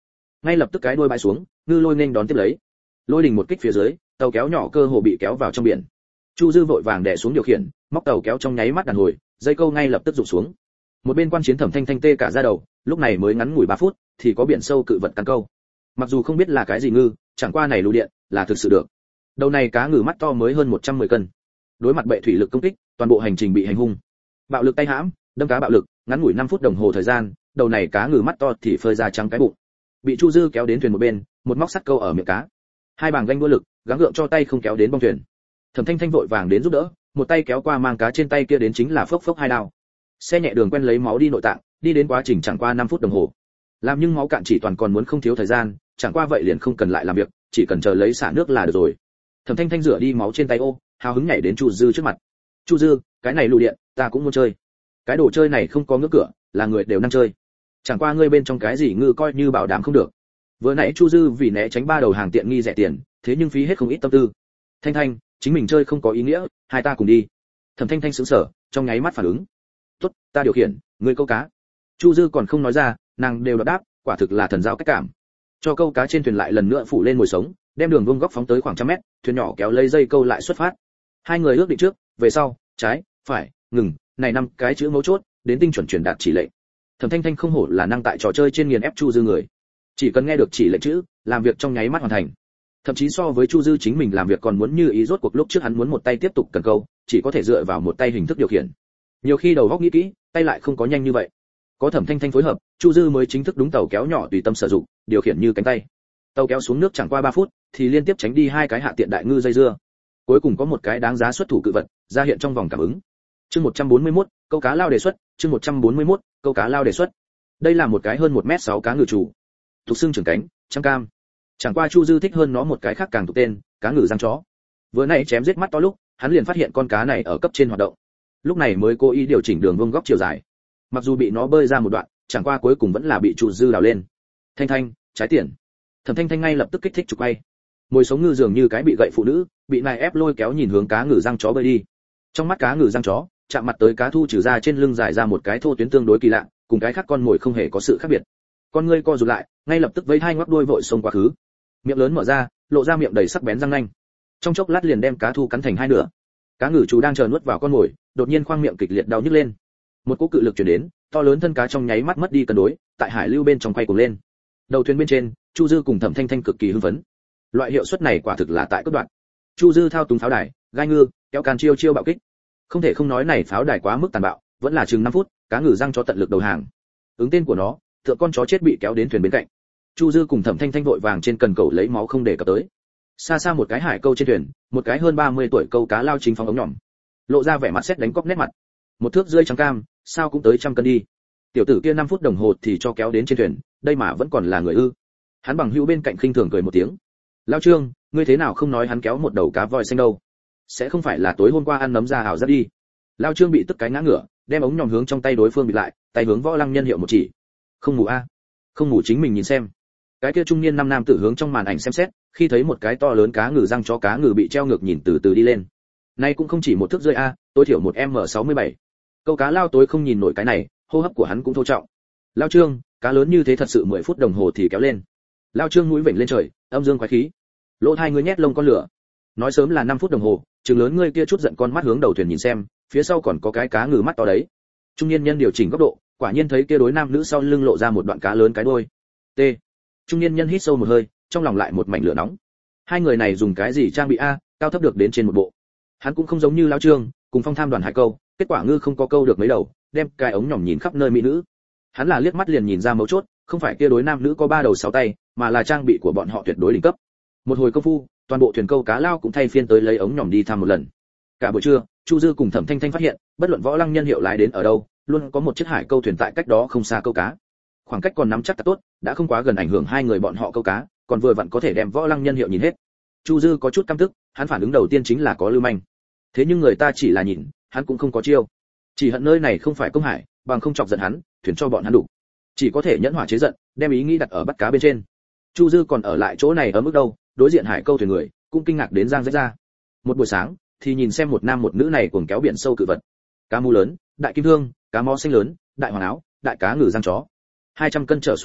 ngay lập tức cái đuôi bãi xuống, ngư lôi nên đón tiếp lấy. Lôi đình một kích phía dưới, tàu kéo nhỏ cơ hồ bị kéo vào trong biển. Chu Dư vội vàng đè xuống điều khiển, móc tàu kéo trong nháy mắt đàn hồi, dây câu ngay lập tức rụng xuống. Một bên quan chiến Thẩm Thanh Thanh tê cả da đầu, lúc này mới ngắn ngủi 3 phút, thì có biển sâu cự vật cắn câu. Mặc dù không biết là cái gì ngư, chẳng qua này lù điện, là thực sự được. Đầu này cá ngừ mắt to mới hơn 110 cân. Đối mặt bệ thủy lực công kích, toàn bộ hành trình bị hành hung. Bạo lực tay hãm, đâm cá bạo lực, ngắn ngủi 5 phút đồng hồ thời gian, đầu này cá ngừ mắt to thì phơi ra trắng cái bụng. Bị Chu Dư kéo đến thuyền một bên, một móc sắt câu ở miệng cá. Hai bảng ganh đua lực, gắng gượng cho tay không kéo đến bong thuyền. Thẩm Thanh Thanh vội vàng đến giúp đỡ, một tay kéo qua mang cá trên tay kia đến chính là phốc phốc hai đao. Xe nhẹ đường quen lấy máu đi nội tạng, đi đến quá trình chẳng qua 5 phút đồng hồ. Làm nhưng máu cạn chỉ toàn còn muốn không thiếu thời gian, chẳng qua vậy liền không cần lại làm việc, chỉ cần chờ lấy xả nước là được rồi. Thẩm Thanh Thanh rửa đi máu trên tay ô, hào hứng nhảy đến Chu Dư trước mặt. Chu Dư, cái này lù điện, ta cũng muốn chơi. Cái đồ chơi này không có ngưỡng cửa, là người đều năng chơi. Chẳng qua ngươi bên trong cái gì ngư coi như bảo đảm không được. Vừa nãy Chu Dư vì né tránh 3 đầu hàng tiện nghi rẻ tiền, thế nhưng phí hết không ít tâm tư. Thanh Thanh, chính mình chơi không có ý nghĩa, hai ta cùng đi. Thẩm Thanh Thanh sững sờ, trong nháy mắt phản ứng. Tốt, ta điều khiển, ngươi câu cá. Chu Dư còn không nói ra, nàng đều đã đáp, quả thực là thần giao cách cảm. Cho câu cá trên thuyền lại lần nữa phủ lên mồi sống, đem đường vuông góc phóng tới khoảng 100 mét, thuyền nhỏ kéo lấy dây câu lại xuất phát. Hai người ước định trước, về sau, trái, phải, ngừng, này 5 cái chữ mấu chốt, đến tinh chuẩn truyền đạt chỉ lệnh. Thẩm Thanh Thanh không hổ là năng tại trò chơi trên nghiền ép Chu Dư người. Chỉ cần nghe được chỉ lệnh chữ, làm việc trong nháy mắt hoàn thành. Thậm chí so với Chu Dư chính mình làm việc còn muốn như ý, rốt cuộc lúc trước hắn muốn một tay tiếp tục cần câu, chỉ có thể dựa vào một tay hình thức điều khiển. Nhiều khi đầu óc nghĩ kỹ, tay lại không có nhanh như vậy. Có Thẩm Thanh Thanh phối hợp, Chu Dư mới chính thức đúng tàu kéo nhỏ tùy tâm sử dụng, điều khiển như cánh tay. Tàu kéo xuống nước chẳng qua 3 phút, thì liên tiếp tránh đi 2 cái hạ tiện đại ngư dây dưa. Cuối cùng có một cái đáng giá xuất thủ cự vật, ra hiện trong vòng cảm ứng. Chương 141, câu cá lao đề xuất, chương 141, câu cá lao đề xuất. Đây là một cái hơn 1m6 cá ngừ chủ. Thuộc xương trưởng cánh, trắng cam. Chẳng qua Chu Dư thích hơn nó một cái khác càng thuộc tên, cá ngừ răng chó. Vừa nãy chém giết mắt to lúc, hắn liền phát hiện con cá này ở cấp trên hoạt động. Lúc này mới cố ý điều chỉnh đường vuông góc chiều dài. Mặc dù bị nó bơi ra một đoạn, chẳng qua cuối cùng vẫn là bị Chu Dư đào lên. Thanh Thanh, trái tiền. Thẩm Thanh Thanh ngay lập tức kích thích trục quay. Mồi sống ngư dường như cái bị gậy phụ nữ, bị nài ép lôi kéo nhìn hướng cá ngừ răng chó bơi đi. Trong mắt cá ngừ răng chó, chạm mặt tới cá thu trừ ra trên lưng dài ra một cái thô tuyến tương đối kỳ lạ, cùng cái khác con mồi không hề có sự khác biệt. Con ngươi co rụt lại, ngay lập tức vẫy hai ngoắc đuôi vội xông quá khứ. Miệng lớn mở ra, lộ ra miệng đầy sắc bén răng nanh. Trong chốc lát liền đem cá thu cắn thành hai nửa. Cá ngừ chú đang chờ nuốt vào con mồi, đột nhiên khoang miệng kịch liệt đau nhức lên. Một cỗ cự lực truyền đến, to lớn thân cá trong nháy mắt mất đi cân đối, tại hải lưu bên trong quay cuồng lên. Đầu thuyền bên trên, Chu Dư cùng Thẩm Thanh Thanh cực kỳ hưng phấn. Loại hiệu suất này quả thực là tại cấp đoạn. Chu Dư thao túng pháo đài, gai ngư, kéo can chiêu chiêu bạo kích. Không thể không nói này pháo đài quá mức tàn bạo, vẫn là chừng 5 phút, cá ngừ răng chó tận lực đầu hàng. Ứng tên của nó, tựa con chó chết bị kéo đến thuyền bên cạnh. Chu Dư cùng Thẩm Thanh Thanh vội vàng trên cần cầu lấy máu không để cập tới. Xa xa một cái hải câu trên thuyền, một cái hơn 30 tuổi câu cá lao chính phóng ống nhỏm, lộ ra vẻ mặt sét đánh cóc nét mặt. Một thước rưỡi trắng cam, sao cũng tới 100 cân đi. Tiểu tử kia 5 phút đồng hồ thì cho kéo đến trên thuyền, đây mà vẫn còn là người ư? Hắn bằng hữu bên cạnh khinh thường cười một tiếng. Lao Trương, ngươi thế nào không nói hắn kéo một đầu cá voi xanh đâu? Sẽ không phải là tối hôm qua ăn nấm ra ảo rất đi? Lao Trương bị tức cái ngã ngửa, đem ống nhòm hướng trong tay đối phương bị lại, tay hướng Võ Lăng Nhân hiệu một chỉ. Không ngủ a? Không ngủ chính mình nhìn xem. Cái kia trung niên nam tử hướng trong màn ảnh xem xét, khi thấy một cái to lớn cá ngừ răng chó cá ngừ bị treo ngược nhìn từ từ đi lên. Nay cũng không chỉ một thước rưỡi a, tối thiểu một M67. Câu cá lao tối không nhìn nổi cái này, hô hấp của hắn cũng thô trọng. Lao Trương, cá lớn như thế thật sự 10 phút đồng hồ thì kéo lên. Lao Trương mũi vểnh lên trời, âm dương quái khí. Lỗ hai ngươi nhét lông con lửa. Nói sớm là 5 phút đồng hồ, trường lớn ngươi kia chút giận con mắt hướng đầu thuyền nhìn xem, phía sau còn có cái cá ngừ mắt to đấy. Trung niên nhân điều chỉnh góc độ, quả nhiên thấy kia đối nam nữ sau lưng lộ ra một đoạn cá lớn cái đuôi. T. Trung niên nhân hít sâu một hơi, trong lòng lại một mảnh lửa nóng. Hai người này dùng cái gì trang bị a, cao thấp được đến trên một bộ. Hắn cũng không giống như Lao Trương, cùng Phong tham đoàn hải câu, kết quả ngư không có câu được mấy đầu, đem cái ống nhỏm nhìn khắp nơi mỹ nữ. Hắn là liếc mắt liền nhìn ra mấu chốt, không phải kia đối nam nữ có 3 đầu 6 tay, mà là trang bị của bọn họ tuyệt đối đỉnh cấp. Một hồi công phu, toàn bộ thuyền câu cá lao cũng thay phiên tới lấy ống nhỏm đi thăm một lần. Cả buổi trưa, Chu Dư cùng Thẩm Thanh Thanh phát hiện, bất luận Võ Lăng Nhân hiệu lái đến ở đâu, luôn có một chiếc hải câu thuyền tại cách đó không xa câu cá. Khoảng cách còn nắm chắc tốt, đã không quá gần ảnh hưởng hai người bọn họ câu cá, còn vừa vặn có thể đem Võ Lăng Nhân hiệu nhìn hết. Chu Dư có chút căm tức, hắn phản ứng đầu tiên chính là có lưu manh. Thế nhưng người ta chỉ là nhìn, hắn cũng không có chiêu. Chỉ hận nơi này không phải công hải, bằng không chọc giận hắn, thuyền cho bọn hắn đủ. Chỉ có thể nhẫn hỏa chế giận, đem ý nghĩ đặt ở bắt cá bên trên. Chu Dư còn ở lại chỗ này ở mức đâu, đối diện hải câu thuyền người cũng kinh ngạc đến giang rách ra. Một buổi sáng thì nhìn xem một nam một nữ này cuồng kéo biển sâu cự vật. Cá mú lớn, đại kim thương, cá mó xanh lớn, đại hoàng áo, đại cá ngừ răng chó. 200 cân trở xuống ngư,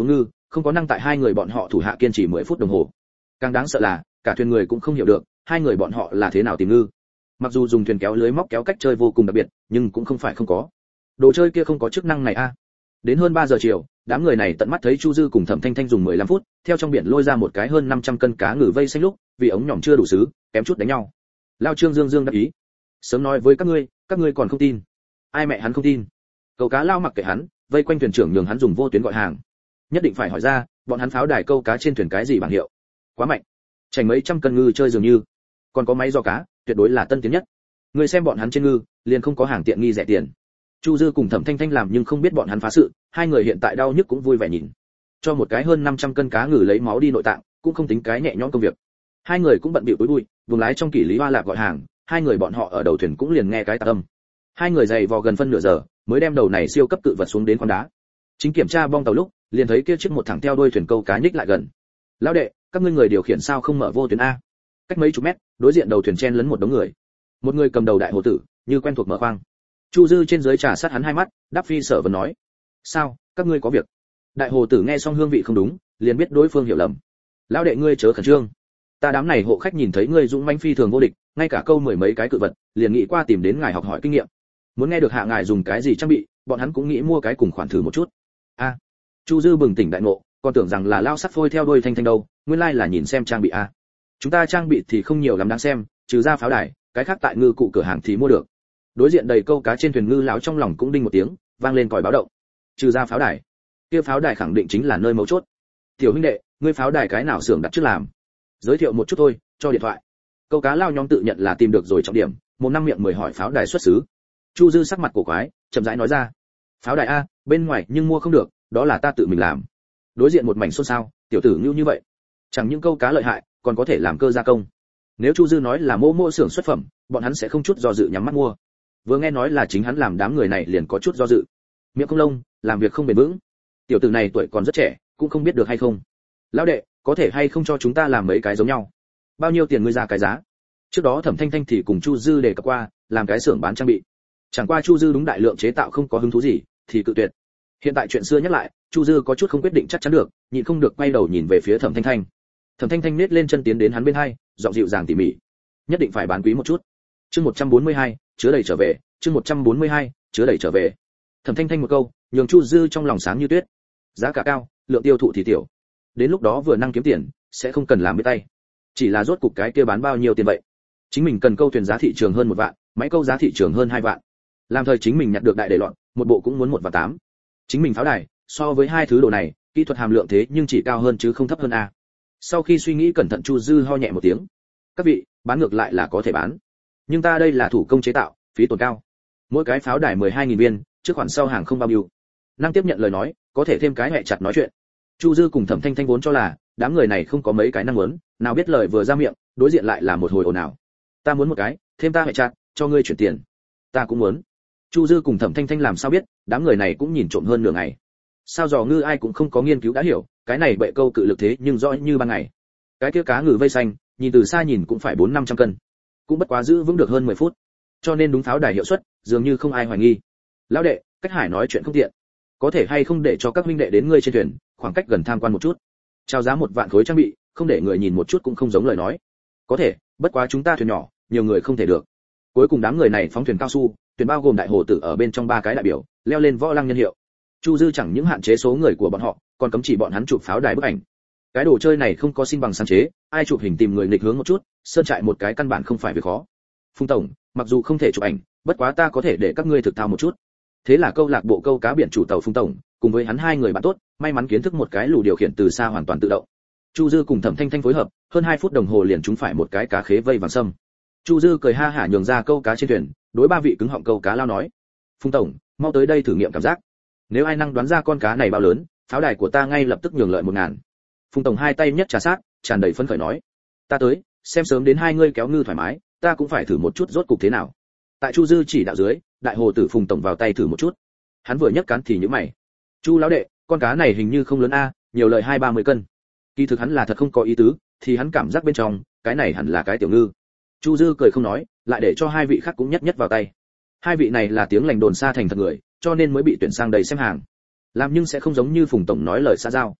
không có năng tại hai người bọn họ thủ hạ kiên trì 10 phút đồng hồ. Càng đáng sợ là, cả thuyền người cũng không hiểu được, hai người bọn họ là thế nào tìm ngư. Mặc dù dùng thuyền kéo lưới móc kéo cách chơi vô cùng đặc biệt, nhưng cũng không phải không có. Đồ chơi kia không có chức năng này a. Đến hơn 3 giờ chiều, đám người này tận mắt thấy Chu Dư cùng Thẩm Thanh Thanh dùng 15 phút, theo trong biển lôi ra một cái hơn 500 cân cá ngừ vây xanh lúc, vì ống nhỏm chưa đủ sứ, kém chút đánh nhau. Lao Trương Dương Dương đáp ý. Sớm nói với các ngươi còn không tin. Ai mẹ hắn không tin. Câu cá Lao mặc kệ hắn, vây quanh thuyền trưởng nhường hắn dùng vô tuyến gọi hàng. Nhất định phải hỏi ra, bọn hắn pháo đài câu cá trên thuyền cái gì bảng hiệu. Quá mạnh. Chành mấy trăm cân ngư chơi dường như. Còn có máy giò cá, tuyệt đối là tân tiến nhất. Người xem bọn hắn trên ngư, liền không có hàng tiện nghi rẻ tiền. Chu Dư cùng Thẩm Thanh Thanh làm nhưng không biết bọn hắn phá sự, hai người hiện tại đau nhức cũng vui vẻ nhìn. Cho một cái hơn 500 cân cá ngừ lấy máu đi nội tạng, cũng không tính cái nhẹ nhõm công việc. Hai người cũng bận bịu túi bụi, vùng lái trong kỷ lý hoa lạp gọi hàng, hai người bọn họ ở đầu thuyền cũng liền nghe cái tạc âm. Hai người dày vò gần phân nửa giờ, mới đem đầu này siêu cấp cự vật xuống đến khoang đá. Chính kiểm tra bong tàu lúc, liền thấy kia chiếc một thẳng theo đuôi thuyền câu cá nhích lại gần. Lão đệ, các ngươi người điều khiển sao không mở vô tuyến a? Cách mấy chục mét, đối diện đầu thuyền chen lấn một đống người. Một người cầm đầu đại hồ tử, như quen thuộc mở khoang. Chu Dư trên dưới trà sát hắn hai mắt, đáp phi sở vấn nói: "Sao, các ngươi có việc?" Đại hồ tử nghe xong hương vị không đúng, liền biết đối phương hiểu lầm. "Lão đệ ngươi chớ khẩn trương, ta đám này hộ khách nhìn thấy ngươi dũng mãnh phi thường vô địch, ngay cả câu 10 mấy cái cự vật, liền nghĩ qua tìm đến ngài học hỏi kinh nghiệm. Muốn nghe được hạ ngài dùng cái gì trang bị, bọn hắn cũng nghĩ mua cái cùng khoản thử một chút." A. Chu Dư bừng tỉnh đại ngộ, còn tưởng rằng là lao sắt phôi theo đuôi Thanh Thanh đâu, nguyên lai là nhìn xem trang bị a. Chúng ta trang bị thì không nhiều lắm đáng xem, trừ ra pháo đài, cái khác tại ngư cụ cửa hàng thì mua được. Đối diện đầy câu cá trên thuyền ngư lão trong lòng cũng đinh một tiếng, vang lên còi báo động. Trừ ra pháo đài, kia pháo đài khẳng định chính là nơi mấu chốt. Tiểu huynh đệ, ngươi pháo đài cái nào xưởng đặt trước làm? Giới thiệu một chút thôi, cho điện thoại. Câu cá lao nhóm tự nhận là tìm được rồi trọng điểm, một năm miệng 10 hỏi pháo đài xuất xứ. Chu Dư sắc mặt cổ quái, chậm rãi nói ra: "Pháo đài a, bên ngoài nhưng mua không được, đó là ta tự mình làm." Đối diện một mảnh xôn xao, tiểu tử ngưu như vậy, chẳng những câu cá lợi hại, còn có thể làm cơ gia công. Nếu Chu Dư nói là mô xưởng xuất phẩm, bọn hắn sẽ không chút do dự nhắm mắt mua. Vừa nghe nói là chính hắn làm, đám người này liền có chút do dự. Miệng không lông, làm việc không bền vững. Tiểu tử này tuổi còn rất trẻ, cũng không biết được hay không. Lão đệ, có thể hay không cho chúng ta làm mấy cái giống nhau? Bao nhiêu tiền ngươi ra cái giá? Trước đó Thẩm Thanh Thanh thì cùng Chu Dư đề cập qua, làm cái xưởng bán trang bị. Chẳng qua Chu Dư đúng đại lượng chế tạo không có hứng thú gì, thì cự tuyệt. Hiện tại chuyện xưa nhắc lại, Chu Dư có chút không quyết định chắc chắn được, nhịn không được quay đầu nhìn về phía Thẩm Thanh Thanh. Thẩm Thanh Thanh nết lên chân tiến đến hắn bên hai, giọng dịu dàng tỉ mỉ: "Nhất định phải bán quý một chút." Chương 142, chứa đầy trở về, chương 142, chứa đầy trở về. Thẩm Thanh Thanh một câu, nhường Chu Dư trong lòng sáng như tuyết. Giá cả cao, lượng tiêu thụ thì tiểu. Đến lúc đó vừa năng kiếm tiền, sẽ không cần làm với tay. Chỉ là rốt cục cái kia bán bao nhiêu tiền vậy? Chính mình cần câu thuyền giá thị trường hơn 1 vạn, máy câu giá thị trường hơn 2 vạn. Làm thời chính mình nhặt được đại để loạn, một bộ cũng muốn 1 vạn 8. Chính mình pháo đài, so với hai thứ đồ này, kỹ thuật hàm lượng thế nhưng chỉ cao hơn chứ không thấp hơn a. Sau khi suy nghĩ cẩn thận, Chu Dư ho nhẹ một tiếng. "Các vị, bán ngược lại là có thể bán, nhưng ta đây là thủ công chế tạo, phí tổn cao. Mỗi cái pháo đài 12.000 viên, trước khoản sau hàng không bao nhiêu." Năng tiếp nhận lời nói, có thể thêm cái hẹ chặt nói chuyện. Chu Dư cùng Thẩm Thanh Thanh vốn cho là đám người này không có mấy cái năng muốn, nào biết lời vừa ra miệng, đối diện lại là một hồi ồn ào. "Ta muốn một cái, thêm ta hẹ chặt, cho ngươi chuyển tiền." "Ta cũng muốn." Chu Dư cùng Thẩm Thanh Thanh làm sao biết, đám người này cũng nhìn trộm hơn nửa ngày. Sao dò ngư ai cũng không có nghiên cứu đã hiểu, cái này bệ câu cự lực thế nhưng rõ như ban ngày. Cái kia cá ngừ vây xanh, nhìn từ xa nhìn cũng phải 400-500 cân, cũng bất quá giữ vững được hơn 10 phút. Cho nên đúng pháo đài hiệu suất, dường như không ai hoài nghi. "Lão đệ, cách Hải nói chuyện không tiện, có thể hay không để cho các huynh đệ đến ngươi trên thuyền, khoảng cách gần tham quan một chút. Chào giá 1 vạn khối trang bị, không để người nhìn một chút cũng không giống lời nói." "Có thể, bất quá chúng ta thuyền nhỏ, nhiều người không thể được." Cuối cùng đám người này phóng thuyền cao su, thuyền bao gồm đại hồ tử ở bên trong 3 cái đại biểu, leo lên võ lăng nhân hiệu. Chu Dư chẳng những hạn chế số người của bọn họ, còn cấm chỉ bọn hắn chụp pháo đài bức ảnh. Cái đồ chơi này không có xin bằng sáng chế, ai chụp hình tìm người nghịch hướng một chút, sơn trại một cái căn bản không phải việc khó. "Phùng tổng, mặc dù không thể chụp ảnh, bất quá ta có thể để các ngươi thực thao một chút." Thế là câu lạc bộ câu cá biển chủ tàu Phùng tổng, cùng với hắn hai người bạn tốt, may mắn kiến thức một cái lù điều khiển từ xa hoàn toàn tự động. Chu Dư cùng Thẩm Thanh Thanh phối hợp, hơn 2 phút đồng hồ liền trúng phải một cái cá khế vây vàng sâm. Chu Dư cười ha hả nhường ra câu cá trên thuyền, đối 3 vị cứng họng câu cá lao nói: "Phùng tổng, mau tới đây thử nghiệm cảm giác. Nếu ai năng đoán ra con cá này bao lớn, pháo đài của ta ngay lập tức nhường lợi 1000." Phùng tổng hai tay nhất trà sát, tràn đầy phấn khởi nói: "Ta tới, xem sớm đến hai ngươi kéo ngư thoải mái, ta cũng phải thử một chút rốt cục thế nào." Tại Chu Dư chỉ đạo dưới, đại hồ tử Phùng tổng vào tay thử một chút. Hắn vừa nhấc cán thì nhíu mày: "Chu lão đệ, con cá này hình như không lớn a, nhiều lời 20-30 cân." Kỳ thực hắn là thật không có ý tứ, thì hắn cảm giác bên trong, cái này hẳn là cái tiểu ngư. Chu Dư cười không nói, lại để cho hai vị khác cũng nhất vào tay. Hai vị này là tiếng lành đồn xa thành thật người, cho nên mới bị tuyển sang đây xem hàng. Làm nhưng sẽ không giống như Phùng tổng nói lời xa giao.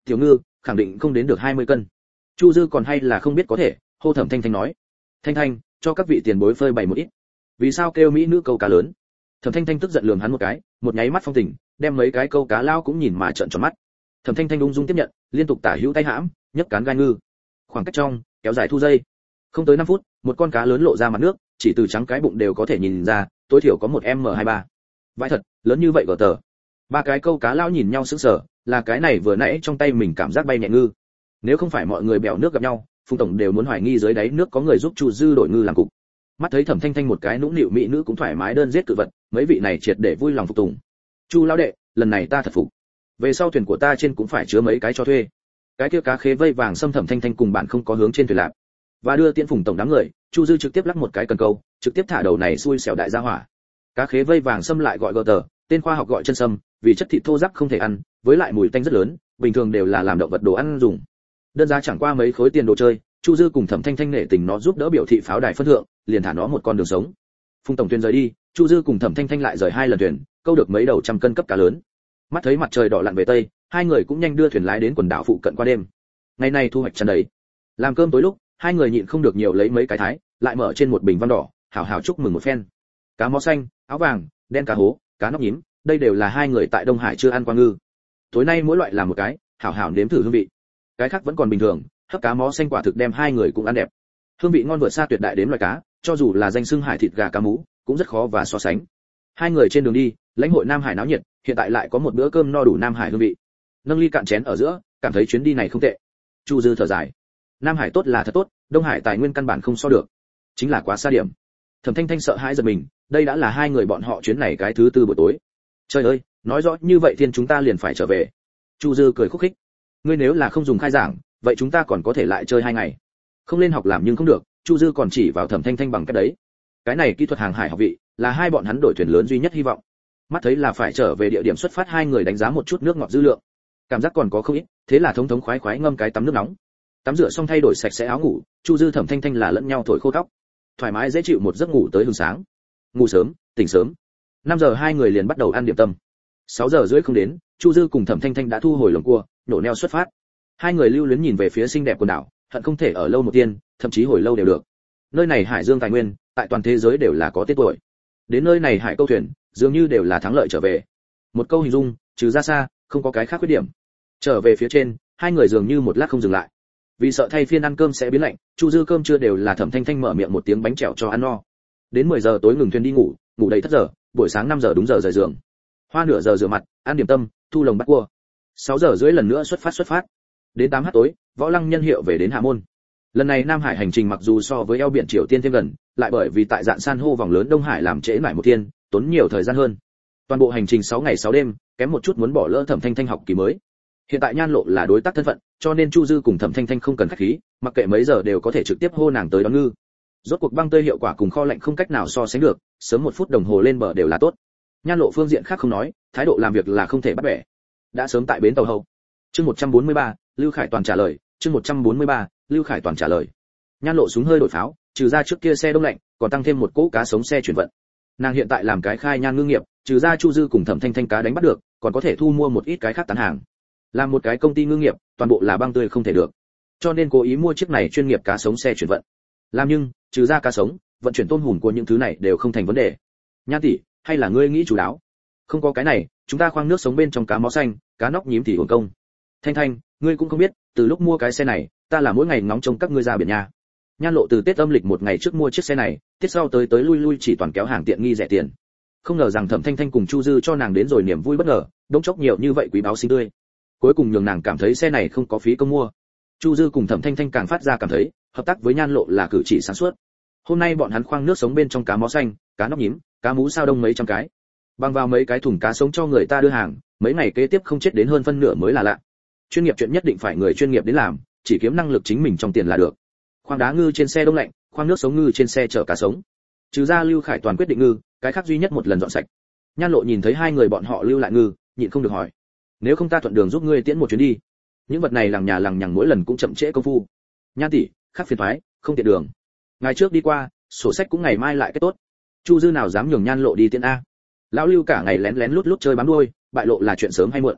tiểu ngư khẳng định không đến được 20 cân. Chu Dư còn hay là không biết có thể, hô Thẩm Thanh Thanh nói, Thanh Thanh, cho các vị tiền bối phơi bày một ít. Vì sao kêu mỹ nữ câu cá lớn? Thẩm Thanh Thanh tức giận lườm hắn một cái, một nháy mắt phong tình, đem mấy cái câu cá lao cũng nhìn mà trợn tròn mắt. Thẩm Thanh Thanh ung dung tiếp nhận, liên tục tả hữu tay hãm, nhấc cán gai ngư. Khoảng cách trong, kéo dài thu dây. Không tới 5 phút, một con cá lớn lộ ra mặt nước, chỉ từ trắng cái bụng đều có thể nhìn ra, tối thiểu có một M23. Vãi thật, lớn như vậy gở tờ. Ba cái câu cá lao nhìn nhau sững sờ, là cái này vừa nãy trong tay mình cảm giác bay nhẹ ngư. Nếu không phải mọi người bèo nước gặp nhau, Phùng tổng đều muốn hoài nghi dưới đáy nước có người giúp Chu Dư đổi ngư làm cục. Mắt thấy Thẩm Thanh Thanh một cái nũng nịu mỹ nữ cũng thoải mái đơn giết cự vật, mấy vị này triệt để vui lòng phục tùng. Chu lão đệ, lần này ta thật phục. Về sau thuyền của ta trên cũng phải chứa mấy cái cho thuê. Cái kia cá khế vây vàng xâm Thẩm Thanh Thanh cùng bạn không có hướng trên thuyền lạc. Và đưa tiễn Phùng tổng đám người, Chu Dư trực tiếp lắc một cái cần câu, trực tiếp thả đầu này xui xẻo đại gia hỏa. Cá khế vây vàng xâm lại gọi gờ tờ, tên khoa học gọi chân sâm, vì chất thịt thô ráp không thể ăn, với lại mùi tanh rất lớn, bình thường đều là làm động vật đồ ăn dùng. Đơn giá chẳng qua mấy khối tiền đồ chơi, Chu Dư cùng Thẩm Thanh Thanh nể tình nó giúp đỡ biểu thị pháo đài phân thượng, liền thả nó một con đường sống. Phùng tổng thuyền rời đi, Chu Dư cùng Thẩm Thanh Thanh lại rời 2 lần thuyền, câu được mấy đầu trăm cân cấp cá lớn. Mắt thấy mặt trời đỏ lặn về tây, hai người cũng nhanh đưa thuyền lái đến quần đảo phụ cận qua đêm. Ngày nay thu hoạch tràn đầy. Làm cơm tối lúc, hai người nhịn không được nhiều lấy mấy cái thái, lại mở trên một bình văn đỏ, hào hào chúc mừng một phen. Cá mó xanh, áo vàng, đen cá hố, cá nóc nhím, đây đều là hai người tại Đông Hải chưa ăn qua ngư. Tối nay mỗi loại làm một cái, hào hào nếm thử hương vị. Cái khác vẫn còn bình thường, hấp cá mó xanh quả thực đem hai người cũng ăn đẹp. Hương vị ngon vượt xa tuyệt đại đến loài cá, cho dù là danh xưng hải thịt gà cá mú, cũng rất khó và so sánh. Hai người trên đường đi, lãnh hội Nam Hải náo nhiệt, hiện tại lại có một bữa cơm no đủ Nam Hải hương vị. Nâng ly cạn chén ở giữa, cảm thấy chuyến đi này không tệ. Chu Dư thở dài. Nam Hải tốt là thật tốt, Đông Hải tài nguyên căn bản không so được, chính là quá xa điểm. Thẩm Thanh Thanh sợ hãi giật mình, đây đã là hai người bọn họ chuyến này cái thứ tư buổi tối. Trời ơi, nói rõ như vậy thiên chúng ta liền phải trở về. Chu Dư cười khúc khích. Ngươi nếu là không dùng khai giảng, vậy chúng ta còn có thể lại chơi 2 ngày. Không lên học làm nhưng không được, Chu Dư còn chỉ vào Thẩm Thanh Thanh bằng cái đấy. Cái này kỹ thuật hàng hải học vị, là hai bọn hắn đổi thuyền lớn duy nhất hy vọng. Mắt thấy là phải trở về địa điểm xuất phát, hai người đánh giá một chút nước ngọt dư lượng. Cảm giác còn có không ít, thế là thống thống khoái khoái ngâm cái tắm nước nóng. Tắm rửa xong thay đổi sạch sẽ áo ngủ, Chu Dư Thẩm Thanh Thanh là lẫn nhau thổi khô tóc. Thoải mái dễ chịu một giấc ngủ tới hừng sáng. Ngủ sớm, tỉnh sớm. 5 giờ hai người liền bắt đầu ăn điểm tâm. 6 giờ rưỡi không đến, Chu Dư cùng Thẩm Thanh Thanh đã thu hồi lồng cua, nổ neo xuất phát. Hai người lưu luyến nhìn về phía xinh đẹp quần đảo, hận không thể ở lâu một tiên, thậm chí hồi lâu đều được. Nơi này hải dương tài nguyên, tại toàn thế giới đều là có tên tuổi. Đến nơi này hải câu thuyền, dường như đều là thắng lợi trở về. Một câu hình dung, trừ ra xa, không có cái khác khuyết điểm. Trở về phía trên, hai người dường như một lát không dừng lại. Vì sợ thay phiên ăn cơm sẽ biến lạnh, Chu Dư cơm trưa đều là Thẩm Thanh Thanh mở miệng một tiếng bánh chèo cho ăn no. Đến 10 giờ tối ngừng thuyền đi ngủ, ngủ đầy 7 giờ, buổi sáng 5 giờ đúng giờ rời giường. Hoa nửa giờ rửa mặt, ăn điểm tâm, thu lồng bắt cua. 6 giờ rưỡi lần nữa xuất phát. Đến 8h tối, Võ Lăng nhân hiệu về đến Hạ Môn. Lần này Nam Hải hành trình mặc dù so với eo biển Triều Tiên thêm gần, lại bởi vì tại dạn san hô vòng lớn Đông Hải làm trễ lại một thiên, tốn nhiều thời gian hơn. Toàn bộ hành trình 6 ngày 6 đêm, kém một chút muốn bỏ lỡ Thẩm Thanh Thanh học kỳ mới. Hiện tại Nhan Lộ là đối tác thân phận, cho nên Chu Dư cùng Thẩm Thanh Thanh không cần khách khí, mặc kệ mấy giờ đều có thể trực tiếp hô nàng tới đón ngư. Rốt cuộc băng tơi hiệu quả cùng kho lạnh không cách nào so sánh được, sớm 1 phút đồng hồ lên bờ đều là tốt. Nhan Lộ phương diện khác không nói, thái độ làm việc là không thể bắt bẻ. Đã sớm tại bến tàu hậu. Chương 143, Lưu Khải Toàn trả lời, chương 143, Lưu Khải Toàn trả lời. Nhan Lộ súng hơi đổi pháo, trừ ra trước kia xe đông lạnh, còn tăng thêm một cỗ cá sống xe chuyển vận. Nàng hiện tại làm cái khai nhan ngư nghiệp, trừ ra Chu Dư cùng Thẩm Thanh Thanh cá đánh bắt được, còn có thể thu mua một ít cái khác tán hàng. Làm một cái công ty ngư nghiệp, toàn bộ là băng tươi không thể được. Cho nên cố ý mua chiếc này chuyên nghiệp cá sống xe chuyển vận. Làm nhưng, trừ ra cá sống, vận chuyển tôm hùm của những thứ này đều không thành vấn đề. Nhan tỷ, hay là ngươi nghĩ chủ đáo? Không có cái này, chúng ta khoang nước sống bên trong cá mó xanh, cá nóc nhím thì uổng công. Thanh Thanh, ngươi cũng không biết, từ lúc mua cái xe này, ta là mỗi ngày ngóng trông các ngươi ra biển nhà. Nhan Lộ từ Tết âm lịch một ngày trước mua chiếc xe này, tiết sau tới lui lui chỉ toàn kéo hàng tiện nghi rẻ tiền. Không ngờ rằng Thẩm Thanh Thanh cùng Chu Dư cho nàng đến rồi niềm vui bất ngờ, đống chốc nhiều như vậy quý báu xinh tươi. Cuối cùng nhường nàng cảm thấy xe này không có phí công mua. Chu Dư cùng Thẩm Thanh Thanh càng phát ra cảm thấy, hợp tác với Nhan Lộ là cử chỉ sáng suốt. Hôm nay bọn hắn khoang nước sống bên trong cá mó xanh, cá nóc nhím, cá mú sao đông mấy trăm cái. Bằng vào mấy cái thùng cá sống cho người ta đưa hàng, mấy ngày kế tiếp không chết đến hơn phân nửa mới là lạ. Chuyên nghiệp chuyện nhất định phải người chuyên nghiệp đến làm, chỉ kiếm năng lực chính mình trong tiền là được. Khoang đá ngư trên xe đông lạnh, khoang nước sống ngư trên xe chở cá sống. Trừ ra Lưu Khải Toàn quyết định ngư, cái khác duy nhất một lần dọn sạch. Nhan Lộ nhìn thấy hai người bọn họ lưu lại ngư, nhịn không được hỏi: nếu không ta thuận đường giúp ngươi tiễn một chuyến đi? Những vật này lằng nhà lằng nhằng mỗi lần cũng chậm trễ công phu. Nhan tỷ, khác phiền toái, không tiện đường. Ngày trước đi qua, sổ sách cũng ngày mai lại kết tốt. Chu Dư nào dám nhường Nhan Lộ đi tiễn a? Lão Lưu cả ngày lén lén lút lút chơi bám đuôi, bại lộ là chuyện sớm hay muộn.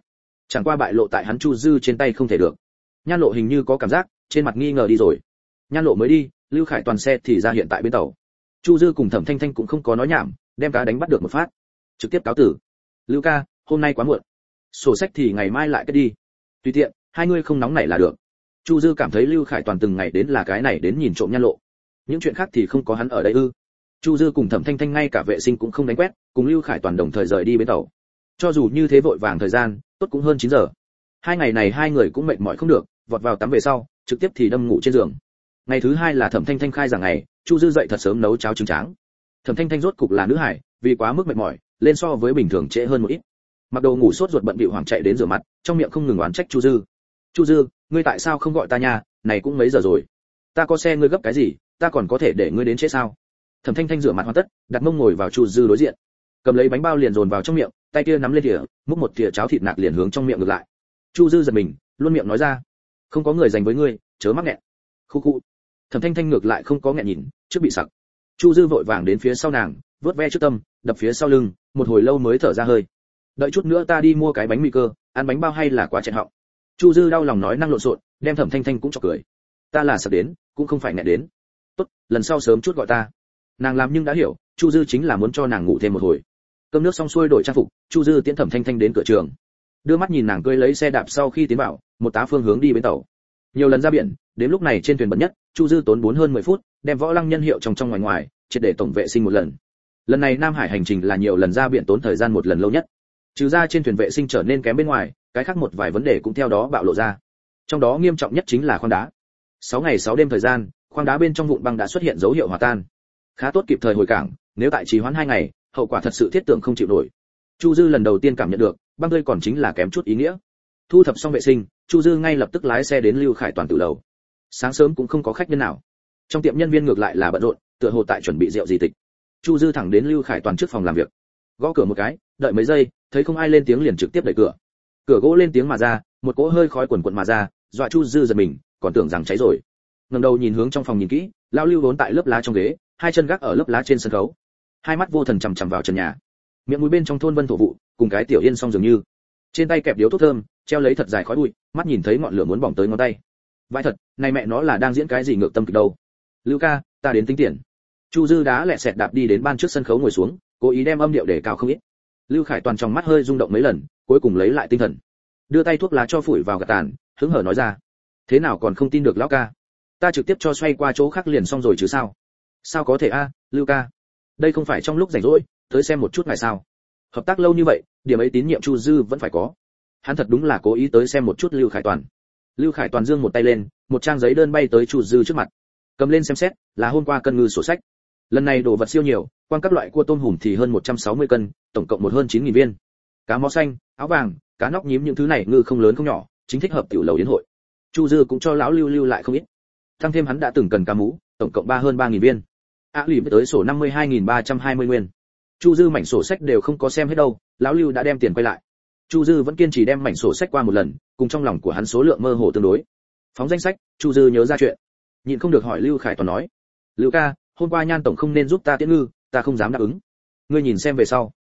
chẳng qua bại lộ tại hắn Chu Dư trên tay không thể được. Nhan Lộ hình như có cảm giác, trên mặt nghi ngờ đi rồi. Nhan Lộ mới đi, Lưu Khải Toàn xe thì ra hiện tại bên tàu. Chu Dư cùng Thẩm Thanh Thanh cũng không có nói nhảm, đem cá đánh bắt được một phát, trực tiếp cáo tử. Lưu ca, hôm nay quá muộn, sổ sách thì ngày mai lại kết đi. Tùy tiện, hai người không nóng nảy là được. Chu Dư cảm thấy Lưu Khải Toàn từng ngày đến là cái này đến nhìn trộm Nhan Lộ, những chuyện khác thì không có hắn ở đây ư? Chu Dư cùng Thẩm Thanh Thanh ngay cả vệ sinh cũng không đánh quét, cùng Lưu Khải Toàn đồng thời rời đi bến tàu. Cho dù như thế vội vàng thời gian, tốt cũng hơn 9 giờ. Hai ngày này hai người cũng mệt mỏi không được, vọt vào tắm về sau, trực tiếp thì đâm ngủ trên giường. Ngày thứ hai là Thẩm Thanh Thanh khai giảng ngày, Chu Dư dậy thật sớm nấu cháo trứng tráng. Thẩm Thanh Thanh rốt cục là nữ hải, vì quá mức mệt mỏi, lên so với bình thường trễ hơn một ít. Mặc đồ ngủ sốt ruột bận bịu hoảng chạy đến rửa mặt, trong miệng không ngừng oán trách Chu Dư. Chu Dư, ngươi tại sao không gọi ta nha, này cũng mấy giờ rồi. Ta có xe ngươi gấp cái gì, ta còn có thể để ngươi đến trễ sao? Thẩm Thanh Thanh rửa mặt hoàn tất, đặt mông ngồi vào Chu Dư đối diện, cầm lấy bánh bao liền dồn vào trong miệng, tay kia nắm lên thìa, múc một thìa cháo thịt nạc liền hướng trong miệng ngược lại. Chu Dư giật mình, luôn miệng nói ra, không có người dành với ngươi, chớ mắc nghẹn. Khu khu. Thẩm Thanh Thanh ngược lại không có nghẹn nhìn, trước bị sặc. Chu Dư vội vàng đến phía sau nàng, vớt ve trước tâm, đập phía sau lưng, một hồi lâu mới thở ra hơi. Đợi chút nữa ta đi mua cái bánh mì cơ, ăn bánh bao hay là quá chẹn họng. Chu Dư đau lòng nói năng lộn xộn, đem Thẩm Thanh Thanh cũng chọc cười. Ta là sặc đến, cũng không phải nghẹn đến. Tốt, lần sau sớm chút gọi ta. Nàng làm nhưng đã hiểu, Chu Dư chính là muốn cho nàng ngủ thêm một hồi. Cơm nước xong xuôi đổi trang phục, Chu Dư tiễn Thẩm Thanh Thanh đến cửa trường. Đưa mắt nhìn nàng cưỡi lấy xe đạp sau khi tiến vào, một tá phương hướng đi bến tàu. Nhiều lần ra biển, đến lúc này trên thuyền bận nhất, Chu Dư tốn 4 hơn 10 phút, đem Võ Lăng nhân hiệu trong ngoài ngoài, triệt để tổng vệ sinh một lần. Lần này Nam Hải hành trình là nhiều lần ra biển tốn thời gian một lần lâu nhất. Trừ ra trên thuyền vệ sinh trở nên kém bên ngoài, cái khác một vài vấn đề cũng theo đó bạo lộ ra. Trong đó nghiêm trọng nhất chính là khoang đá. 6 ngày 6 đêm thời gian, khoang đá bên trong vụn băng đã xuất hiện dấu hiệu hòa tan. Khá tốt kịp thời hồi cảng, nếu tại trì hoãn 2 ngày, hậu quả thật sự thiết tưởng không chịu nổi. Chu Dư lần đầu tiên cảm nhận được, băng tươi còn chính là kém chút ý nghĩa. Thu thập xong vệ sinh, Chu Dư ngay lập tức lái xe đến Lưu Khải Toàn tử lầu. Sáng sớm cũng không có khách nhân nào. Trong tiệm nhân viên ngược lại là bận rộn, tựa hồ tại chuẩn bị rượu gì tịch. Chu Dư thẳng đến Lưu Khải Toàn trước phòng làm việc. Gõ cửa một cái, đợi mấy giây, thấy không ai lên tiếng liền trực tiếp đẩy cửa. Cửa gỗ lên tiếng mà ra, một cỗ hơi khói quần quần mà ra, dọa Chu Dư giật mình, còn tưởng rằng cháy rồi. Ngẩng đầu nhìn hướng trong phòng nhìn kỹ, lão Lưu vốn tại lớp lá trong ghế, hai chân gác ở lớp lá trên sân khấu. Hai mắt vô thần chằm chằm vào trần nhà. Miệng mũi bên trong thôn vân thổ vụ, cùng cái tiểu yên song dường như. Trên tay kẹp điếu thuốc thơm, treo lấy thật dài khói bụi, mắt nhìn thấy ngọn lửa muốn bỏng tới ngón tay. Vãi thật, này mẹ nó là đang diễn cái gì ngược tâm kịch đâu. Lưu ca, ta đến tính tiền. Chu Dư đá lẹ sẹt đạp đi đến ban trước sân khấu ngồi xuống, cố ý đem âm điệu để cao không ít. Lưu Khải Toàn trong mắt hơi rung động mấy lần, cuối cùng lấy lại tinh thần, đưa tay thuốc lá cho phủi vào gạt tàn, hứng hở nói ra, thế nào còn không tin được lão ca, ta trực tiếp cho xoay qua chỗ khác liền xong rồi chứ sao? Sao có thể a, Lưu ca, đây không phải trong lúc rảnh rỗi tới xem một chút ngày sao? Hợp tác lâu như vậy, điểm ấy tín nhiệm Chu Dư vẫn phải có. Hắn thật đúng là cố ý tới xem một chút Lưu Khải Toàn. Lưu Khải Toàn giương một tay lên, một trang giấy đơn bay tới Chu Dư trước mặt, cầm lên xem xét, là hôm qua cân ngư sổ sách. Lần này đồ vật siêu nhiều, quang các loại cua tôm hùm thì hơn 160 cân, tổng cộng một hơn 9.000 viên. Cá mó xanh, áo vàng, cá nóc nhím những thứ này ngư không lớn không nhỏ, chính thích hợp tiểu lầu yến hội. Chu Dư cũng cho lão Lưu lưu lại không ít. Tăng thêm hắn đã từng cần cá mú, tổng cộng hơn 3.000 viên. Lìm tới sổ 52.320 nguyên. Chu Dư mảnh sổ sách đều không có xem hết đâu, lão Lưu đã đem tiền quay lại. Chu Dư vẫn kiên trì đem mảnh sổ sách qua một lần, cùng trong lòng của hắn số lượng mơ hồ tương đối. Phóng danh sách, Chu Dư nhớ ra chuyện, nhịn không được hỏi Lưu Khải Toàn nói, Lưu ca, hôm qua Nhan tổng không nên giúp ta tiễn ngư, ta không dám đáp ứng. Ngươi nhìn xem về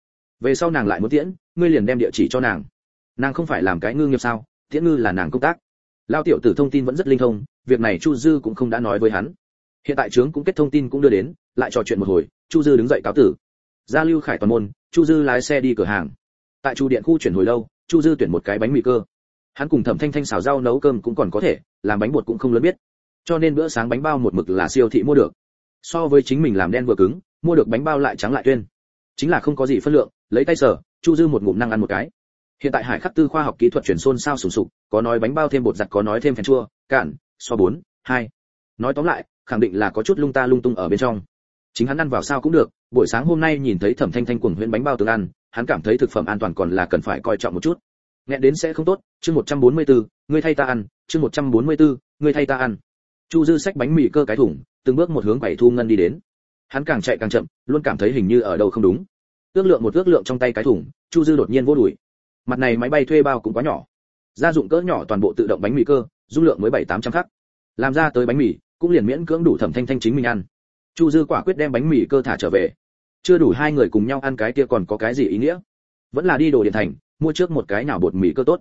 sau nàng lại muốn tiễn, ngươi liền đem địa chỉ cho nàng. Nàng không phải làm cái ngư nghiệp sao, tiễn ngư là nàng công tác. Lao tiểu tử thông tin vẫn rất linh thông, việc này Chu Dư cũng không đã nói với hắn. Hiện tại trướng cũng kết thông tin cũng đưa đến, lại trò chuyện một hồi, Chu Dư đứng dậy cáo tử. Ra Lưu Khải Toàn môn, Chu Dư lái xe đi cửa hàng. Tại Chu điện khu chuyển hồi lâu, Chu Dư tuyển một cái bánh mì cơ. Hắn cùng Thẩm Thanh Thanh xào rau nấu cơm cũng còn có thể, làm bánh bột cũng không lớn biết. Cho nên bữa sáng bánh bao một mực là siêu thị mua được. So với chính mình làm đen vừa cứng, mua được bánh bao lại trắng lại tuyên. Chính là không có gì phân lượng, lấy tay sờ, Chu Dư một ngụm năng ăn một cái. Hiện tại Hải Khắc Tư khoa học kỹ thuật chuyển xôn xao sùng sục, có nói bánh bao thêm bột giặt, có nói thêm phèn chua, cạn, so 4, 2. Nói tóm lại, khẳng định là có chút lung ta lung tung ở bên trong. Chính hắn ăn vào sao cũng được, buổi sáng hôm nay nhìn thấy Thẩm Thanh Thanh cuồng huyễn bánh bao tương ăn, hắn cảm thấy thực phẩm an toàn còn là cần phải coi trọng một chút. Nghẹn đến sẽ không tốt, chương 144, ngươi thay ta ăn, chương 144, ngươi thay ta ăn. Chu Dư xách bánh mì cơ cái thùng, từng bước một hướng quầy thu ngân đi đến. Hắn càng chạy càng chậm, luôn cảm thấy hình như ở đâu không đúng. Ước lượng trong tay cái thùng, Chu Dư đột nhiên vỗ đùi. Mặt này máy bay thuê bao cũng quá nhỏ. Gia dụng cỡ nhỏ toàn bộ tự động bánh mì cơ, dung lượng mới 7-800 khắc. Làm ra tới bánh mì, cũng liền miễn cưỡng đủ Thẩm Thanh Thanh chính mình ăn. Chu Dư quả quyết đem bánh mì cơ thả trở về. Chưa đủ hai người cùng nhau ăn cái kia còn có cái gì ý nghĩa? Vẫn là đi đồ điện thành, mua trước một cái nào bột mì cơ tốt.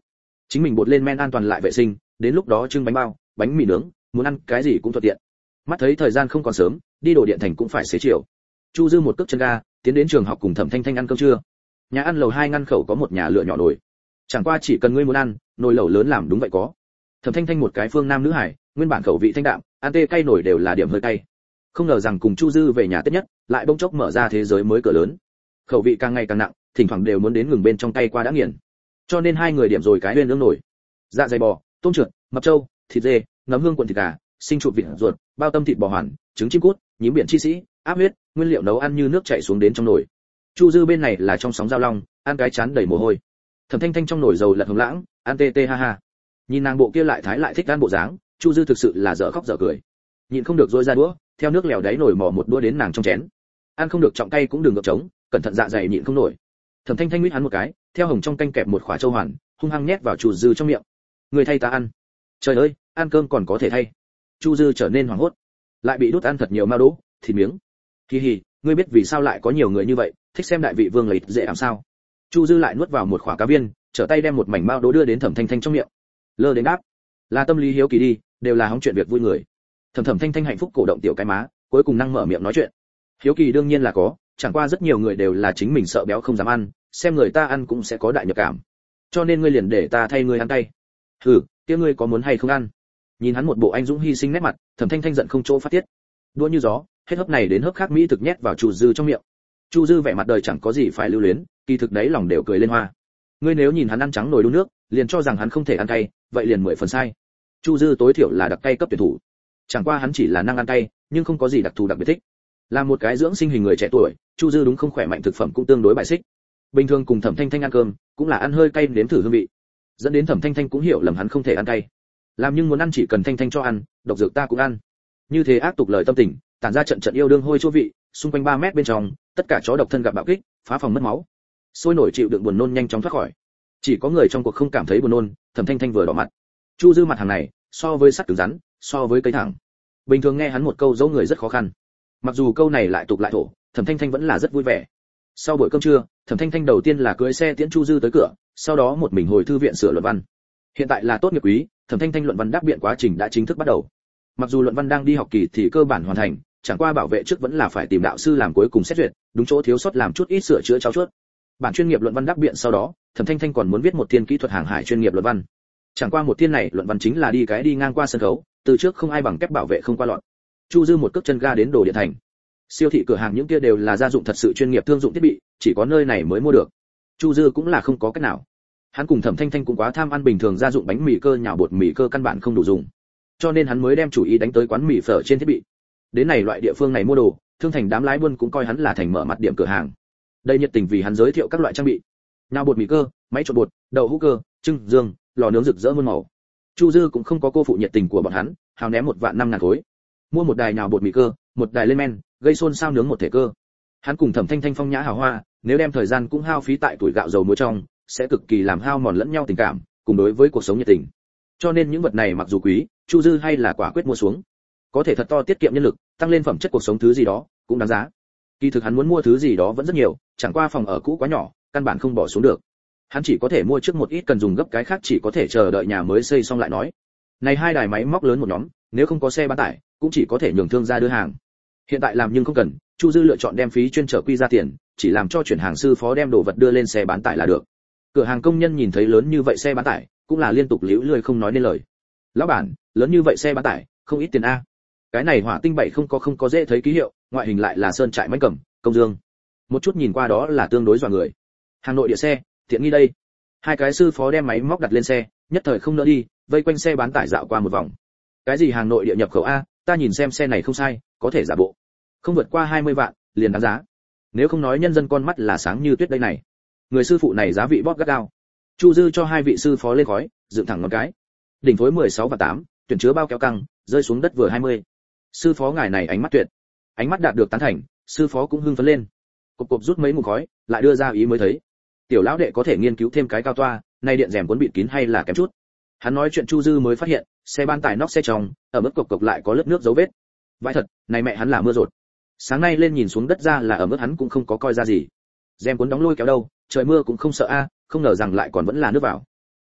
chính mình bột lên men an toàn lại vệ sinh, đến lúc đó trưng bánh bao, bánh mì nướng, muốn ăn cái gì cũng thuận tiện. Mắt thấy thời gian không còn sớm, đi đồ điện thành cũng phải xế chiều. Chu Dư một cước chân ga, tiến đến trường học cùng Thẩm Thanh Thanh ăn cơm trưa. Nhà ăn lầu 2 ngăn khẩu có một nhà lựa nhỏ nồi. Chẳng qua chỉ cần ngươi muốn ăn, nồi lẩu lớn làm đúng vậy có. Thẩm Thanh Thanh một cái phương nam nữ hải, nguyên bản khẩu vị thanh đạm, ăn tê cay nổi đều là điểm hơi cay. Không ngờ rằng cùng Chu Dư về nhà Tết nhất, lại bỗng chốc mở ra thế giới mới cửa lớn. Khẩu vị càng ngày càng nặng, thỉnh thoảng đều muốn đến ngừng bên trong tay qua đã nghiền. Cho nên hai người điểm rồi cái nguyên ương nổi. Dạ dày bò, tôm trượt, mập trâu, thịt dê, nấm hương cuộn thịt gà, sinh chuột vịt ruột, bao tâm thịt bò hoàn, trứng chim cút, nhím biển chi sĩ, áp huyết, nguyên liệu nấu ăn như nước chảy xuống đến trong nồi. Chu Dư bên này là trong sóng giao long, ăn cái chán đầy mồ hôi. Thẩm Thanh Thanh trong nồi dầu lật hồng lãng, ăn tê tê ha ha. Nhìn nàng bộ kia lại thái lại thích ăn bộ dáng, Chu Dư thực sự là dở khóc dở cười. Nhịn không được rôi ra đũa, theo nước lèo đáy nồi mò một đũa đến nàng trong chén. Ăn không được trọng cay cũng đừng ngược trống, cẩn thận dạ dày nhịn không nổi. Thẩm Thanh Thanh mít hắn một cái, theo hồng trong canh kẹp một quả châu hoàn, hung hăng nhét vào Chu Dư trong miệng. Người thay ta ăn. Trời ơi, ăn cơm còn có thể thay. Chu Dư trở nên hoảng hốt, lại bị đút ăn thật nhiều mao đỗ, thịt miếng. Hi hi, ngươi biết vì sao lại có nhiều người như vậy, thích xem đại vị vương lấy dễ làm sao? Chu Dư lại nuốt vào một quả cá viên, trở tay đem một mảnh mao đỗ đưa đến Thẩm Thanh Thanh trong miệng. Lơ đến đáp, là tâm lý hiếu kỳ đi, đều là hóng chuyện việc vui người. Thẩm Thanh Thanh hạnh phúc cổ động tiểu cái má, cuối cùng năng mở miệng nói chuyện. Hiếu kỳ đương nhiên là có, chẳng qua rất nhiều người đều là chính mình sợ béo không dám ăn, xem người ta ăn cũng sẽ có đại nhập cảm. Cho nên ngươi liền để ta thay ngươi ăn tay. Hừ, kia ngươi có muốn hay không ăn? Nhìn hắn một bộ anh dũng hy sinh nét mặt, Thẩm Thanh Thanh giận không chỗ phát tiết. Đua như gió, hết hớp này đến hớp khác mỹ thực nhét vào Chu Dư trong miệng. Chu Dư vẻ mặt đời chẳng có gì phải lưu luyến, kỳ thực đấy lòng đều cười lên hoa. Ngươi nếu nhìn hắn ăn trắng nồi đun nước, liền cho rằng hắn không thể ăn cay, vậy liền 10 phần sai. Chu Dư tối thiểu là đặc cay cấp tuyển thủ. Chẳng qua hắn chỉ là năng ăn cay, nhưng không có gì đặc thù đặc biệt thích. Là một cái dưỡng sinh hình người trẻ tuổi, Chu Dư đúng không khỏe mạnh thực phẩm cũng tương đối bài xích. Bình thường cùng Thẩm Thanh Thanh ăn cơm, cũng là ăn hơi cay nếm thử hương vị. Dẫn đến Thẩm Thanh Thanh cũng hiểu lầm hắn không thể ăn cay. Làm nhưng muốn ăn chỉ cần Thanh Thanh cho ăn, độc dược ta cũng ăn. Như thế ác tục lời tâm tình, tản ra trận trận yêu đương hôi chua vị, xung quanh 3 mét bên trong, tất cả chó độc thân gặp bạo kích, phá phòng mất máu. Sôi nổi chịu đựng buồn nôn nhanh chóng thoát khỏi. Chỉ có người trong cuộc không cảm thấy buồn nôn, Thẩm Thanh Thanh vừa đỏ mặt. Chu Dư mặt hàng này, so với sắt cứng rắn, so với cây thẳng. Bình thường nghe hắn một câu dỗ người rất khó khăn. Mặc dù câu này lại tục lại thổ, Thẩm Thanh Thanh vẫn là rất vui vẻ. Sau buổi cơm trưa, Thẩm Thanh Thanh đầu tiên là cưỡi xe tiễn Chu Dư tới cửa, sau đó một mình hồi thư viện sửa luận văn. Hiện tại là tốt nghiệp quý, Thẩm Thanh Thanh luận văn đáp biện quá trình đã chính thức bắt đầu. Mặc dù luận văn đang đi học kỳ thì cơ bản hoàn thành, chẳng qua bảo vệ trước vẫn là phải tìm đạo sư làm cuối cùng xét duyệt, đúng chỗ thiếu sót làm chút ít sửa chữa trau chuốt. Bản chuyên nghiệp luận văn đáp biện sau đó, Thẩm Thanh Thanh còn muốn viết một thiên kỹ thuật hàng hải chuyên nghiệp luận văn. Chẳng qua một thiên này luận văn chính là đi ngang qua sân khấu, từ trước không ai bằng kép bảo vệ không qua lọt. Chu Dư một cước chân ga đến đồ điện thành. Siêu thị cửa hàng những kia đều là gia dụng thật sự chuyên nghiệp thương dụng thiết bị, chỉ có nơi này mới mua được. Chu Dư cũng là không có cách nào. Hắn cùng Thẩm Thanh Thanh cũng quá tham ăn bình thường gia dụng bánh mì cơ nhào bột mì cơ căn bản không đủ dùng. Cho nên hắn mới đem chủ ý đánh tới quán mì phở trên thiết bị. Đến này loại địa phương này mua đồ, thương thành đám lái buôn cũng coi hắn là thành mở mặt điểm cửa hàng. Đây nhiệt tình vì hắn giới thiệu các loại trang bị. Nhào bột mì cơ, máy trộn bột, đậu hũ cơ, trưng dương, lò nướng rực rỡ muôn màu. Chu Dư cũng không có cô phụ nhiệt tình của bọn hắn, hào ném 1.500.000 khối. Mua một đài nhào bột mì cơ, một đài lên men, gây xôn xao nướng một thể cơ. Hắn cùng Thẩm Thanh Thanh phong nhã hào hoa, nếu đem thời gian cũng hao phí tại tuổi gạo dầu muối trong, sẽ cực kỳ làm hao mòn lẫn nhau tình cảm, cùng đối với cuộc sống nhiệt tình. Cho nên những vật này mặc dù quý, Chu Dư hay là quả quyết mua xuống. Có thể thật to tiết kiệm nhân lực, tăng lên phẩm chất cuộc sống thứ gì đó, cũng đáng giá. Kỳ thực hắn muốn mua thứ gì đó vẫn rất nhiều, chẳng qua phòng ở cũ quá nhỏ, căn bản không bỏ xuống được. Hắn chỉ có thể mua trước một ít cần dùng gấp, cái khác chỉ có thể chờ đợi nhà mới xây xong lại nói. Này 2 đài máy móc lớn một nhóm, nếu không có xe bán tải, cũng chỉ có thể nhường thương gia đưa hàng. Hiện tại làm nhưng không cần, Chu Dư lựa chọn đem phí chuyên trở quy ra tiền, chỉ làm cho chuyển hàng sư phó đem đồ vật đưa lên xe bán tải là được. Cửa hàng công nhân nhìn thấy lớn như vậy xe bán tải, cũng là liên tục liễu lười không nói nên lời. Lão bản, lớn như vậy xe bán tải, không ít tiền a. Cái này Hỏa Tinh 7 không có dễ thấy ký hiệu, ngoại hình lại là sơn trại mãnh cầm, công dương. Một chút nhìn qua đó là tương đối dọa người. Hàng nội địa xe, tiện nghi đây. 2 cái sư phó đem máy móc đặt lên xe, nhất thời không nỡ đi, vây quanh xe bán tải dạo qua một vòng. Cái gì hàng nội địa nhập khẩu a, ta nhìn xem xe này không sai, có thể giả bộ. Không vượt qua 20 vạn, liền đáng giá. Nếu không nói nhân dân con mắt là sáng như tuyết đây này. Người sư phụ này giá vị bóp gắt gao. Chu Dư cho 2 vị sư phó lên khói, dựng thẳng ngón cái. Đỉnh phối 16 và 8, tuyển chứa bao kéo căng, rơi xuống đất vừa 20. Sư phó ngài này ánh mắt tuyệt. Ánh mắt đạt được tán thành, sư phó cũng hưng phấn lên. Cộp rút mấy ngụm khói, lại đưa ra ý mới thấy. Tiểu lão đệ có thể nghiên cứu thêm cái cao toa, nay điện rèm cuốn bịt kín hay là kém chút. Hắn nói chuyện Chu Dư mới phát hiện, xe bán tải nóc xe trong, ở mức cộc lại có lớp nước dấu vết. Vãi thật, này mẹ hắn là mưa rột. Sáng nay lên nhìn xuống đất ra là ở mức hắn cũng không có coi ra gì. Rèm cuốn đóng lôi kéo đâu, trời mưa cũng không sợ a, không ngờ rằng lại còn vẫn là nước vào.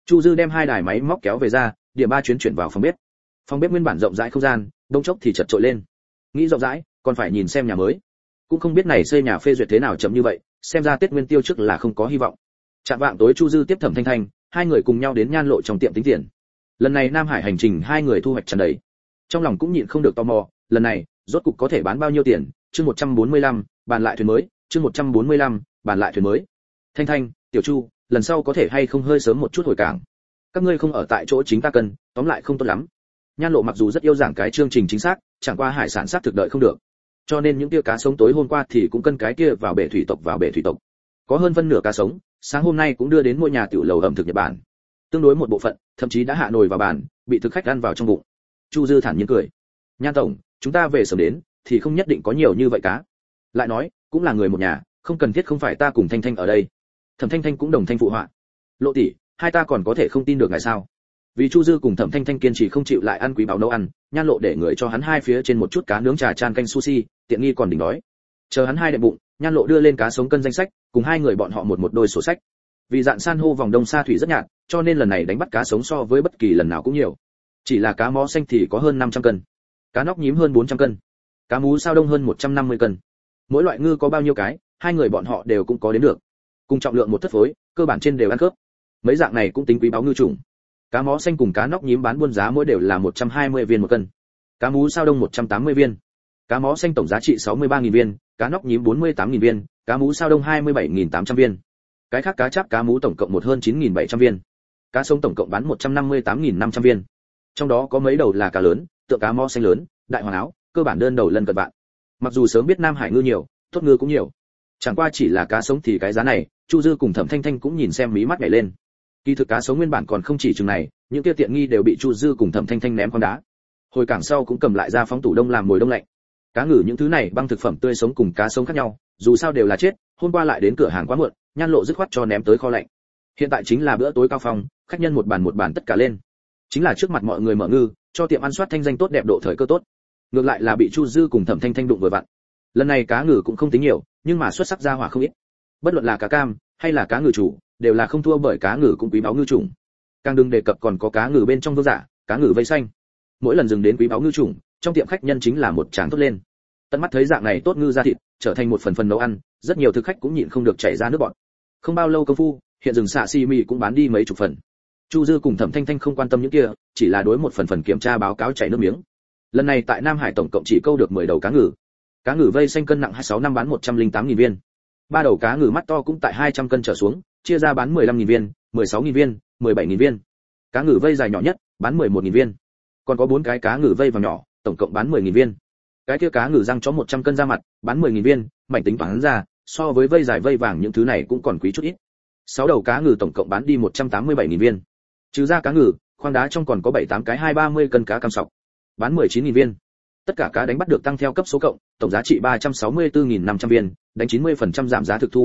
Chu Dư đem hai đài máy móc kéo về ra, điểm 3 chuyến chuyển vào phòng bếp. Phòng bếp nguyên bản rộng rãi không gian, đông chốc thì chật trội lên. Nghĩ rộng rãi, còn phải nhìn xem nhà mới. Cũng không biết này xây nhà phê duyệt thế nào chậm như vậy, xem ra Tết Nguyên Tiêu trước là không có hy vọng. Chạm vạng tối Chu Dư tiếp Thẩm Thanh Thanh, hai người cùng nhau đến Nhan Lộ trong tiệm tính tiền. Lần này Nam Hải hành trình hai người thu hoạch tràn đầy. Trong lòng cũng nhịn không được tò mò, lần này rốt cục có thể bán bao nhiêu tiền? Chương 145, bàn lại thuyền mới, chương 145, bàn lại thuyền mới. Thanh Thanh, Tiểu Chu, lần sau có thể hay không hơi sớm một chút hồi cảng. Các ngươi không ở tại chỗ chính ta cần, tóm lại không tốt lắm. Nhan Lộ mặc dù rất yêu giảng cái chương trình chính xác, chẳng qua hải sản xác thực đợi không được. Cho nên những kia cá sống tối hôm qua thì cũng cân cái kia vào bể thủy tộc. Có hơn phân nửa cá sống, sáng hôm nay cũng đưa đến mỗi nhà tiểu lầu ẩm thực Nhật Bản. Tương đối một bộ phận, thậm chí đã hạ nồi vào bàn, bị thực khách ăn vào trong bụng. Chu Dư thản nhiên cười. Nhan tổng, chúng ta về sớm đến, thì không nhất định có nhiều như vậy cá. Lại nói, cũng là người một nhà, không cần thiết không phải ta cùng Thanh Thanh ở đây. Thẩm Thanh Thanh cũng đồng thanh phụ họa. Lộ tỷ, hai ta còn có thể không tin được ngài sao? Vì Chu Dư cùng Thẩm Thanh Thanh kiên trì không chịu lại ăn quý báo nấu ăn, Nhan Lộ để người cho hắn hai phía trên một chút cá nướng trà chan canh sushi, tiện nghi còn đỉnh đói. Chờ hắn hai đệm bụng, Nhan Lộ đưa lên cá sống cân danh sách, cùng hai người bọn họ một đôi sổ sách. Vì dạn san hô vòng đông sa thủy rất nhạt, cho nên lần này đánh bắt cá sống so với bất kỳ lần nào cũng nhiều. Chỉ là cá mó xanh thì có hơn 500 cân, cá nóc nhím hơn 400 cân, cá mú sao đông hơn 150 cân. Mỗi loại ngư có bao nhiêu cái, hai người bọn họ đều cũng có đến được. Cùng trọng lượng một thất phối, cơ bản trên đều ăn khớp. Mấy dạng này cũng tính quý báo ngư chủng. Cá mó xanh cùng cá nóc nhím bán buôn giá mỗi đều là 120 viên một cân. Cá mú sao đông 180 viên. Cá mó xanh tổng giá trị 63.000 viên, cá nóc nhím 48.000 viên, cá mú sao đông 27.800 viên. Cái khác cá chép cá mú tổng cộng hơn 9.700 viên. Cá sống tổng cộng bán 158.500 viên. Trong đó có mấy đầu là cá lớn, tượng cá mó xanh lớn, đại hoàng áo, cơ bản đơn đầu lần cận bạn. Mặc dù sớm biết Nam Hải ngư nhiều, tốt ngư cũng nhiều. Chẳng qua chỉ là cá sống thì cái giá này, Chu Dư cùng Thẩm Thanh Thanh cũng nhìn xem mí mắt nhảy lên. Kỳ thực cá sống nguyên bản còn không chỉ chừng này, những kia tiện nghi đều bị Chu Dư cùng Thẩm Thanh Thanh ném con đá. Hồi cảng sau cũng cầm lại ra phóng tủ đông làm mồi đông lạnh. Cá ngừ những thứ này băng thực phẩm tươi sống cùng cá sống khác nhau, dù sao đều là chết, hôm qua lại đến cửa hàng quá muộn, Nhan Lộ dứt khoát cho ném tới kho lạnh. Hiện tại chính là bữa tối cao phong, khách nhân một bàn tất cả lên. Chính là trước mặt mọi người mở ngư, cho tiệm ăn soát thanh danh tốt đẹp độ thời cơ tốt. Ngược lại là bị Chu Dư cùng Thẩm Thanh Thanh đụng vừa vặn. Lần này cá ngừ cũng không tính nhiều, nhưng mà xuất sắc ra hỏa không ít. Bất luận là cá cam hay là cá ngừ chủ, đều là không thua bởi cá ngừ cũng quý báu ngư chủng. Càng đừng đề cập còn có cá ngừ bên trong vương giả, cá ngừ vây xanh. Mỗi lần dừng đến quý báu ngư chủng, trong tiệm khách nhân chính là một tràng tốt lên. Tận mắt thấy dạng này tốt ngư ra thịt, trở thành một phần nấu ăn, rất nhiều thực khách cũng nhịn không được chảy ra nước bọt. Không bao lâu công phu, hiện rừng xạ xi mì cũng bán đi mấy chục phần. Chu Dư cùng Thẩm Thanh Thanh không quan tâm những kia, chỉ là đối một phần kiểm tra báo cáo chảy nước miếng. Lần này tại Nam Hải tổng cộng chỉ câu được 10 đầu cá ngừ. Cá ngừ vây xanh cân nặng 26 năm bán 108.000 viên. Ba đầu cá ngừ mắt to cũng tại 200 cân trở xuống, chia ra bán 15.000 viên, 16.000 viên, 17.000 viên. Cá ngừ vây dài nhỏ nhất, bán 11.000 viên. Còn có 4 cái cá ngừ vây vàng nhỏ, tổng cộng bán 10.000 viên. Cái kia cá ngừ răng chó 100 cân ra mặt, bán 10.000 viên, mảnh tính toán ra, so với vây dài vây vàng những thứ này cũng còn quý chút ít. 6 đầu cá ngừ tổng cộng bán đi 187.000 viên. Trừ ra cá ngừ, khoang đá trong còn có 7-8 cái 230 cân cá cam sọc, bán 19.000 viên. Tất cả cá đánh bắt được tăng theo cấp số cộng, tổng giá trị 364.500 viên, đánh 90% giảm giá thực thu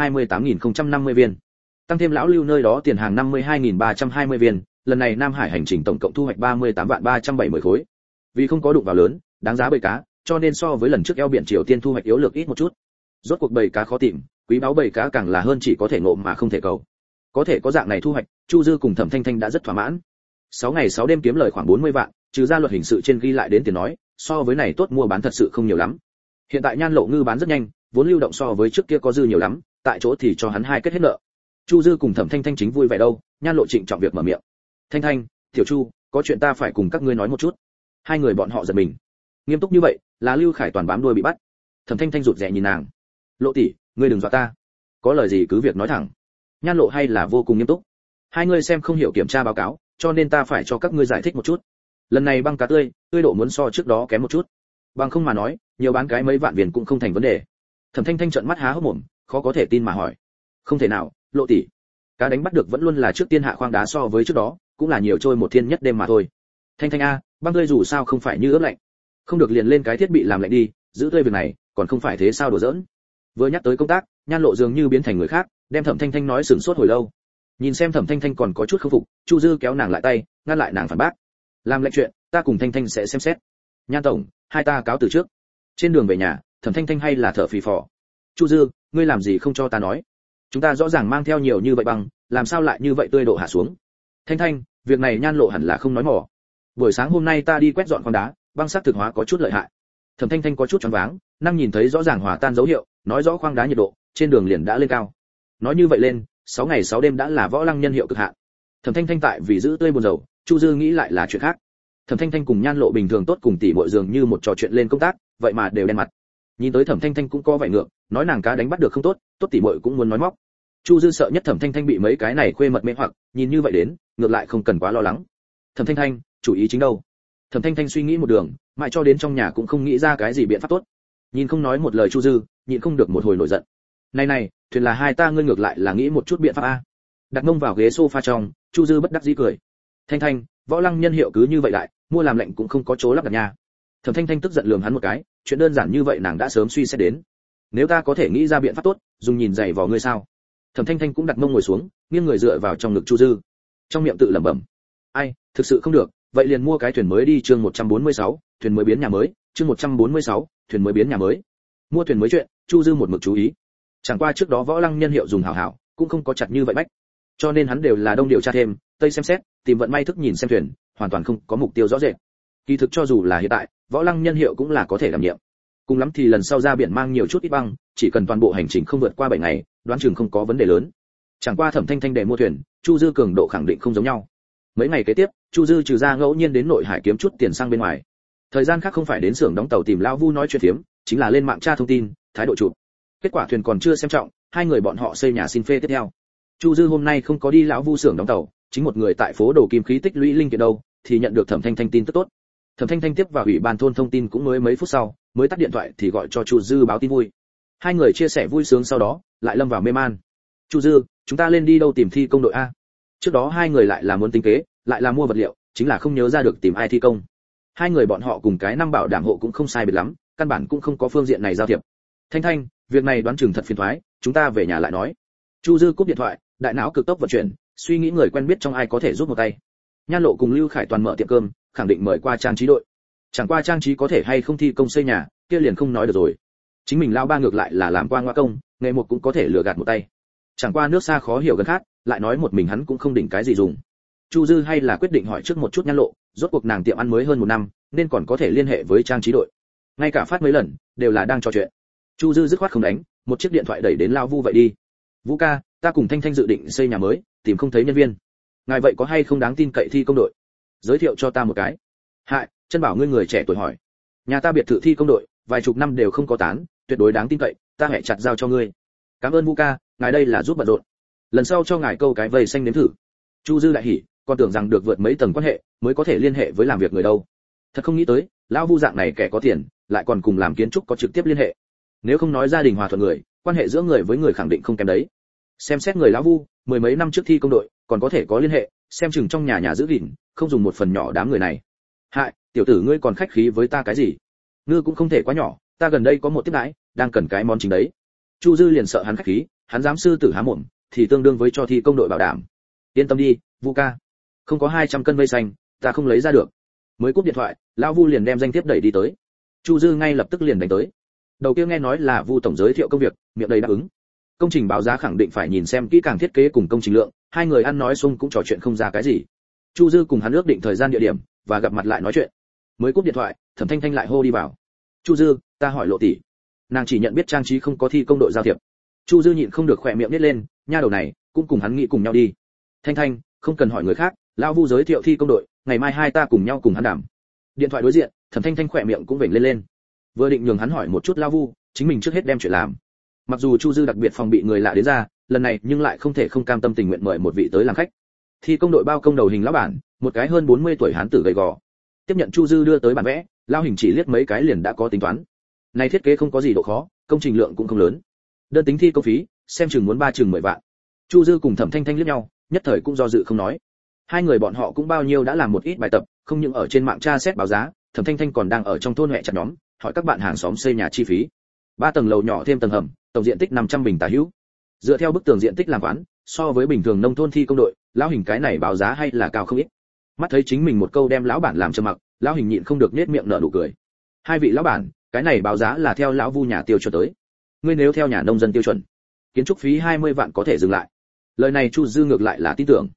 328.050 viên. Tăng thêm lão lưu nơi đó tiền hàng 52.320 viên, lần này Nam Hải hành trình tổng cộng thu hoạch 38.370 khối. Vì không có đụng vào lớn, đáng giá bầy cá, cho nên so với lần trước eo biển Triều Tiên thu hoạch yếu lược ít một chút. Rốt cuộc bầy cá khó tìm, quý báu bầy cá càng là hơn chỉ có thể ngộ mà không thể cầu. Có thể có dạng này thu hoạch, Chu Dư cùng Thẩm Thanh Thanh đã rất thỏa mãn. 6 ngày 6 đêm kiếm lời khoảng 40 vạn, trừ ra luật hình sự trên ghi lại đến tiền nói, so với này tốt mua bán thật sự không nhiều lắm. Hiện tại Nhan Lộ ngư bán rất nhanh, vốn lưu động so với trước kia có dư nhiều lắm, tại chỗ thì cho hắn hai kết hết nợ. Chu Dư cùng Thẩm Thanh Thanh chính vui vẻ đâu, Nhan Lộ trịnh trọng việc mở miệng. Thanh Thanh, Tiểu Chu, có chuyện ta phải cùng các ngươi nói một chút. Hai người bọn họ giật mình. Nghiêm túc như vậy, là Lưu Khải Toàn bám đuôi bị bắt. Thẩm Thanh Thanh rụt rè nhìn nàng. Lộ tỷ, ngươi đừng dọa ta. Có lời gì cứ việc nói thẳng. Nhan Lộ hay là vô cùng nghiêm túc. Hai ngươi xem không hiểu kiểm tra báo cáo, cho nên ta phải cho các ngươi giải thích một chút. Lần này băng cá tươi độ muốn so trước đó kém một chút. Bằng không mà nói, nhiều bán cái mấy vạn viên cũng không thành vấn đề. Thẩm Thanh Thanh trợn mắt há hốc mồm, khó có thể tin mà hỏi. Không thể nào, Lộ tỷ. Cá đánh bắt được vẫn luôn là trước tiên hạ khoang đá so với trước đó, cũng là nhiều trôi một thiên nhất đêm mà thôi. Thanh Thanh a, băng tươi dù sao không phải như ướp lạnh. Không được liền lên cái thiết bị làm lạnh đi, giữ tươi việc này, còn không phải thế sao đùa giỡn. Vừa nhắc tới công tác, Nhan Lộ dường như biến thành người khác, đem Thẩm Thanh Thanh nói sửng sốt hồi lâu. Nhìn xem Thẩm Thanh Thanh còn có chút không phục, Chu Dư kéo nàng lại tay, ngăn lại nàng phản bác. Làm lệnh chuyện, ta cùng Thanh Thanh sẽ xem xét. Nhan tổng, hai ta cáo từ trước. Trên đường về nhà, Thẩm Thanh Thanh hay là thở phì phò. Chu Dư, ngươi làm gì không cho ta nói? Chúng ta rõ ràng mang theo nhiều như vậy băng, làm sao lại như vậy tươi độ hạ xuống? Thanh Thanh, việc này Nhan Lộ hẳn là không nói mỏ. Buổi sáng hôm nay ta đi quét dọn khoáng đá, băng sắc thực hóa có chút lợi hại. Thẩm Thanh Thanh có chút choáng váng, năng nhìn thấy rõ ràng hòa tan dấu hiệu, nói rõ khoáng đá nhiệt độ trên đường liền đã lên cao. Nói như vậy lên, 6 ngày 6 đêm đã là võ lăng nhân hiệu cực hạn. Thẩm Thanh Thanh tại vì giữ tươi buồn rầu, Chu Dư nghĩ lại là chuyện khác. Thẩm Thanh Thanh cùng Nhan Lộ bình thường tốt cùng tỷ muội dường như một trò chuyện lên công tác, vậy mà đều đen mặt. Nhìn tới Thẩm Thanh Thanh cũng có vẻ ngượng, nói nàng cá đánh bắt được không tốt, tốt tỷ muội cũng muốn nói móc. Chu Dư sợ nhất Thẩm Thanh Thanh bị mấy cái này khuê mật mê hoặc, nhìn như vậy đến, ngược lại không cần quá lo lắng. Thẩm Thanh Thanh, chủ ý chính đâu? Thẩm Thanh Thanh suy nghĩ một đường, mãi cho đến trong nhà cũng không nghĩ ra cái gì biện pháp tốt. Nhìn không nói một lời Chu Dư, nhịn không được một hồi nổi giận. Này, thuyền là hai ta ngươi ngược lại là nghĩ một chút biện pháp a. Đặt mông vào ghế sofa trong, Chu Dư bất đắc dĩ cười. Thanh Thanh, võ lăng nhân hiệu cứ như vậy đại, mua làm lệnh cũng không có chỗ lắp đặt nha. Thẩm Thanh Thanh tức giận lườm hắn một cái, chuyện đơn giản như vậy nàng đã sớm suy xét đến. Nếu ta có thể nghĩ ra biện pháp tốt, dùng nhìn giày vò ngươi sao? Thẩm Thanh Thanh cũng đặt mông ngồi xuống, nghiêng người dựa vào trong ngực Chu Dư, trong miệng tự lẩm bẩm. Ai, thực sự không được, vậy liền mua cái thuyền mới đi. Chương 146, thuyền mới biến nhà mới. Chương 146, thuyền mới biến nhà mới. Mua thuyền mới chuyện, Chu Dư một mực chú ý. Chẳng qua trước đó võ lăng nhân hiệu dùng hảo hảo, cũng không có chặt như vậy bách. Cho nên hắn đều là đông điều tra thêm, tây xem xét, tìm vận may thức nhìn xem thuyền, hoàn toàn không có mục tiêu rõ rệt. Kỳ thực cho dù là hiện tại, võ lăng nhân hiệu cũng là có thể đảm nhiệm. Cùng lắm thì lần sau ra biển mang nhiều chút ít băng, chỉ cần toàn bộ hành trình không vượt qua 7 ngày, đoán chừng không có vấn đề lớn. Chẳng qua Thẩm Thanh Thanh để mua thuyền, Chu Dư cường độ khẳng định không giống nhau. Mấy ngày kế tiếp, Chu Dư trừ ra ngẫu nhiên đến nội hải kiếm chút tiền sang bên ngoài. Thời gian khác không phải đến xưởng đóng tàu tìm lão Vu nói chuyện phiếm, chính là lên mạng tra thông tin, thái độ chụp. Kết quả thuyền còn chưa xem trọng, hai người bọn họ xây nhà xin phê tiếp theo. Chu Dư hôm nay không có đi lão Vu xưởng đóng tàu, chính một người tại phố đồ kim khí tích lũy linh kiện đâu, thì nhận được Thẩm Thanh Thanh tin tức tốt. Thẩm Thanh Thanh tiếp vào ủy ban thôn thông tin cũng mới mấy phút sau, mới tắt điện thoại thì gọi cho Chu Dư báo tin vui. Hai người chia sẻ vui sướng sau đó, lại lâm vào mê man. Chu Dư, chúng ta lên đi đâu tìm thi công đội a? Trước đó hai người lại là muốn tính kế, lại là mua vật liệu, chính là không nhớ ra được tìm ai thi công. Hai người bọn họ cùng cái năm bảo đảm hộ cũng không sai biệt lắm, căn bản cũng không có phương diện này giao thiệp. Thanh Thanh, việc này đoán chừng thật phiền toái, chúng ta về nhà lại nói. Chu Dư cúp điện thoại, đại não cực tốc vận chuyển, suy nghĩ người quen biết trong ai có thể giúp một tay. Nhan Lộ cùng Lưu Khải toàn mở tiệm cơm, khẳng định mời qua Trang Trí đội. Chẳng qua Trang Trí có thể hay không thi công xây nhà, kia liền không nói được rồi. Chính mình lao ba ngược lại là làm qua ngoại công, nghề một cũng có thể lừa gạt một tay. Chẳng qua nước xa khó hiểu gần khát, lại nói một mình hắn cũng không đỉnh cái gì dùng. Chu Dư hay là quyết định hỏi trước một chút Nhan Lộ, rốt cuộc nàng tiệm ăn mới hơn 1 năm, nên còn có thể liên hệ với Trang Trí đội. Ngay cả phát mấy lần, đều là đang trò chuyện. Chu Dư dứt khoát không đánh, một chiếc điện thoại đẩy đến lao Vu vậy đi. Vũ ca, ta cùng Thanh Thanh dự định xây nhà mới, tìm không thấy nhân viên. Ngài vậy có hay không đáng tin cậy thi công đội? Giới thiệu cho ta một cái. Hại, chân bảo ngươi người trẻ tuổi hỏi. Nhà ta biệt thự thi công đội, vài chục năm đều không có tán, tuyệt đối đáng tin cậy, ta hẹ chặt giao cho ngươi. Cảm ơn Vũ ca, ngài đây là giúp bận rộn. Lần sau cho ngài câu cái vầy xanh nếm thử. Chu Dư đại hỉ, còn tưởng rằng được vượt mấy tầng quan hệ, mới có thể liên hệ với làm việc người đâu. Thật không nghĩ tới, lão Vu dạng này kẻ có tiền, lại còn cùng làm kiến trúc có trực tiếp liên hệ. Nếu không nói gia đình hòa thuận người, quan hệ giữa người với người khẳng định không kém đấy. Xem xét người lão Vu, mười mấy năm trước thi công đội, còn có thể có liên hệ, xem chừng trong nhà giữ gìn, không dùng một phần nhỏ đám người này. Hại, tiểu tử ngươi còn khách khí với ta cái gì? Ngư cũng không thể quá nhỏ, ta gần đây có một tiếp đãi, đang cần cái món chính đấy. Chu Dư liền sợ hắn khách khí, hắn dám sư tử há mồm, thì tương đương với cho thi công đội bảo đảm. Yên tâm đi, Vu ca, không có 200 cân vây xanh, ta không lấy ra được. Mới cúp điện thoại, lão Vu liền đem danh thiếp đẩy đi tới. Chu Dư ngay lập tức liền đánh tới. Đầu kia nghe nói là Vu tổng giới thiệu công việc, miệng đầy đáp ứng. Công trình báo giá khẳng định phải nhìn xem kỹ càng thiết kế cùng công trình lượng, hai người ăn nói xung cũng trò chuyện không ra cái gì. Chu Dư cùng hắn ước định thời gian địa điểm và gặp mặt lại nói chuyện. Mới cúp điện thoại, Thẩm Thanh Thanh lại hô đi vào. Chu Dư, ta hỏi Lộ tỷ. Nàng chỉ nhận biết Trang Trí không có thi công đội giao thiệp. Chu Dư nhịn không được khỏe miệng nhếch lên, nha đầu này, cũng cùng hắn nghĩ cùng nhau đi. Thanh Thanh, không cần hỏi người khác, lão Vu giới thiệu thi công đội, ngày mai hai ta cùng nhau cùng hắn đảm. Điện thoại đối diện, Thẩm Thanh Thanh khỏe miệng cũng vểnh lên lên. Vừa định nhường hắn hỏi một chút lão Vu, chính mình trước hết đem chuyện làm. Mặc dù Chu Dư đặc biệt phòng bị người lạ đến ra, lần này nhưng lại không thể không cam tâm tình nguyện mời một vị tới làm khách. Thi công đội bao công đầu hình lão bản, một cái hơn 40 tuổi hán tử gầy gò. Tiếp nhận Chu Dư đưa tới bản vẽ, lão hình chỉ liếc mấy cái liền đã có tính toán. Này thiết kế không có gì độ khó, công trình lượng cũng không lớn. Đơn tính thi công phí, xem chừng muốn 10 vạn. Chu Dư cùng Thẩm Thanh Thanh liếc nhau, nhất thời cũng do dự không nói. Hai người bọn họ cũng bao nhiêu đã làm một ít bài tập, không những ở trên mạng tra xét báo giá, Thẩm Thanh Thanh còn đang ở trong thôn hoẹ chặt nhóm, hỏi các bạn hàng xóm xây nhà chi phí. 3 tầng lầu nhỏ thêm tầng hầm, tổng diện tích 500 bình tả hữu. Dựa theo bức tường diện tích làm quán, so với bình thường nông thôn thi công đội, lão hình cái này báo giá hay là cao không ít. Mắt thấy chính mình một câu đem lão bản làm trầm mặc, lão hình nhịn không được nhếch miệng nở nụ cười. Hai vị lão bản, cái này báo giá là theo lão Vu nhà tiêu chuẩn tới. Ngươi nếu theo nhà nông dân tiêu chuẩn, kiến trúc phí 20 vạn có thể dừng lại. Lời này Chu Dư ngược lại là tin tưởng.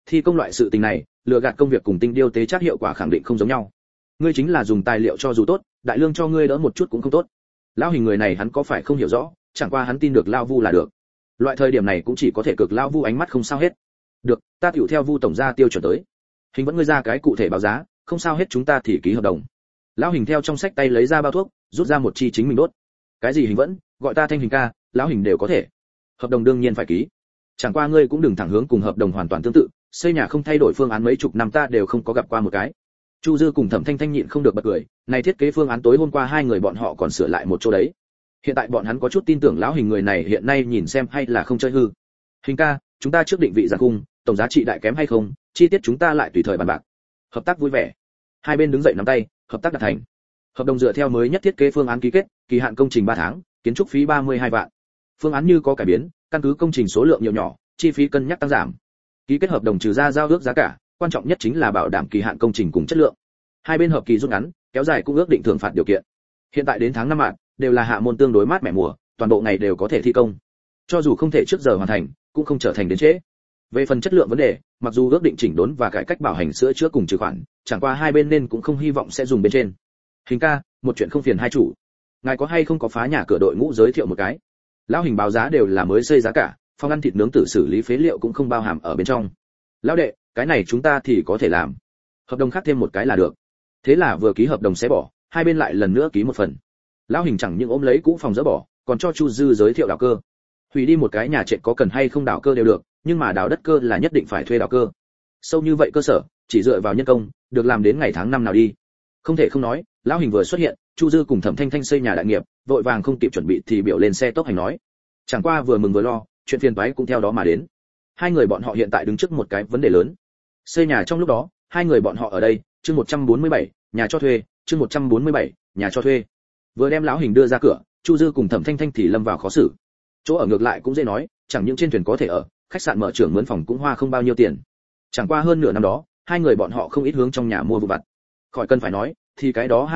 thi công loại sự tình này, lừa gạt công việc cùng tinh điêu tế chắc hiệu quả khẳng định không giống nhau. Ngươi chính là dùng tài liệu cho dù tốt, đại lương cho ngươi đỡ một chút cũng không tốt. Lão hình người này hắn có phải không hiểu rõ, chẳng qua hắn tin được Lão Vu là được. Loại thời điểm này cũng chỉ có thể cực Lão Vu ánh mắt không sao hết. Được, ta tiểu theo Vu tổng gia tiêu chuẩn tới. Hình vẫn ngươi ra cái cụ thể báo giá, không sao hết chúng ta thì ký hợp đồng. Lão hình theo trong sách tay lấy ra bao thuốc, rút ra một chi chính mình đốt. Cái gì hình vẫn, gọi ta Thanh Hình ca, lão hình đều có thể. Hợp đồng đương nhiên phải ký. Chẳng qua ngươi cũng đừng thẳng hướng cùng hợp đồng hoàn toàn tương tự, xây nhà không thay đổi phương án mấy chục năm ta đều không có gặp qua một cái. Chu Dư cùng Thẩm Thanh Thanh nhịn không được bật cười, này thiết kế phương án tối hôm qua hai người bọn họ còn sửa lại một chỗ đấy. Hiện tại bọn hắn có chút tin tưởng lão hình người này hiện nay nhìn xem hay là không chơi hư. Hình ca, chúng ta trước định vị giá khung, tổng giá trị đại kém hay không, chi tiết chúng ta lại tùy thời bàn bạc. Hợp tác vui vẻ. Hai bên đứng dậy nắm tay, hợp tác đạt thành. Hợp đồng dựa theo mới nhất thiết kế phương án ký kết, kỳ hạn công trình 3 tháng, kiến trúc phí 32 vạn. Phương án như có cải biến, căn cứ công trình số lượng nhiều nhỏ, chi phí cân nhắc tăng giảm. Ký kết hợp đồng trừ ra giao ước giá cả, quan trọng nhất chính là bảo đảm kỳ hạn công trình cùng chất lượng. Hai bên hợp kỳ rút ngắn, kéo dài cũng ước định thưởng phạt điều kiện. Hiện tại đến tháng 5 mạng, đều là hạ môn tương đối mát mẻ mùa, toàn bộ ngày đều có thể thi công. Cho dù không thể trước giờ hoàn thành, cũng không trở thành đến trễ. Về phần chất lượng vấn đề, mặc dù ước định chỉnh đốn và cải cách bảo hành sửa chữa cùng trừ khoản, chẳng qua hai bên nên cũng không hy vọng sẽ dùng bên trên. Hình ca, một chuyện không phiền hai chủ. Ngài có hay không có phá nhà cửa đội ngũ giới thiệu một cái? Lão hình báo giá đều là mới xây giá cả, phòng ăn thịt nướng tự xử lý phế liệu cũng không bao hàm ở bên trong. Lão đệ, cái này chúng ta thì có thể làm. Hợp đồng khác thêm một cái là được. Thế là vừa ký hợp đồng sẽ bỏ, hai bên lại lần nữa ký một phần. Lão hình chẳng những ôm lấy cũ phòng dỡ bỏ, còn cho Chu Dư giới thiệu đào cơ. Hủy đi một cái nhà trệt có cần hay không đào cơ đều được, nhưng mà đào đất cơ là nhất định phải thuê đào cơ. Sâu như vậy cơ sở, chỉ dựa vào nhân công, được làm đến ngày tháng năm nào đi. Không thể không nói, lão hình vừa xuất hiện, Chu Dư cùng Thẩm Thanh Thanh xây nhà đại nghiệp, vội vàng không kịp chuẩn bị thì biểu lên xe tốc hành nói. Chẳng qua vừa mừng vừa lo, chuyện phiền toái cũng theo đó mà đến. Hai người bọn họ hiện tại đứng trước một cái vấn đề lớn. Xây nhà trong lúc đó, hai người bọn họ ở đây, chương 147, nhà cho thuê, chương 147, nhà cho thuê. Vừa đem lão hình đưa ra cửa, Chu Dư cùng Thẩm Thanh Thanh thì lâm vào khó xử. Chỗ ở ngược lại cũng dễ nói, chẳng những trên thuyền có thể ở, khách sạn mở trưởng mướn phòng cũng hoa không bao nhiêu tiền. Chẳng qua hơn nửa năm đó, hai người bọn họ không ít hướng trong nhà mua vụ vặt. Khỏi cần phải nói, thì cái đó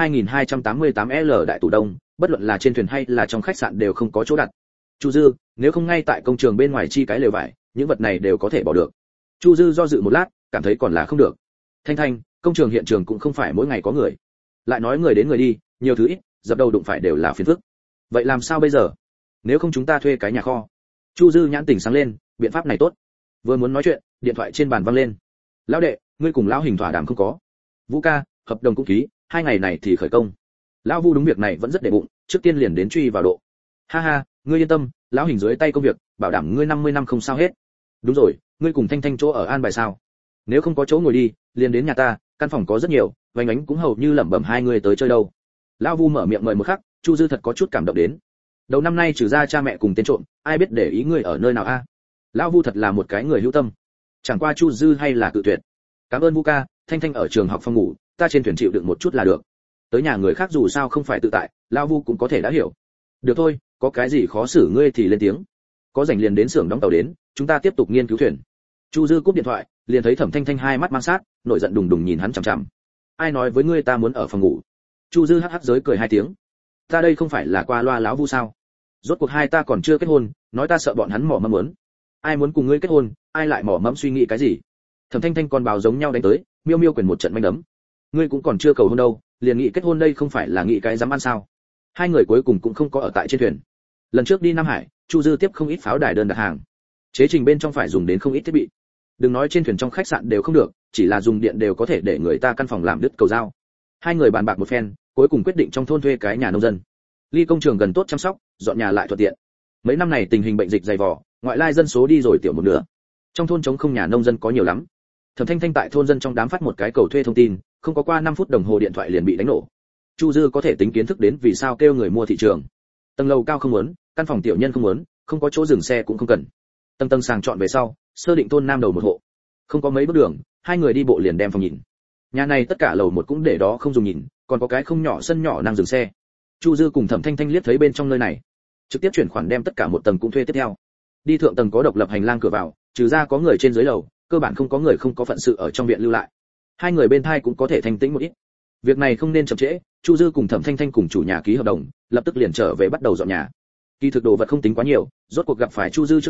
2288L đại tủ đông, bất luận là trên thuyền hay là trong khách sạn đều không có chỗ đặt. Chu Dư, nếu không ngay tại công trường bên ngoài chi cái lều vải, những vật này đều có thể bỏ được. Chu Dư do dự một lát, cảm thấy còn là không được. Thanh Thanh, công trường hiện trường cũng không phải mỗi ngày có người. Lại nói người đến người đi, nhiều thứ ít, dập đầu đụng phải đều là phiền phức. Vậy làm sao bây giờ? Nếu không chúng ta thuê cái nhà kho. Chu Dư nhãn tỉnh sáng lên, biện pháp này tốt. Vừa muốn nói chuyện, điện thoại trên bàn vang lên. Lão đệ, ngươi cùng lão hình thỏa đàm không có? Vũ ca, hợp đồng cũng ký, 2 ngày này thì khởi công. Lão Vu đúng việc này vẫn rất để bụng, trước tiên liền đến truy vào độ. Ha ha, ngươi yên tâm, lão hình dưới tay công việc, bảo đảm ngươi 50 năm không sao hết. Đúng rồi, ngươi cùng Thanh Thanh chỗ ở an bài sao? Nếu không có chỗ ngồi đi, liền đến nhà ta, căn phòng có rất nhiều, Vành Ánh cũng hầu như lẩm bẩm hai người tới chơi đâu. Lão Vu mở miệng mời một khắc, Chu Dư thật có chút cảm động đến. Đầu năm nay trừ ra cha mẹ cùng tên trộm, ai biết để ý ngươi ở nơi nào a? Lão Vu thật là một cái người hữu tâm. Chẳng qua Chu Dư hay là cự tuyệt. Cảm ơn Vu ca, Thanh Thanh ở trường học phòng ngủ, ta trên thuyền chịu đựng một chút là được. Tới nhà người khác dù sao không phải tự tại, Lão Vu cũng có thể đã hiểu. Được thôi, có cái gì khó xử ngươi thì lên tiếng. Có rảnh liền đến xưởng đóng tàu đến, chúng ta tiếp tục nghiên cứu thuyền. Chu Dư cúp điện thoại, liền thấy Thẩm Thanh Thanh hai mắt mang sát, nổi giận đùng đùng nhìn hắn chằm chằm. Ai nói với ngươi ta muốn ở phòng ngủ? Chu Dư hắc hắc giới cười hai tiếng. Ta đây không phải là qua loa láo Vu sao? Rốt cuộc hai ta còn chưa kết hôn, nói ta sợ bọn hắn mỏ mẫm muốn. Ai muốn cùng ngươi kết hôn, ai lại mỏ mẫm suy nghĩ cái gì? Thẩm Thanh Thanh con bào giống nhau đánh tới, miêu miêu quyền một trận manh đấm. Ngươi cũng còn chưa cầu hôn đâu, liền nghĩ kết hôn đây không phải là nghĩ cái dám ăn sao? Hai người cuối cùng cũng không có ở tại trên thuyền. Lần trước đi Nam Hải, Chu Dư tiếp không ít pháo đài đơn đặt hàng. Chế trình bên trong phải dùng đến không ít thiết bị. Đừng nói trên thuyền trong khách sạn đều không được, chỉ là dùng điện đều có thể để người ta căn phòng làm đứt cầu dao. Hai người bàn bạc một phen, cuối cùng quyết định trong thôn thuê cái nhà nông dân. Ly công trường gần tốt chăm sóc, dọn nhà lại thuận tiện. Mấy năm này tình hình bệnh dịch dày vò, ngoại lai dân số đi rồi tiểu một nửa. Trong thôn trống không nhà nông dân có nhiều lắm. Thẩm Thanh Thanh tại thôn dân trong đám phát một cái cầu thuê thông tin, không có qua 5 phút đồng hồ điện thoại liền bị đánh nổ. Chu Dư có thể tính kiến thức đến vì sao kêu người mua thị trường. Tầng lầu cao không muốn, căn phòng tiểu nhân không muốn, không có chỗ dừng xe cũng không cần. Tầng tầng sàng chọn về sau, sơ định thôn nam đầu một hộ. Không có mấy bước đường, hai người đi bộ liền đem phòng nhìn. Nhà này tất cả lầu một cũng để đó không dùng nhìn, còn có cái không nhỏ sân nhỏ năng dừng xe. Chu Dư cùng Thẩm Thanh Thanh liếc thấy bên trong nơi này, trực tiếp chuyển khoản đem tất cả một tầng cũng thuê tiếp theo. Đi thượng tầng có độc lập hành lang cửa vào, trừ ra có người trên dưới lầu, cơ bản không có người không có phận sự ở trong viện lưu lại. Hai người bên thai cũng có thể thanh tĩnh một ít. Việc này không nên chậm trễ, Chu Dư cùng Thẩm Thanh Thanh cùng chủ nhà ký hợp đồng, lập tức liền trở về bắt đầu dọn nhà. Kỳ thực đồ vật không tính quá nhiều, rốt cuộc gặp phải Chu Dư trước đó,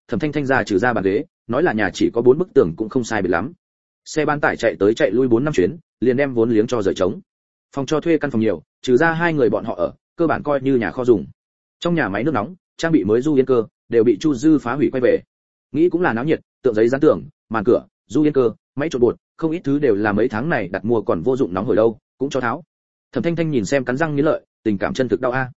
Thẩm Thanh Thanh ra trừ ra bàn ghế, nói là nhà chỉ có 4 bức tường cũng không sai biệt lắm. Xe bán tải chạy tới chạy lui 4 năm chuyến, liền đem vốn liếng cho rời trống. Phòng cho thuê căn phòng nhiều, trừ ra 2 người bọn họ ở, cơ bản coi như nhà kho dùng. Trong nhà máy nước nóng, trang bị mới du yên cơ, đều bị Chu Dư phá hủy quay về. Nghĩ cũng là náo nhiệt, tượng giấy dán tường, màn cửa, du yên cơ, máy trộn bột, không ít thứ đều là mấy tháng này đặt mua còn vô dụng nóng hổi đâu, cũng cho tháo. Thẩm Thanh Thanh nhìn xem cắn răng nghiến lợi, tình cảm chân thực đau a.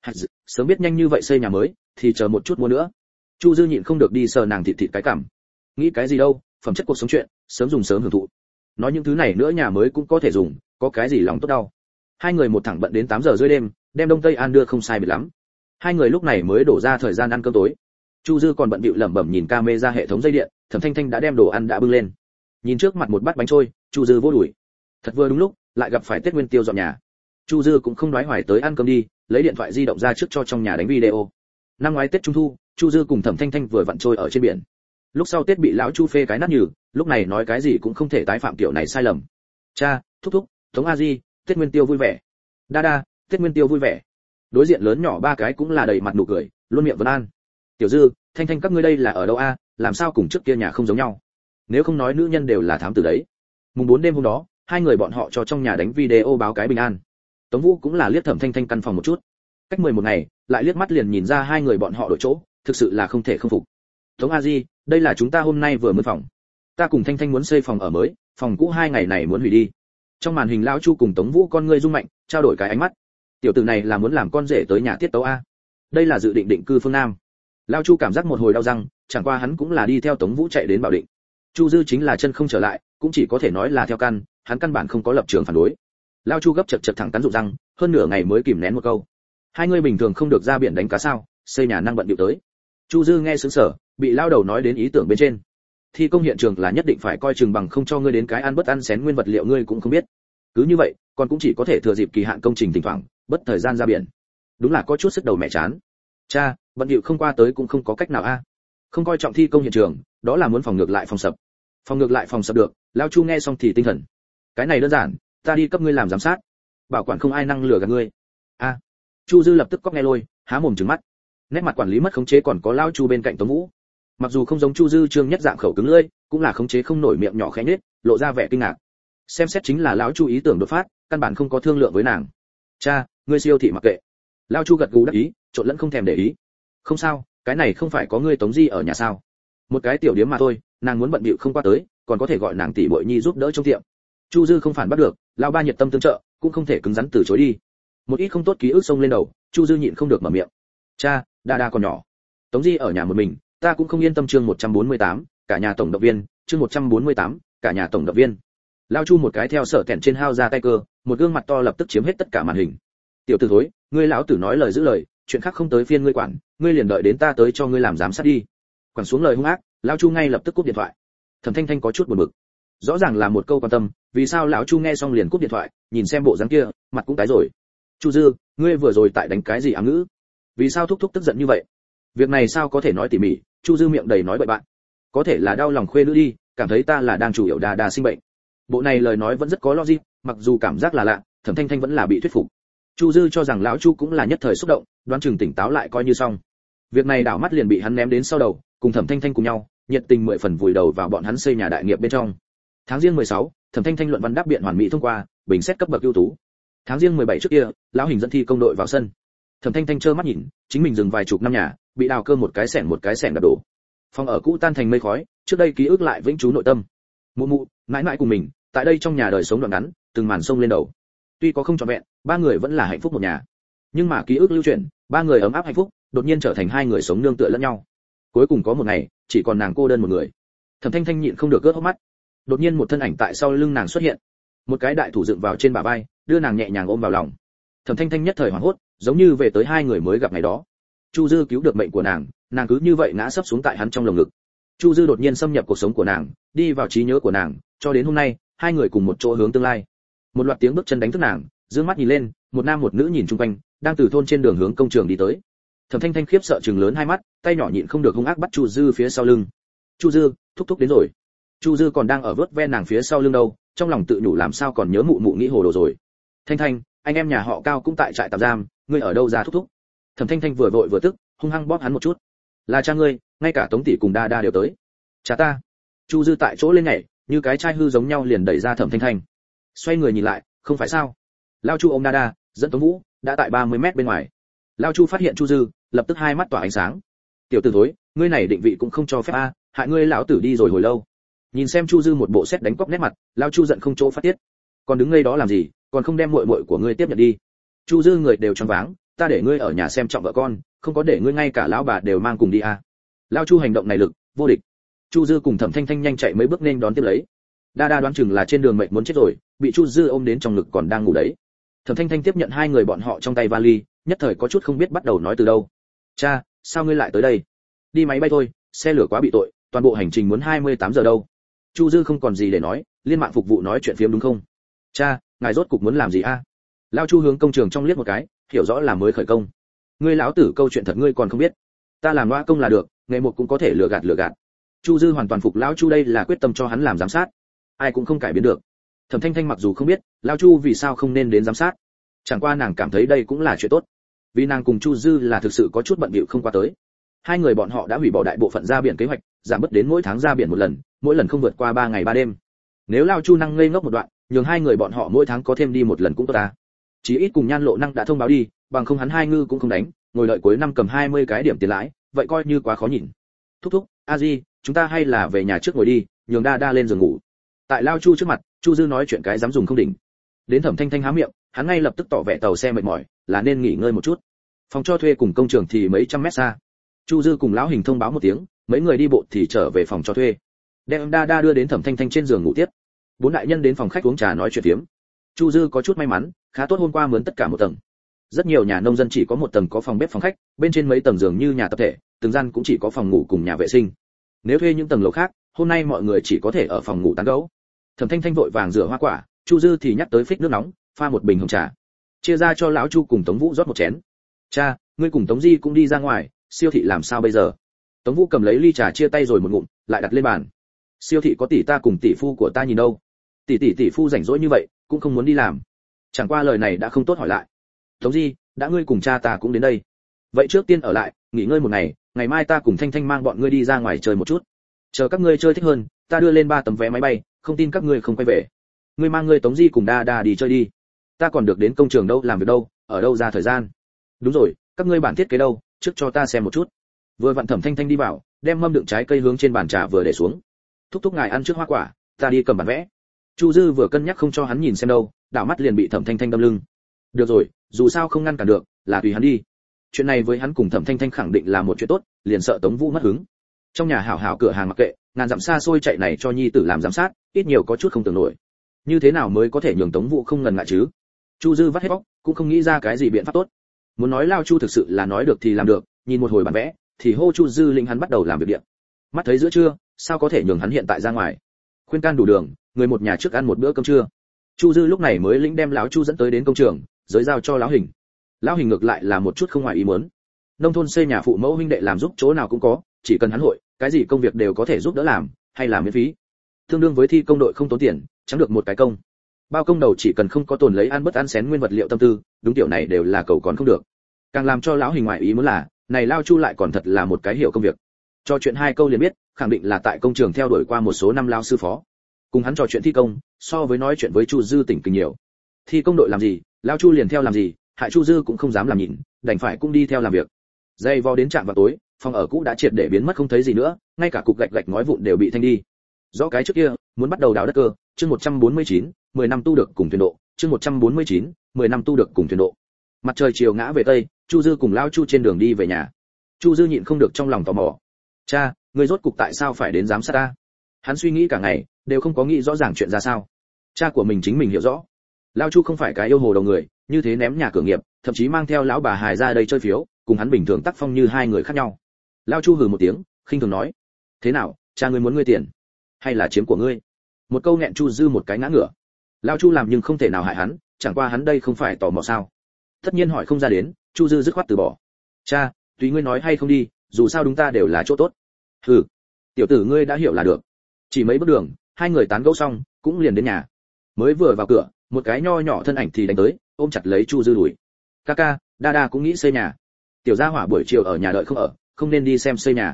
Sớm biết nhanh như vậy xây nhà mới, thì chờ một chút mua nữa. Chu Dư nhịn không được đi sờ nàng thịt thịt cái cằm. Nghĩ cái gì đâu, phẩm chất cuộc sống chuyện, sớm dùng sớm hưởng thụ. Nói những thứ này nữa nhà mới cũng có thể dùng, có cái gì lòng tốt đau. Hai người một thẳng bận đến 8 giờ rưỡi đêm, đem Đông Tây An đưa không sai biệt lắm. Hai người lúc này mới đổ ra thời gian ăn cơm tối. Chu Dư còn bận bịu lẩm bẩm nhìn camera hệ thống dây điện, Thẩm Thanh Thanh đã đem đồ ăn đã bưng lên. Nhìn trước mặt một bát bánh trôi, Chu Dư vô đuổi. Thật vừa đúng lúc, lại gặp phải Tết Nguyên Tiêu dọn nhà. Chu Dư cũng không nói hoài tới ăn cơm đi, lấy điện thoại di động ra trước cho trong nhà đánh video. Năm ngoái Tết Trung thu, Chu Dư cùng Thẩm Thanh Thanh vừa vặn trôi ở trên biển. Lúc sau Tết bị lão Chu phê cái nát nhừ, lúc này nói cái gì cũng không thể tái phạm kiểu này sai lầm. Cha, thúc thúc, Tống A Di, Tết Nguyên Tiêu vui vẻ. Đa đa, Tết Nguyên Tiêu vui vẻ. Đối diện lớn nhỏ ba cái cũng là đầy mặt nụ cười, luôn miệng vấn an. Tiểu Dư, Thanh Thanh các ngươi đây là ở đâu a, làm sao cùng trước kia nhà không giống nhau? Nếu không nói nữ nhân đều là thám tử đấy. Mùng 4 đêm hôm đó, hai người bọn họ cho trong nhà đánh video báo cái bình an. Tống Vũ cũng là liếc Thẩm Thanh Thanh căn phòng một chút. Cách 11 ngày, lại liếc mắt liền nhìn ra hai người bọn họ đổi chỗ, thực sự là không thể không phục. Tống A Di, đây là chúng ta hôm nay vừa mướn phòng. Ta cùng Thanh Thanh muốn xây phòng ở mới, phòng cũ 2 ngày này muốn hủy đi. Trong màn hình lão Chu cùng Tống Vũ con ngươi rung mạnh, trao đổi cái ánh mắt. Tiểu tử này là muốn làm con rể tới nhà tiết tấu a. Đây là dự định định cư phương Nam. Lão Chu cảm giác một hồi đau răng, chẳng qua hắn cũng là đi theo Tống Vũ chạy đến Bảo Định. Chu Dư chính là chân không trở lại, cũng chỉ có thể nói là theo căn, hắn căn bản không có lập trường phản đối. Lão Chu gấp chật thẳng cắn rụng răng, hơn nửa ngày mới kìm nén một câu. Hai người bình thường không được ra biển đánh cá sao, xây nhà năng bận điệu tới. Chu Dư nghe sững sờ, bị lao đầu nói đến ý tưởng bên trên. Thi công hiện trường là nhất định phải coi chừng bằng không cho ngươi đến cái ăn bất ăn xén nguyên vật liệu ngươi cũng không biết. Cứ như vậy, còn cũng chỉ có thể thừa dịp kỳ hạn công trình thỉnh thoảng, bất thời gian ra biển. Đúng là có chút sức đầu mẹ chán. Cha, bận điệu không qua tới cũng không có cách nào a. Không coi trọng thi công hiện trường, đó là muốn phòng ngược lại phòng sập. Phòng ngược lại phòng sập được, lao Chu nghe xong thì tinh thần. Cái này đơn giản, ta đi cấp ngươi làm giám sát. Bảo quản không ai năng lừa gạt ngươi. A. Chu Dư lập tức cóc nghe lôi, há mồm trừng mắt. Nét mặt quản lý mất khống chế còn có lao Chu bên cạnh Tống Vũ. Mặc dù không giống Chu Dư trương nhất dạng khẩu cứng lưỡi, cũng là khống chế không nổi miệng nhỏ khẽ nhếch, lộ ra vẻ kinh ngạc. Xem xét chính là lão Chu ý tưởng đột phát, căn bản không có thương lượng với nàng. Cha, ngươi siêu thị mặc kệ. Lao Chu gật gù đáp ý, trộn lẫn không thèm để ý. Không sao, cái này không phải có ngươi Tống Di ở nhà sao? Một cái tiểu điếm mà thôi, nàng muốn bận bịu không qua tới, còn có thể gọi nàng tỷ muội nhi giúp đỡ trong tiệm. Chu Dư không phản bắt được, lão ba nhiệt tâm tương trợ, cũng không thể cứng rắn từ chối đi. Một ít không tốt ký ức xông lên đầu, Chu Dư nhịn không được mở miệng. Cha, đa đa còn nhỏ. Tống Di ở nhà một mình, ta cũng không yên tâm. Chương 148, cả nhà tổng động viên. Chương 148, cả nhà tổng động viên. Lao Chu một cái theo sở kẹn trên hao ra tay cơ, một gương mặt to lập tức chiếm hết tất cả màn hình. Tiểu tử thối, ngươi lão tử nói lời giữ lời, chuyện khác không tới phiên ngươi quản, ngươi liền đợi đến ta tới cho ngươi làm giám sát đi. Quẳng xuống lời hung ác, Lao Chu ngay lập tức cúp điện thoại. Thẩm Thanh Thanh có chút buồn bực. Rõ ràng là một câu quan tâm, vì sao lão Chu nghe xong liền cúp điện thoại, nhìn xem bộ dáng kia, mặt cũng tái rồi. Chu Dư, ngươi vừa rồi tại đánh cái gì ám ngữ? Vì sao thúc thúc tức giận như vậy? Việc này sao có thể nói tỉ mỉ? Chu Dư miệng đầy nói bậy bạn. Có thể là đau lòng khuê nữ đi, cảm thấy ta là đang chủ yếu đà sinh bệnh. Bộ này lời nói vẫn rất có logic, mặc dù cảm giác là lạ, Thẩm Thanh Thanh vẫn là bị thuyết phục. Chu Dư cho rằng lão Chu cũng là nhất thời xúc động, đoán chừng tỉnh táo lại coi như xong. Việc này đảo mắt liền bị hắn ném đến sau đầu, cùng Thẩm Thanh Thanh cùng nhau, nhiệt tình 10 phần vùi đầu vào bọn hắn xây nhà đại nghiệp bên trong. Tháng Giêng 16, Thẩm Thanh Thanh luận văn đáp biện hoàn mỹ thông qua, bình xét cấp bậc ưu tú. Tháng Giêng 17 trước kia, lão Hình dẫn thi công đội vào sân. Thẩm Thanh Thanh trơ mắt nhìn, chính mình dừng vài chục năm nhà, bị đào cơ một cái xẻng đập đổ. Phòng ở cũ tan thành mây khói, trước đây ký ức lại vĩnh trú nội tâm. Mụ mụ, mãi mãi cùng mình, tại đây trong nhà đời sống đoạn ngắn, từng màn sông lên đầu. Tuy có không trọn vẹn, ba người vẫn là hạnh phúc một nhà. Nhưng mà ký ức lưu chuyển, ba người ấm áp hạnh phúc, đột nhiên trở thành hai người sống nương tựa lẫn nhau. Cuối cùng có một ngày, chỉ còn nàng cô đơn một người. Thẩm Thanh Thanh nhịn không được gớt hốc mắt. Đột nhiên một thân ảnh tại sau lưng nàng xuất hiện, một cái đại thủ dựng vào trên bả vai, đưa nàng nhẹ nhàng ôm vào lòng. Thẩm Thanh Thanh nhất thời hoảng hốt, giống như về tới hai người mới gặp ngày đó. Chu Dư cứu được mệnh của nàng, nàng cứ như vậy ngã sấp xuống tại hắn trong lồng ngực. Chu Dư đột nhiên xâm nhập cuộc sống của nàng, đi vào trí nhớ của nàng, cho đến hôm nay, hai người cùng một chỗ hướng tương lai. Một loạt tiếng bước chân đánh thức nàng, dương mắt nhìn lên, một nam một nữ nhìn chung quanh, đang từ thôn trên đường hướng công trường đi tới. Thẩm Thanh Thanh khiếp sợ trừng lớn hai mắt, tay nhỏ nhịn không được hung ác bắt Chu Dư phía sau lưng. Chu Dư, thúc thúc đến rồi. Chu Dư còn đang ở vớt ve nàng phía sau lưng đâu, trong lòng tự nhủ làm sao còn nhớ mụ mụ nghĩ hồ đồ rồi. Thanh Thanh, anh em nhà họ Cao cũng tại trại tạm giam, ngươi ở đâu ra thúc thúc? Thẩm Thanh Thanh vừa vội vừa tức, hung hăng bóp hắn một chút. Là cha ngươi, ngay cả Tống tỷ cùng Đa Đa đều tới. Chà ta. Chu Dư tại chỗ lên nhảy, như cái trai hư giống nhau liền đẩy ra Thẩm Thanh Thanh. Xoay người nhìn lại, không phải sao? Lao Chu ôm Đa Đa, dẫn Tống Vũ, đã tại 30 mét bên ngoài. Lao Chu phát hiện Chu Dư, lập tức hai mắt tỏa ánh sáng. Tiểu tử thối, ngươi này định vị cũng không cho phép a, hại ngươi lão tử đi rồi hồi lâu. Nhìn xem Chu Dư một bộ xét đánh cóc nét mặt, Lao Chu giận không chỗ phát tiết. Còn đứng ngây đó làm gì, còn không đem muội muội của ngươi tiếp nhận đi. Chu Dư người đều choáng váng, ta để ngươi ở nhà xem trọng vợ con, không có để ngươi ngay cả lão bà đều mang cùng đi a. Lao Chu hành động này lực vô địch. Chu Dư cùng Thẩm Thanh Thanh nhanh chạy mấy bước nên đón tiếp lấy. Đa Đa đoán chừng là trên đường mệnh muốn chết rồi, bị Chu Dư ôm đến trong ngực còn đang ngủ đấy. Thẩm Thanh Thanh tiếp nhận hai người bọn họ trong tay vali, nhất thời có chút không biết bắt đầu nói từ đâu. Cha, sao ngươi lại tới đây? Đi máy bay thôi, xe lửa quá bị tội, toàn bộ hành trình muốn 28 giờ đâu. Chu Dư không còn gì để nói, liên mạng phục vụ nói chuyện phiếm đúng không? Cha, ngài rốt cục muốn làm gì a? Lao Chu hướng công trường trong liếc một cái, hiểu rõ là mới khởi công. Ngươi lão tử câu chuyện thật ngươi còn không biết. Ta làm loa công là được, nghề một cũng có thể lừa gạt. Chu Dư hoàn toàn phục lão Chu, đây là quyết tâm cho hắn làm giám sát. Ai cũng không cải biến được. Thẩm Thanh Thanh mặc dù không biết Lao Chu vì sao không nên đến giám sát, chẳng qua nàng cảm thấy đây cũng là chuyện tốt, vì nàng cùng Chu Dư là thực sự có chút bận bịu không qua tới. Hai người bọn họ đã hủy bỏ đại bộ phận ra biển kế hoạch, giảm bớt đến mỗi tháng ra biển một lần, mỗi lần không vượt qua 3 ngày 3 đêm. Nếu Lao Chu năng ngây ngốc một đoạn, nhường hai người bọn họ mỗi tháng có thêm đi một lần cũng tốt ta. Chí ít cùng Nhan Lộ Năng đã thông báo đi, bằng không hắn hai ngư cũng không đánh, ngồi đợi cuối năm cầm 20 cái điểm tiền lãi, vậy coi như quá khó nhìn. Thúc, A Di, chúng ta hay là về nhà trước ngồi đi, nhường Đa Đa lên giường ngủ. Tại Lao Chu trước mặt, Chu Dư nói chuyện cái dám dùng không đỉnh. Đến Thẩm Thanh Thanh há miệng, hắn ngay lập tức tỏ vẻ tàu xe mệt mỏi, là nên nghỉ ngơi một chút. Phòng cho thuê cùng công trường thì mấy trăm mét xa. Chu Dư cùng lão Hình thông báo một tiếng, mấy người đi bộ thì trở về phòng cho thuê. Đem Đa Đa đưa đến Thẩm Thanh Thanh trên giường ngủ tiếp. Bốn đại nhân đến phòng khách uống trà nói chuyện phiếm. Chu Dư có chút may mắn, khá tốt hôm qua mướn tất cả một tầng. Rất nhiều nhà nông dân chỉ có một tầng có phòng bếp phòng khách, bên trên mấy tầng giường như nhà tập thể, từng gian cũng chỉ có phòng ngủ cùng nhà vệ sinh. Nếu thuê những tầng lầu khác, hôm nay mọi người chỉ có thể ở phòng ngủ tán gẫu. Thẩm Thanh Thanh vội vàng rửa hoa quả, Chu Dư thì nhắc tới phích nước nóng, pha một bình hồng trà, chia ra cho lão Chu cùng Tống Vũ rót một chén. Cha, ngươi cùng Tống Di cũng đi ra ngoài, siêu thị làm sao bây giờ? Tống Vũ cầm lấy ly trà chia tay rồi một ngụm, lại đặt lên bàn. Siêu thị có tỷ ta cùng tỷ phu của ta nhìn đâu? Tỷ phu rảnh rỗi như vậy, cũng không muốn đi làm. Chẳng qua lời này đã không tốt hỏi lại. Tống Di, đã ngươi cùng cha ta cũng đến đây. Vậy trước tiên ở lại, nghỉ ngơi một ngày, ngày mai ta cùng Thanh Thanh mang bọn ngươi đi ra ngoài chơi một chút. Chờ các ngươi chơi thích hơn, ta đưa lên 3 tấm vé máy bay, không tin các ngươi không quay về. Ngươi mang ngươi Tống Di cùng Đa Đa đi chơi đi. Ta còn được đến công trường đâu làm việc đâu, ở đâu ra thời gian. Đúng rồi, các ngươi bản thiết kế đâu, trước cho ta xem một chút. Vừa vặn Thẩm Thanh Thanh đi vào, đem mâm đựng trái cây hướng trên bàn trà vừa để xuống. Thúc ngài ăn trước hoa quả, ta đi cầm bản vẽ. Chu Dư vừa cân nhắc không cho hắn nhìn xem đâu, đảo mắt liền bị Thẩm Thanh Thanh đâm lưng. Được rồi, dù sao không ngăn cản được, là tùy hắn đi. Chuyện này với hắn cùng Thẩm Thanh Thanh khẳng định là một chuyện tốt, liền sợ Tống Vũ mất hứng. Trong nhà hảo hảo cửa hàng mặc kệ, ngàn dặm xa xôi chạy này cho nhi tử làm giám sát, ít nhiều có chút không tưởng nổi. Như thế nào mới có thể nhường Tống Vũ không ngần ngại chứ? Chu Dư vắt hết óc, cũng không nghĩ ra cái gì biện pháp tốt. Muốn nói Lao Chu thực sự là nói được thì làm được, nhìn một hồi bản vẽ, thì hô Chu Dư lĩnh hắn bắt đầu làm việc điện. Mắt thấy giữa trưa, sao có thể nhường hắn hiện tại ra ngoài? Khuyên can đủ đường, người một nhà trước ăn một bữa cơm trưa. Chu Dư lúc này mới lĩnh đem lão Chu dẫn tới đến công trường, giới giao cho lão Hình. Lão Hình ngược lại là một chút không ngoài ý muốn. Nông thôn xây nhà phụ mẫu huynh đệ làm giúp chỗ nào cũng có, chỉ cần hắn hội, cái gì công việc đều có thể giúp đỡ làm, hay là miễn phí. Tương đương với thi công đội không tốn tiền, chẳng được một cái công. Bao công đầu chỉ cần không có tồn lấy ăn bất ăn xén nguyên vật liệu tâm tư, đúng tiểu này đều là cầu còn không được. Càng làm cho lão Hình ngoại ý muốn là, này Lao Chu lại còn thật là một cái hiểu công việc. Cho chuyện 2 câu liền biết, khẳng định là tại công trường theo đuổi qua một số năm lao sư phó. Cùng hắn trò chuyện thi công, so với nói chuyện với Chu Dư tỉnh kinh nhiều. Thi công đội làm gì, Lao Chu liền theo làm gì, hại Chu Dư cũng không dám làm nhịn, đành phải cũng đi theo làm việc. Dây vò đến trạm vào tối, phòng ở cũ đã triệt để biến mất không thấy gì nữa, ngay cả cục gạch ngói vụn đều bị thanh đi. Rõ cái trước kia, muốn bắt đầu đào đất cơ, chương 149, 10 năm tu được cùng thuyền độ, chương 149, 10 năm tu được cùng thuyền độ. Mặt trời chiều ngã về tây, Chu Dư cùng Lao Chu trên đường đi về nhà. Chu Dư nhịn không được trong lòng tò mò. Cha, ngươi rốt cục tại sao phải đến giám sát ta? Hắn suy nghĩ cả ngày, đều không có nghĩ rõ ràng chuyện ra sao. Cha của mình chính mình hiểu rõ. Lao Chu không phải cái yêu hồ đầu người, như thế ném nhà cửa nghiệp, thậm chí mang theo lão bà hài ra đây chơi phiếu, cùng hắn bình thường tác phong như hai người khác nhau. Lao Chu hừ một tiếng, khinh thường nói: thế nào, cha ngươi muốn ngươi tiền, hay là chiếm của ngươi? Một câu nghẹn Chu Dư một cái ngã ngửa. Lao Chu làm nhưng không thể nào hại hắn, chẳng qua hắn đây không phải tò mò sao? Tất nhiên hỏi không ra đến, Chu Dư dứt khoát từ bỏ. Cha, tùy ngươi nói hay không đi, dù sao đúng ta đều là chỗ tốt. Hừ, tiểu tử ngươi đã hiểu là được. Chỉ mấy bước đường, hai người tán gẫu xong, cũng liền đến nhà. Mới vừa vào cửa, một cái nho nhỏ thân ảnh thì đánh tới, ôm chặt lấy Chu Dư đuổi. Ca ca, Đa Đa cũng nghĩ xây nhà. Tiểu gia hỏa buổi chiều ở nhà đợi không ở, không nên đi xem xây nhà.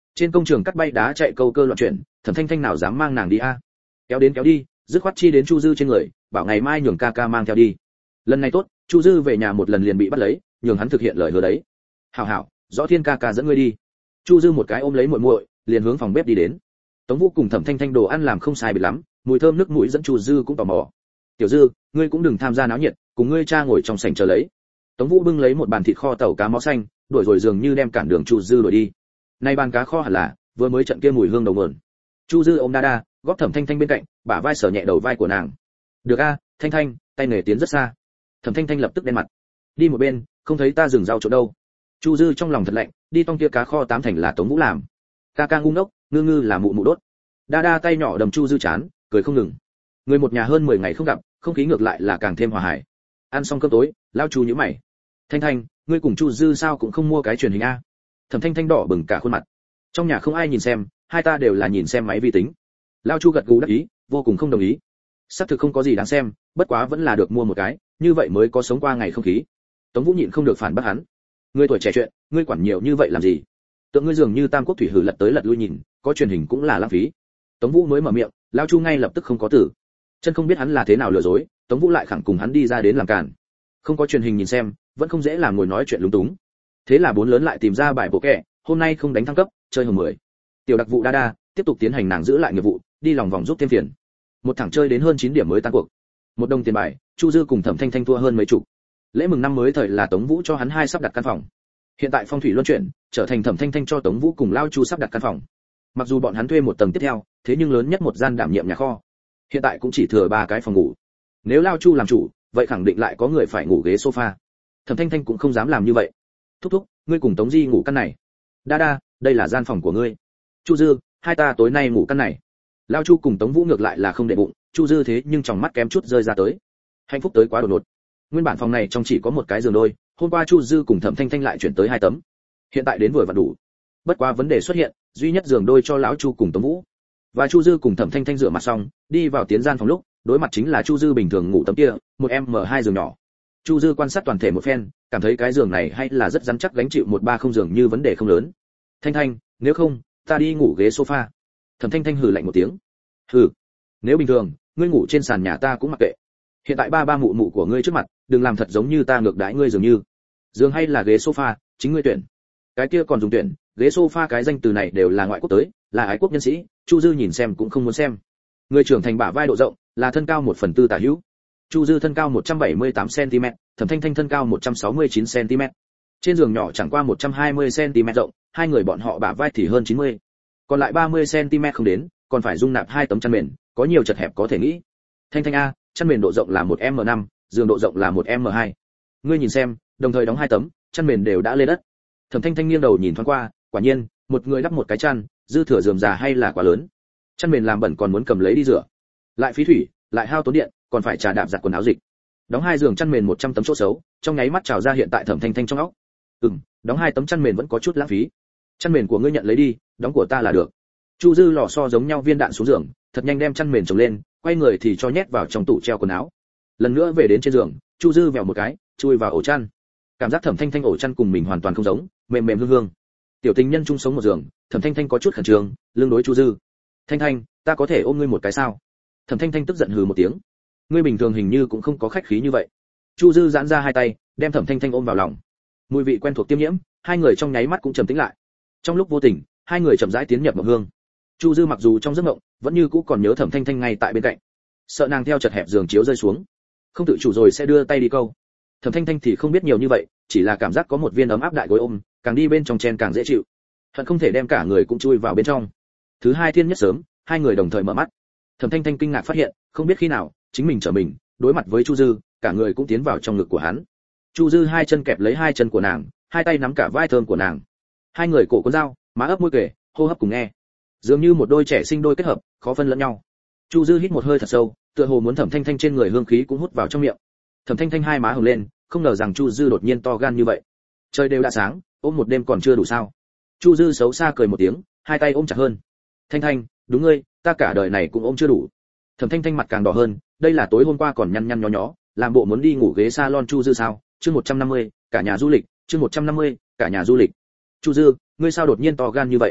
Trên công trường cắt bay đá chạy câu cơ loạn chuyển, Thẩm Thanh Thanh nào dám mang nàng đi a? Kéo đến kéo đi, dứt khoát chi đến Chu Dư trên người, bảo ngày mai nhường ca ca mang theo đi. Lần này tốt, Chu Dư về nhà một lần liền bị bắt lấy, nhường hắn thực hiện lời hứa đấy. Hảo hảo, rõ thiên ca ca dẫn ngươi đi. Chu Dư một cái ôm lấy muội muội, liền hướng phòng bếp đi đến. Tống Vũ cùng Thẩm Thanh Thanh đồ ăn làm không sai biệt lắm, mùi thơm nước mũi dẫn Chu Dư cũng tò mò. Tiểu Dư, ngươi cũng đừng tham gia náo nhiệt, cùng ngươi cha ngồi trong sảnh chờ lấy. Tống Vũ bưng lấy một bàn thịt kho tàu cá máu xanh, đuổi rồi dường như đem cản đường Chu Dư đuổi đi. Nay bàn cá kho hẳn là vừa mới trận kia mùi hương đầu nguồn. Chu Dư ôm Đa, góp Thẩm Thanh Thanh bên cạnh, bả vai sờ nhẹ đầu vai của nàng. Được a, Thanh Thanh, tay nghề tiến rất xa. Thẩm Thanh Thanh lập tức đen mặt. Đi một bên, không thấy ta dừng rau chỗ đâu. Chu Dư trong lòng thật lạnh, đi tong kia cá kho tám thành là Tống Vũ làm. Ca ca ngu ngốc, ngư ngư là mụ mụ đốt. Đa tay nhỏ đầm Chu Dư chán, cười không ngừng. Người một nhà hơn 10 ngày không gặp, không khí ngược lại là càng thêm hòa hải. Ăn xong cơm tối, lao Chu nhíu mày. Thanh Thanh, ngươi cùng Chu Dư sao cũng không mua cái truyền hình a? Thẩm Thanh Thanh đỏ bừng cả khuôn mặt. Trong nhà không ai nhìn xem, hai ta đều là nhìn xem máy vi tính. Lao Chu gật gù đáp ý, vô cùng không đồng ý. Xác thực không có gì đáng xem, bất quá vẫn là được mua một cái, như vậy mới có sống qua ngày không khí. Tống Vũ nhịn không được phản bác hắn. Ngươi tuổi trẻ chuyện, ngươi quản nhiều như vậy làm gì? Tượng ngươi dường như Tam Quốc thủy hử lật tới lật lui nhìn, có truyền hình cũng là lãng phí. Tống Vũ mới mở miệng, Lao Chu ngay lập tức không có tử. Chân không biết hắn là thế nào lừa dối, Tống Vũ lại khẳng cùng hắn đi ra đến làm cản. Không có truyền hình nhìn xem, vẫn không dễ làm ngồi nói chuyện lúng túng. Thế là bốn lớn lại tìm ra bài bộ kẻ, hôm nay không đánh thăng cấp, chơi hồng 10. Tiểu đặc vụ Đa tiếp tục tiến hành nàng giữ lại nghiệp vụ, đi lòng vòng giúp thêm phiền. Một thẳng chơi đến hơn 9 điểm mới tan cuộc. Một đồng tiền bài, Chu Dư cùng Thẩm Thanh Thanh thua hơn mấy chục. Lễ mừng năm mới thời là Tống Vũ cho hắn hai sắp đặt căn phòng. Hiện tại phong thủy luân chuyển, trở thành Thẩm Thanh Thanh cho Tống Vũ cùng Lao Chu sắp đặt căn phòng. Mặc dù bọn hắn thuê một tầng tiếp theo, thế nhưng lớn nhất một gian đảm nhiệm nhà kho. Hiện tại cũng chỉ thừa 3 cái phòng ngủ. Nếu Lao Chu làm chủ, vậy khẳng định lại có người phải ngủ ghế sofa. Thẩm Thanh Thanh cũng không dám làm như vậy. Thúc thúc, ngươi cùng Tống Di ngủ căn này. Đa, đây là gian phòng của ngươi. Chu Dư, hai ta tối nay ngủ căn này. Lao Chu cùng Tống Vũ ngược lại là không để bụng, Chu Dư thế nhưng trong mắt kém chút rơi ra tới. Hạnh phúc tới quá đột ngột. Nguyên bản phòng này trong chỉ có một cái giường đôi, hôm qua Chu Dư cùng Thẩm Thanh Thanh lại chuyển tới 2 tấm. Hiện tại đến vừa vặn đủ. Bất quá vấn đề xuất hiện, duy nhất giường đôi cho lão Chu cùng Tống Vũ. Và Chu Dư cùng Thẩm Thanh Thanh rửa mặt xong, đi vào tiến gian phòng lúc, đối mặt chính là Chu Dư bình thường ngủ tấm kia, một M2 giường nhỏ. Chu Dư quan sát toàn thể một phen, cảm thấy cái giường này hay là rất rắn chắc gánh chịu 130 giường như vấn đề không lớn. Thanh Thanh, nếu không, ta đi ngủ ghế sofa. Thẩm Thanh Thanh hừ lạnh một tiếng. Hừ, nếu bình thường, ngươi ngủ trên sàn nhà ta cũng mặc kệ. Hiện tại ba mụ mụ của ngươi trước mặt, đừng làm thật giống như ta ngược đãi ngươi dường như. Giường hay là ghế sofa, chính ngươi tuyển. Cái kia còn dùng tuyển, ghế sofa cái danh từ này đều là ngoại quốc tới, là ái quốc nhân sĩ, Chu Dư nhìn xem cũng không muốn xem. Người trưởng thành bả vai độ rộng, là thân cao 1/4 tả hữu. Chu Dư thân cao 178 cm, Thẩm Thanh Thanh thân cao 169 cm. Trên giường nhỏ chẳng qua 120 cm rộng, hai người bọn họ bả vai thì hơn 90. Còn lại 30 cm không đến, còn phải dung nạp 2 tấm chăn mền, có nhiều chật hẹp có thể nghĩ. Thanh Thanh a, chăn mền độ rộng là 1m5, giường độ rộng là 1m2. Ngươi nhìn xem, đồng thời đóng 2 tấm, chăn mền đều đã lên đất. Thẩm Thanh Thanh nghiêng đầu nhìn thoáng qua, quả nhiên, một người đắp một cái chăn, dư thừa rườm rà hay là quá lớn. Chăn mền làm bẩn còn muốn cầm lấy đi rửa, lại phí thủy, lại hao tốn điện, còn phải trà đạp giặt quần áo dịch. Đóng 2 giường chăn mền 100 tấm chỗ xấu, trong nháy mắt trào ra hiện tại Thẩm Thanh Thanh trong óc. Đóng 2 tấm chăn mền vẫn có chút lãng phí. Chăn mền của ngươi nhận lấy đi, đóng của ta là được. Chu Dư lò xo giống nhau viên đạn xuống giường, thật nhanh đem chăn mền chồng lên, quay người thì cho nhét vào trong tủ treo quần áo. Lần nữa về đến trên giường, Chu Dư vèo một cái, chui vào ổ chăn. Cảm giác Thẩm Thanh Thanh ổ chăn cùng mình hoàn toàn không giống, mềm mềm hương hương. Tiểu tình nhân chung sống một giường, Thẩm Thanh Thanh có chút khẩn trương, lương đối Chu Dư. Thanh Thanh, ta có thể ôm ngươi một cái sao? Thẩm Thanh Thanh tức giận hừ một tiếng. Ngươi bình thường hình như cũng không có khách khí như vậy. Chu Dư giãn ra hai tay, đem Thẩm Thanh Thanh ôm vào lòng. Mùi vị quen thuộc tiêm nhiễm, hai người trong nháy mắt cũng trầm tĩnh lại. Trong lúc vô tình, hai người chậm rãi tiến nhập mộng hương. Chu Dư mặc dù trong giấc mộng, vẫn như cũ còn nhớ Thẩm Thanh Thanh ngay tại bên cạnh. Sợ nàng theo chật hẹp giường chiếu rơi xuống, không tự chủ rồi sẽ đưa tay đi câu. Thẩm Thanh Thanh thì không biết nhiều như vậy, chỉ là cảm giác có một viên ấm áp đại gối ôm, càng đi bên trong chen càng dễ chịu. Hận không thể đem cả người cũng chui vào bên trong. Thứ hai thiên nhất sớm, hai người đồng thời mở mắt. Thẩm Thanh Thanh kinh ngạc phát hiện, không biết khi nào, chính mình trở mình, đối mặt với Chu Dư, cả người cũng tiến vào trong ngực của hắn. Chu Dư hai chân kẹp lấy hai chân của nàng, hai tay nắm cả vai thơm của nàng. Hai người cổ cuốn dao, má ấp môi kề, hô hấp cùng nghe. Dường như một đôi trẻ sinh đôi kết hợp, khó phân lẫn nhau. Chu Dư hít một hơi thật sâu, tựa hồ muốn Thẩm Thanh Thanh trên người hương khí cũng hút vào trong miệng. Thẩm Thanh Thanh hai má hồng lên, không ngờ rằng Chu Dư đột nhiên to gan như vậy. Trời đều đã sáng, ôm một đêm còn chưa đủ sao? Chu Dư xấu xa cười một tiếng, hai tay ôm chặt hơn. Thanh Thanh, đúng ngươi, ta cả đời này cũng ôm chưa đủ. Thẩm Thanh Thanh mặt càng đỏ hơn, đây là tối hôm qua còn nhăn nhăn nhó nhó, làm bộ muốn đi ngủ ghế salon Chu Dư sao? Chương 150, cả nhà du lịch, chương 150, cả nhà du lịch. Chu Dư, ngươi sao đột nhiên to gan như vậy?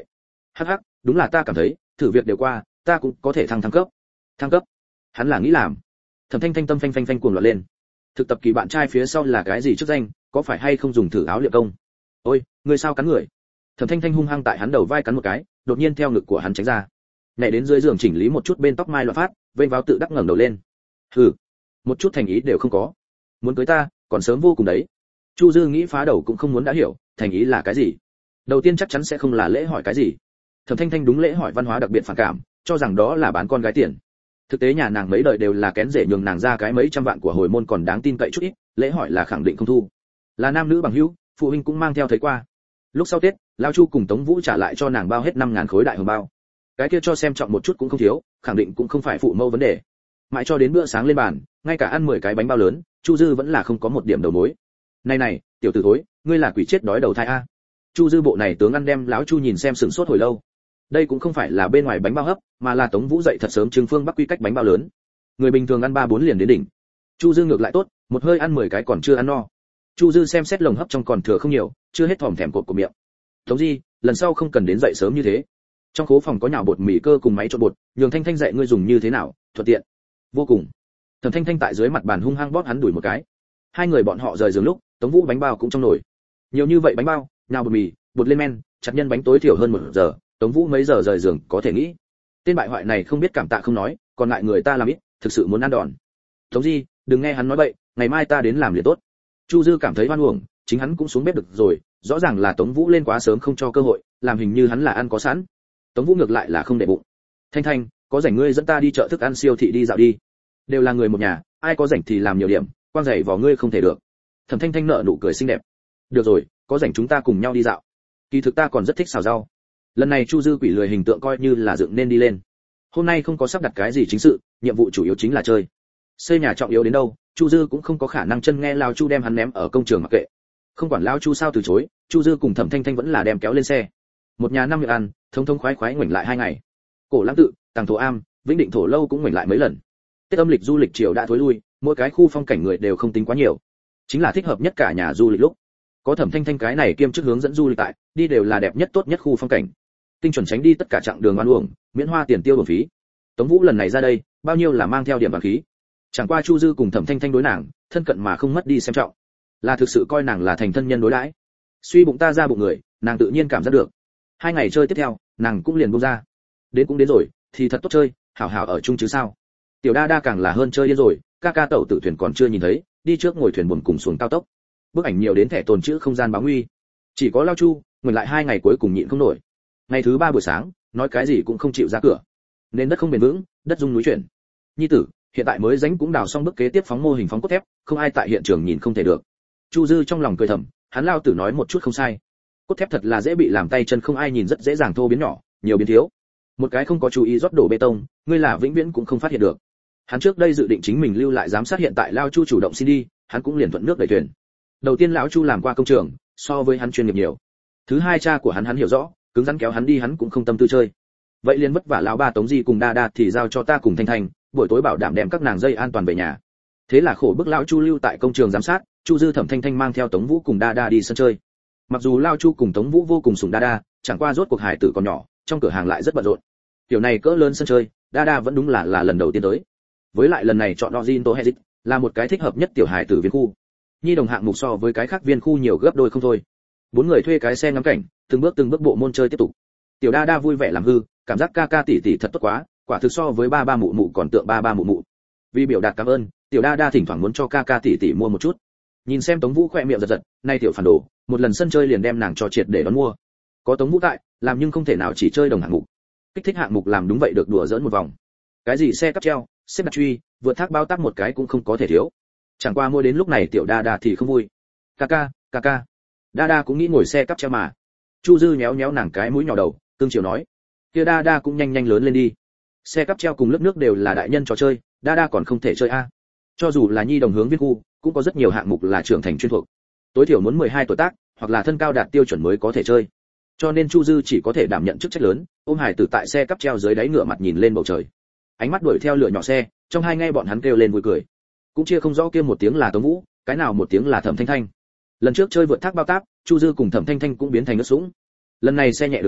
Hắc hắc, đúng là ta cảm thấy, thử việc đều qua, ta cũng có thể thăng cấp. Thăng cấp? Hắn là nghĩ làm. Thẩm Thanh Thanh tâm phanh phanh phanh cuồng loạn lên. Thực tập kỳ bạn trai phía sau là cái gì chức danh, có phải hay không dùng thử áo luyện công? Ôi, ngươi sao cắn người? Thẩm Thanh Thanh hung hăng tại hắn đầu vai cắn một cái, đột nhiên theo ngực của hắn tránh ra. Nhảy đến dưới giường chỉnh lý một chút bên tóc mai loạn phát, vênh váo tự đắc ngẩng đầu lên. Hừ, một chút thành ý đều không có. Muốn cưới ta, còn sớm vô cùng đấy. Chu Dư nghĩ phá đầu cũng không muốn đã hiểu, thành ý là cái gì? Đầu tiên chắc chắn sẽ không là lễ hỏi cái gì. Thẩm Thanh Thanh đúng lễ hỏi văn hóa đặc biệt phản cảm, cho rằng đó là bán con gái tiền. Thực tế nhà nàng mấy đời đều là kén rể nhường nàng ra cái mấy trăm vạn của hồi môn còn đáng tin cậy chút ít, lễ hỏi là khẳng định không thu. Là nam nữ bằng hữu, phụ huynh cũng mang theo thấy qua. Lúc sau Tết, Lão Chu cùng Tống Vũ trả lại cho nàng bao hết 5.000 khối đại hồng bao. Cái kia cho xem trọng một chút cũng không thiếu, khẳng định cũng không phải phụ mâu vấn đề. Mãi cho đến bữa sáng lên bàn, ngay cả ăn 10 cái bánh bao lớn, Chu Dư vẫn là không có một điểm đầu mối. Này này, tiểu tử thối, ngươi là quỷ chết đói đầu thai a. Chu Dư bộ này tướng ăn đem Lão Chu nhìn xem sửng sốt hồi lâu. Đây cũng không phải là bên ngoài bánh bao hấp, mà là Tống Vũ dậy thật sớm trưng phương Bắc quy cách bánh bao lớn. Người bình thường ăn 3-4 liền đến đỉnh. Chu Dư ngược lại tốt, một hơi ăn 10 cái còn chưa ăn no. Chu Dư xem xét lồng hấp trong còn thừa không nhiều, chưa hết thòm thèm cột của miệng. Tống Di, lần sau không cần đến dậy sớm như thế. Trong khố phòng có nhào bột mì cơ cùng máy trộn bột, nhường Thanh Thanh dạy ngươi dùng như thế nào, thuận tiện. Vô cùng. Thẩm Thanh Thanh tại dưới mặt bàn hung hăng bóp hắn đuổi một cái. Hai người bọn họ rời giường lúc, Tống Vũ bánh bao cũng trong nồi. Nhiều như vậy bánh bao, nhào bột mì, bột lên men, chặt nhân bánh tối thiểu hơn 1 giờ, Tống Vũ mấy giờ rời giường có thể nghĩ. Tên bại hoại này không biết cảm tạ không nói, còn lại người ta làm ít, thực sự muốn ăn đòn. Tống Di, đừng nghe hắn nói bậy, ngày mai ta đến làm liền tốt. Chu Dư cảm thấy oan uổng, chính hắn cũng xuống bếp được rồi, rõ ràng là Tống Vũ lên quá sớm không cho cơ hội, làm hình như hắn là ăn có sẵn. Tống Vũ ngược lại là không để bụng. Thanh Thanh, có rảnh ngươi dẫn ta đi chợ thức ăn siêu thị đi dạo đi. Đều là người một nhà, ai có rảnh thì làm nhiều điểm, quang giày vò ngươi không thể được. Thẩm Thanh Thanh nở nụ cười xinh đẹp. Được rồi, có rảnh chúng ta cùng nhau đi dạo. Kỳ thực ta còn rất thích xào rau. Lần này Chu Dư quỷ lười hình tượng coi như là dựng nên đi lên. Hôm nay không có sắp đặt cái gì chính sự, nhiệm vụ chủ yếu chính là chơi. Xây nhà trọng yếu đến đâu, Chu Dư cũng không có khả năng chân nghe Lão Chu đem hắn ném ở công trường mặc kệ. Không quản Lão Chu sao từ chối, Chu Dư cùng Thẩm Thanh Thanh vẫn là đem kéo lên xe. Một nhà 5 miệng ăn, thông thông khoái khoái ngoảnh lại 2 ngày. Cổ Lãng Tự, Tàng Thổ Am, Vĩnh Định Thổ Lâu cũng ngoảnh lại mấy lần. Tết âm lịch du lịch chiều đã thối lui, mỗi cái khu phong cảnh người đều không tính quá nhiều. Chính là thích hợp nhất cả nhà du lịch lúc. Có Thẩm Thanh Thanh cái này kiêm chức hướng dẫn du lịch tại, đi đều là đẹp nhất tốt nhất khu phong cảnh. Tinh chuẩn tránh đi tất cả chặng đường ăn uổng, miễn hoa tiền tiêu bổng phí. Tống Vũ lần này ra đây, bao nhiêu là mang theo điểm vàng khí. Chẳng qua Chu Dư cùng Thẩm Thanh Thanh đối nàng, thân cận mà không mất đi xem trọng. Là thực sự coi nàng là thành thân nhân đối đãi. Suy bụng ta ra bụng người, nàng tự nhiên cảm giác được. 2 ngày chơi tiếp theo, nàng cũng liền buông ra. Đến cũng đến rồi, thì thật tốt chơi, hảo hảo ở chung chứ sao. Tiểu Đa Đa càng là hơn chơi điên rồi, ca ca tẩu tử thuyền còn chưa nhìn thấy, đi trước ngồi thuyền buồm cùng xuống cao tốc. Bức ảnh nhiều đến thẻ tồn chữ không gian báo nguy. Chỉ có Lao Chu, ngừng lại 2 ngày cuối cùng nhịn không nổi. Ngày thứ 3 buổi sáng, nói cái gì cũng không chịu ra cửa. Nên đất không bền vững, đất rung núi chuyển. Nhi tử, hiện tại mới rãnh cũng đào xong bước kế tiếp phóng mô hình phóng cốt thép, không ai tại hiện trường nhìn không thể được. Chu Dư trong lòng cười thầm, hắn Lao tử nói một chút không sai. Cốt thép thật là dễ bị làm tay chân không ai nhìn rất dễ dàng thô biến nhỏ, nhiều biến thiếu. Một cái không có chú ý rót đổ bê tông, ngươi là vĩnh viễn cũng không phát hiện được. Hắn trước đây dự định chính mình lưu lại giám sát, hiện tại Lao Chu chủ động xin đi, hắn cũng liền thuận nước đẩy thuyền. Đầu tiên lão Chu làm qua công trường, so với hắn chuyên nghiệp nhiều. Thứ hai cha của hắn hiểu rõ, cứng rắn kéo hắn đi hắn cũng không tâm tư chơi. Vậy liền vất vả lão ba Tống Di cùng Đa Đa thì giao cho ta cùng Thanh Thanh, buổi tối bảo đảm đem các nàng dây an toàn về nhà. Thế là khổ bức lão Chu lưu tại công trường giám sát, Chu Dư Thẩm Thanh Thanh mang theo Tống Vũ cùng Đa Đa đi sân chơi. Mặc dù lão Chu cùng Tống Vũ vô cùng sủng Đa Đa, chẳng qua rốt cuộc hài tử còn nhỏ, trong cửa hàng lại rất bận rộn. Kiểu này cỡ lớn sân chơi, Đa Đa vẫn đúng là lần đầu tiên tới. Với lại lần này chọn Origin Hezit là một cái thích hợp nhất tiểu hài tử viên khu. Nhi đồng hạng mục so với cái khác viên khu nhiều gấp đôi không thôi. 4 người thuê cái xe ngắm cảnh, từng bước bộ môn chơi tiếp tục. Tiểu Đa Đa vui vẻ làm hư, cảm giác ca ca tỷ tỷ thật tốt quá, quả thực so với ba ba mụ mụ còn tượng ba ba mụ mụ. Vì biểu đạt cảm ơn, Tiểu Đa Đa thỉnh thoảng muốn cho ca ca tỷ tỷ mua một chút. Nhìn xem Tống Vũ khỏe miệng giật giật, nay tiểu phản đồ, một lần sân chơi liền đem nàng cho triệt để đón mua. Có Tống Vũ tại, làm nhưng không thể nào chỉ chơi đồng hạng mục. Kích thích hạng mục làm đúng vậy được đùa giỡn một vòng. Cái gì xe cáp treo, xếp đặt truy, vượt thác bao tác một cái cũng không có thể thiếu. Chẳng qua mua đến lúc này Tiểu Đa Đa thì không vui. Ca ca. Đa Đa cũng nghĩ ngồi xe cáp treo mà. Chu Dư nhéo nhéo nàng cái mũi nhỏ đầu, cương chiều nói. Kia Đa Đa cũng nhanh lớn lên đi. Xe cáp treo cùng lớp nước đều là đại nhân trò chơi, Đa Đa còn không thể chơi a. Cho dù là nhi đồng hướng viên khu, cũng có rất nhiều hạng mục là trưởng thành chuyên thuộc. Tối thiểu muốn 12 tuổi tác, hoặc là thân cao đạt tiêu chuẩn mới có thể chơi. Cho nên Chu Dư chỉ có thể đảm nhận chức trách lớn, ôm hải tử tại xe cáp treo dưới đáy ngựa mặt nhìn lên bầu trời. Ánh mắt đuổi theo lửa nhỏ xe, trong hai nghe bọn hắn kêu lên vui cười. Cũng chia không rõ kia một tiếng là Tống Vũ, cái nào một tiếng là Thẩm Thanh Thanh. Lần trước chơi vượt thác bao táp, Chu Dư cùng Thẩm Thanh Thanh cũng biến thành nước sũng. Lần này xe nhẹ đường quen,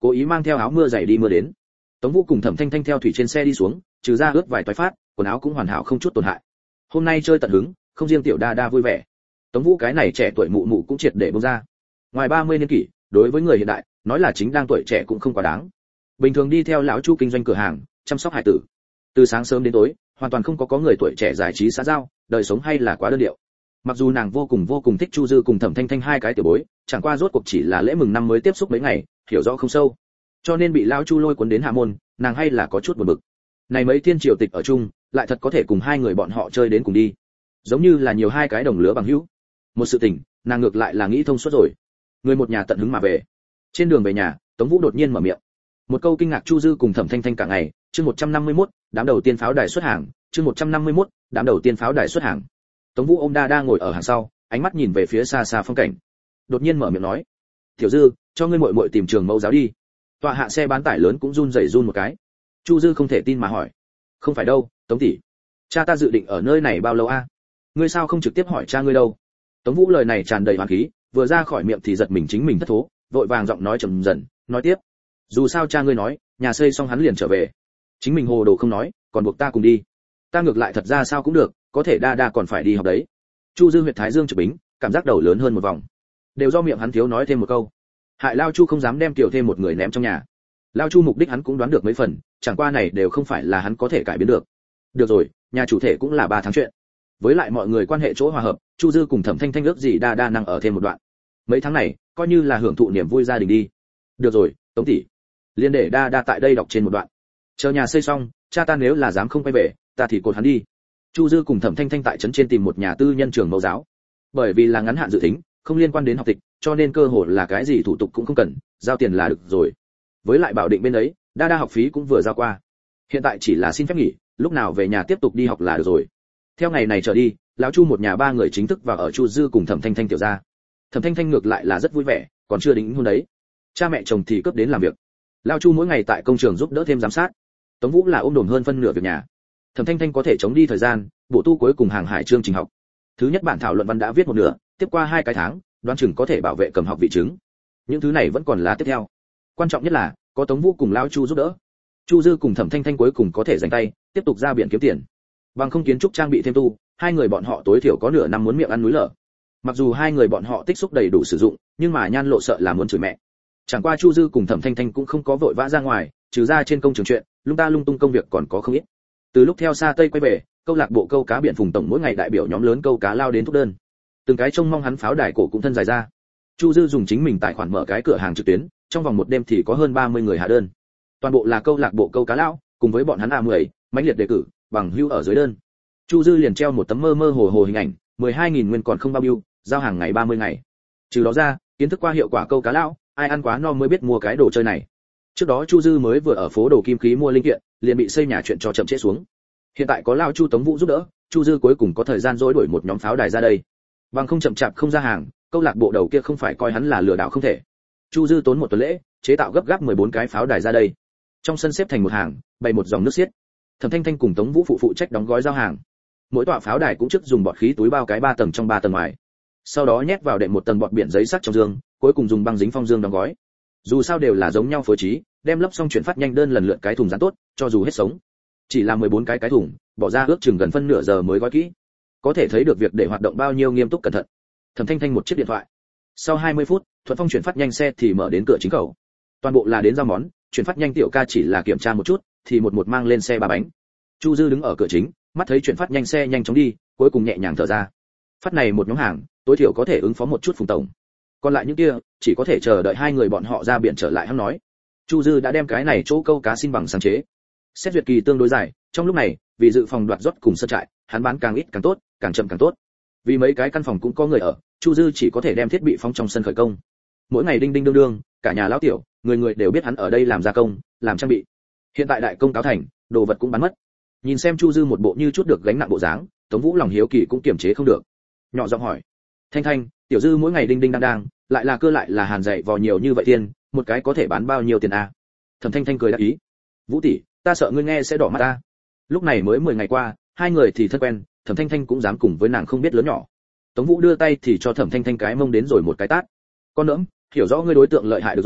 cố ý mang theo áo mưa dày đi mưa đến. Tống Vũ cùng Thẩm Thanh Thanh theo thủy trên xe đi xuống, trừ ra ướt vài toái phát, quần áo cũng hoàn hảo không chút tổn hại. Hôm nay chơi tận hứng, không riêng tiểu đa đa vui vẻ. Tống Vũ cái này trẻ tuổi mụ mụ cũng triệt để buông ra. Ngoài 30 niên kỷ, đối với người hiện đại, nói là chính đang tuổi trẻ cũng không quá đáng. Bình thường đi theo lão Chu kinh doanh cửa hàng, chăm sóc hải tử. Từ sáng sớm đến tối, hoàn toàn không có người tuổi trẻ giải trí xã giao, đời sống hay là quá đơn điệu. Mặc dù nàng vô cùng thích Chu Dư cùng Thẩm Thanh Thanh hai cái tiểu bối, chẳng qua rốt cuộc chỉ là lễ mừng năm mới tiếp xúc mấy ngày, hiểu rõ không sâu. Cho nên bị lão Chu lôi cuốn đến hạ môn, nàng hay là có chút buồn bực. Này mấy thiên triều tịch ở chung, lại thật có thể cùng hai người bọn họ chơi đến cùng đi. Giống như là nhiều hai cái đồng lứa bằng hữu. Một sự tình, nàng ngược lại là nghĩ thông suốt rồi. Người một nhà tận hứng mà về. Trên đường về nhà, Tống Vũ đột nhiên mở miệng. Một câu kinh ngạc Chu Dư cùng Thẩm Thanh Thanh cả ngày, chương 151, đám đầu tiên pháo đài xuất hàng, chương 151, đám đầu tiên pháo đài xuất hàng. Tống Vũ ôm đa đa ngồi ở hàng sau, ánh mắt nhìn về phía xa xa phong cảnh. Đột nhiên mở miệng nói: "Tiểu Dư, cho ngươi muội muội tìm trường mẫu giáo đi." Tọa hạ xe bán tải lớn cũng run rẩy run một cái. Chu Dư không thể tin mà hỏi: "Không phải đâu, Tống tỷ. Cha ta dự định ở nơi này bao lâu a? Ngươi sao không trực tiếp hỏi cha ngươi đâu?" Tống Vũ lời này tràn đầy hoán khí, vừa ra khỏi miệng thì giật mình chính mình thất thố, vội vàng giọng nói trầm dần, nói tiếp: "Dù sao cha ngươi nói, nhà xây xong hắn liền trở về. Chính mình hồ đồ không nói, còn buộc ta cùng đi. Ta ngược lại thật ra sao cũng được, có thể đa đa còn phải đi học đấy." Chu Dư huyệt thái dương chụp bính, cảm giác đầu lớn hơn một vòng. Đều do miệng hắn thiếu nói thêm một câu. Hại Lao Chu không dám đem tiểu thêm một người ném trong nhà. Lao Chu mục đích hắn cũng đoán được mấy phần, chẳng qua này đều không phải là hắn có thể cải biến được. Được rồi, nhà chủ thể cũng là 3 tháng chuyện. Với lại mọi người quan hệ chỗ hòa hợp, Chu Dư cùng Thẩm Thanh Thanh ước gì đa đa năng ở thêm một đoạn. Mấy tháng này, coi như là hưởng thụ niềm vui gia đình đi. Được rồi, Tống tỷ, liên để đa đa tại đây đọc trên một đoạn. Chờ nhà xây xong, cha ta nếu là dám không quay về, ta thì cột hắn đi. Chu Dư cùng Thẩm Thanh Thanh tại trấn trên tìm một nhà tư nhân trường mẫu giáo. Bởi vì là ngắn hạn dự tính, không liên quan đến học tịch, cho nên cơ hội là cái gì thủ tục cũng không cần, giao tiền là được rồi. Với lại bảo định bên ấy, đa đa học phí cũng vừa giao qua. Hiện tại chỉ là xin phép nghỉ, lúc nào về nhà tiếp tục đi học là được rồi. Theo ngày này trở đi, lão Chu một nhà 3 người chính thức vào ở Chu Dư cùng Thẩm Thanh Thanh tiểu gia. Thẩm Thanh Thanh ngược lại là rất vui vẻ, còn chưa đính hôn đấy. Cha mẹ chồng thì cướp đến làm việc. Lão Chu mỗi ngày tại công trường giúp đỡ thêm giám sát. Tống Vũ là ôm đồm hơn phân nửa việc nhà. Thẩm Thanh Thanh có thể chống đi thời gian, bổ tu cuối cùng hàng hải chương trình học. Thứ nhất bản thảo luận văn đã viết một nửa, tiếp qua 2 cái tháng, đoán chừng có thể bảo vệ cầm học vị chứng. Những thứ này vẫn còn là tiếp theo. Quan trọng nhất là có Tống Vũ cùng lão Chu giúp đỡ. Chu Dư cùng Thẩm Thanh Thanh cuối cùng có thể giành tay, tiếp tục ra biển kiếm tiền. Bằng không kiến trúc trang bị thêm tu, hai người bọn họ tối thiểu có nửa năm muốn miệng ăn núi lở. Mặc dù hai người bọn họ tích xúc đầy đủ sử dụng, nhưng mà Nhan Lộ sợ là muốn chửi mẹ. Chẳng qua Chu Dư cùng Thẩm Thanh Thanh cũng không có vội vã ra ngoài, trừ ra trên công trường chuyện, lung ta lung tung công việc còn có không ít. Từ lúc theo xa Tây quay về, câu lạc bộ câu cá biển Phùng tổng mỗi ngày đại biểu nhóm lớn câu cá lao đến thúc đơn. Từng cái trông mong hắn pháo đài cổ cũng thân dài ra. Chu Dư dùng chính mình tài khoản mở cái cửa hàng trực tuyến, trong vòng một đêm thì có hơn 30 người hạ đơn. Toàn bộ là câu lạc bộ câu cá lao, cùng với bọn hắn A10, mãnh liệt đề cử, bằng hưu ở dưới đơn. Chu Dư liền treo một tấm mơ mơ hồ hồ hình ảnh, 12.000 nguyên còn không bao nhiêu, giao hàng ngày 30 ngày. Trừ đó ra, kiến thức qua hiệu quả câu cá lao, ai ăn quá no mới biết mua cái đồ chơi này. Trước đó Chu Dư mới vừa ở phố đồ kim khí mua linh kiện, liền bị xây nhà chuyện cho chậm trễ xuống. Hiện tại có lao Chu Tống Vũ giúp đỡ, Chu Dư cuối cùng có thời gian dỗi đuổi một nhóm pháo đài ra đây. Bằng không chậm chạp không ra hàng, câu lạc bộ đầu kia không phải coi hắn là lừa đảo không thể. Chu Dư tốn một tuần lễ, chế tạo gấp gáp 14 cái pháo đài ra đây. Trong sân xếp thành một hàng, bày một dòng nước xiết. Thẩm Thanh Thanh cùng Tống Vũ phụ trách đóng gói giao hàng. Mỗi tọa pháo đài cũng trước dùng bọt khí túi bao cái 3 tầng trong 3 tầng ngoài. Sau đó nhét vào đệm một tầng bọt biển giấy sắt trong dương, cuối cùng dùng băng dính phong dương đóng gói. Dù sao đều là giống nhau phối trí, đem lấp xong chuyển phát nhanh đơn lần lượt cái thùng dán tốt, cho dù hết sống. Chỉ là 14 cái thùng, bỏ ra ước chừng gần phân nửa giờ mới gói kỹ. Có thể thấy được việc để hoạt động bao nhiêu nghiêm túc cẩn thận. Thẩm Thanh Thanh một chiếc điện thoại. Sau 20 phút, Thuận Phong chuyển phát nhanh xe thì mở đến cửa chính khẩu. Toàn bộ là đến giao món, chuyển phát nhanh tiểu ca chỉ là kiểm tra một chút, thì một mang lên xe 3 bánh. Chu Dư đứng ở cửa chính, mắt thấy chuyển phát nhanh xe nhanh chóng đi, cuối cùng nhẹ nhàng thở ra. Phát này một nhóm hàng, tối thiểu có thể ứng phó một chút Phùng tổng. Còn lại những kia, chỉ có thể chờ đợi hai người bọn họ ra biển trở lại hắn nói. Chu Dư đã đem cái này chỗ câu cá xin bằng sáng chế. Xét duyệt kỳ tương đối dài, trong lúc này, vì dự phòng đoạt rót cùng sơ trại, hắn bán càng ít càng tốt, càng chậm càng tốt. Vì mấy cái căn phòng cũng có người ở, Chu Dư chỉ có thể đem thiết bị phóng trong sân khởi công. Mỗi ngày đinh đinh đương đương, cả nhà lão tiểu, người người đều biết hắn ở đây làm gia công, làm trang bị. Hiện tại đại công cáo thành, đồ vật cũng bán mất. Nhìn xem Chu Dư một bộ như chút được gánh nặng bộ dáng, Tống Vũ lòng hiếu kỳ cũng kiềm chế không được. Nhỏ giọng hỏi: "Thanh Thanh, tiểu Dư mỗi ngày đinh đinh đang đang, lại là cơ lại là hàn dạy vò nhiều như vậy tiền, một cái có thể bán bao nhiêu tiền a?" Thẩm Thanh Thanh cười đáp ý: "Vũ tỷ, ta sợ ngươi nghe sẽ đỏ mắt ta." Lúc này mới 10 ngày qua, hai người thì thân quen, Thẩm Thanh Thanh cũng dám cùng với nàng không biết lớn nhỏ. Tống Vũ đưa tay thì cho Thẩm Thanh Thanh cái mông đến rồi một cái tát. "Con nỡm, hiểu rõ ngươi đối tượng lợi hại được rồi,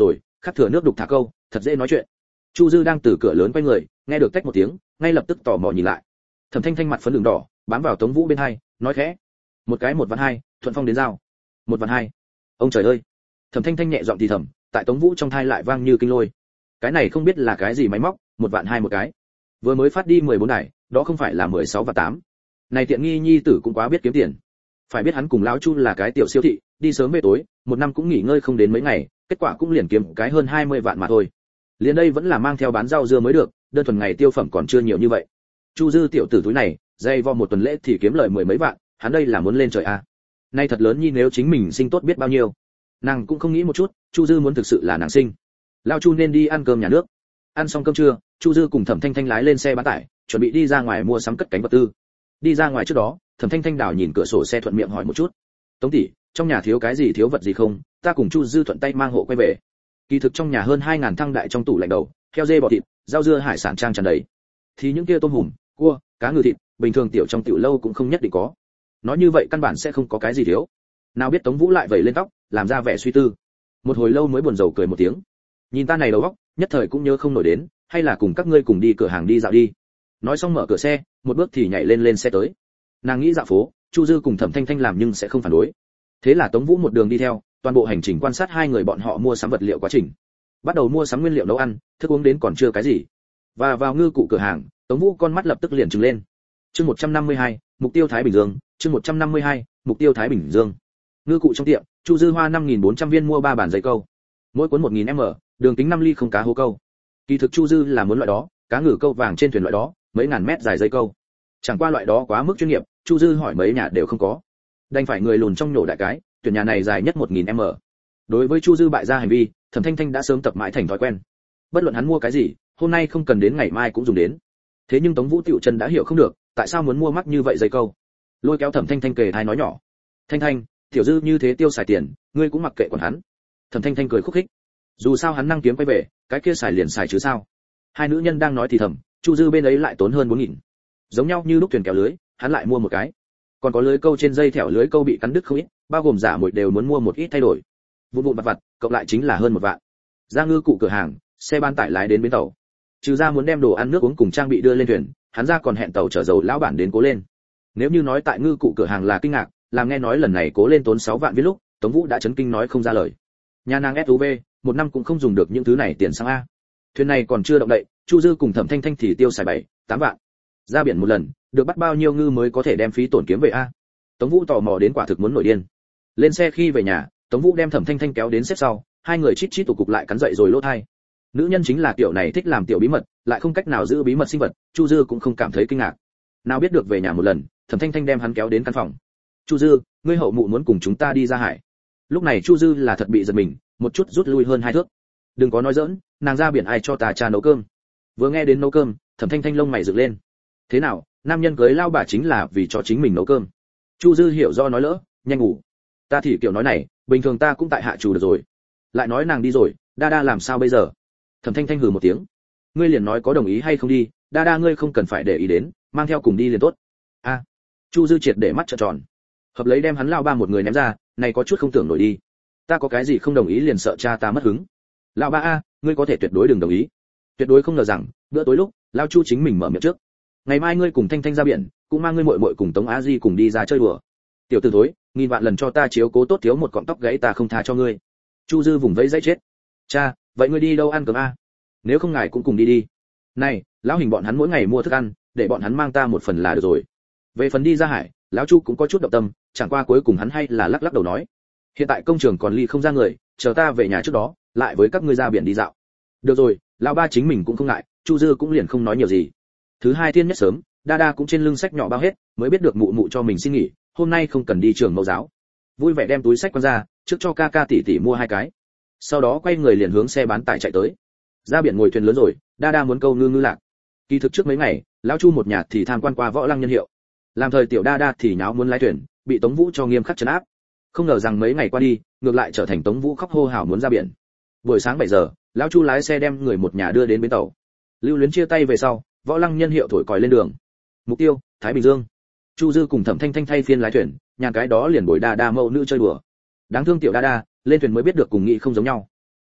khắc thừa nước đục thả câu, thật dễ nói chuyện. Chu Dư đang từ cửa lớn quay người, nghe được tách một tiếng, ngay lập tức tò mò nhìn lại. Thẩm Thanh Thanh mặt phấn đường đỏ, bám vào Tống Vũ bên hai, nói khẽ: "Một cái 1.200.000, thuận phong đến giao." 1.200.000. Ông trời ơi. Thẩm Thanh Thanh nhẹ giọng thì thầm, tại Tống Vũ trong thai lại vang như kinh lôi. Cái này không biết là cái gì máy móc, 1.200.000 một cái. Vừa mới phát đi 14 đài, đó không phải là 16 và 8. Này tiện nghi nhi tử cũng quá biết kiếm tiền. Phải biết hắn cùng lão Chu là cái tiểu siêu thị, đi sớm về tối, một năm cũng nghỉ ngơi không đến mấy ngày, kết quả cũng liền kiếm cái hơn 20 vạn mà thôi. Liền đây vẫn là mang theo bán rau dưa mới được, đơn thuần ngày tiêu phẩm còn chưa nhiều như vậy. Chu Dư tiểu tử túi này, dây vo một tuần lễ thì kiếm lời 10 mấy vạn, hắn đây là muốn lên trời à. Nay thật lớn nhi nếu chính mình sinh tốt biết bao nhiêu. Nàng cũng không nghĩ một chút, Chu Dư muốn thực sự là nàng sinh. Lão Chu nên đi ăn cơm nhà nước. Ăn xong cơm trưa, Chu Dư cùng Thẩm Thanh Thanh lái lên xe bán tải, chuẩn bị đi ra ngoài mua sắm cất cánh vật tư. Đi ra ngoài trước đó, Thẩm Thanh Thanh đảo nhìn cửa sổ xe thuận miệng hỏi một chút: "Tống tỷ, trong nhà thiếu cái gì thiếu vật gì không? Ta cùng Chu Dư thuận tay mang hộ quay về." Kỳ thực trong nhà hơn 2000 thăng đại trong tủ lạnh đầu, heo dê bò thịt, rau dưa hải sản trang tràn đầy. Thì những kia tôm hùm, cua, cá ngừ thịt, bình thường tiểu trong tiểu lâu cũng không nhất định có. Nói như vậy căn bản sẽ không có cái gì thiếu. Nào biết Tống Vũ lại vẩy lên tóc, làm ra vẻ suy tư. Một hồi lâu mới buồn rầu cười một tiếng. Nhìn ta này đầu óc, nhất thời cũng nhớ không nổi đến, hay là cùng các ngươi cùng đi cửa hàng đi dạo đi. Nói xong mở cửa xe, một bước thì nhảy lên xe tới. Nàng nghĩ dạo phố, Chu Dư cùng Thẩm Thanh Thanh làm nhưng sẽ không phản đối. Thế là Tống Vũ một đường đi theo, toàn bộ hành trình quan sát hai người bọn họ mua sắm vật liệu quá trình. Bắt đầu mua sắm nguyên liệu nấu ăn, thức uống đến còn chưa cái gì. Và vào ngư cụ cửa hàng, Tống Vũ con mắt lập tức liền trừng lên. Chương 152, mục tiêu Thái Bình Dương, chương 152, mục tiêu Thái Bình Dương. Ngư cụ trong tiệm, Chu Dư hoa 5400 viên mua 3 bản dây câu. Mỗi cuốn 1000m, đường kính 5 ly không cá hố câu. Kỳ thực Chu Dư là muốn loại đó, cá ngừ câu vàng trên thuyền loại đó, mấy ngàn mét dài dây câu. Chẳng qua loại đó quá mức chuyên nghiệp, Chu Dư hỏi mấy nhà đều không có. Đành phải người lùn trong nhổ đại cái, tuyển nhà này dài nhất 1000m. Đối với Chu Dư bại ra hành vi, Thẩm Thanh Thanh đã sớm tập mãi thành thói quen. Bất luận hắn mua cái gì, hôm nay không cần đến ngày mai cũng dùng đến. Thế nhưng Tống Vũ tiểu chân đã hiểu không được, tại sao muốn mua mắc như vậy dây câu. Lôi kéo Thẩm Thanh Thanh kề tai nói nhỏ: "Thanh Thanh, tiểu Dư như thế tiêu xài tiền, ngươi cũng mặc kệ còn hắn." Thẩm Thanh Thanh cười khúc khích. Dù sao hắn năng kiếm quay về, cái kia xài liền xài chứ sao. Hai nữ nhân đang nói thì thầm, Chu Dư bên ấy lại tốn hơn 4000. Giống nhau như lúc thuyền kéo lưới, hắn lại mua một cái. Còn có lưới câu trên dây thẻo lưới câu bị cắn đứt không ít, bao gồm giả mồi đều muốn mua một ít thay đổi. Vụn vụn vặt vặt, cộng lại chính là hơn 1 vạn. Ra ngư cụ cửa hàng, xe bán tải lái đến bến tàu. Trừ ra muốn đem đồ ăn nước uống cùng trang bị đưa lên thuyền, hắn ra còn hẹn tàu chở dầu lão bản đến cố lên. Nếu như nói tại ngư cụ cửa hàng là kinh ngạc, làm nghe nói lần này cố lên tốn 6 vạn viết lúc, Tống Vũ đã chấn kinh nói không ra lời. Nhà nàng SUV, một năm cũng không dùng được những thứ này tiền xăng a. Thuyền này còn chưa động đậy, Chu Dư cùng Thẩm Thanh Thanh thì tiêu xài 7-8 vạn. Ra biển một lần, được bắt bao nhiêu ngư mới có thể đem phí tổn kiếm về a? Tống Vũ tò mò đến quả thực muốn nổi điên. Lên xe khi về nhà, Tống Vũ đem Thẩm Thanh Thanh kéo đến xếp sau, hai người chít chít tụ cục lại cắn dậy rồi lỗ thai. Nữ nhân chính là kiểu này thích làm tiểu bí mật, lại không cách nào giữ bí mật sinh vật, Chu Dư cũng không cảm thấy kinh ngạc. Nào biết được về nhà một lần, Thẩm Thanh Thanh đem hắn kéo đến căn phòng. "Chu Dư, ngươi hậu mụ muốn cùng chúng ta đi ra hải." Lúc này Chu Dư là thật bị giật mình, một chút rút lui hơn 2 thước. "Đừng có nói giỡn, nàng ra biển ai cho ta cha nấu cơm." Vừa nghe đến nấu cơm, Thẩm Thanh Thanh lông mày dựng lên. "Thế nào, nam nhân cưới lao bà chính là vì cho chính mình nấu cơm?" Chu Dư hiểu do nói lỡ, "Nhanh ngủ." "Ta thì kiểu nói này, bình thường ta cũng tại hạ chủ được rồi." Lại nói nàng đi rồi, đa đa làm sao bây giờ? Thẩm Thanh Thanh hừ một tiếng. "Ngươi liền nói có đồng ý hay không đi, đa đa ngươi không cần phải để ý đến, mang theo cùng đi liền tốt." "A." Chu Dư triệt để mắt trợn tròn. Hợp lấy đem hắn lao ba một người ném ra, này có chút không tưởng nổi đi. "Ta có cái gì không đồng ý liền sợ cha ta mất hứng." "Lão ba a, ngươi có thể tuyệt đối đừng đồng ý." Tuyệt đối không ngờ rằng, bữa tối lúc, lao Chu chính mình mở miệng trước. "Ngày mai ngươi cùng Thanh Thanh ra biển, cũng mang ngươi muội muội cùng Tống Á Di cùng đi ra chơi đùa." "Tiểu tử thối, nghìn vạn lần cho ta chiếu cố tốt thiếu một cọng tóc gãy ta không tha cho ngươi." Chu Dư vùng vẫy dãy chết. "Cha, vậy ngươi đi đâu ăn cơm a? Nếu không ngài cũng cùng đi đi." "Này, lão hình bọn hắn mỗi ngày mua thức ăn, để bọn hắn mang ta một phần là được rồi." Về phần đi ra hải, lão Chu cũng có chút động tâm, chẳng qua cuối cùng hắn hay là lắc lắc đầu nói: "Hiện tại công trường còn ly không ra người, chờ ta về nhà trước đó, lại với các ngươi ra biển đi dạo." "Được rồi." Lão ba chính mình cũng không ngại, Chu Dư cũng liền không nói nhiều gì. Thứ hai thiên nhất sớm, đa đa cũng trên lưng sách nhỏ bao hết, mới biết được mụ mụ cho mình xin nghỉ, hôm nay không cần đi trường mẫu giáo. Vui vẻ đem túi sách quăng ra, trước cho ca ca tỷ tỷ mua 2 cái. Sau đó quay người liền hướng xe bán tải chạy tới. Ra biển ngồi thuyền lớn rồi, đa đa muốn câu ngư ngư lạc. Kỳ thực trước mấy ngày, lão Chu một nhà thì tham quan qua Võ Lăng Nhân Hiệu. Làm thời tiểu đa đa thì nháo muốn lái thuyền, bị Tống Vũ cho nghiêm khắc trấn áp. Không ngờ rằng mấy ngày qua đi, ngược lại trở thành Tống Vũ khóc hô hào muốn ra biển. Buổi sáng 7 giờ, lão Chu lái xe đem người một nhà đưa đến bến tàu. Lưu Luyến chia tay về sau, Võ Lăng Nhân Hiệu thổi còi lên đường. Mục tiêu, Thái Bình Dương. Chu Dư cùng Thẩm Thanh Thanh thay phiên lái thuyền, nhà cái đó liền bồi đa đa mẫu nữ chơi đùa. Đáng thương tiểu đa đa, lên thuyền mới biết được cùng nghị không giống nhau.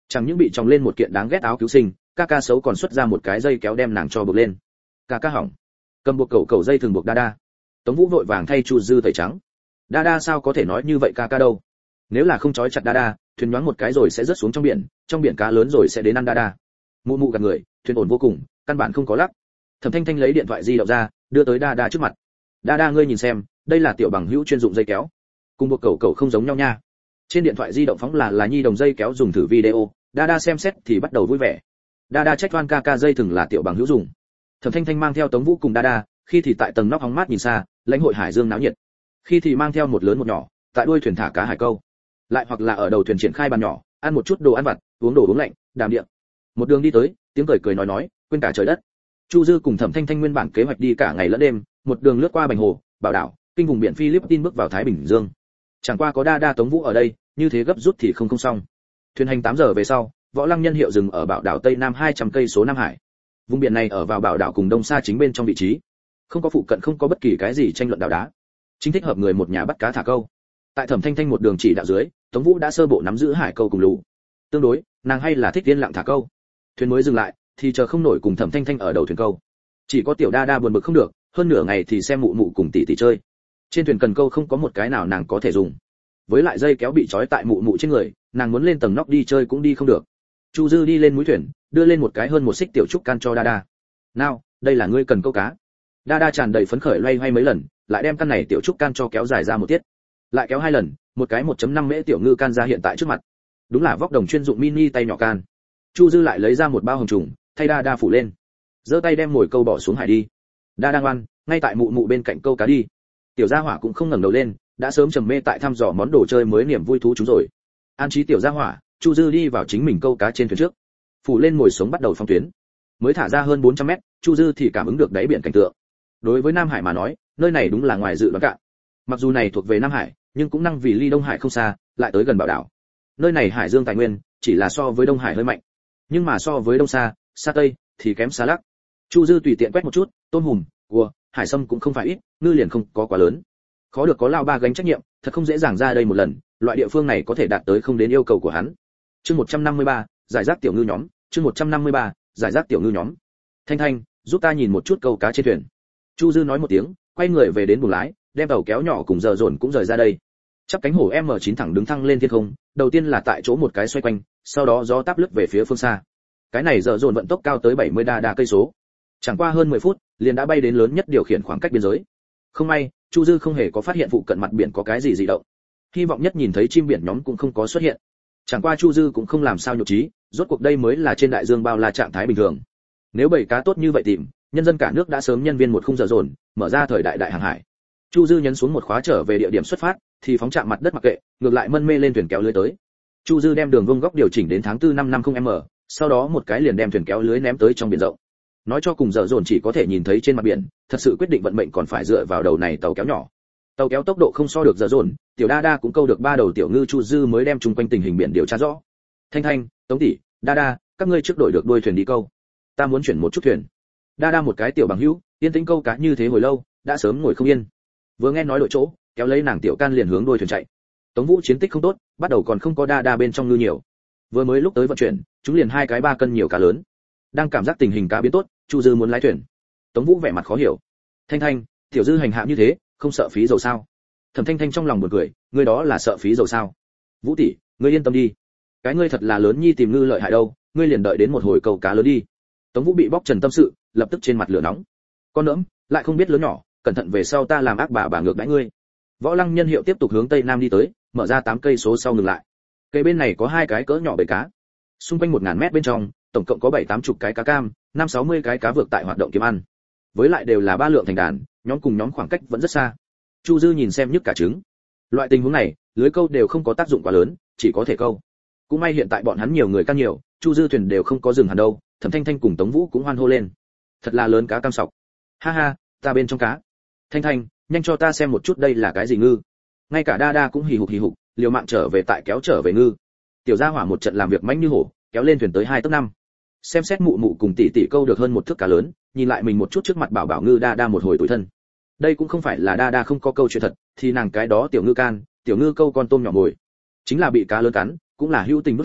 Chẳng những bị tròng lên một kiện đáng ghét áo cứu sinh, ca ca xấu còn xuất ra một cái dây kéo đem nàng cho buộc lên. Ca ca hỏng. Cầm buộc cầu dây thường buộc Đa. Tống Vũ vội vàng thay Chu Dư tẩy trắng. Đa sao có thể nói như vậy ca ca đâu? Nếu là không trói chặt Đa, thuyền nhoáng một cái rồi sẽ rớt xuống trong biển cá lớn rồi sẽ đến ăn Đa. Mụ mụ gạt người, thuyền ổn vô cùng, căn bản không có lắc. Thẩm Thanh Thanh lấy điện thoại di động ra, đưa tới Đa trước mặt. Đa ngươi nhìn xem, đây là tiểu bằng hữu chuyên dụng dây kéo. Cùng buộc cầu không giống nhau nha. Trên điện thoại di động phóng là nhi đồng dây kéo dùng thử video, Đa xem xét thì bắt đầu vui vẻ. Đa trách oan ca dây thừng là tiểu bằng hữu dùng. Thẩm Thanh Thanh mang theo Tống Vũ cùng Đa, khi thì tại tầng nóc hóng mát nhìn xa, lãnh hội hải dương náo nhiệt. Khi thì mang theo một lớn một nhỏ, tại đuôi thuyền thả cá hải câu. Lại hoặc là ở đầu thuyền triển khai bàn nhỏ, ăn một chút đồ ăn vặt, uống đồ uống lạnh, đàm địa. Một đường đi tới, tiếng cười nói, quên cả trời đất. Chu Dư cùng Thẩm Thanh Thanh nguyên bản kế hoạch đi cả ngày lẫn đêm, một đường lướt qua Bành Hồ, Bảo Đảo, kinh vùng biển Philippines bước vào Thái Bình Dương. Chẳng qua có Đa Tống Vũ ở đây, như thế gấp rút thì không xong. Thuyền hành 8 giờ về sau, Võ Lăng Nhân hiệu dừng ở Bảo Đảo Tây Nam 200 cây số Nam Hải. Vùng biển này ở vào Bảo Đảo cùng Đông Sa chính bên trong vị trí, không có phụ cận, không có bất kỳ cái gì tranh luận đảo đá, chính thích hợp người một nhà bắt cá thả câu. Tại Thẩm Thanh Thanh một đường chỉ đạo dưới, Tống Vũ đã sơ bộ nắm giữ hải câu cùng lũ. Tương đối, nàng hay là thích yên lặng thả câu. Thuyền mới dừng lại, thì chờ không nổi cùng Thẩm Thanh Thanh ở đầu thuyền câu. Chỉ có tiểu Đa buồn bực không được, hơn nửa ngày thì xem mụ mụ cùng tỷ chơi. Trên thuyền cần câu không có một cái nào nàng có thể dùng. Với lại dây kéo bị trói tại mụ trên người, nàng muốn lên tầng nóc đi chơi cũng đi không được. Chu Dư đi lên mũi thuyền, đưa lên một cái hơn một xích tiểu trúc can cho Đa. "Nào, đây là ngươi cần câu cá." Đa tràn đầy phấn khởi loay hoay mấy lần, lại đem căn này tiểu trúc can cho kéo dài ra một tiết. Lại kéo 2 lần, một cái 1.5 mễ tiểu ngư can ra hiện tại trước mặt. Đúng là vóc đồng chuyên dụng mini tay nhỏ can. Chu Dư lại lấy ra một bao hồng trùng, thay Đa phủ lên. Giơ tay đem mồi câu bỏ xuống hải đi. Đa ngoan, ngay tại mụ bên cạnh câu cá đi. Tiểu gia hỏa cũng không ngẩng đầu lên, đã sớm trầm mê tại thăm dò món đồ chơi mới niềm vui thú chúng rồi. An trí tiểu gia hỏa, Chu Dư đi vào chính mình câu cá trên thuyền trước. Phủ lên mồi sống bắt đầu phong tuyến. Mới thả ra hơn 400 mét, Chu Dư thì cảm ứng được đáy biển cảnh tượng. Đối với Nam Hải mà nói, nơi này đúng là ngoài dự đoán cạn. Mặc dù này thuộc về Nam Hải, nhưng cũng năng vì ly Đông Hải không xa, lại tới gần Bảo Đảo. Nơi này hải dương tài nguyên chỉ là so với Đông Hải hơi mạnh, nhưng mà so với Đông Sa, Sa Tây thì kém xa lắc. Chu Dư tùy tiện quét một chút, tôm hùm, cua, hải sâm cũng không phải ít, ngư liền không có quá lớn. Khó được có Lao Ba gánh trách nhiệm, thật không dễ dàng ra đây một lần, loại địa phương này có thể đạt tới không đến yêu cầu của hắn. Chương 153, giải rác tiểu ngư nhóm, chương 153, giải rác tiểu ngư nhóm. Thanh Thanh, giúp ta nhìn một chút câu cá trên thuyền. Chu Dư nói một tiếng, quay người về đến buồng lái, đem tàu kéo nhỏ cùng giờ dồn cũng rời ra đây. Chắp cánh hổ M9 thẳng đứng thăng lên thiên không, đầu tiên là tại chỗ một cái xoay quanh, sau đó gió táp lướt về phía phương xa. Cái này giờ dồn vận tốc cao tới 70 đa cây số. Chẳng qua hơn 10 phút, liền đã bay đến lớn nhất điều khiển khoảng cách biên giới. Không may, Chu Dư không hề có phát hiện phụ cận mặt biển có cái gì dị động. Hy vọng nhất nhìn thấy chim biển nhóm cũng không có xuất hiện. Chẳng qua Chu Dư cũng không làm sao nhục trí, rốt cuộc đây mới là trên đại dương bao la trạng thái bình thường. Nếu bầy cá tốt như vậy tìm, nhân dân cả nước đã sớm nhân viên một khung giờ dồn, mở ra thời đại đại hàng hải. Chu Dư nhấn xuống một khóa trở về địa điểm xuất phát, thì phóng chạm mặt đất mặc kệ, ngược lại mân mê lên thuyền kéo lưới tới. Chu Dư đem đường vuông góc điều chỉnh đến tháng 4 năm 50m, sau đó một cái liền đem thuyền kéo lưới ném tới trong biển rộng. Nói cho cùng giờ dồn chỉ có thể nhìn thấy trên mặt biển, thật sự quyết định vận mệnh còn phải dựa vào đầu này tàu kéo nhỏ. Tàu kéo tốc độ không so được giờ dồn, tiểu Đa cũng câu được 3 đầu tiểu ngư. Chu Dư mới đem chung quanh tình hình biển điều tra rõ. Thanh Thanh, Tống tỷ, Đa, các ngươi trước đội được đuôi thuyền đi câu. Ta muốn chuyển một chút thuyền. Đa một cái tiểu bằng hữu, yên tĩnh câu cá như thế hồi lâu, đã sớm ngồi không yên. Vừa nghe nói đội chỗ, kéo lấy nàng tiểu can liền hướng đuôi thuyền chạy. Tống Vũ chiến tích không tốt, bắt đầu còn không có Đa bên trong ngư nhiều. Vừa mới lúc tới vận chuyển, chúng liền 2 cái 3 cân nhiều cá lớn. Đang cảm giác tình hình cá biến tốt, Chu Dư muốn lái thuyền. Tống Vũ vẻ mặt khó hiểu. Thanh Thanh, tiểu Dư hành hạ như thế, không sợ phí dầu sao? Thẩm Thanh Thanh trong lòng buồn cười, ngươi đó là sợ phí dầu sao? Vũ tỷ, ngươi yên tâm đi. Cái ngươi thật là lớn nhi tìm ngư lợi hại đâu, ngươi liền đợi đến một hồi câu cá lớn đi. Tống Vũ bị bóc trần tâm sự, lập tức trên mặt lửa nóng. Con nỡm, lại không biết lớn nhỏ, cẩn thận về sau ta làm ác bà ngược đãi ngươi. Võ Lăng Nhân hiệu tiếp tục hướng tây nam đi tới, mở ra 8 cây số sau ngừng lại. Cây bên này có 2 cái cỡ nhỏ bầy cá. Xung quanh 1000 mét bên trong, tổng cộng có 7-80 cái cá cam, 5-60 cái cá vược tại hoạt động kiếm ăn. Với lại đều là 3 lượng thành đàn, nhóm cùng nhóm khoảng cách vẫn rất xa. Chu Dư nhìn xem nhức cả trứng. Loại tình huống này, lưới câu đều không có tác dụng quá lớn, chỉ có thể câu. Cũng may hiện tại bọn hắn nhiều người càng nhiều, Chu Dư thuyền đều không có dừng hẳn đâu, Thẩm Thanh Thanh cùng Tống Vũ cũng hoan hô lên. Thật là lớn cá cam sọc. Ha ha, ta bên trong cá. Thanh Thanh, nhanh cho ta xem một chút đây là cái gì ngư. Ngay cả Đa cũng hì hục, liều mạng trở về tại kéo trở về ngư. Tiểu gia hỏa một trận làm việc mãnh như hổ, kéo lên thuyền tới 2 tấc 5. Xem xét mụ cùng tỷ câu được hơn một thước cá lớn, nhìn lại mình một chút trước mặt bảo ngư Đa một hồi tủi thân. Đây cũng không phải là Đa không có câu chuyện thật, thì nàng cái đó tiểu ngư can, tiểu ngư câu con tôm nhỏ mồi. Chính là bị cá lớn cắn, cũng là hữu tình đút ăn,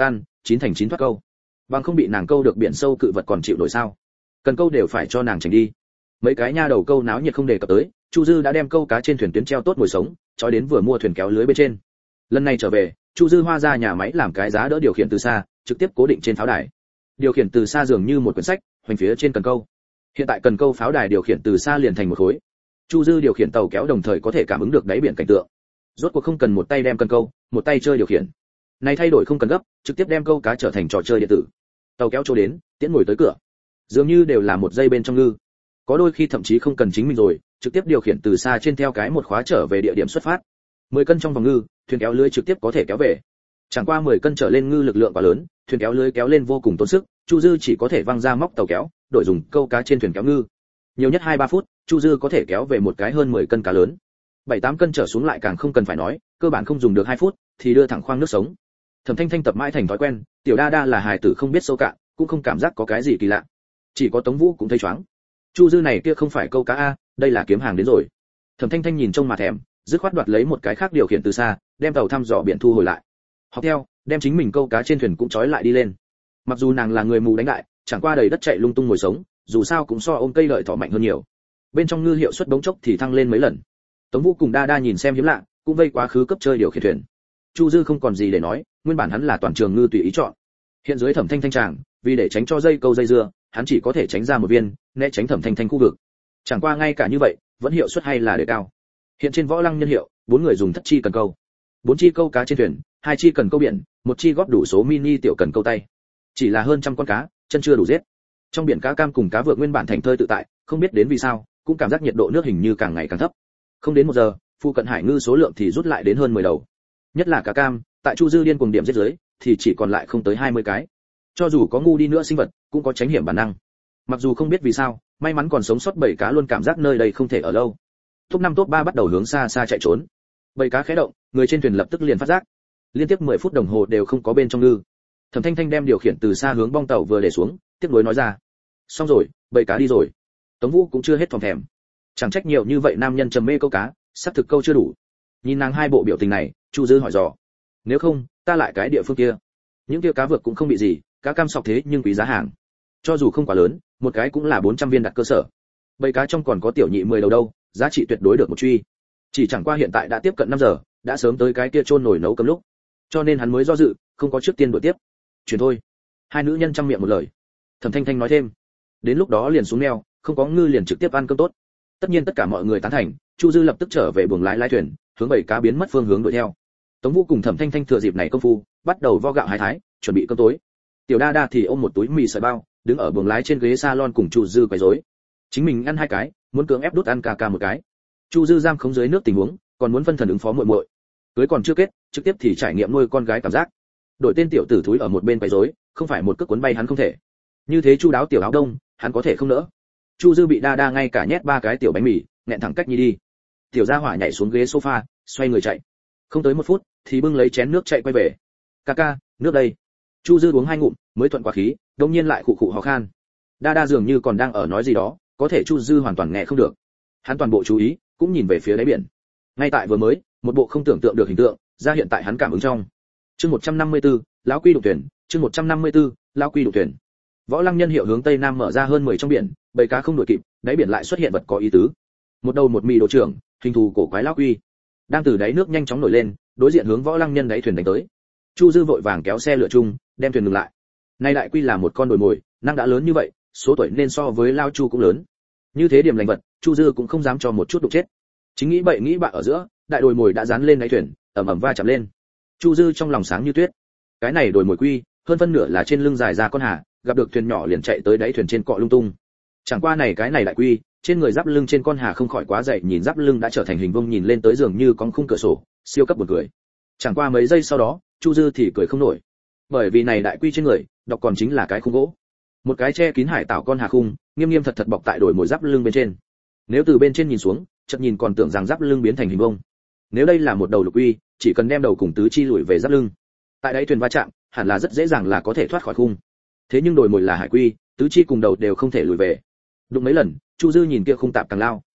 chín thành chín thoát câu. Bằng không bị nàng câu được biển sâu cự vật còn chịu nổi sao? Cần câu đều phải cho nàng tránh đi. Mấy cái nha đầu câu náo nhiệt không đề cập tới, Chu Dư đã đem câu cá trên thuyền tuyến treo tốt mồi sống, trói đến vừa mua thuyền kéo lưới bên trên. Lần này trở về, Chu Dư hoa ra nhà máy làm cái giá đỡ điều khiển từ xa, trực tiếp cố định trên pháo đài. Điều khiển từ xa dường như một quyển sách, hoành phía trên cần câu. Hiện tại cần câu pháo đài điều khiển từ xa liền thành một khối. Chu Dư điều khiển tàu kéo đồng thời có thể cảm ứng được đáy biển cảnh tượng. Rốt cuộc không cần một tay đem cần câu, một tay chơi điều khiển. Này thay đổi không cần gấp, trực tiếp đem câu cá trở thành trò chơi điện tử. Tàu kéo chỗ đến, tiễn ngồi tới cửa. Dường như đều là một giây bên trong ngư. Có đôi khi thậm chí không cần chính mình rồi, trực tiếp điều khiển từ xa trên theo cái một khóa trở về địa điểm xuất phát. 10 cân trong vòng ngư, thuyền kéo lưới trực tiếp có thể kéo về. Chẳng qua 10 cân trở lên ngư lực lượng quá lớn, thuyền kéo lưới kéo lên vô cùng tốn sức, Chu Dư chỉ có thể văng ra móc tàu kéo, đổi dùng câu cá trên thuyền kéo ngư. Nhiều nhất 2-3 phút, Chu Dư có thể kéo về một cái hơn 10 cân cá lớn. 7-8 cân trở xuống lại càng không cần phải nói, cơ bản không dùng được 2 phút thì đưa thẳng khoang nước sống. Thẩm Thanh Thanh tập mãi thành thói quen, tiểu đa đa là hài tử không biết sâu cạn, cũng không cảm giác có cái gì kỳ lạ. Chỉ có Tống Vũ cũng thấy choáng. Chu Dư này kia không phải câu cá a, đây là kiếm hàng đến rồi. Thẩm Thanh Thanh nhìn trông mà thèm, dứt khoát đoạt lấy một cái khác điều khiển từ xa, đem tàu thăm dò biển thu hồi lại. Học theo, đem chính mình câu cá trên thuyền cũng trói lại đi lên. Mặc dù nàng là người mù đánh đại, chẳng qua đầy đất chạy lung tung ngồi sống, dù sao cũng so ôm cây lợi thỏ mạnh hơn nhiều. Bên trong ngư hiệu suất bỗng chốc thì thăng lên mấy lần. Tống Vũ cùng Đa Đa nhìn xem hiếm lạ, cũng vây quá khứ cấp chơi điều khiển thuyền. Chu Dư không còn gì để nói, nguyên bản hắn là toàn trường ngư tùy ý chọn. Hiện dưới Thẩm Thanh Thanh chàng, vì để tránh cho dây câu dây dưa, hắn chỉ có thể tránh ra một viên, né tránh Thẩm Thanh Thanh khu vực. Chẳng qua ngay cả như vậy, vẫn hiệu suất hay là đề cao. Hiện trên Võ Lăng nhân hiệu, 4 người dùng thất chi cần câu. 4 chi câu cá trên thuyền, 2 chi cần câu biển, 1 chi góp đủ số mini tiểu cần câu tay. Chỉ là hơn trăm con cá, chân chưa đủ giết. Trong biển cá cam cùng cá vượt nguyên bản thành thơi tự tại, không biết đến vì sao, cũng cảm giác nhiệt độ nước hình như càng ngày càng thấp. Không đến 1 giờ, phụ cận hải ngư số lượng thì rút lại đến hơn 10 đầu. Nhất là cá cam, tại Chu Dư điên cuồng điểm giết dưới, thì chỉ còn lại không tới 20 cái. Cho dù có ngu đi nữa sinh vật, cũng có tránh hiểm bản năng. Mặc dù không biết vì sao, may mắn còn sống sót 7 cá luôn cảm giác nơi đây không thể ở lâu. Top 5 top 3 bắt đầu hướng xa xa chạy trốn. 7 cá khẽ động, người trên thuyền lập tức liền phát giác. Liên tiếp 10 phút đồng hồ đều không có bên trong ngư. Thẩm Thanh Thanh đem điều khiển từ xa hướng bong tàu vừa để xuống, tiếp nối nói ra: "Xong rồi, 7 cá đi rồi." Tống Vũ cũng chưa hết phòng thèm. Chẳng trách nhiều như vậy nam nhân trầm mê câu cá, sắp thực câu chưa đủ. Nhìn nàng hai bộ biểu tình này, Chu Dư hỏi dò: "Nếu không, ta lại cái địa phương kia?" Những kia cá vượt cũng không bị gì, cá cam sọc thế nhưng quý giá hàng. Cho dù không quá lớn, một cái cũng là 400 viên đặt cơ sở. 7 cá trong còn có tiểu nhị 10 đầu đâu, giá trị tuyệt đối được một truy. Chỉ chẳng qua hiện tại đã tiếp cận 5 giờ, đã sớm tới cái kia chôn nồi nấu cơm lúc. Cho nên hắn mới do dự, không có trước tiên đuổi tiếp. "Chuyển thôi." Hai nữ nhân trăm miệng một lời. Thẩm Thanh Thanh nói thêm: "Đến lúc đó liền xuống neo, không có ngư liền trực tiếp ăn cơm tốt." Tất nhiên tất cả mọi người tán thành, Chu Dư lập tức trở về buồng lái thuyền, hướng 7 cá biến mất phương hướng đuổi theo. Tống Vũ cùng Thẩm Thanh Thanh thừa dịp này công phu, bắt đầu vo gạo hái thái, chuẩn bị cơm tối. Tiểu Đa Đa thì ôm một túi mì sợi bao, đứng ở buồng lái trên ghế salon cùng Chu Dư quấy rối. Chính mình ăn 2 cái, muốn cưỡng ép đút ăn ca một cái. Chu Dư giam khống dưới nước tình huống, còn muốn phân thần ứng phó muội muội. Cưới còn chưa kết, trực tiếp thì trải nghiệm nuôi con gái cảm giác. Đội tên tiểu tử thúi ở một bên quấy rối, không phải một cước cuốn bay hắn không thể. Như thế chu đáo tiểu áo đông, hắn có thể không nỡ. Chu Dư bị Đa Đa ngay cả nhét 3 cái tiểu bánh mì, nghẹn thẳng cách nhi đi. Tiểu gia hỏa nhảy xuống ghế sofa, xoay người chạy. Không tới 1 phút, thì bưng lấy chén nước chạy quay về. "Ca, nước đây." Chu Dư uống 2 ngụm, mới thuận qua khí, đột nhiên lại khụ khụ ho khan. Đa Đa dường như còn đang ở nói gì đó, có thể Chu Dư hoàn toàn nghe không được. Hắn toàn bộ chú ý, cũng nhìn về phía đáy biển. Ngay tại vừa mới, một bộ không tưởng tượng được hình tượng, ra hiện tại hắn cảm ứng trong. Chương 154, lão quy đục tuyển, chương 154, lão quy đục tuyển. Võ Lăng nhân hiệu hướng tây nam mở ra hơn 10 trong biển, bầy cá không đuổi kịp, đáy biển lại xuất hiện vật có ý tứ. Một đầu một mì đồ trưởng, hình thù cổ quái lão quy, đang từ đáy nước nhanh chóng nổi lên, đối diện hướng Võ Lăng nhân đáy thuyền đánh tới. Chu Dư vội vàng kéo xe lửa chung, đem thuyền ngừng lại. Nay đại quy là một con đồi mồi, năng đã lớn như vậy, số tuổi nên so với lao Chu cũng lớn. Như thế điểm lành vật, Chu Dư cũng không dám cho một chút đụng chết. Chính nghĩ bậy nghĩ bạ ở giữa, đại đồi mồi đã dán lên đáy thuyền, ầm ầm va chạm lên. Chu Dư trong lòng sáng như tuyết. Cái này đồi mồi quy, hơn phân nửa là trên lưng dài ra con hà, gặp được thuyền nhỏ liền chạy tới đáy thuyền trên cọ lung tung. Chẳng qua này cái này đại quy, trên người giáp lưng trên con hà không khỏi quá dày, nhìn giáp lưng đã trở thành hình vuông nhìn lên tới giường như con khung cửa sổ, siêu cấp buồn cười. Chẳng qua mấy giây sau đó, Chu Dư thì cười không nổi. Bởi vì này đại quy trên người, đọc còn chính là cái khung gỗ. Một cái che kín hải tảo con hà khung, nghiêm nghiêm thật thật bọc tại đồi mồi giáp lưng bên trên. Nếu từ bên trên nhìn xuống, chợt nhìn còn tưởng rằng giáp lưng biến thành hình vuông. Nếu đây là một đầu lục quy, chỉ cần đem đầu cùng tứ chi lùi về giáp lưng, tại đáy thuyền va chạm, hẳn là rất dễ dàng là có thể thoát khỏi khung. Thế nhưng đồi mồi là hải quy, tứ chi cùng đầu đều không thể lùi về. Đụng mấy lần, Chu Dư nhìn kia khung tạp càng lao.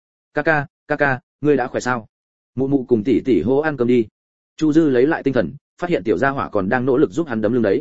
Ca, ngươi đã khỏe sao? Mụ mụ cùng tỷ tỷ hô ăn cơm đi. Chu Dư lấy lại tinh thần, phát hiện tiểu gia hỏa còn đang nỗ lực giúp hắn đấm lưng đấy.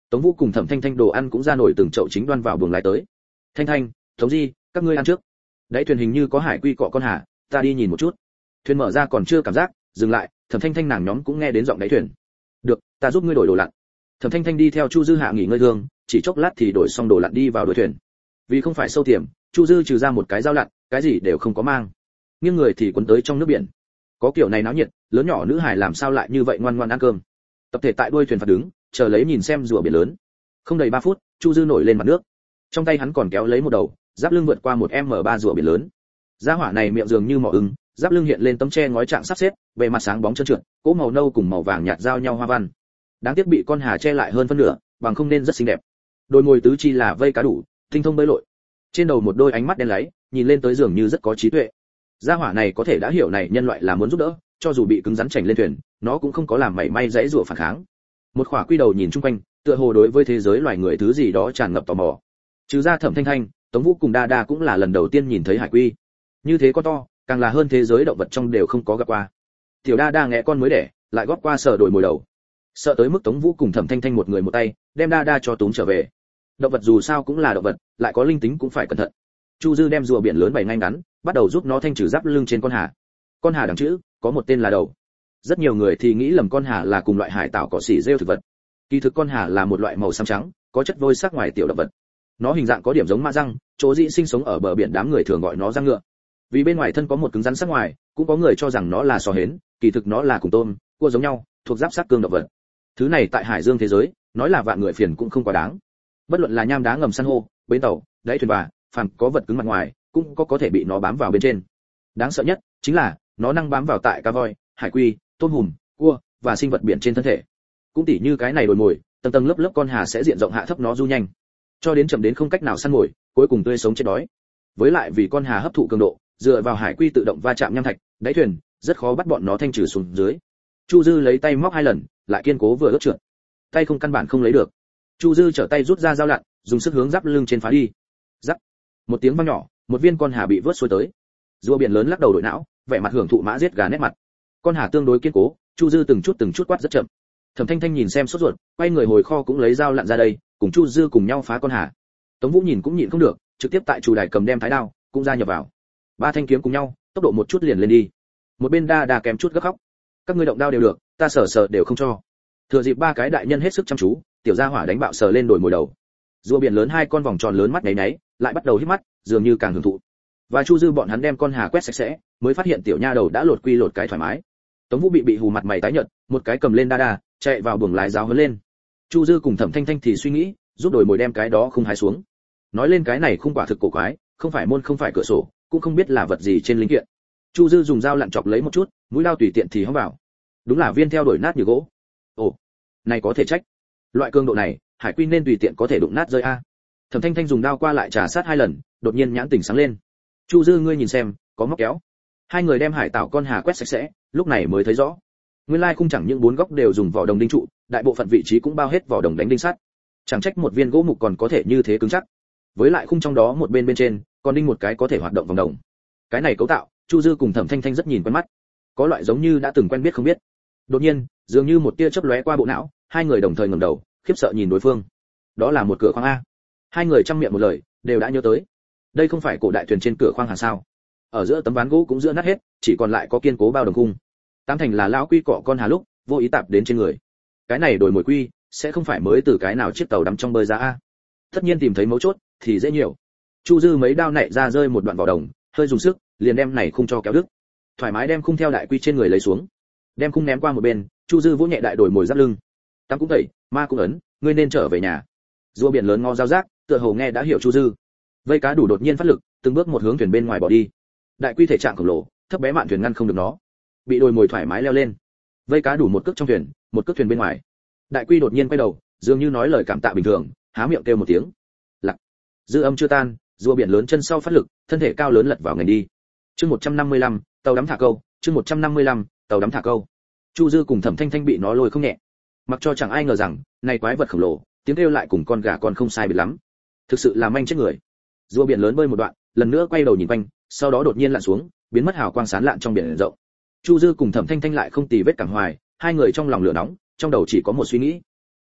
Tống Vũ cùng Thẩm Thanh Thanh đồ ăn cũng ra nổi từng chậu chính đoan vào buồng lái tới. Thanh Thanh, Tống Di, các ngươi ăn trước. Đáy thuyền hình như có hải quy cọ con hà, ta đi nhìn một chút. Thuyền mở ra còn chưa cảm giác, dừng lại, Thẩm Thanh Thanh nàng nhóm cũng nghe đến giọng đáy thuyền. Được, ta giúp ngươi đổi đồ lặn. Thẩm Thanh Thanh đi theo Chu Dư hạ nghỉ ngơi thương, chỉ chốc lát thì đổi xong đồ lặn đi vào đuôi thuyền. Vì không phải sâu tiềm, Chu Dư trừ ra một cái dao lặn, cái gì đều không có mang. Nghiêng người thì cuốn tới trong nước biển. Có kiểu này náo nhiệt, lớn nhỏ nữ hài làm sao lại như vậy ngoan ngoãn ăn cơm. Tập thể tại đuôi thuyền phạt đứng, chờ lấy nhìn xem rùa biển lớn. Không đầy 3 phút, Chu Dư nổi lên mặt nước. Trong tay hắn còn kéo lấy một đầu, giáp lưng vượt qua 1m3 rùa biển lớn. Gia hỏa này miệng dường như mỏ ưng, giáp lưng hiện lên tấm tre ngói trạng sắp xếp, bề mặt sáng bóng trơn trượt, cỗ màu nâu cùng màu vàng nhạt giao nhau hoa văn. Đáng tiếc bị con hà che lại hơn phân nửa, bằng không nên rất xinh đẹp. Đôi môi tứ chi là vây cá đủ, tinh thông bơi lội. Trên đầu một đôi ánh mắt đen láy, nhìn lên tới dường như rất có trí tuệ. Gia hỏa này có thể đã hiểu này nhân loại là muốn giúp đỡ, cho dù bị cứng rắn chảnh lên thuyền, nó cũng không có làm mảy may dãy rủa phản kháng. Một khỏa quy đầu nhìn chung quanh, tựa hồ đối với thế giới loài người thứ gì đó tràn ngập tò mò. Trừ ra Thẩm Thanh Thanh, Tống Vũ cùng Đa Đa cũng là lần đầu tiên nhìn thấy hải quy. Như thế có to, càng là hơn thế giới động vật trong đều không có gặp qua. Tiểu Đa Đa nghe con mới đẻ, lại góp qua sợ đổi mồi đầu. Sợ tới mức Tống Vũ cùng Thẩm Thanh Thanh một người một tay, đem Đa Đa cho túm trở về. Động vật dù sao cũng là động vật, lại có linh tính cũng phải cẩn thận. Chu Dư đem rùa biển lớn bày ngay ngắn, bắt đầu giúp nó thanh trừ giáp lưng trên con hà. Con hà đằng chữ, có một tên là đầu. Rất nhiều người thì nghĩ lầm con hà là cùng loại hải tảo cỏ xỉ rêu thực vật. Kỳ thực con hà là một loại màu xám trắng, có chất vôi sắc ngoài tiểu động vật. Nó hình dạng có điểm giống mã răng, chỗ dĩ sinh sống ở bờ biển đám người thường gọi nó răng ngựa. Vì bên ngoài thân có một cứng rắn sắc ngoài, cũng có người cho rằng nó là sò hến, kỳ thực nó là cùng tôm, cua giống nhau, thuộc giáp sát cương động vật. Thứ này tại hải dương thế giới, nói là vạn người phiền cũng không quá đáng. Bất luận là nham đá ngầm san hô, bến tàu, đáy thuyền bà, phàm có vật cứng mặt ngoài, cũng có thể bị nó bám vào bên trên. Đáng sợ nhất chính là nó năng bám vào tại cá voi, hải quy, tôm hùm, cua và sinh vật biển trên thân thể. Cũng tỉ như cái này đồi mồi, tầng tầng lớp lớp con hà sẽ diện rộng hạ thấp nó du nhanh, cho đến chậm đến không cách nào săn mồi, cuối cùng tươi sống chết đói. Với lại vì con hà hấp thụ cường độ, dựa vào hải quy tự động va chạm nham thạch, đáy thuyền, rất khó bắt bọn nó thanh trừ xuống dưới. Chu Dư lấy tay móc 2 lần, lại kiên cố vừa ướt trượt. Tay không căn bản không lấy được. Chu Dư trở tay rút ra dao lặn, dùng sức hướng giáp lưng trên phá đi. Rắc. Một tiếng vang nhỏ, một viên con hà bị vớt xuôi tới. Rùa biển lớn lắc đầu đổi não, vẻ mặt hưởng thụ mã giết gà nét mặt. Con hà tương đối kiên cố, Chu Dư từng chút quát rất chậm. Thẩm Thanh Thanh nhìn xem sốt ruột, quay người hồi kho cũng lấy dao lặn ra đây, cùng Chu Dư cùng nhau phá con hà. Tống Vũ nhìn cũng nhịn không được, trực tiếp tại chủ đài cầm đem thái đao, cũng ra nhập vào. 3 thanh kiếm cùng nhau, tốc độ một chút liền lên đi. Một bên Đa Đa kém chút gấp khóc. Các ngươi động đao đều được, ta sở đều không cho. Thừa dịp 3 cái đại nhân hết sức chăm chú, tiểu gia hỏa đánh bạo sờ lên đổi mồi đầu. Rùa biển lớn 2 con vòng tròn lớn mắt nháy nháy, lại bắt đầu híp mắt, dường như càng hưởng thụ. Và Chu Dư bọn hắn đem con hà quét sạch sẽ, mới phát hiện tiểu nha đầu đã lột quy lột cái thoải mái. Tống Vũ bị hù mặt mày tái nhợt, một cái cầm lên Đa Đa, chạy vào buồng lái giáo huấn lên. Chu Dư cùng Thẩm Thanh Thanh thì suy nghĩ, giúp đổi mồi đem cái đó không hái xuống. Nói lên cái này không quả thực cổ quái, không phải môn không phải cửa sổ, cũng không biết là vật gì trên linh kiện. Chu Dư dùng dao lặn chọc lấy một chút, mũi dao tùy tiện thì hóng vào. Đúng là viên theo đổi nát như gỗ. Ồ, này có thể trách. Loại cường độ này, hải quy nên tùy tiện có thể đụng nát rơi a. Thẩm Thanh Thanh dùng dao qua lại trà sát 2 lần, đột nhiên nhãn tỉnh sáng lên. Chu Dư ngươi nhìn xem, có móc kéo. 2 người đem hải tảo con hà quét sạch sẽ, lúc này mới thấy rõ. Nguyên lai khung chẳng những 4 góc đều dùng vỏ đồng đinh trụ, đại bộ phận vị trí cũng bao hết vỏ đồng đánh đinh sắt. Chẳng trách một viên gỗ mục còn có thể như thế cứng chắc. Với lại khung trong đó một bên trên, còn đinh một cái có thể hoạt động vòng đồng. Cái này cấu tạo, Chu Dư cùng Thẩm Thanh Thanh rất nhìn quen mắt. Có loại giống như đã từng quen biết không biết. Đột nhiên, dường như một tia chớp lóe qua bộ não, 2 người đồng thời ngẩng đầu, khiếp sợ nhìn đối phương. Đó là một cửa khoang a. 2 người trăm miệng một lời, đều đã nhớ tới. Đây không phải cổ đại thuyền trên cửa khoang hàng sao? Ở giữa tấm ván gỗ cũng giữa nát hết, chỉ còn lại có kiên cố bao đồng khung. Tám thành là lão quy cọ con hà lúc, vô ý tạp đến trên người. Cái này đổi mồi quy, sẽ không phải mới từ cái nào chiếc tàu đắm trong bơi ra a. Tất nhiên tìm thấy mấu chốt, thì dễ nhiều. Chu Dư mấy đao nảy ra rơi một đoạn vỏ đồng, hơi dùng sức, liền đem này khung cho kéo đứt. Thoải mái đem khung theo đại quy trên người lấy xuống. Đem khung ném qua một bên, Chu Dư vỗ nhẹ đại đổi mồi giáp lưng. Tam cũng tẩy, ma cũng ấn, ngươi nên trở về nhà. Rùa biển lớn ngó giao giác, tựa hồ nghe đã hiểu Chu Dư. Vây cá đủ đột nhiên phát lực, từng bước một hướng thuyền bên ngoài bỏ đi. Đại quy thể trạng khổng lồ, thấp bé mạn thuyền ngăn không được nó. Bị đồi mồi thoải mái leo lên. Vây cá đủ một cước trong thuyền, một cước thuyền bên ngoài. Đại quy đột nhiên quay đầu, dường như nói lời cảm tạ bình thường, há miệng kêu một tiếng. Lặc. Dư âm chưa tan, rùa biển lớn chân sau phát lực, thân thể cao lớn lật vào ngành đi. Chương 155, tàu đắm thả câu, chương 155, tàu đắm thả câu. Chu Dư cùng Thẩm Thanh Thanh bị nó lôi không nhẹ. Mặc cho chẳng ai ngờ rằng, này quái vật khổng lồ, tiếng kêu lại cùng con gà con không sai biệt lắm. Thực sự là manh chết người. Rùa biển lớn bơi một đoạn, lần nữa quay đầu nhìn quanh, sau đó đột nhiên lặn xuống, biến mất hào quang sáng lạn trong biển rộng. Chu Dư cùng Thẩm Thanh Thanh lại không tì vết cảm hoài, 2 người trong lòng lửa nóng, trong đầu chỉ có một suy nghĩ.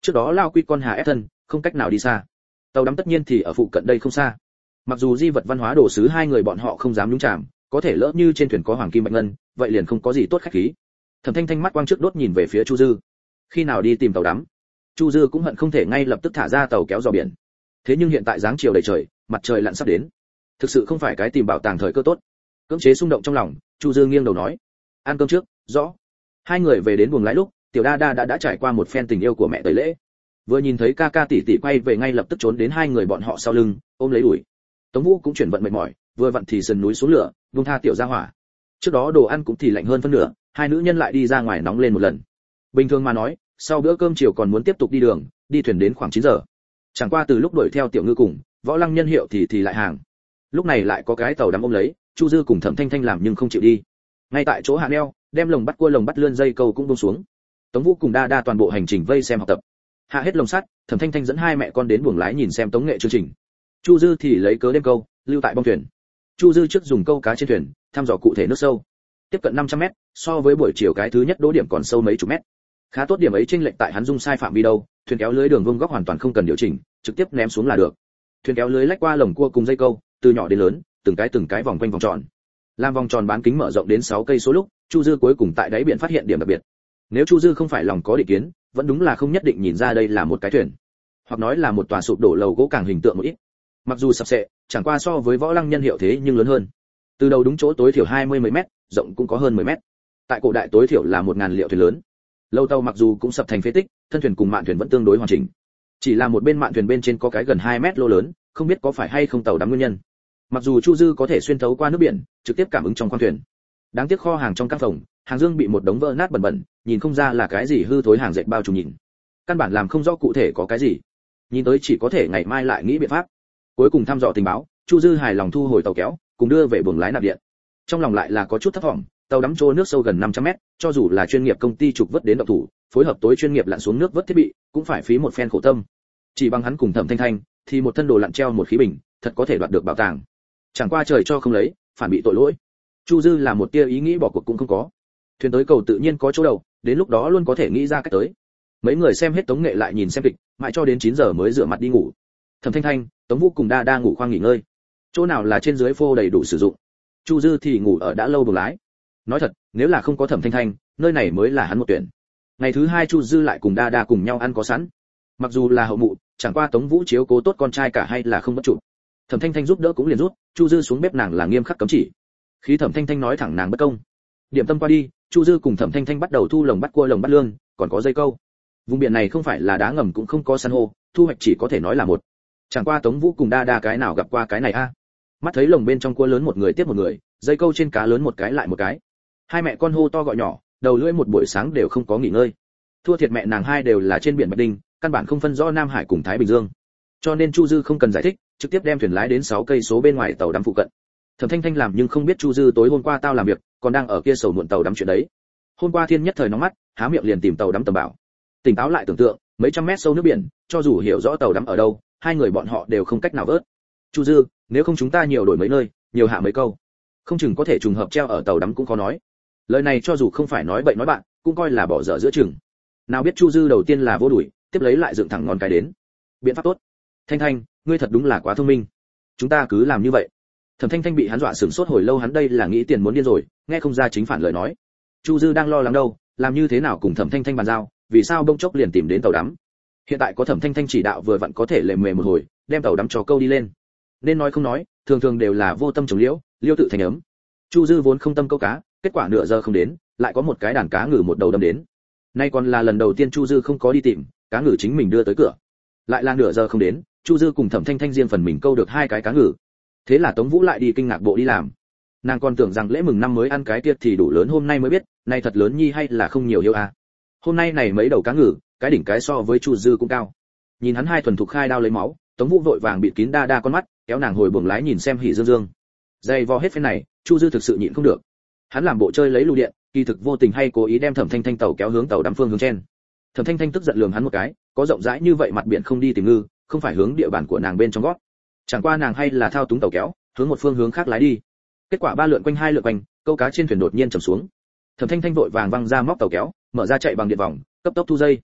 Trước đó lao quy con hà ép thân, không cách nào đi xa. Tàu đắm tất nhiên thì ở phụ cận đây không xa. Mặc dù di vật văn hóa đồ sứ hai người bọn họ không dám nhúng chạm, có thể lỡ như trên thuyền có hoàng kim bạch ngân, vậy liền không có gì tốt khách khí. Thẩm Thanh Thanh mắt quang trước đốt nhìn về phía Chu Dư. Khi nào đi tìm tàu đắm? Chu Dư cũng hận không thể ngay lập tức thả ra tàu kéo dò biển. Thế nhưng hiện tại dáng chiều đầy trời, mặt trời lặn sắp đến, thực sự không phải cái tìm bảo tàng thời cơ tốt. Cưỡng chế xung động trong lòng, Chu Dư nghiêng đầu nói: "Ăn cơm trước." Rõ. Hai người về đến buồng lái lúc, Tiểu Đa Đa đã trải qua một phen tình yêu của mẹ tẩy lễ. Vừa nhìn thấy ca ca tỷ tỷ quay về ngay lập tức trốn đến hai người bọn họ sau lưng, ôm lấy đuổi. Tống Vũ cũng chuyển vận mệt mỏi, vừa vặn thì sườn núi xuống lửa, buông tha tiểu gia hỏa. Trước đó đồ ăn cũng thì lạnh hơn phân nửa, hai nữ nhân lại đi ra ngoài nóng lên một lần. Bình thường mà nói, sau bữa cơm chiều còn muốn tiếp tục đi đường, đi thuyền đến khoảng 9 giờ. Chẳng qua từ lúc đuổi theo tiểu ngư cùng, Võ Lăng Nhân Hiệu thì lại hàng. Lúc này lại có cái tàu đắm ôm lấy, Chu Dư cùng Thẩm Thanh Thanh làm nhưng không chịu đi. Ngay tại chỗ hạ neo, đem lồng bắt cua lồng bắt lươn dây câu cũng buông xuống. Tống Vũ cùng Đa Đa toàn bộ hành trình vây xem học tập. Hạ hết lồng sắt, Thẩm Thanh Thanh dẫn hai mẹ con đến buồng lái nhìn xem tống nghệ chương trình. Chu Dư thì lấy cớ đêm câu, lưu tại bong thuyền. Chu Dư trước dùng câu cá trên thuyền, thăm dò cụ thể nước sâu. Tiếp cận 500 mét, so với buổi chiều cái thứ nhất đỗ điểm còn sâu mấy chục mét. Khá tốt điểm ấy chênh lệch tại hắn dung sai phạm vi đâu, thuyền kéo lưới đường vuông góc hoàn toàn không cần điều chỉnh, trực tiếp ném xuống là được. Thuyền kéo lưới lách qua lồng cua cùng dây câu, từ nhỏ đến lớn, từng cái vòng quanh vòng tròn. Làm vòng tròn bán kính mở rộng đến 6 cây số lúc, Chu Dư cuối cùng tại đáy biển phát hiện điểm đặc biệt. Nếu Chu Dư không phải lòng có định kiến, vẫn đúng là không nhất định nhìn ra đây là một cái thuyền, hoặc nói là một tòa sụp đổ lầu gỗ càng hình tượng một ít. Mặc dù sập sệ, chẳng qua so với Võ Lăng Nhân Hiệu thế nhưng lớn hơn. Từ đầu đúng chỗ tối thiểu 20 mét, rộng cũng có hơn 10 mét. Tại cổ đại tối thiểu là 1000 liệu thuyền lớn. Lâu tàu mặc dù cũng sập thành phế tích, thân thuyền cùng mạn thuyền vẫn tương đối hoàn chỉnh. Chỉ là một bên mạn thuyền bên trên có cái gần 2 mét lô lớn, không biết có phải hay không tàu đắm nguyên nhân. Mặc dù Chu Dư có thể xuyên thấu qua nước biển, trực tiếp cảm ứng trong khoang thuyền. Đáng tiếc kho hàng trong căn phòng, hàng dương bị một đống vỡ nát bẩn bẩn, nhìn không ra là cái gì hư thối hàng dệt bao trùm nhìn. Căn bản làm không rõ cụ thể có cái gì. Nhìn tới chỉ có thể ngày mai lại nghĩ biện pháp. Cuối cùng thăm dò tình báo, Chu Dư hài lòng thu hồi tàu kéo, cùng đưa về buồng lái nạp điện. Trong lòng lại là có chút thất vọng, tàu đắm trôi nước sâu gần 500 mét, cho dù là chuyên nghiệp công ty trục vớt đến động thủ, phối hợp tối chuyên nghiệp lặn xuống nước vớt thiết bị, cũng phải phí một phen khổ tâm. Chỉ bằng hắn cùng Thẩm Thanh Thanh, thì một thân đồ lặn treo một khí bình, thật có thể đoạt được bảo tàng. Chẳng qua trời cho không lấy, phản bị tội lỗi. Chu Dư là một tia ý nghĩ bỏ cuộc cũng không có. Thuyền tới cầu tự nhiên có chỗ đầu, đến lúc đó luôn có thể nghĩ ra cách tới. Mấy người xem hết tống nghệ lại nhìn xem kịch, mãi cho đến 9 giờ mới rửa mặt đi ngủ. Thẩm Thanh Thanh, Tống Vũ cùng Đa ngủ khoang nghỉ ngơi. Chỗ nào là trên dưới phô đầy đủ sử dụng. Chu Dư thì ngủ ở đã lâu buồng lái. Nói thật, nếu là không có Thẩm Thanh Thanh, nơi này mới là hắn một tuyển. Ngày thứ hai Chu Dư lại cùng Đa cùng nhau ăn có sẵn. Mặc dù là hậu mụ, chẳng qua Tống Vũ chiếu cố tốt con trai cả hay là không bất chủ. Thẩm Thanh Thanh giúp đỡ cũng liền rút, Chu Dư xuống bếp nàng là nghiêm khắc cấm chỉ. Khi Thẩm Thanh Thanh nói thẳng nàng bất công. Điểm tâm qua đi, Chu Dư cùng Thẩm Thanh Thanh bắt đầu thu lồng bắt cua lồng bắt lươn, còn có dây câu. Vùng biển này không phải là đá ngầm cũng không có san hô, thu hoạch chỉ có thể nói là một. Chẳng qua Tống Vũ cùng Đa cái nào gặp qua cái này a. Mắt thấy lồng bên trong cua lớn một người tiếp một người, dây câu trên cá lớn một cái lại một cái. Hai mẹ con hô to gọi nhỏ, đầu lưỡi một buổi sáng đều không có nghỉ ngơi. Thua thiệt mẹ nàng hai đều là trên biển Bạch Đinh, căn bản không phân rõ Nam Hải cùng Thái Bình Dương. Cho nên Chu Dư không cần giải thích, trực tiếp đem thuyền lái đến 6 cây số bên ngoài tàu đắm phụ cận. Thẩm Thanh Thanh làm nhưng không biết Chu Dư tối hôm qua tao làm việc, còn đang ở kia sầu muộn tàu đắm chuyện đấy. Hôm qua thiên nhất thời nóng mắt, há miệng liền tìm tàu đắm tầm bảo. Tỉnh táo lại tưởng tượng, mấy trăm mét sâu nước biển, cho dù hiểu rõ tàu đắm ở đâu, hai người bọn họ đều không cách nào vớt. Chu Dư, nếu không chúng ta nhiều đổi mấy nơi, nhiều hạ mấy câu, không chừng có thể trùng hợp treo ở tàu đắm cũng khó nói. Lời này cho dù không phải nói bậy nói bạn, cũng coi là bỏ dở giữa chừng. Nào biết Chu Dư đầu tiên là vô đuổi, tiếp lấy lại dựng thẳng ngón cái đến. Biện pháp tốt. Thanh Thanh, ngươi thật đúng là quá thông minh. Chúng ta cứ làm như vậy. Thẩm Thanh Thanh bị hắn dọa sửng sốt hồi lâu, hắn đây là nghĩ tiền muốn điên rồi, nghe không ra chính phản lời nói. Chu Dư đang lo lắng đâu, làm như thế nào cùng Thẩm Thanh Thanh bàn giao, vì sao bỗng chốc liền tìm đến tàu đắm. Hiện tại có Thẩm Thanh Thanh chỉ đạo vừa vặn có thể lề mề một hồi, đem tàu đắm cho câu đi lên. Nên nói không nói, thường thường đều là vô tâm trồng liễu, liêu tự thành ấm. Chu Dư vốn không tâm câu cá, kết quả nửa giờ không đến, lại có một cái đàn cá ngừ một đầu đâm đến. Nay còn là lần đầu tiên Chu Dư không có đi tìm, cá ngừ chính mình đưa tới cửa. Lại là nửa giờ không đến, Chu Dư cùng Thẩm Thanh Thanh riêng phần mình câu được 2 cái cá ngừ. Thế là Tống Vũ lại đi kinh ngạc bộ đi làm. Nàng còn tưởng rằng lễ mừng năm mới ăn cái kia thì đủ lớn, hôm nay mới biết, này thật lớn nhi hay là không nhiều hiếu à. Hôm nay này mấy đầu cá ngừ, cái đỉnh cái so với Chu Dư cũng cao. Nhìn hắn hai thuần thục khai đao lấy máu, Tống Vũ vội vàng bịt kín Đa con mắt, kéo nàng hồi buồng lái nhìn xem hỉ dương dương. Dày vò hết phen này, Chu Dư thực sự nhịn không được. Hắn làm bộ chơi lấy lưu điện, kỳ thực vô tình hay cố ý đem Thẩm Thanh Thanh tàu kéo hướng tàu đắm phương hướng trên. Thẩm Thanh Thanh tức giận lườm hắn một cái, có rộng rãi như vậy mặt biển không đi tìm ngư, không phải hướng địa bàn của nàng bên trong gót. Chẳng qua nàng hay là thao túng tàu kéo, hướng một phương hướng khác lái đi. Kết quả 3 lượn quanh 2 lượn quanh, câu cá trên thuyền đột nhiên trầm xuống. Thẩm Thanh Thanh vội vàng văng ra móc tàu kéo, mở ra chạy bằng điện vòng, cấp tốc thu dây.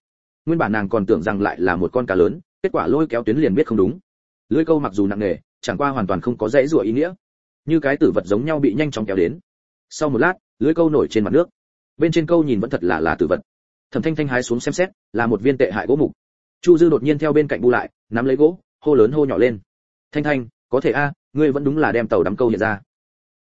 Nguyên bản nàng còn tưởng rằng lại là một con cá lớn, kết quả lôi kéo tuyến liền biết không đúng. Lưỡi câu mặc dù nặng nề, chẳng qua hoàn toàn không có dãy rủa ý nghĩa, như cái tử vật giống nhau bị nhanh chóng kéo đến. Sau một lát, lưỡi câu nổi trên mặt nước, bên trên câu nhìn vẫn thật là tử vật. Thẩm Thanh Thanh hái xuống xem xét, là một viên tệ hại gỗ mục. Chu Dư đột nhiên theo bên cạnh bu lại, nắm lấy gỗ, hô lớn hô nhỏ lên: "Thanh Thanh, có thể a, ngươi vẫn đúng là đem tàu đắm câu hiện ra."